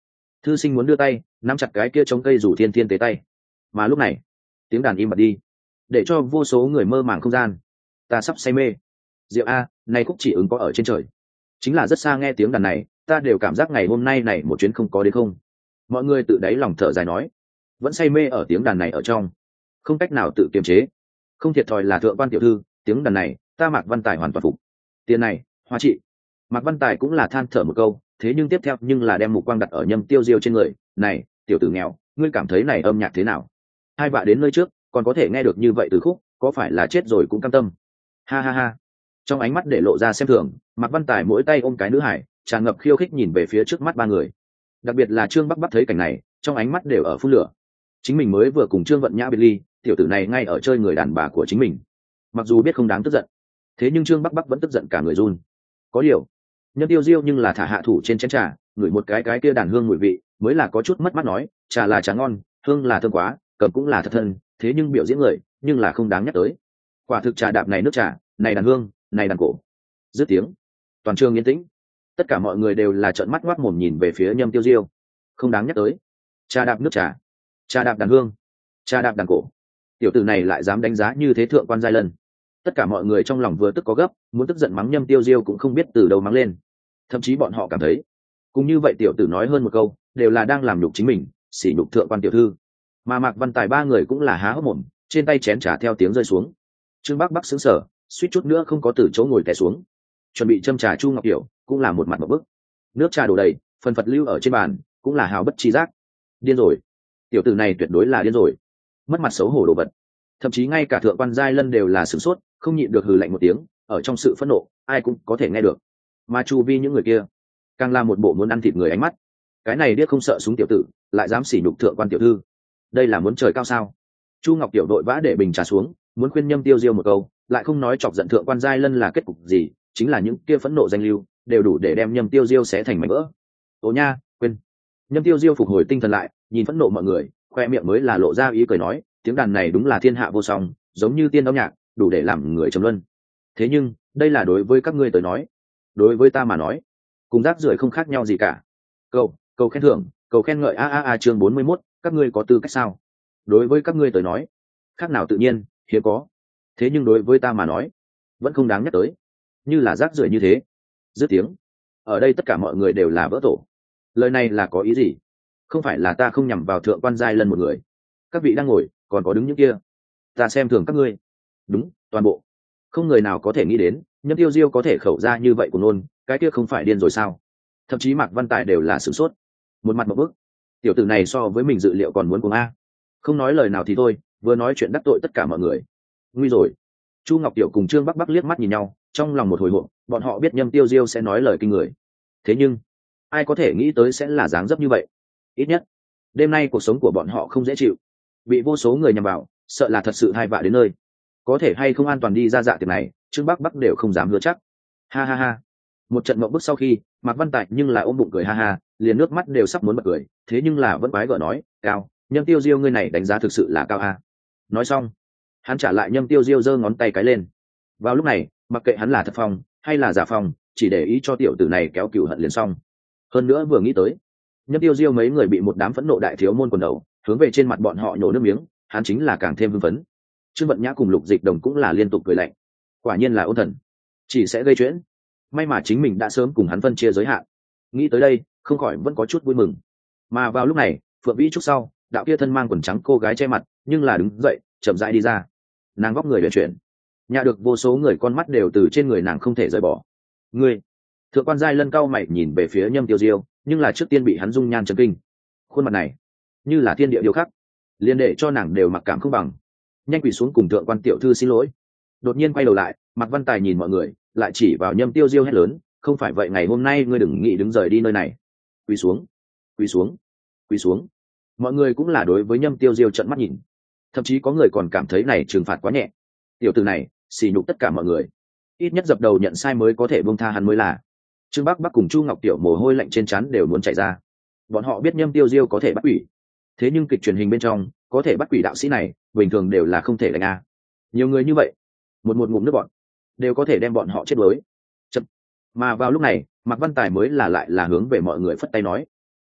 thư sinh muốn đưa tay nắm chặt cái kia chống cây rủ thiên thiên tế tay, mà lúc này tiếng đàn im bặt đi, để cho vô số người mơ màng không gian. Ta sắp say mê. Diệu a, này khúc chỉ ứng có ở trên trời, chính là rất xa nghe tiếng đàn này ta đều cảm giác ngày hôm nay này một chuyến không có đến không. Mọi người tự đáy lòng thở dài nói, vẫn say mê ở tiếng đàn này ở trong, không cách nào tự kiềm chế. Không thiệt thòi là thượng quan tiểu thư, tiếng đàn này ta Mạc Văn Tài hoàn toàn phục. Tiền này hoa trị. Mạc Văn Tài cũng là than thở một câu, thế nhưng tiếp theo nhưng là đem mục quang đặt ở Nhâm Tiêu Diêu trên người. Này tiểu tử nghèo, ngươi cảm thấy này âm nhạc thế nào? Hai vạ đến nơi trước còn có thể nghe được như vậy từ khúc, có phải là chết rồi cũng cam tâm? Ha ha ha. Trong ánh mắt để lộ ra xem thường, Mạc Văn Tài mỗi tay ôm cái nữ hải, tràn ngập khiêu khích nhìn về phía trước mắt ba người. Đặc biệt là Trương Bắc Bắc thấy cảnh này, trong ánh mắt đều ở phun lửa. Chính mình mới vừa cùng Trương Vận Nhã biệt ly, tiểu tử này ngay ở chơi người đàn bà của chính mình. Mặc dù biết không đáng tức giận, thế nhưng Trương Bắc Bắc vẫn tức giận cả người run. Có điều Nhâm Tiêu Diêu nhưng là thả hạ thủ trên chén trà, ngửi một cái cái kia đàn hương mùi vị, mới là có chút mất mắt nói, trà là trà ngon, hương là thơm quá, cầm cũng là thật thân, thế nhưng biểu diễn người nhưng là không đáng nhắc tới. Quả thực trà đạp này nước trà, này đàn hương, này đàn cổ. Dứt tiếng, toàn trường yên tĩnh, tất cả mọi người đều là trợn mắt ngoác mồm nhìn về phía Nhâm Tiêu Diêu. Không đáng nhắc tới. Trà đạp nước trà, trà đạp đàn hương, trà đạp đàn cổ. Tiểu tử này lại dám đánh giá như thế thượng quan giai lân. Tất cả mọi người trong lòng vừa tức có gấp, muốn tức giận mắng Nhâm Tiêu Diêu cũng không biết từ đâu mắng lên. Thậm chí bọn họ cảm thấy, cùng như vậy tiểu tử nói hơn một câu, đều là đang làm nhục chính mình, sỉ nhục thượng quan tiểu thư. Mà Mạc Văn Tài ba người cũng là há hốc mồm, trên tay chén trà theo tiếng rơi xuống. Trương Bắc Bắc sững sờ, suýt chút nữa không có từ chỗ ngồi té xuống. Chuẩn bị châm trà Chu Ngọc Hiểu cũng là một mặt một bức. Nước trà đổ đầy, phần phật lưu ở trên bàn, cũng là hào bất chi giác. Điên rồi, tiểu tử này tuyệt đối là điên rồi, mất mặt xấu hổ đồ vật. Thậm chí ngay cả thượng quan giai lân đều là sửng sốt, không nhịn được hừ lạnh một tiếng, ở trong sự phẫn nộ ai cũng có thể nghe được. Mà chu vi những người kia càng là một bộ muốn ăn thịt người ánh mắt. Cái này điếc không sợ súng tiểu tử lại dám sỉ nhục thượng quan tiểu thư, đây là muốn trời cao sao? Chu Ngọc Tiểu đội vã để bình trà xuống, muốn khuyên Nhâm Tiêu Diêu một câu, lại không nói chọc giận thượng quan giai lân là kết cục gì, chính là những kia phẫn nộ danh lưu đều đủ để đem Nhâm Tiêu Diêu xé thành mảnh vỡ. Ô nha, quên. Nhâm Tiêu Diêu phục hồi tinh thần lại, nhìn phẫn nộ mọi người, khoe miệng mới là lộ ra ý cười nói, tiếng đàn này đúng là thiên hạ vô song, giống như tiên âm nhạc, đủ để làm người trầm luân. Thế nhưng đây là đối với các ngươi tới nói, đối với ta mà nói, cùng rác rưởi không khác nhau gì cả. Cầu cầu khen thưởng, cầu khen ngợi a a a chương bốn mươi mốt, các ngươi có tư cách sao? Đối với các ngươi tới nói, khác nào tự nhiên, hiếm có. Thế nhưng đối với ta mà nói, vẫn không đáng nhắc tới, như là rác rưởi như thế. Dứt tiếng, ở đây tất cả mọi người đều là vỡ tổ. Lời này là có ý gì? Không phải là ta không nhằm vào thượng quan giai lân một người. Các vị đang ngồi, còn có đứng những kia, ta xem thường các ngươi. Đúng, toàn bộ. Không người nào có thể nghĩ đến, Nhâm Tiêu Diêu có thể khẩu ra như vậy của nôn, cái kia không phải điên rồi sao? Thậm chí Mạc Văn Tài đều là sửng sốt, một mặt một bức. Tiểu tử này so với mình dự liệu còn muốn cuồng a. Không nói lời nào thì thôi, vừa nói chuyện đắc tội tất cả mọi người. Nguy rồi. Chu Ngọc Tiểu cùng Trương Bắc Bắc liếc mắt nhìn nhau, trong lòng một hồi hộp, bọn họ biết Nhâm Tiêu Diêu sẽ nói lời kinh người. Thế nhưng, ai có thể nghĩ tới sẽ là dáng dấp như vậy? Ít nhất, đêm nay cuộc sống của bọn họ không dễ chịu, bị vô số người nhằm vào, sợ là thật sự hai vạ đến nơi. Có thể hay không an toàn đi ra dạ tiệc này, Trương Bắc Bắc đều không dám hứa chắc. Ha ha ha. Một trận mộng bức sau khi, Mạc Văn Tài nhưng là ôm bụng cười ha ha, liền nước mắt đều sắp muốn bật cười, thế nhưng là vẫn quái gở nói, cao, Nhâm Tiêu Diêu ngươi này đánh giá thực sự là cao a. Nói xong, hắn trả lại Nhâm Tiêu Diêu giơ ngón tay cái lên. Vào lúc này, mặc kệ hắn là thật phong hay là giả phong, chỉ để ý cho tiểu tử này kéo cừu hận liền xong. Hơn nữa vừa nghĩ tới, Nhâm Tiêu Diêu mấy người bị một đám phẫn nộ đại thiếu môn quần đầu hướng về trên mặt bọn họ nhổ nước miếng, hắn chính là càng thêm hưng phấn. Trương Vận Nhã cùng Lục Dịch Đồng cũng là liên tục cười lạnh, quả nhiên là ôn thần, chỉ sẽ gây chuyện. May mà chính mình đã sớm cùng hắn phân chia giới hạn. Nghĩ tới đây, không khỏi vẫn có chút vui mừng. Mà vào lúc này, Phượng Vĩ Trúc sau, đạo kia thân mang quần trắng cô gái che mặt, nhưng là đứng dậy, chậm rãi đi ra. Nàng vóc người huyền chuyển, nhà được vô số người con mắt đều từ trên người nàng không thể rời bỏ. Ngươi, thượng quan giai lân cao mày nhìn về phía Nhâm Tiêu Diêu, nhưng là trước tiên bị hắn dung nhan chấn kinh. Khuôn mặt này, như là thiên địa điêu khắc, liền để cho nàng đều mặc cảm không bằng. Nhanh quỳ xuống cùng thượng quan tiểu thư xin lỗi. Đột nhiên quay đầu lại, Mạc Văn Tài nhìn mọi người, lại chỉ vào Nhâm Tiêu Diêu hét lớn, không phải vậy ngày hôm nay ngươi đừng nghĩ đứng rời đi nơi này. Quỳ xuống, quỳ xuống, quỳ xuống. Mọi người cũng là đối với Nhâm Tiêu Diêu trợn mắt nhìn, thậm chí có người còn cảm thấy này trừng phạt quá nhẹ. Tiểu tử này xỉ nhục tất cả mọi người, ít nhất dập đầu nhận sai mới có thể buông tha hắn mới là. Trương Bắc Bắc cùng Chu Ngọc Tiểu mồ hôi lạnh trên trán đều muốn chảy ra. Bọn họ biết Nhâm Tiêu Diêu có thể bắt quỷ, thế nhưng kịch truyền hình bên trong có thể bắt quỷ đạo sĩ này bình thường đều là không thể đánh a. Nhiều người như vậy, một một ngụm nước bọn đều có thể đem bọn họ chết đuối. Chậm. Mà vào lúc này, Mạc Văn Tài mới là lại là hướng về mọi người phất tay nói,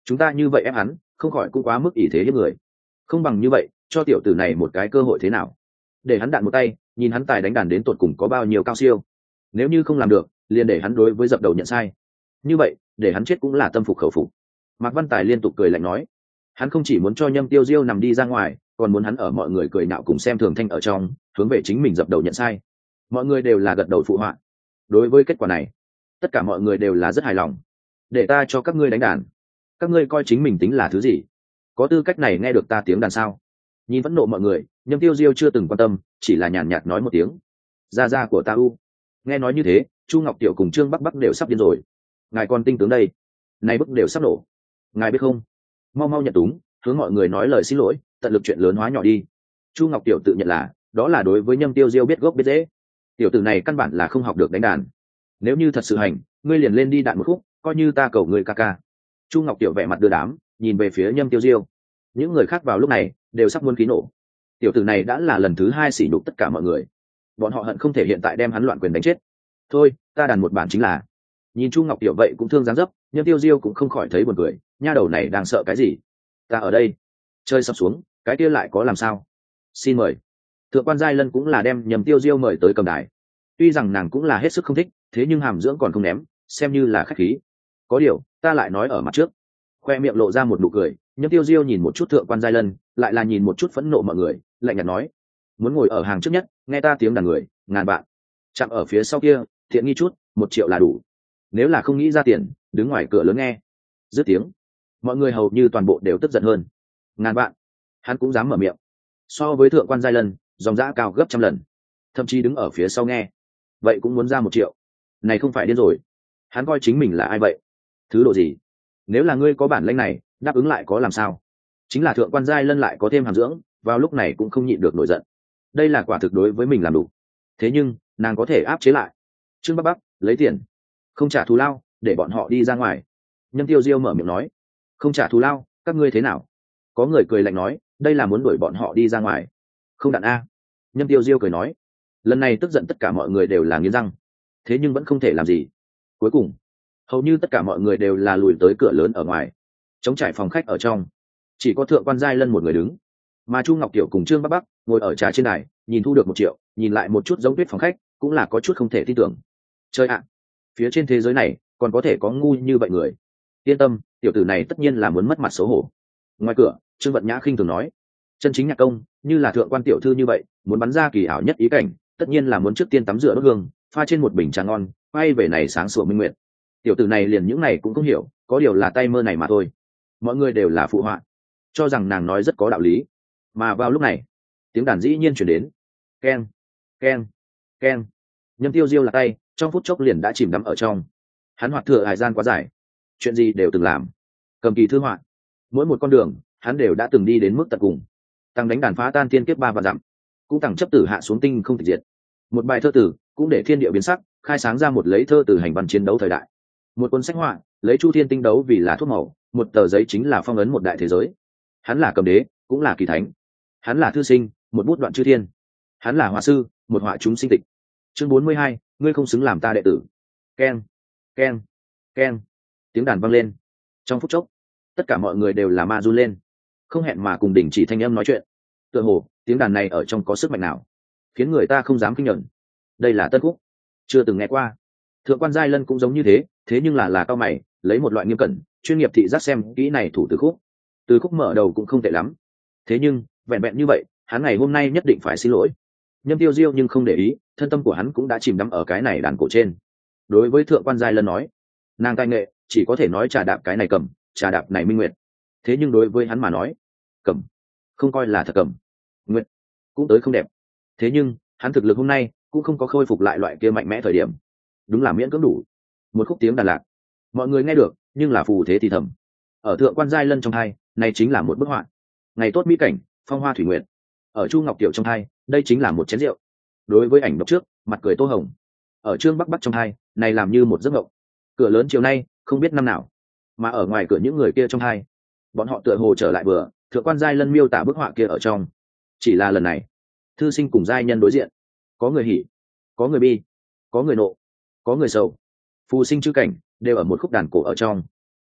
chúng ta như vậy ép hắn không khỏi cũng quá mức ỷ thế hiếp người, không bằng như vậy cho tiểu tử này một cái cơ hội thế nào, để hắn đạn một tay nhìn hắn tài đánh đàn đến tột cùng có bao nhiêu cao siêu, nếu như không làm được liền để hắn đối với dập đầu nhận sai, như vậy để hắn chết cũng là tâm phục khẩu phục. Mạc Văn Tài liên tục cười lạnh nói, hắn không chỉ muốn cho Nhâm Tiêu Diêu nằm đi ra ngoài, còn muốn hắn ở mọi người cười nạo cùng xem thường thanh ở trong hướng về chính mình dập đầu nhận sai. Mọi người đều là gật đầu phụ họa. Đối với kết quả này tất cả mọi người đều là rất hài lòng. Để ta cho các ngươi đánh đàn, các ngươi coi chính mình tính là thứ gì, có tư cách này nghe được ta tiếng đàn sao? Nhìn phẫn nộ mọi người, Nhâm Tiêu Diêu chưa từng quan tâm, chỉ là nhàn nhạt nói một tiếng, gia gia của ta u. Nghe nói như thế, Chu Ngọc Tiểu cùng Trương Bắc Bắc đều sắp điên rồi. Ngài còn tinh tướng đây, này bức đều sắp nổ, ngài biết không? Mau mau nhận túng, hướng mọi người nói lời xin lỗi, tận lực chuyện lớn hóa nhỏ đi. Chu Ngọc Tiểu tự nhận là đó là đối với Nhâm Tiêu Diêu biết gốc biết dễ, tiểu tử này căn bản là không học được đánh đàn. Nếu như thật sự hành, ngươi liền lên đi đạn một khúc, coi như ta cầu ngươi ca ca. Chu Ngọc Tiểu vẻ mặt đưa đám, nhìn về phía Nhâm Tiêu Diêu. Những người khác vào lúc này đều sắp muốn khí nổ. Tiểu tử này đã là lần thứ hai sỉ nhục tất cả mọi người, bọn họ hận không thể hiện tại đem hắn loạn quyền đánh chết. Thôi, ta đàn một bản chính là. Nhìn Chu Ngọc Tiểu vậy cũng thương dáng dấp, Nhâm Tiêu Diêu cũng không khỏi thấy buồn cười, nha đầu này đang sợ cái gì? Ta ở đây, chơi sập xuống, cái kia lại có làm sao? Xin mời. Thượng quan Giai Lân cũng là đem Nhâm Tiêu Diêu mời tới cầm đài. Tuy rằng nàng cũng là hết sức không thích, thế nhưng hàm dưỡng còn không ném, xem như là khách khí. Có điều, ta lại nói ở mặt trước. Khoe miệng lộ ra một nụ cười, Nhâm Tiêu Diêu nhìn một chút Thượng quan Giai Lân, lại là nhìn một chút phẫn nộ mọi người, lạnh nhạt nói: muốn ngồi ở hàng trước nhất, nghe ta tiếng đàn người, ngàn bạn. Chạm ở phía sau kia, thiện nghi chút, một triệu là đủ. Nếu là không nghĩ ra tiền, đứng ngoài cửa lớn nghe. Dứt tiếng, mọi người hầu như toàn bộ đều tức giận hơn. Ngàn bạn, hắn cũng dám mở miệng. So với Thượng quan Giai Lân, dòng dã cao gấp trăm lần. Thậm chí đứng ở phía sau nghe, vậy cũng muốn ra một triệu. Này không phải điên rồi, hắn coi chính mình là ai vậy? Thứ độ gì? Nếu là ngươi có bản lĩnh này, đáp ứng lại có làm sao? Chính là Thượng quan Giai Lân lại có thêm hàm dưỡng, vào lúc này cũng không nhịn được nổi giận. Đây là quả thực đối với mình làm đủ. Thế nhưng nàng có thể áp chế lại. Trương Bắc Bắc lấy tiền, không trả thù lao, để bọn họ đi ra ngoài. Nhâm Tiêu Diêu mở miệng nói, không trả thù lao, các ngươi thế nào? Có người cười lạnh nói, đây là muốn đuổi bọn họ đi ra ngoài. Không đạn a. Nhâm Tiêu Diêu cười nói, lần này tức giận tất cả mọi người đều là nghiến răng, thế nhưng vẫn không thể làm gì. Cuối cùng hầu như tất cả mọi người đều là lùi tới cửa lớn ở ngoài, chống trải phòng khách ở trong, chỉ có Thượng quan Giai Lân một người đứng, mà Chu Ngọc Tiểu cùng Trương Bắc Bắc ngồi ở trà trên đài, nhìn thu được một triệu, nhìn lại một chút giống tuyết phòng khách, cũng là có chút không thể tin tưởng. Chơi ạ, phía trên thế giới này còn có thể có ngu như vậy người. Yên tâm, tiểu tử này tất nhiên là muốn mất mặt xấu hổ. Ngoài cửa, Trương Vận Nhã khinh thường nói, chân chính nhạc công như là Thượng quan tiểu thư như vậy, muốn bắn ra kỳ ảo nhất ý cảnh, tất nhiên là muốn trước tiên tắm rửa đốt hương, pha trên một bình trà ngon, quay về này sáng sủa minh nguyện. Tiểu tử này liền những này cũng không hiểu, có điều là tay mơ này mà thôi. Mọi người đều là phụ họa, cho rằng nàng nói rất có đạo lý. Mà vào lúc này, tiếng đàn dĩ nhiên chuyển đến, keng keng keng. Nhâm Tiêu Diêu là tay, trong phút chốc liền đã chìm đắm ở trong. Hắn hoạt thừa hải gian quá dài, chuyện gì đều từng làm, cầm kỳ thư họa, mỗi một con đường hắn đều đã từng đi đến mức tận cùng. Tăng đánh đàn phá tan thiên kiếp ba vạn dặm, cũng tăng chấp tử hạ xuống tinh không tịch diệt. Một bài thơ tử cũng để thiên địa biến sắc, khai sáng ra một lấy thơ từ hành văn chiến đấu thời đại. Một cuốn sách họa lấy chu thiên tinh đấu vì là thuốc màu, một tờ giấy chính là phong ấn một đại thế giới. Hắn là cầm đế, cũng là kỳ thánh. Hắn là thư sinh, một bút đoạn chư thiên. Hắn là họa sư, một họa chúng sinh tịch. Chương bốn mươi hai, ngươi không xứng làm ta đệ tử. Keng keng keng. Tiếng đàn vang lên. Trong phút chốc, tất cả mọi người đều là ma run lên, không hẹn mà cùng đình chỉ thanh âm nói chuyện. Tựa hồ tiếng đàn này ở trong có sức mạnh nào, khiến người ta không dám kinh nhận. Đây là tân khúc, chưa từng nghe qua. Thượng quan Giai Lân cũng giống như thế, thế nhưng là là cao mày, lấy một loại nghiêm cẩn, chuyên nghiệp thị giác xem kỹ này thủ từ khúc. Từ khúc mở đầu cũng không tệ lắm, thế nhưng vẹn vẹn như vậy, hắn ngày hôm nay nhất định phải xin lỗi. Nhâm Tiêu Diêu nhưng không để ý, thân tâm của hắn cũng đã chìm đắm ở cái này đàn cổ trên. Đối với Thượng quan Giai Lân nói, nàng tài nghệ chỉ có thể nói trà đạp cái này cầm, trà đạp này minh nguyệt. Thế nhưng đối với hắn mà nói, cầm không coi là thật cầm, nguyệt cũng tới không đẹp. Thế nhưng hắn thực lực hôm nay cũng không có khôi phục lại loại kia mạnh mẽ thời điểm, đúng là miễn cưỡng đủ. Một khúc tiếng đàn lạc, mọi người nghe được, nhưng là phù thế thì thầm. Ở Thượng quan Giai Lân trong hai, này chính là một bức họa. Ngày tốt mỹ cảnh, phong hoa thủy nguyện. Ở Chu Ngọc Tiểu trong hai, đây chính là một chén rượu. Đối với ảnh độc trước, mặt cười tô hồng. Ở Trương Bắc Bắc trong hai, này làm như một giấc mộng. Cửa lớn chiều nay, không biết năm nào. Mà ở ngoài cửa những người kia trong hai, bọn họ tựa hồ trở lại vừa. Thượng quan Giai Lân miêu tả bức họa kia ở trong. Chỉ là lần này, thư sinh cùng giai nhân đối diện, có người hỉ, có người bi, có người nộ, có người sầu. Phù sinh chữ cảnh đều ở một khúc đàn cổ ở trong.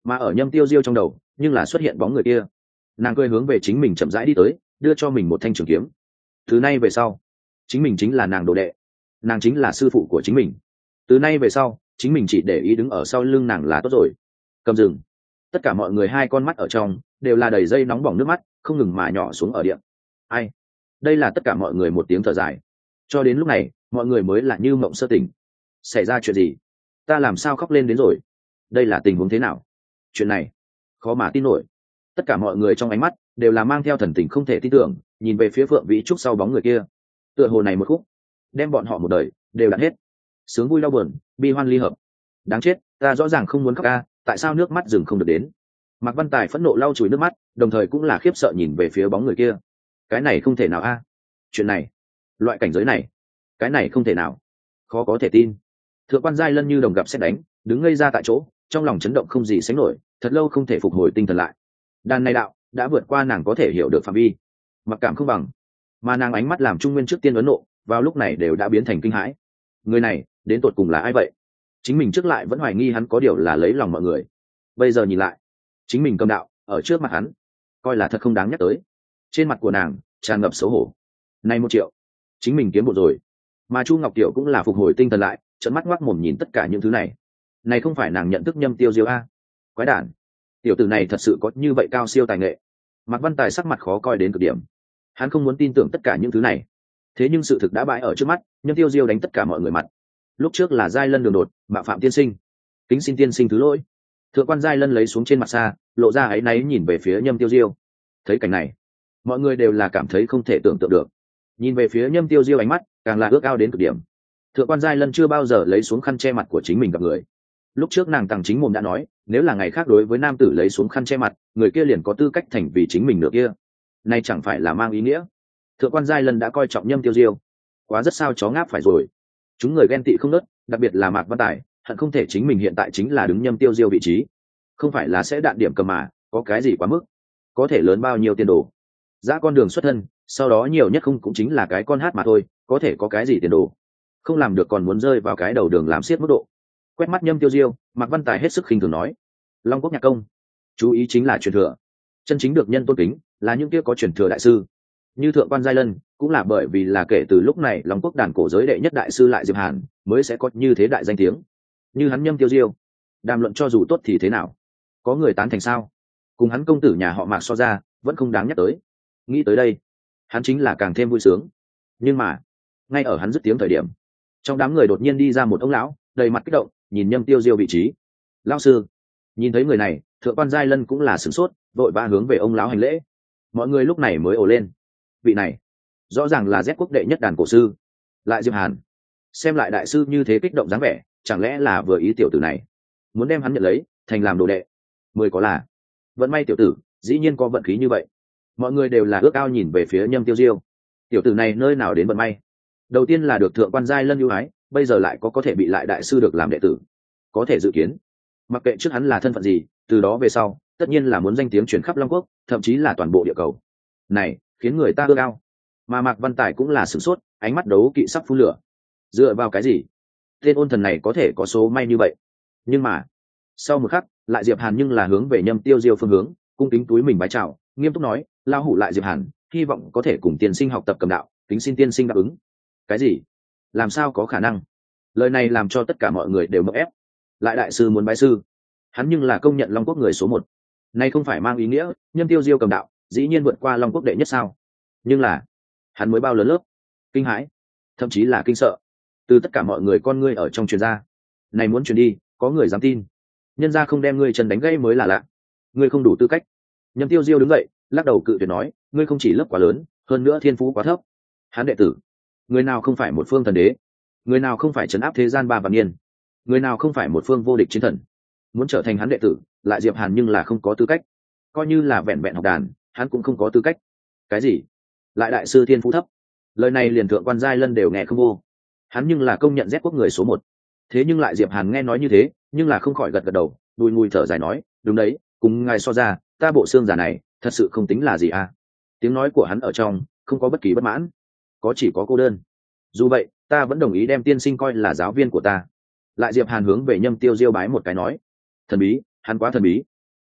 mà ở Nhâm Tiêu Diêu trong đầu nhưng là xuất hiện bóng người kia. Nàng cười hướng về chính mình chậm rãi đi tới, đưa cho mình một thanh trường kiếm. Từ nay về sau, chính mình chính là nàng đồ đệ, nàng chính là sư phụ của chính mình. Từ nay về sau, chính mình chỉ để ý đứng ở sau lưng nàng là tốt rồi. Cầm rừng. Tất cả mọi người hai con mắt ở trong đều là đầy dây nóng bỏng nước mắt, không ngừng mà nhỏ xuống ở điện. Ai? Đây là tất cả mọi người một tiếng thở dài. Cho đến lúc này, mọi người mới là như mộng sơ tỉnh. Xảy ra chuyện gì? Ta làm sao khóc lên đến rồi? Đây là tình huống thế nào? Chuyện này khó mà tin nổi. Tất cả mọi người trong ánh mắt đều là mang theo thần tình không thể tin tưởng, nhìn về phía Phượng Vĩ Trúc sau bóng người kia. Tựa hồ này một khúc đem bọn họ một đời đều đặn hết, sướng vui đau buồn, bi hoan ly hợp. Đáng chết, ta rõ ràng không muốn khóc ca, tại sao nước mắt dừng không được đến? Mạc Văn Tài phẫn nộ lau chùi nước mắt, đồng thời cũng là khiếp sợ nhìn về phía bóng người kia. Cái này không thể nào a, chuyện này, loại cảnh giới này, cái này không thể nào, khó có thể tin. Thượng quan Giai Lân như đồng gặp sét đánh, đứng ngây ra tại chỗ, trong lòng chấn động không gì sánh nổi, thật lâu không thể phục hồi tinh thần lại. Đàn này đạo đã vượt qua nàng có thể hiểu được phạm vi, mặc cảm không bằng, mà nàng ánh mắt làm trung nguyên trước tiên ấn nộ, vào lúc này đều đã biến thành kinh hãi. Người này đến tột cùng là ai vậy? Chính mình trước lại vẫn hoài nghi hắn có điều là lấy lòng mọi người, bây giờ nhìn lại, chính mình cầm đạo ở trước mặt hắn, coi là thật không đáng nhắc tới. Trên mặt của nàng tràn ngập xấu hổ. Này một triệu, chính mình kiếm bộ rồi. Mà Chu Ngọc Tiểu cũng là phục hồi tinh thần lại, trợn mắt ngoác mồm nhìn tất cả những thứ này. Này không phải nàng nhận thức Nhâm Tiêu Diêu a? Quái đản, tiểu tử này thật sự có như vậy cao siêu tài nghệ? Mạc Văn Tài sắc mặt khó coi đến cực điểm. Hắn không muốn tin tưởng tất cả những thứ này, thế nhưng sự thực đã bại ở trước mắt. Nhâm Tiêu Diêu đánh tất cả mọi người mặt. Lúc trước là Giai Lân đường đột, mạo phạm tiên sinh, kính xin tiên sinh thứ lỗi. Thượng quan Giai Lân lấy xuống trên mặt xa, lộ ra áy náy nhìn về phía Nhâm Tiêu Diêu. Thấy cảnh này, mọi người đều là cảm thấy không thể tưởng tượng được. Nhìn về phía Nhâm Tiêu Diêu ánh mắt càng là ước ao đến cực điểm. Thượng quan Giai Lân chưa bao giờ lấy xuống khăn che mặt của chính mình gặp người. Lúc trước nàng tằng chính mồm đã nói, nếu là ngày khác đối với nam tử lấy xuống khăn che mặt, người kia liền có tư cách thành vì chính mình nữa kia. Này chẳng phải là mang ý nghĩa Thượng quan Giai Lân đã coi trọng Nhâm Tiêu Diêu, quá rất sao chó ngáp phải rồi. Chúng người ghen tị không nớt, đặc biệt là Mạc Văn Tài, hận không thể chính mình hiện tại chính là đứng Nhâm Tiêu Diêu vị trí, không phải là sẽ đạn điểm cầm mà, có cái gì quá mức, có thể lớn bao nhiêu tiền đồ. Ra con đường xuất thân, sau đó nhiều nhất không cũng chính là cái con hát mà thôi, có thể có cái gì tiền đồ, không làm được còn muốn rơi vào cái đầu đường làm xiết mức độ. Quét mắt Nhâm Tiêu Diêu, Mạc Văn Tài hết sức khinh thường nói, Long Quốc nhạc công, chú ý chính là truyền thừa, chân chính được nhân tôn kính là những kia có truyền thừa đại sư. Như Thượng quan Giai Lân cũng là bởi vì là kể từ lúc này Long Quốc đàn cổ giới đệ nhất đại sư lại Diệp Hàn mới sẽ có như thế đại danh tiếng. Như hắn Nhâm Tiêu Diêu, đàm luận cho dù tốt thì thế nào, có người tán thành sao? Cùng hắn công tử nhà họ Mạc so ra, vẫn không đáng nhắc tới. Nghĩ tới đây, hắn chính là càng thêm vui sướng. Nhưng mà, ngay ở hắn dứt tiếng thời điểm, trong đám người đột nhiên đi ra một ông lão, đầy mặt kích động, nhìn Nhâm Tiêu Diêu vị trí. Lão sư. Nhìn thấy người này, Thượng quan Giai Lân cũng là sửng sốt, vội vã hướng về ông lão hành lễ. Mọi người lúc này mới ồ lên. Vị này, rõ ràng là Z quốc đệ nhất đàn cổ sư, lại Diệp Hàn. Xem lại đại sư như thế kích động dáng vẻ, chẳng lẽ là vừa ý tiểu tử này, muốn đem hắn nhận lấy thành làm đồ đệ? Mười có là, vận may tiểu tử, dĩ nhiên có vận khí như vậy. Mọi người đều là ước ao nhìn về phía Nhâm Tiêu Diêu. Tiểu tử này nơi nào đến vận may? Đầu tiên là được Thượng quan Giai Lân ưu ái, bây giờ lại có có thể bị lại đại sư được làm đệ tử. Có thể dự kiến, mặc kệ trước hắn là thân phận gì, từ đó về sau tất nhiên là muốn danh tiếng truyền khắp Long Quốc, thậm chí là toàn bộ địa cầu này, khiến người ta ước ao. Mà Mạc Văn Tài cũng là sửng sốt, ánh mắt đấu kỵ sắp phun lửa. Dựa vào cái gì tên ôn thần này có thể có số may như vậy? Nhưng mà sau một khắc, lại Diệp Hàn nhưng là hướng về Nhâm Tiêu Diêu phương hướng, cung kính túi mình bái chào, nghiêm túc nói, lao hủ lại Diệp Hàn hy vọng có thể cùng tiên sinh học tập cầm đạo, kính xin tiên sinh đáp ứng. Cái gì? Làm sao có khả năng? Lời này làm cho tất cả mọi người đều mộng ép. Lại đại sư muốn bái sư, hắn nhưng là công nhận Long Quốc người số một, này không phải mang ý nghĩa Nhâm Tiêu Diêu cầm đạo dĩ nhiên vượt qua Long Quốc đệ nhất sao? Nhưng là hắn mới bao lớn lớp, kinh hãi, thậm chí là kinh sợ, từ tất cả mọi người con ngươi ở trong truyền ra. Này muốn truyền đi, có người dám tin? Nhân gia không đem ngươi chân đánh gãy mới là lạ. Ngươi không đủ tư cách. Nhâm Tiêu Diêu đứng dậy, lắc đầu cự tuyệt nói, ngươi không chỉ lớp quá lớn, hơn nữa thiên phú quá thấp. Hắn đệ tử, người nào không phải một phương thần đế, người nào không phải trấn áp thế gian ba vạn niên, người nào không phải một phương vô địch chiến thần. Muốn trở thành hắn đệ tử, lại Diệp Hàn nhưng là không có tư cách. Coi như là vẹn vẹn học đàn, hắn cũng không có tư cách. Cái gì? Lại đại sư thiên phú thấp? Lời này liền Thượng quan Giai Lân đều nghe không vô. Hắn nhưng là công nhận Z quốc người số một. Thế nhưng lại Diệp Hàn nghe nói như thế, nhưng là không khỏi gật gật đầu, đùi ngùi thở dài nói, đúng đấy, cùng ngài so ra, ta bộ xương giả này thật sự không tính là gì à. Tiếng nói của hắn ở trong không có bất kỳ bất mãn, có chỉ có cô đơn. Dù vậy, ta vẫn đồng ý đem tiên sinh coi là giáo viên của ta. Lại Diệp Hàn hướng về Nhâm Tiêu Diêu bái một cái nói, thần bí, hắn quá thần bí,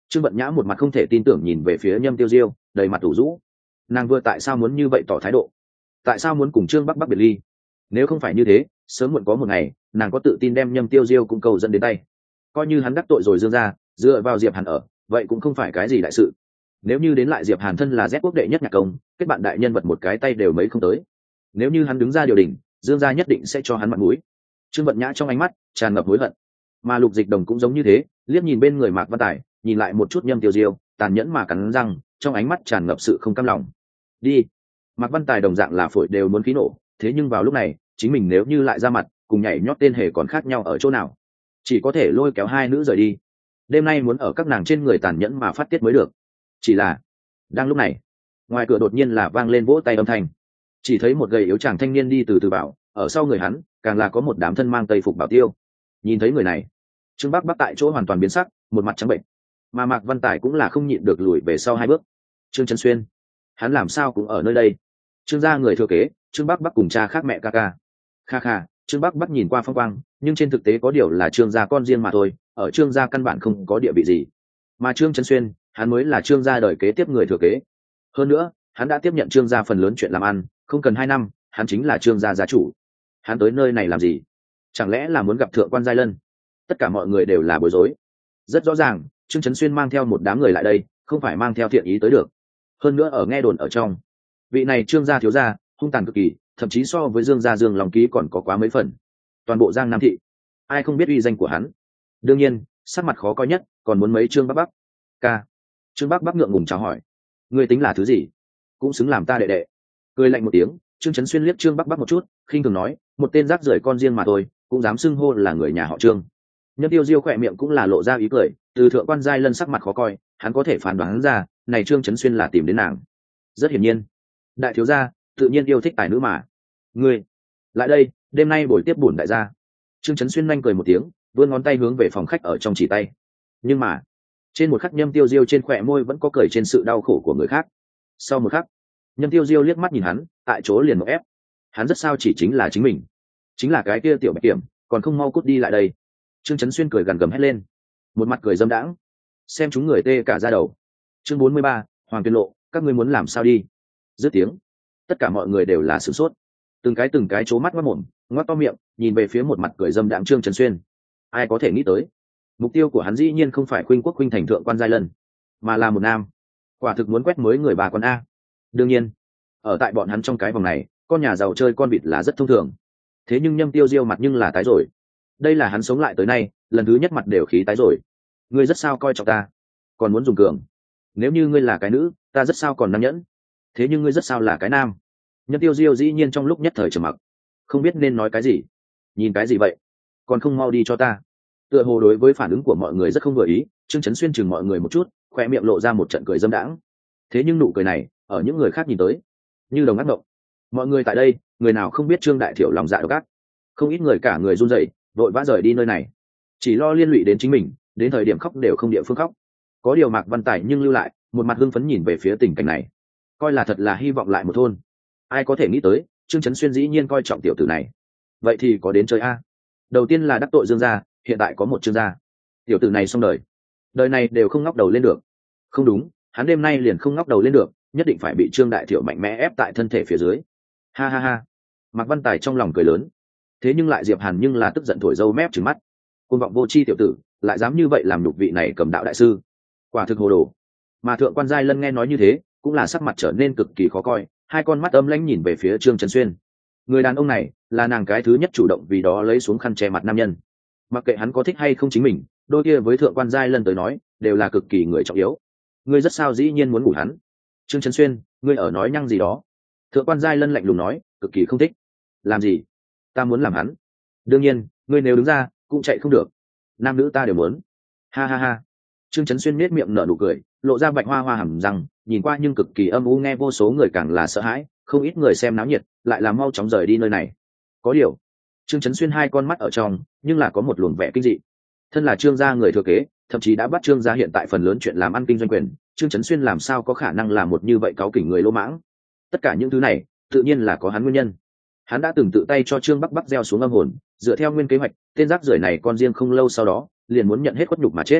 Trương Vận Nhã một mặt không thể tin tưởng nhìn về phía Nhâm Tiêu Diêu, đầy mặt ủ rũ. Nàng vừa tại sao muốn như vậy tỏ thái độ? Tại sao muốn cùng Trương Bắc Bắc biệt ly? Nếu không phải như thế, sớm muộn có một ngày, nàng có tự tin đem Nhâm Tiêu Diêu cũng cầu dẫn đến tay. Coi như hắn đắc tội rồi Dương gia, dựa vào Diệp Hàn ở, vậy cũng không phải cái gì đại sự. Nếu như đến lại Diệp Hàn thân là Z quốc đệ nhất nhạc công, kết bạn đại nhân vật một cái tay đều mấy không tới. Nếu như hắn đứng ra điều đình, Dương gia nhất định sẽ cho hắn mặt mũi. Trương Vận Nhã trong ánh mắt tràn ngập hối hận, mà Lục Dịch Đồng cũng giống như thế, liếc nhìn bên người Mạc Văn Tài, nhìn lại một chút Nhâm Tiêu Diêu, tàn nhẫn mà cắn răng, trong ánh mắt tràn ngập sự không cam lòng. Đi. Mạc Văn Tài đồng dạng là phổi đều muốn khí nổ, thế nhưng vào lúc này, chính mình nếu như lại ra mặt, cùng nhảy nhót tên hề còn khác nhau ở chỗ nào? Chỉ có thể lôi kéo hai nữ rời đi. Đêm nay muốn ở các nàng trên người tàn nhẫn mà phát tiết mới được. Chỉ là, đang lúc này, ngoài cửa đột nhiên là vang lên vỗ tay âm thanh. Chỉ thấy một gầy yếu chàng thanh niên đi từ từ vào, ở sau người hắn, càng là có một đám thân mang tây phục bảo tiêu. Nhìn thấy người này, Trương Bắc Bắc tại chỗ hoàn toàn biến sắc, một mặt trắng bệnh. Mà Mạc Văn Tài cũng là không nhịn được lùi về sau hai bước. Trương Trấn Xuyên, hắn làm sao cũng ở nơi đây? Trương gia người thừa kế, Trương Bắc Bắc cùng cha khác mẹ ca ca. Kha kha, Trương Bắc Bắc nhìn qua phong quang, nhưng trên thực tế có điều là Trương gia con riêng mà thôi, ở Trương gia căn bản không có địa vị gì. Mà Trương Trấn Xuyên, hắn mới là Trương gia đời kế tiếp người thừa kế. Hơn nữa, hắn đã tiếp nhận Trương gia phần lớn chuyện làm ăn, không cần hai năm, hắn chính là Trương gia gia chủ. Hắn tới nơi này làm gì? Chẳng lẽ là muốn gặp thượng quan giai lân? Tất cả mọi người đều là bối rối. Rất rõ ràng, Trương Trấn Xuyên mang theo một đám người lại đây, không phải mang theo thiện ý tới được. Hơn nữa ở nghe đồn ở trong, vị này Trương gia thiếu gia hung tàn cực kỳ, thậm chí so với Dương gia Dương Long Ký còn có quá mấy phần. Toàn bộ Giang Nam thị, ai không biết uy danh của hắn? Đương nhiên, sắc mặt khó coi nhất, còn muốn mấy Trương Bắc Bắc. Ca. Trương Bắc Bắc ngượng ngùng chào hỏi. Ngươi tính là thứ gì? Cũng xứng làm ta đệ đệ. Cười lạnh một tiếng, Trương Trấn Xuyên liếc Trương Bắc Bắc một chút, khinh thường nói, một tên rác rưởi con riêng mà thôi, cũng dám xưng hô là người nhà họ Trương. Nhâm Tiêu Diêu khỏe miệng cũng là lộ ra ý cười, từ thượng quan giai lân sắc mặt khó coi, hắn có thể phán đoán ra, này Trương Trấn Xuyên là tìm đến nàng. Rất hiển nhiên, đại thiếu gia tự nhiên yêu thích tài nữ mà. Ngươi, lại đây, đêm nay buổi tiếp bổn đại gia. Trương Trấn Xuyên nhanh cười một tiếng, vươn ngón tay hướng về phòng khách ở trong chỉ tay. Nhưng mà, trên một khắc Nhâm Tiêu Diêu trên khỏe môi vẫn có cười trên sự đau khổ của người khác. Sau một khắc, Nhâm Tiêu Diêu liếc mắt nhìn hắn, tại chỗ liền một ép. Hắn rất sao chỉ chính là chính mình, chính là cái kia tiểu bạch kiểm, còn không mau cút đi lại đây. Trương Trấn Xuyên cười gằn gầm hét lên, một mặt cười dâm đãng, xem chúng người tê cả da đầu. Chương bốn mươi ba, Hoàng Tuyên Lộ, các ngươi muốn làm sao đi? Dứt tiếng, tất cả mọi người đều là sửng sốt, từng cái từng cái trố mắt ngoác mồm, ngoác to miệng, nhìn về phía một mặt cười dâm đãng Trương Trấn Xuyên. Ai có thể nghĩ tới, mục tiêu của hắn dĩ nhiên không phải khuynh quốc khuynh thành thượng quan giai lân, mà là một nam. Quả thực muốn quét mới người bà con a. Đương nhiên, ở tại bọn hắn trong cái vòng này, con nhà giàu chơi con vịt là rất thông thường. Thế nhưng Nhâm Tiêu Diêu mặt nhưng là tái rồi. Đây là hắn sống lại tới nay lần thứ nhất mặt đều khí tái rồi. Ngươi rất sao coi trọng ta, còn muốn dùng cường. Nếu như ngươi là cái nữ, ta rất sao còn nam nhẫn. Thế nhưng ngươi rất sao là cái nam. Nhâm Tiêu Diêu dĩ nhiên trong lúc nhất thời trầm mặc, không biết nên nói cái gì. Nhìn cái gì vậy, còn không mau đi cho ta. Tựa hồ đối với phản ứng của mọi người rất không vừa ý, Trương Trấn Xuyên chừng mọi người một chút, khoe miệng lộ ra một trận cười dâm đãng. Thế nhưng nụ cười này ở những người khác nhìn tới như đồng ác mộng. Mọi người tại đây, người nào không biết Trương đại thiểu lòng dạ độc ác. Không ít người cả người run rẩy, vội vã rời đi nơi này, chỉ lo liên lụy đến chính mình, đến thời điểm khóc đều không địa phương khóc. Có điều Mạc Văn Tài nhưng lưu lại, một mặt hưng phấn nhìn về phía tình cảnh này, coi là thật là hy vọng lại một thôn. Ai có thể nghĩ tới, Trương Trấn Xuyên dĩ nhiên coi trọng tiểu tử này. Vậy thì có đến chơi a. Đầu tiên là đắc tội Dương gia, hiện tại có một Trương gia. Tiểu tử này xong đời, đời này đều không ngóc đầu lên được. Không đúng, hắn đêm nay liền không ngóc đầu lên được, nhất định phải bị Trương đại thiểu mạnh mẽ ép tại thân thể phía dưới. Ha ha ha. Mạc Văn Tài trong lòng cười lớn. Thế nhưng lại Diệp Hàn nhưng là tức giận thổi râu mép trừng mắt. Côn vọng vô tri tiểu tử, lại dám như vậy làm nhục vị này cầm đạo đại sư, quả thực hồ đồ. Mà thượng quan giai lân nghe nói như thế, cũng là sắc mặt trở nên cực kỳ khó coi, hai con mắt âm lãnh nhìn về phía Trương Trấn Xuyên. Người đàn ông này là nàng cái thứ nhất chủ động vì đó lấy xuống khăn che mặt nam nhân. Mặc kệ hắn có thích hay không chính mình, đôi kia với thượng quan giai lân tới nói đều là cực kỳ người trọng yếu. Ngươi rất sao dĩ nhiên muốn ngủ hắn? Trương Trấn Xuyên, ngươi ở nói nhăng gì đó? Thượng quan giai lân lạnh lùng nói, cực kỳ không thích. Làm gì? Ta muốn làm hắn. Đương nhiên, ngươi nếu đứng ra cũng chạy không được, nam nữ ta đều muốn. Ha ha ha. Trương Trấn Xuyên nết miệng nở nụ cười, lộ ra bạch hoa hoa hầm răng, nhìn qua nhưng cực kỳ âm u, nghe vô số người càng là sợ hãi, không ít người xem náo nhiệt lại là mau chóng rời đi nơi này. Có điều, Trương Trấn Xuyên hai con mắt ở trong nhưng là có một luồng vẻ kinh dị. Thân là Trương gia người thừa kế, thậm chí đã bắt Trương gia hiện tại phần lớn chuyện làm ăn kinh doanh quyền, Trương Trấn Xuyên làm sao có khả năng làm một như vậy cáu kỉnh người lỗ mãng? Tất cả những thứ này tự nhiên là có hắn nguyên nhân. Hắn đã từng tự tay cho Trương Bắc Bắc gieo xuống âm hồn, dựa theo nguyên kế hoạch, tên rác rưởi này con riêng không lâu sau đó liền muốn nhận hết khuất nhục mà chết.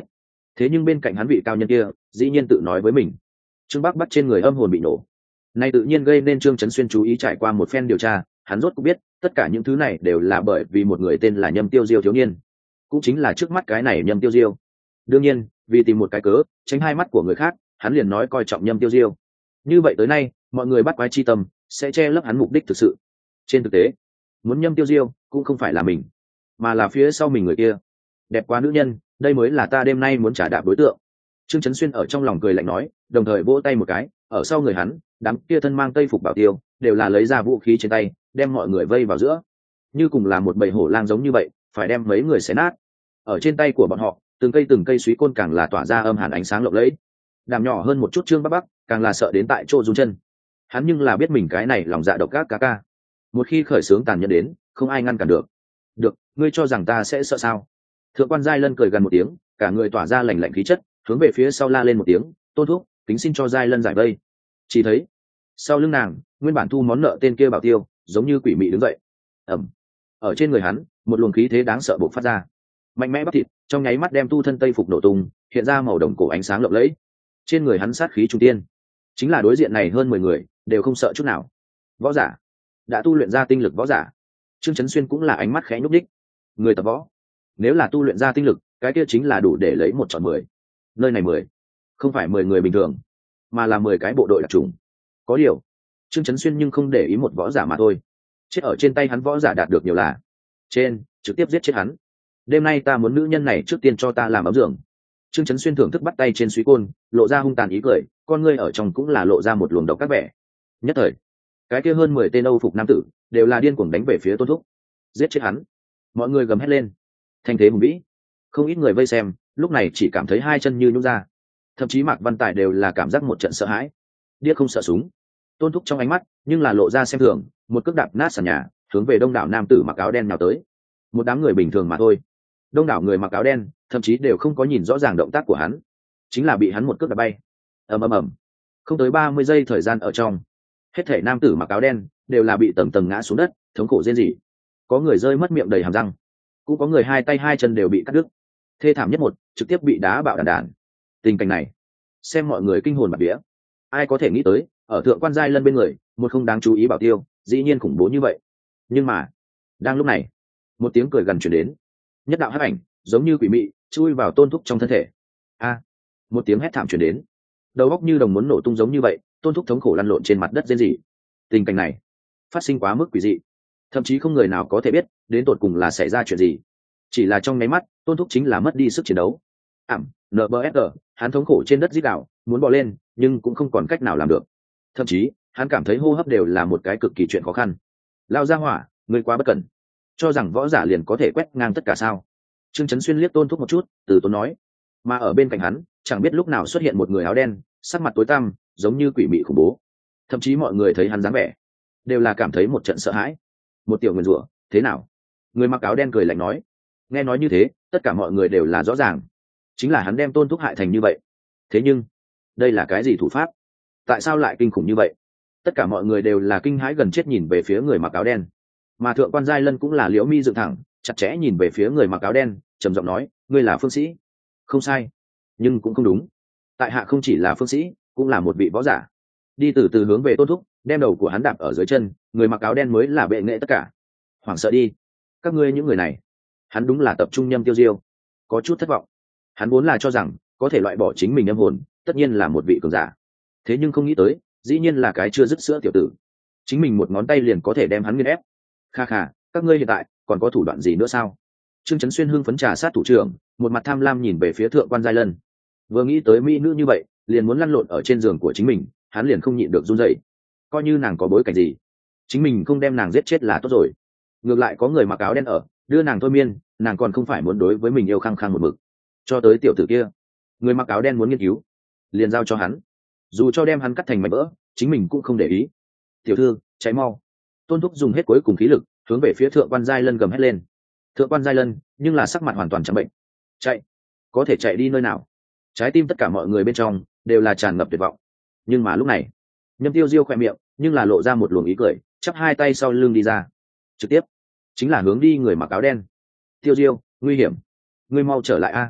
thế nhưng bên cạnh hắn vị cao nhân kia dĩ nhiên tự nói với mình trương bắc bắc trên người âm hồn bị nổ. Này tự nhiên gây nên Trương Chấn Xuyên chú ý. Trải qua một phen điều tra, hắn rốt cũng biết tất cả những thứ này đều là bởi vì một người tên là Nhâm Tiêu Diêu thiếu niên, cũng chính là trước mắt cái này Nhâm Tiêu Diêu. đương nhiên vì tìm một cái cớ tránh hai mắt của người khác, hắn liền nói coi trọng Nhâm Tiêu Diêu. Như vậy tới nay mọi người bắt quái chi tâm sẽ che lấp hắn mục đích thực sự. Trên thực tế muốn Nhâm Tiêu Diêu cũng không phải là mình, mà là phía sau mình người kia. Đẹp quá nữ nhân, đây mới là ta đêm nay muốn trả đạp đối tượng. Trương Chấn Xuyên ở trong lòng cười lạnh nói, đồng thời vỗ tay một cái, ở sau người hắn đám kia thân mang tây phục bảo tiêu đều là lấy ra vũ khí trên tay, đem mọi người vây vào giữa, như cùng là một bầy hổ lang giống như vậy, phải đem mấy người xé nát. Ở trên tay của bọn họ từng cây từng cây suý côn càng là tỏa ra âm hàn ánh sáng lộng lẫy. Đàm nhỏ hơn một chút Trương Bắc Bắc càng là sợ đến tại chỗ run chân. Hắn nhưng là biết mình cái này lòng dạ độc ác cá ca, một khi khởi sướng tàn nhẫn đến không ai ngăn cản được. Được, ngươi cho rằng ta sẽ sợ sao? Thượng quan Giai Lân cười gần một tiếng, cả người tỏa ra lạnh lạnh khí chất, hướng về phía sau la lên một tiếng, Tôn thúc, kính xin cho Giai Lân giải vây. Chỉ thấy sau lưng nàng nguyên bản thu món nợ tên kia bảo tiêu giống như quỷ mị đứng dậy. ẩm Ở trên người hắn một luồng khí thế đáng sợ bộc phát ra, mạnh mẽ bắp thịt trong nháy mắt đem tu thân tây phục nổ tung, hiện ra màu đồng cổ ánh sáng lộng lẫy. Trên người hắn sát khí trung tiên, chính là đối diện này hơn mười người đều không sợ chút nào. Võ giả, đã tu luyện ra tinh lực võ giả. Trương Chấn Xuyên cũng là ánh mắt khẽ nhúc đích. Người tập võ nếu là tu luyện ra tinh lực, cái kia chính là đủ để lấy một chọn mười. Nơi này mười không phải mười người bình thường, mà là mười cái bộ đội đặc trùng. Có điều Trương Chấn Xuyên nhưng không để ý một võ giả mà thôi, chết ở trên tay hắn võ giả đạt được nhiều là trên, trực tiếp giết chết hắn. Đêm nay ta muốn nữ nhân này trước tiên cho ta làm ấm giường. Trương Chấn Xuyên thưởng thức bắt tay trên suý côn, lộ ra hung tàn ý cười, con ngươi ở trong cũng là lộ ra một luồng độc các vẻ. Nhất thời cái kia hơn mười tên Âu phục nam tử đều là điên cuồng đánh về phía Tôn thúc, giết chết hắn. Mọi người gầm hét lên, thanh thế hùng vĩ. Không ít người vây xem lúc này chỉ cảm thấy hai chân như nhũn ra, thậm chí Mạc Văn Tài đều là cảm giác một trận sợ hãi. Điếc không sợ súng. Tôn thúc trong ánh mắt nhưng là lộ ra xem thường, một cước đạp nát sàn nhà, hướng về đông đảo nam tử mặc áo đen nào tới. Một đám người bình thường mà thôi. Đông đảo người mặc áo đen thậm chí đều không có nhìn rõ ràng động tác của hắn, chính là bị hắn một cước đạp bay. ầm ầm ầm. Không tới ba mươi giây thời gian ở trong, hết thể nam tử mặc áo đen đều là bị tầng tầng ngã xuống đất, thống khổ rên rỉ. Có người rơi mất miệng đầy hàm răng, cũng có người hai tay hai chân đều bị cắt đứt. Thê thảm nhất một, trực tiếp bị đá bạo đàn đàn. Tình cảnh này xem mọi người kinh hồn bạt vía. Ai có thể nghĩ tới ở thượng quan Giai Lân bên người một không đáng chú ý bảo tiêu dĩ nhiên khủng bố như vậy. Nhưng mà đang lúc này một tiếng cười gần chuyển đến, nhất đạo hắc ảnh giống như quỷ mị chui vào Tôn thúc trong thân thể. A! Một tiếng hét thảm chuyển đến, đầu óc như đồng muốn nổ tung giống như vậy. Tôn thúc thống khổ lăn lộn trên mặt đất rên rỉ. Tình cảnh này phát sinh quá mức quỷ dị, thậm chí không người nào có thể biết đến tột cùng là xảy ra chuyện gì. Chỉ là trong nháy mắt Tôn thúc chính là mất đi sức chiến đấu. ảm en bê ét giê, hắn thống khổ trên đất rít gào, muốn bò lên nhưng cũng không còn cách nào làm được. Thậm chí hắn cảm thấy hô hấp đều là một cái cực kỳ chuyện khó khăn. Lao ra hỏa, ngươi quá bất cẩn, cho rằng võ giả liền có thể quét ngang tất cả sao? Trương Chấn Xuyên liếc Tôn thúc một chút, từ tốn nói. Mà ở bên cạnh hắn chẳng biết lúc nào xuất hiện một người áo đen, sắc mặt tối tăm giống như quỷ mị khủng bố. Thậm chí mọi người thấy hắn dáng vẻ đều là cảm thấy một trận sợ hãi. Một tiểu nguyền rủa, thế nào? Người mặc áo đen cười lạnh nói. Nghe nói như thế tất cả mọi người đều là rõ ràng, chính là hắn đem Tôn thúc hại thành như vậy. Thế nhưng đây là cái gì thủ pháp? Tại sao lại kinh khủng như vậy? Tất cả mọi người đều là kinh hãi gần chết nhìn về phía người mặc áo đen. Mà thượng quan Giai Lân cũng là liễu mi dựng thẳng, chặt chẽ nhìn về phía người mặc áo đen, trầm giọng nói, ngươi là phương sĩ. Không sai, nhưng cũng không đúng. Tại hạ không chỉ là phương sĩ, cũng là một vị võ giả. Đi từ từ hướng về Tôn thúc, đem đầu của hắn đạp ở dưới chân. Người mặc áo đen mới là bệ nghệ tất cả. Hoảng sợ đi, các ngươi những người này. Hắn đúng là tập trung Nhâm Tiêu Diêu, có chút thất vọng. Hắn vốn là cho rằng có thể loại bỏ chính mình âm hồn tất nhiên là một vị cường giả, thế nhưng không nghĩ tới dĩ nhiên là cái chưa dứt sữa tiểu tử. Chính mình một ngón tay liền có thể đem hắn nghiền ép. Kha kha, các ngươi hiện tại còn có thủ đoạn gì nữa sao? Trương Chấn Xuyên hưng phấn trà sát thủ trưởng, một mặt tham lam nhìn về phía thượng quan Giai Lân. Vừa nghĩ tới mỹ nữ như vậy liền muốn lăn lộn ở trên giường của chính mình, hắn liền không nhịn được run rẩy. Coi như nàng có bối cảnh gì, chính mình không đem nàng giết chết là tốt rồi. Ngược lại có người mặc áo đen ở đưa nàng thôi miên, nàng còn không phải muốn đối với mình yêu khăng khăng một mực. Cho tới tiểu tử kia, người mặc áo đen muốn nghiên cứu, liền giao cho hắn. Dù cho đem hắn cắt thành mảnh vỡ, chính mình cũng không để ý. Tiểu thư, cháy mau! Tôn thúc dùng hết cuối cùng khí lực hướng về phía thượng quan Giai Lân gầm hét lên. Thượng quan Giai Lân nhưng là sắc mặt hoàn toàn trắng bệnh. Chạy? Có thể chạy đi nơi nào? Trái tim tất cả mọi người bên trong đều là tràn ngập tuyệt vọng. Nhưng mà lúc này Nhâm Tiêu Diêu khỏe miệng nhưng là lộ ra một luồng ý cười, chắp hai tay sau lưng đi ra, trực tiếp chính là hướng đi người mặc áo đen. Tiêu Diêu, nguy hiểm, ngươi mau trở lại a!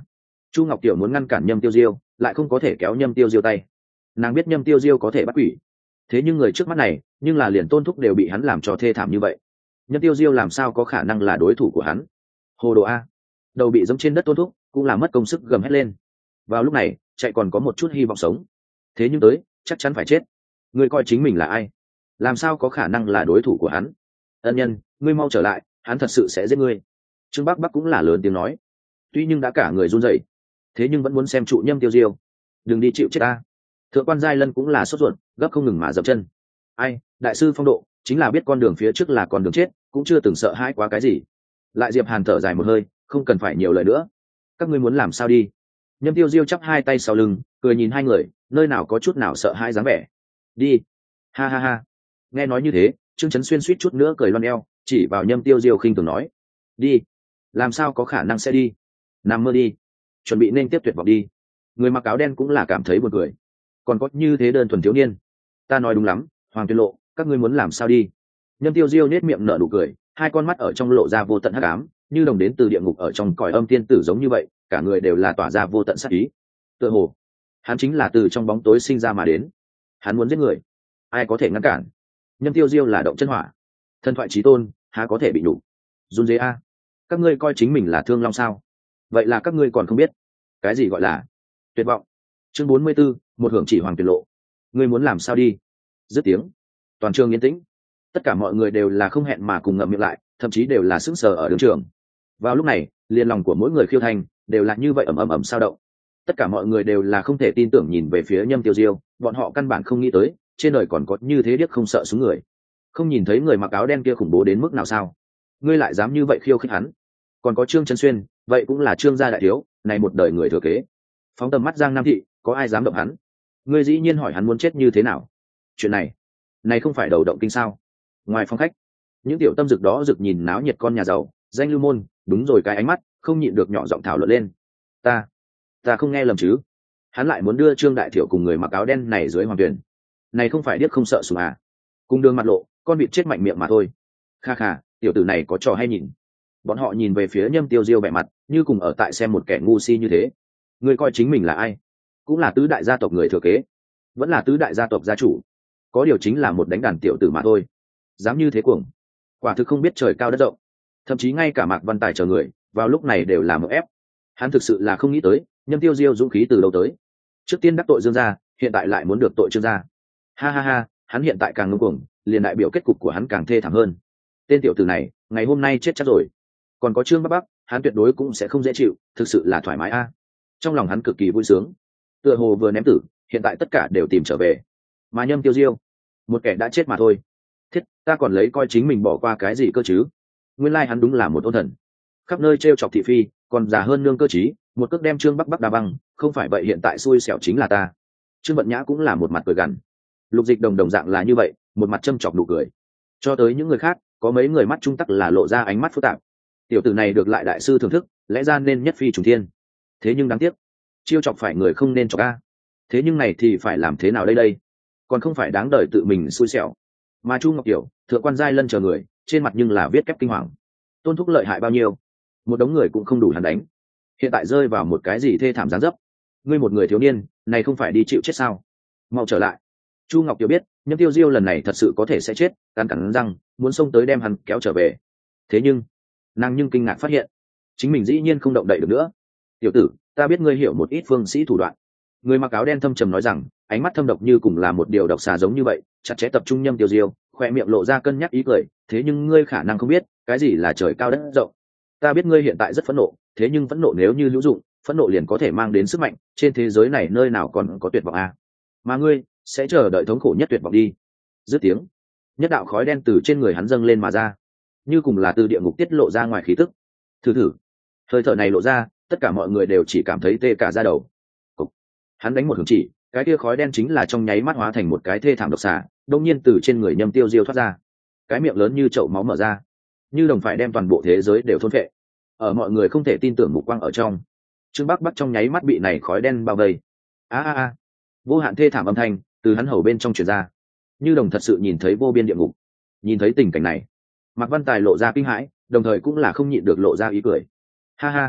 Chu Ngọc Tiểu muốn ngăn cản Nhâm Tiêu Diêu, lại không có thể kéo Nhâm Tiêu Diêu tay. Nàng biết Nhâm Tiêu Diêu có thể bắt quỷ, thế nhưng người trước mắt này, nhưng là liền Tôn Thúc đều bị hắn làm cho thê thảm như vậy. Nhâm Tiêu Diêu làm sao có khả năng là đối thủ của hắn? Hồ đồ a! Đầu bị giẫm trên đất Tôn Thúc, cũng là mất công sức gầm hét lên. Vào lúc này, chạy còn có một chút hy vọng sống. Thế nhưng tới, chắc chắn phải chết. Ngươi coi chính mình là ai? Làm sao có khả năng là đối thủ của hắn? Ân nhân, ngươi mau trở lại, hắn thật sự sẽ giết ngươi. Trương Bắc Bắc cũng là lớn tiếng nói. Tuy nhưng đã cả người run rẩy, thế nhưng vẫn muốn xem trụ Nhâm Tiêu Diêu. Đừng đi chịu chết ta. Thượng quan Giai Lân cũng là sốt ruột, gấp không ngừng mà dậm chân. Ai, đại sư phong độ, chính là biết con đường phía trước là con đường chết, cũng chưa từng sợ hãi quá cái gì. Lại Diệp Hàn thở dài một hơi, không cần phải nhiều lời nữa. Các ngươi muốn làm sao đi? Nhâm Tiêu Diêu chắp hai tay sau lưng, cười nhìn hai người, nơi nào có chút nào sợ hãi dáng vẻ. Đi. Ha ha ha. Nghe nói như thế, Trương Chấn Xuyên suýt chút nữa cười loan eo, chỉ vào Nhâm Tiêu Diêu khinh thường nói. Đi. Làm sao có khả năng sẽ đi? Nằm mơ đi. Chuẩn bị nên tiếp tuyệt vọng đi. Người mặc áo đen cũng là cảm thấy buồn cười. Còn có như thế đơn thuần thiếu niên. Ta nói đúng lắm, Hoàng Tuyên Lộ, các ngươi muốn làm sao đi? Nhâm Tiêu Diêu nết miệng nở nụ cười, hai con mắt ở trong lộ ra vô tận hắc ám, như đồng đến từ địa ngục ở trong cõi âm tiên tử giống như vậy, cả người đều là tỏa ra vô tận sát ý. Tựa hồ, hắn chính là từ trong bóng tối sinh ra mà đến. Hắn muốn giết người, ai có thể ngăn cản? Nhâm Tiêu Diêu là động chân hỏa, thần thoại chí tôn, há có thể bị nhục? Run dế a, các ngươi coi chính mình là Thương Long sao? Vậy là các ngươi còn không biết, cái gì gọi là tuyệt vọng. Chương bốn mươi 44, một hưởng chỉ Hoàng Tuyệt Lộ. Ngươi muốn làm sao đi? Dứt tiếng, toàn trường yên tĩnh. Tất cả mọi người đều là không hẹn mà cùng ngậm miệng lại, thậm chí đều là sững sờ ở đường trường. Vào lúc này, liên lòng của mỗi người khiêu thành đều là như vậy ầm ầm ầm sao động. Tất cả mọi người đều là không thể tin tưởng nhìn về phía Nhâm Tiêu Diêu, bọn họ căn bản không nghĩ tới, trên đời còn có như thế điếc không sợ súng người. Không nhìn thấy người mặc áo đen kia khủng bố đến mức nào sao? Ngươi lại dám như vậy khiêu khích hắn? Còn có Trương Chấn Xuyên, vậy cũng là Trương gia đại thiếu, này một đời người thừa kế. Phóng tầm mắt Giang Nam thị, có ai dám động hắn? Ngươi dĩ nhiên hỏi hắn muốn chết như thế nào? Chuyện này, này không phải đầu động kinh sao? Ngoài phòng khách, những tiểu tâm dực đó rực nhìn náo nhiệt con nhà giàu, danh lưu môn, đúng rồi cái ánh mắt, không nhịn được nhỏ giọng thảo luận lên. Ta, ta không nghe lầm chứ? Hắn lại muốn đưa Trương đại thiểu cùng người mặc áo đen này dưới hoàng tuyển. Này không phải điếc không sợ sùng à? Cùng đường mặt lộ, con vịt chết mạnh miệng mà thôi. Kha kha, tiểu tử này có trò hay nhìn. Bọn họ nhìn về phía Nhâm Tiêu Diêu vẻ mặt, như cùng ở tại xem một kẻ ngu si như thế. Ngươi coi chính mình là ai? Cũng là tứ đại gia tộc người thừa kế, vẫn là tứ đại gia tộc gia chủ. Có điều chính là một đánh đàn tiểu tử mà thôi. Dám như thế cuồng, quả thực không biết trời cao đất rộng. Thậm chí ngay cả Mạc Văn Tài chờ người, vào lúc này đều là một ép. Hắn thực sự là không nghĩ tới, Nhâm Tiêu Diêu dũng khí từ đâu tới. Trước tiên đắc tội Dương gia, hiện tại lại muốn được tội Trương gia. Ha ha ha, hắn hiện tại càng ngông cuồng, liền đại biểu kết cục của hắn càng thê thảm hơn. Tên tiểu tử này, ngày hôm nay chết chắc rồi. Còn có Trương Bắc Bắc, hắn tuyệt đối cũng sẽ không dễ chịu, thực sự là thoải mái a. Trong lòng hắn cực kỳ vui sướng. Tựa hồ vừa ném tử, hiện tại tất cả đều tìm trở về. Mà Nhâm Tiêu Diêu, một kẻ đã chết mà thôi. Thiết, ta còn lấy coi chính mình bỏ qua cái gì cơ chứ? Nguyên lai hắn đúng là một ôn thần, khắp nơi trêu chọc thị phi, còn già hơn nương cơ trí, một cước đem Trương Bắc Bắc đá băng, không phải vậy hiện tại xui xẻo chính là ta. Trương Vận Nhã cũng là một mặt cười gằn. Lục Dịch Đồng đồng dạng là như vậy, một mặt châm chọc nụ cười. Cho tới những người khác, có mấy người mắt trung tắc là lộ ra ánh mắt phức tạp. Tiểu tử này được lại đại sư thưởng thức, lẽ ra nên nhất phi trùng thiên. Thế nhưng đáng tiếc, chiêu chọc phải người không nên chọc a. Thế nhưng này thì phải làm thế nào đây đây? Còn không phải đáng đời tự mình xui xẻo. Mà Chu Ngọc Tiểu, Thượng quan Giai Lân chờ người, trên mặt nhưng là viết kép kinh hoàng. Tôn Thúc lợi hại bao nhiêu? Một đống người cũng không đủ hắn đánh. Hiện tại rơi vào một cái gì thê thảm giáng dấp. Ngươi một người thiếu niên, này không phải đi chịu chết sao? Mau trở lại. Chu Ngọc Tiểu biết, Nhâm Tiêu Diêu lần này thật sự có thể sẽ chết, cắn cắn răng, muốn xông tới đem hắn kéo trở về. Thế nhưng, nàng nhưng kinh ngạc phát hiện, chính mình dĩ nhiên không động đậy được nữa. Tiểu tử, ta biết ngươi hiểu một ít phương sĩ thủ đoạn. Người mặc áo đen thâm trầm nói rằng, ánh mắt thâm độc như cùng là một điều độc xà giống như vậy, chặt chẽ tập trung Nhâm Tiêu Diêu, khoe miệng lộ ra cân nhắc ý cười. Thế nhưng ngươi khả năng không biết, cái gì là trời cao đất rộng. Ta biết ngươi hiện tại rất phẫn nộ, thế nhưng phẫn nộ nếu như hữu dụng, phẫn nộ liền có thể mang đến sức mạnh. Trên thế giới này nơi nào còn có tuyệt vọng à? Mà ngươi sẽ chờ đợi thống khổ nhất tuyệt vọng đi. Dứt tiếng, nhất đạo khói đen từ trên người hắn dâng lên mà ra, như cùng là từ địa ngục tiết lộ ra ngoài khí tức. Thử thử, hơi thở này lộ ra, tất cả mọi người đều chỉ cảm thấy tê cả da đầu. Cục. Hắn đánh một hướng chỉ, cái kia khói đen chính là trong nháy mắt hóa thành một cái thê thảm độc xà, đông nhiên từ trên người Nhâm Tiêu Diêu thoát ra. Cái miệng lớn như chậu máu mở ra, như đồng phải đem toàn bộ thế giới đều thôn phệ. Ở mọi người không thể tin tưởng mục quang ở trong, Trương Bắc Bắc trong nháy mắt bị này khói đen bao vây. A a a, vô hạn thê thảm âm thanh từ hắn hầu bên trong truyền ra, như đồng thật sự nhìn thấy vô biên địa ngục. Nhìn thấy tình cảnh này, Mạc Văn Tài lộ ra kinh hãi, đồng thời cũng là không nhịn được lộ ra ý cười. Ha ha,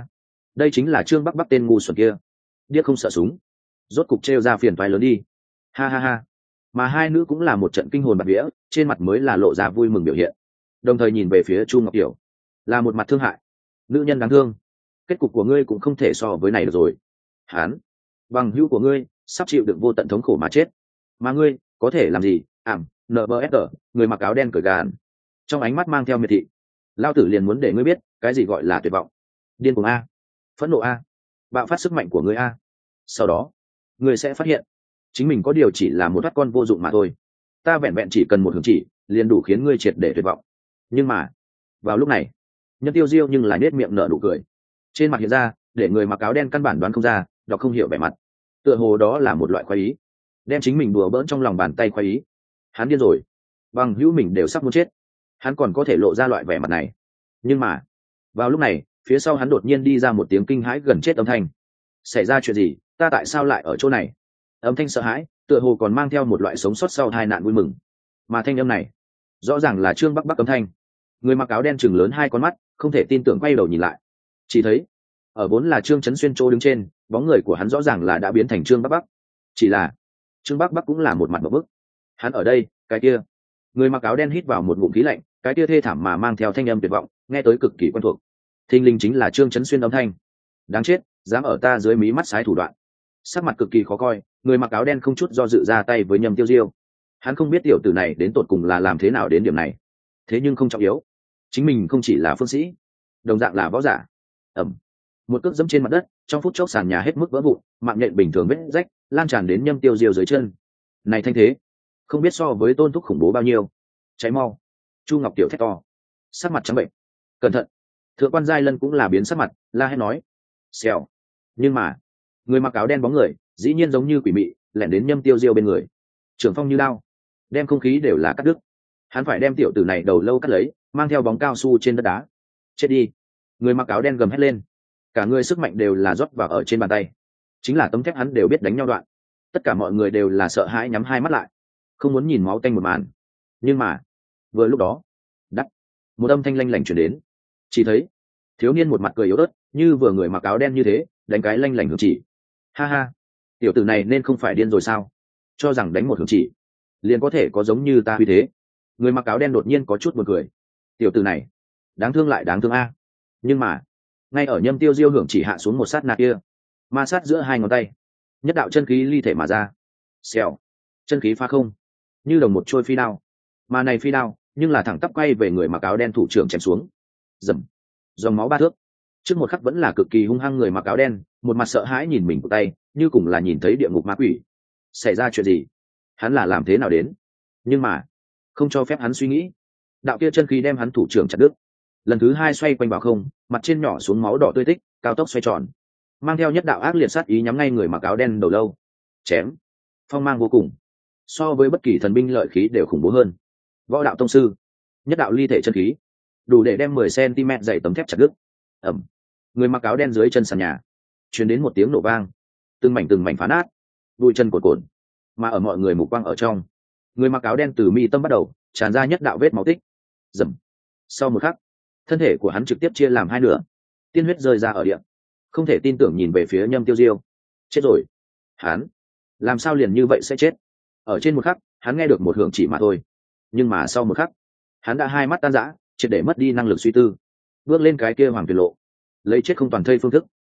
đây chính là trương bắc bắc tên ngu xuẩn kia, điếc không sợ súng, rốt cục trêu ra phiền toái lớn đi. Ha ha ha. Mà hai nữ cũng là một trận kinh hồn bạt vía, trên mặt mới là lộ ra vui mừng biểu hiện, đồng thời nhìn về phía Chu Ngọc Kiều là một mặt thương hại. Nữ nhân đáng thương, kết cục của ngươi cũng không thể so với này được rồi. Hán, bằng hữu của ngươi sắp chịu đựng vô tận thống khổ mà chết, mà ngươi có thể làm gì? Ảm, en bê ép giê, người mặc áo đen cởi gàn, trong ánh mắt mang theo miệt thị. Lao tử liền muốn để ngươi biết cái gì gọi là tuyệt vọng, điên cuồng a, phẫn nộ a, bạo phát sức mạnh của ngươi a. Sau đó ngươi sẽ phát hiện chính mình có điều chỉ là một thoát con vô dụng mà thôi. Ta vẹn vẹn chỉ cần một hướng chỉ liền đủ khiến ngươi triệt để tuyệt vọng. Nhưng mà vào lúc này, Nhân Tiêu Diêu nhưng lại nết miệng nở nụ cười, trên mặt hiện ra để người mặc áo đen căn bản đoán không ra, đọc không hiểu vẻ mặt, tựa hồ đó là một loại khoái ý, đem chính mình đùa bỡn trong lòng bàn tay khoái ý. Hắn điên rồi, bằng hữu mình đều sắp muốn chết, hắn còn có thể lộ ra loại vẻ mặt này. Nhưng mà vào lúc này, phía sau hắn đột nhiên đi ra một tiếng kinh hãi gần chết âm thanh. Xảy ra chuyện gì? Ta tại sao lại ở chỗ này? Âm thanh sợ hãi, tựa hồ còn mang theo một loại sống sót sau tai nạn vui mừng. Mà thanh âm này rõ ràng là Trương Bắc Bắc âm thanh. Người mặc áo đen chừng lớn hai con mắt, không thể tin tưởng quay đầu nhìn lại, chỉ thấy ở vốn là Trương Chấn Xuyên chỗ đứng trên, bóng người của hắn rõ ràng là đã biến thành Trương Bắc Bắc. Chỉ là Trương Bắc Bắc cũng là một mặt ngộp bức. Hắn ở đây, cái kia. Người mặc áo đen hít vào một ngụm khí lạnh, cái kia thê thảm mà mang theo thanh âm tuyệt vọng, nghe tới cực kỳ quen thuộc. Thinh linh chính là Trương Chấn Xuyên âm thanh. Đáng chết, dám ở ta dưới mí mắt sái thủ đoạn. Sắc mặt cực kỳ khó coi, người mặc áo đen không chút do dự ra tay với Nhâm Tiêu Diêu. Hắn không biết tiểu tử này đến tột cùng là làm thế nào đến điểm này, thế nhưng không trọng yếu, chính mình không chỉ là phương sĩ, đồng dạng là võ giả. Ẩm, một cước dẫm trên mặt đất, trong phút chốc sàn nhà hết mức vỡ vụn, mạng nhện bình thường vết rách lan tràn đến Nhâm Tiêu Diêu dưới chân. Này thanh thế, không biết so với Tôn Thúc khủng bố bao nhiêu. Cháy mau! Chu Ngọc Tiểu thét to, sắc mặt trắng bệnh. Cẩn thận! Thượng quan Giai Lân cũng là biến sắc mặt, la hét nói. Xèo. Nhưng mà người mặc áo đen bóng người dĩ nhiên giống như quỷ mị lẻn đến Nhâm Tiêu Diêu bên người, trưởng phong như đao, đem không khí đều là cắt đứt. Hắn phải đem tiểu tử này đầu lâu cắt lấy, mang theo bóng cao su trên đất đá. Chết đi! Người mặc áo đen gầm hét lên, cả người sức mạnh đều là rót vào ở trên bàn tay, chính là tấm thép hắn đều biết đánh nhau đoạn. Tất cả mọi người đều là sợ hãi nhắm hai mắt lại, không muốn nhìn máu tanh một màn. Nhưng mà vừa lúc đó, đắt, một âm thanh lanh lảnh chuyển đến. Chỉ thấy thiếu niên một mặt cười yếu ớt, như vừa người mặc áo đen như thế, đánh cái lanh lảnh hưởng chỉ. Ha ha, tiểu tử này nên không phải điên rồi sao, cho rằng đánh một hưởng chỉ liền có thể có giống như ta uy thế. Người mặc áo đen đột nhiên có chút buồn cười. Tiểu tử này đáng thương lại đáng thương a. Nhưng mà ngay ở Nhâm Tiêu Diêu hưởng chỉ hạ xuống một sát na kia, ma sát giữa hai ngón tay, nhất đạo chân khí ly thể mà ra. Xèo, chân khí phá không, như đồng một trôi phi đao. Mà này phi đao nhưng là thẳng tắp quay về người mặc áo đen thủ trưởng chém xuống. Dầm, dòng máu ba thước. Trước một khắc vẫn là cực kỳ hung hăng người mặc áo đen, một mặt sợ hãi nhìn mình của tay, như cùng là nhìn thấy địa ngục ma quỷ. Xảy ra chuyện gì? Hắn là làm thế nào đến? Nhưng mà không cho phép hắn suy nghĩ, đạo kia chân khí đem hắn thủ trưởng chặt đứt. Lần thứ hai xoay quanh vào không, mặt trên nhỏ xuống máu đỏ tươi tích, cao tốc xoay tròn, mang theo nhất đạo ác liệt sát ý nhắm ngay người mặc áo đen đầu lâu. Chém, phong mang vô cùng, so với bất kỳ thần binh lợi khí đều khủng bố hơn. Võ đạo tông sư, nhất đạo ly thể chân khí, đủ để đem mười xăng-ti-mét dày tấm thép chặt đứt. Ẩm, người mặc áo đen dưới chân sàn nhà truyền đến một tiếng nổ vang, từng mảnh từng mảnh phá nát, bụi chân cồn cồn. Mà ở mọi người mục quang ở trong, người mặc áo đen từ mi tâm bắt đầu tràn ra nhất đạo vết máu tích. Dầm, sau một khắc, thân thể của hắn trực tiếp chia làm hai nửa, tiên huyết rơi ra ở địa. Không thể tin tưởng nhìn về phía Nhâm Tiêu Diêu. Chết rồi! Hắn làm sao liền như vậy sẽ chết? Ở trên một khắc, hắn nghe được một hưởng chỉ mà thôi, nhưng mà sau một khắc, hắn đã hai mắt tan rã, triệt để mất đi năng lực suy tư, bước lên cái kia hoàng tuyệt lộ, lấy chết không toàn thây phương thức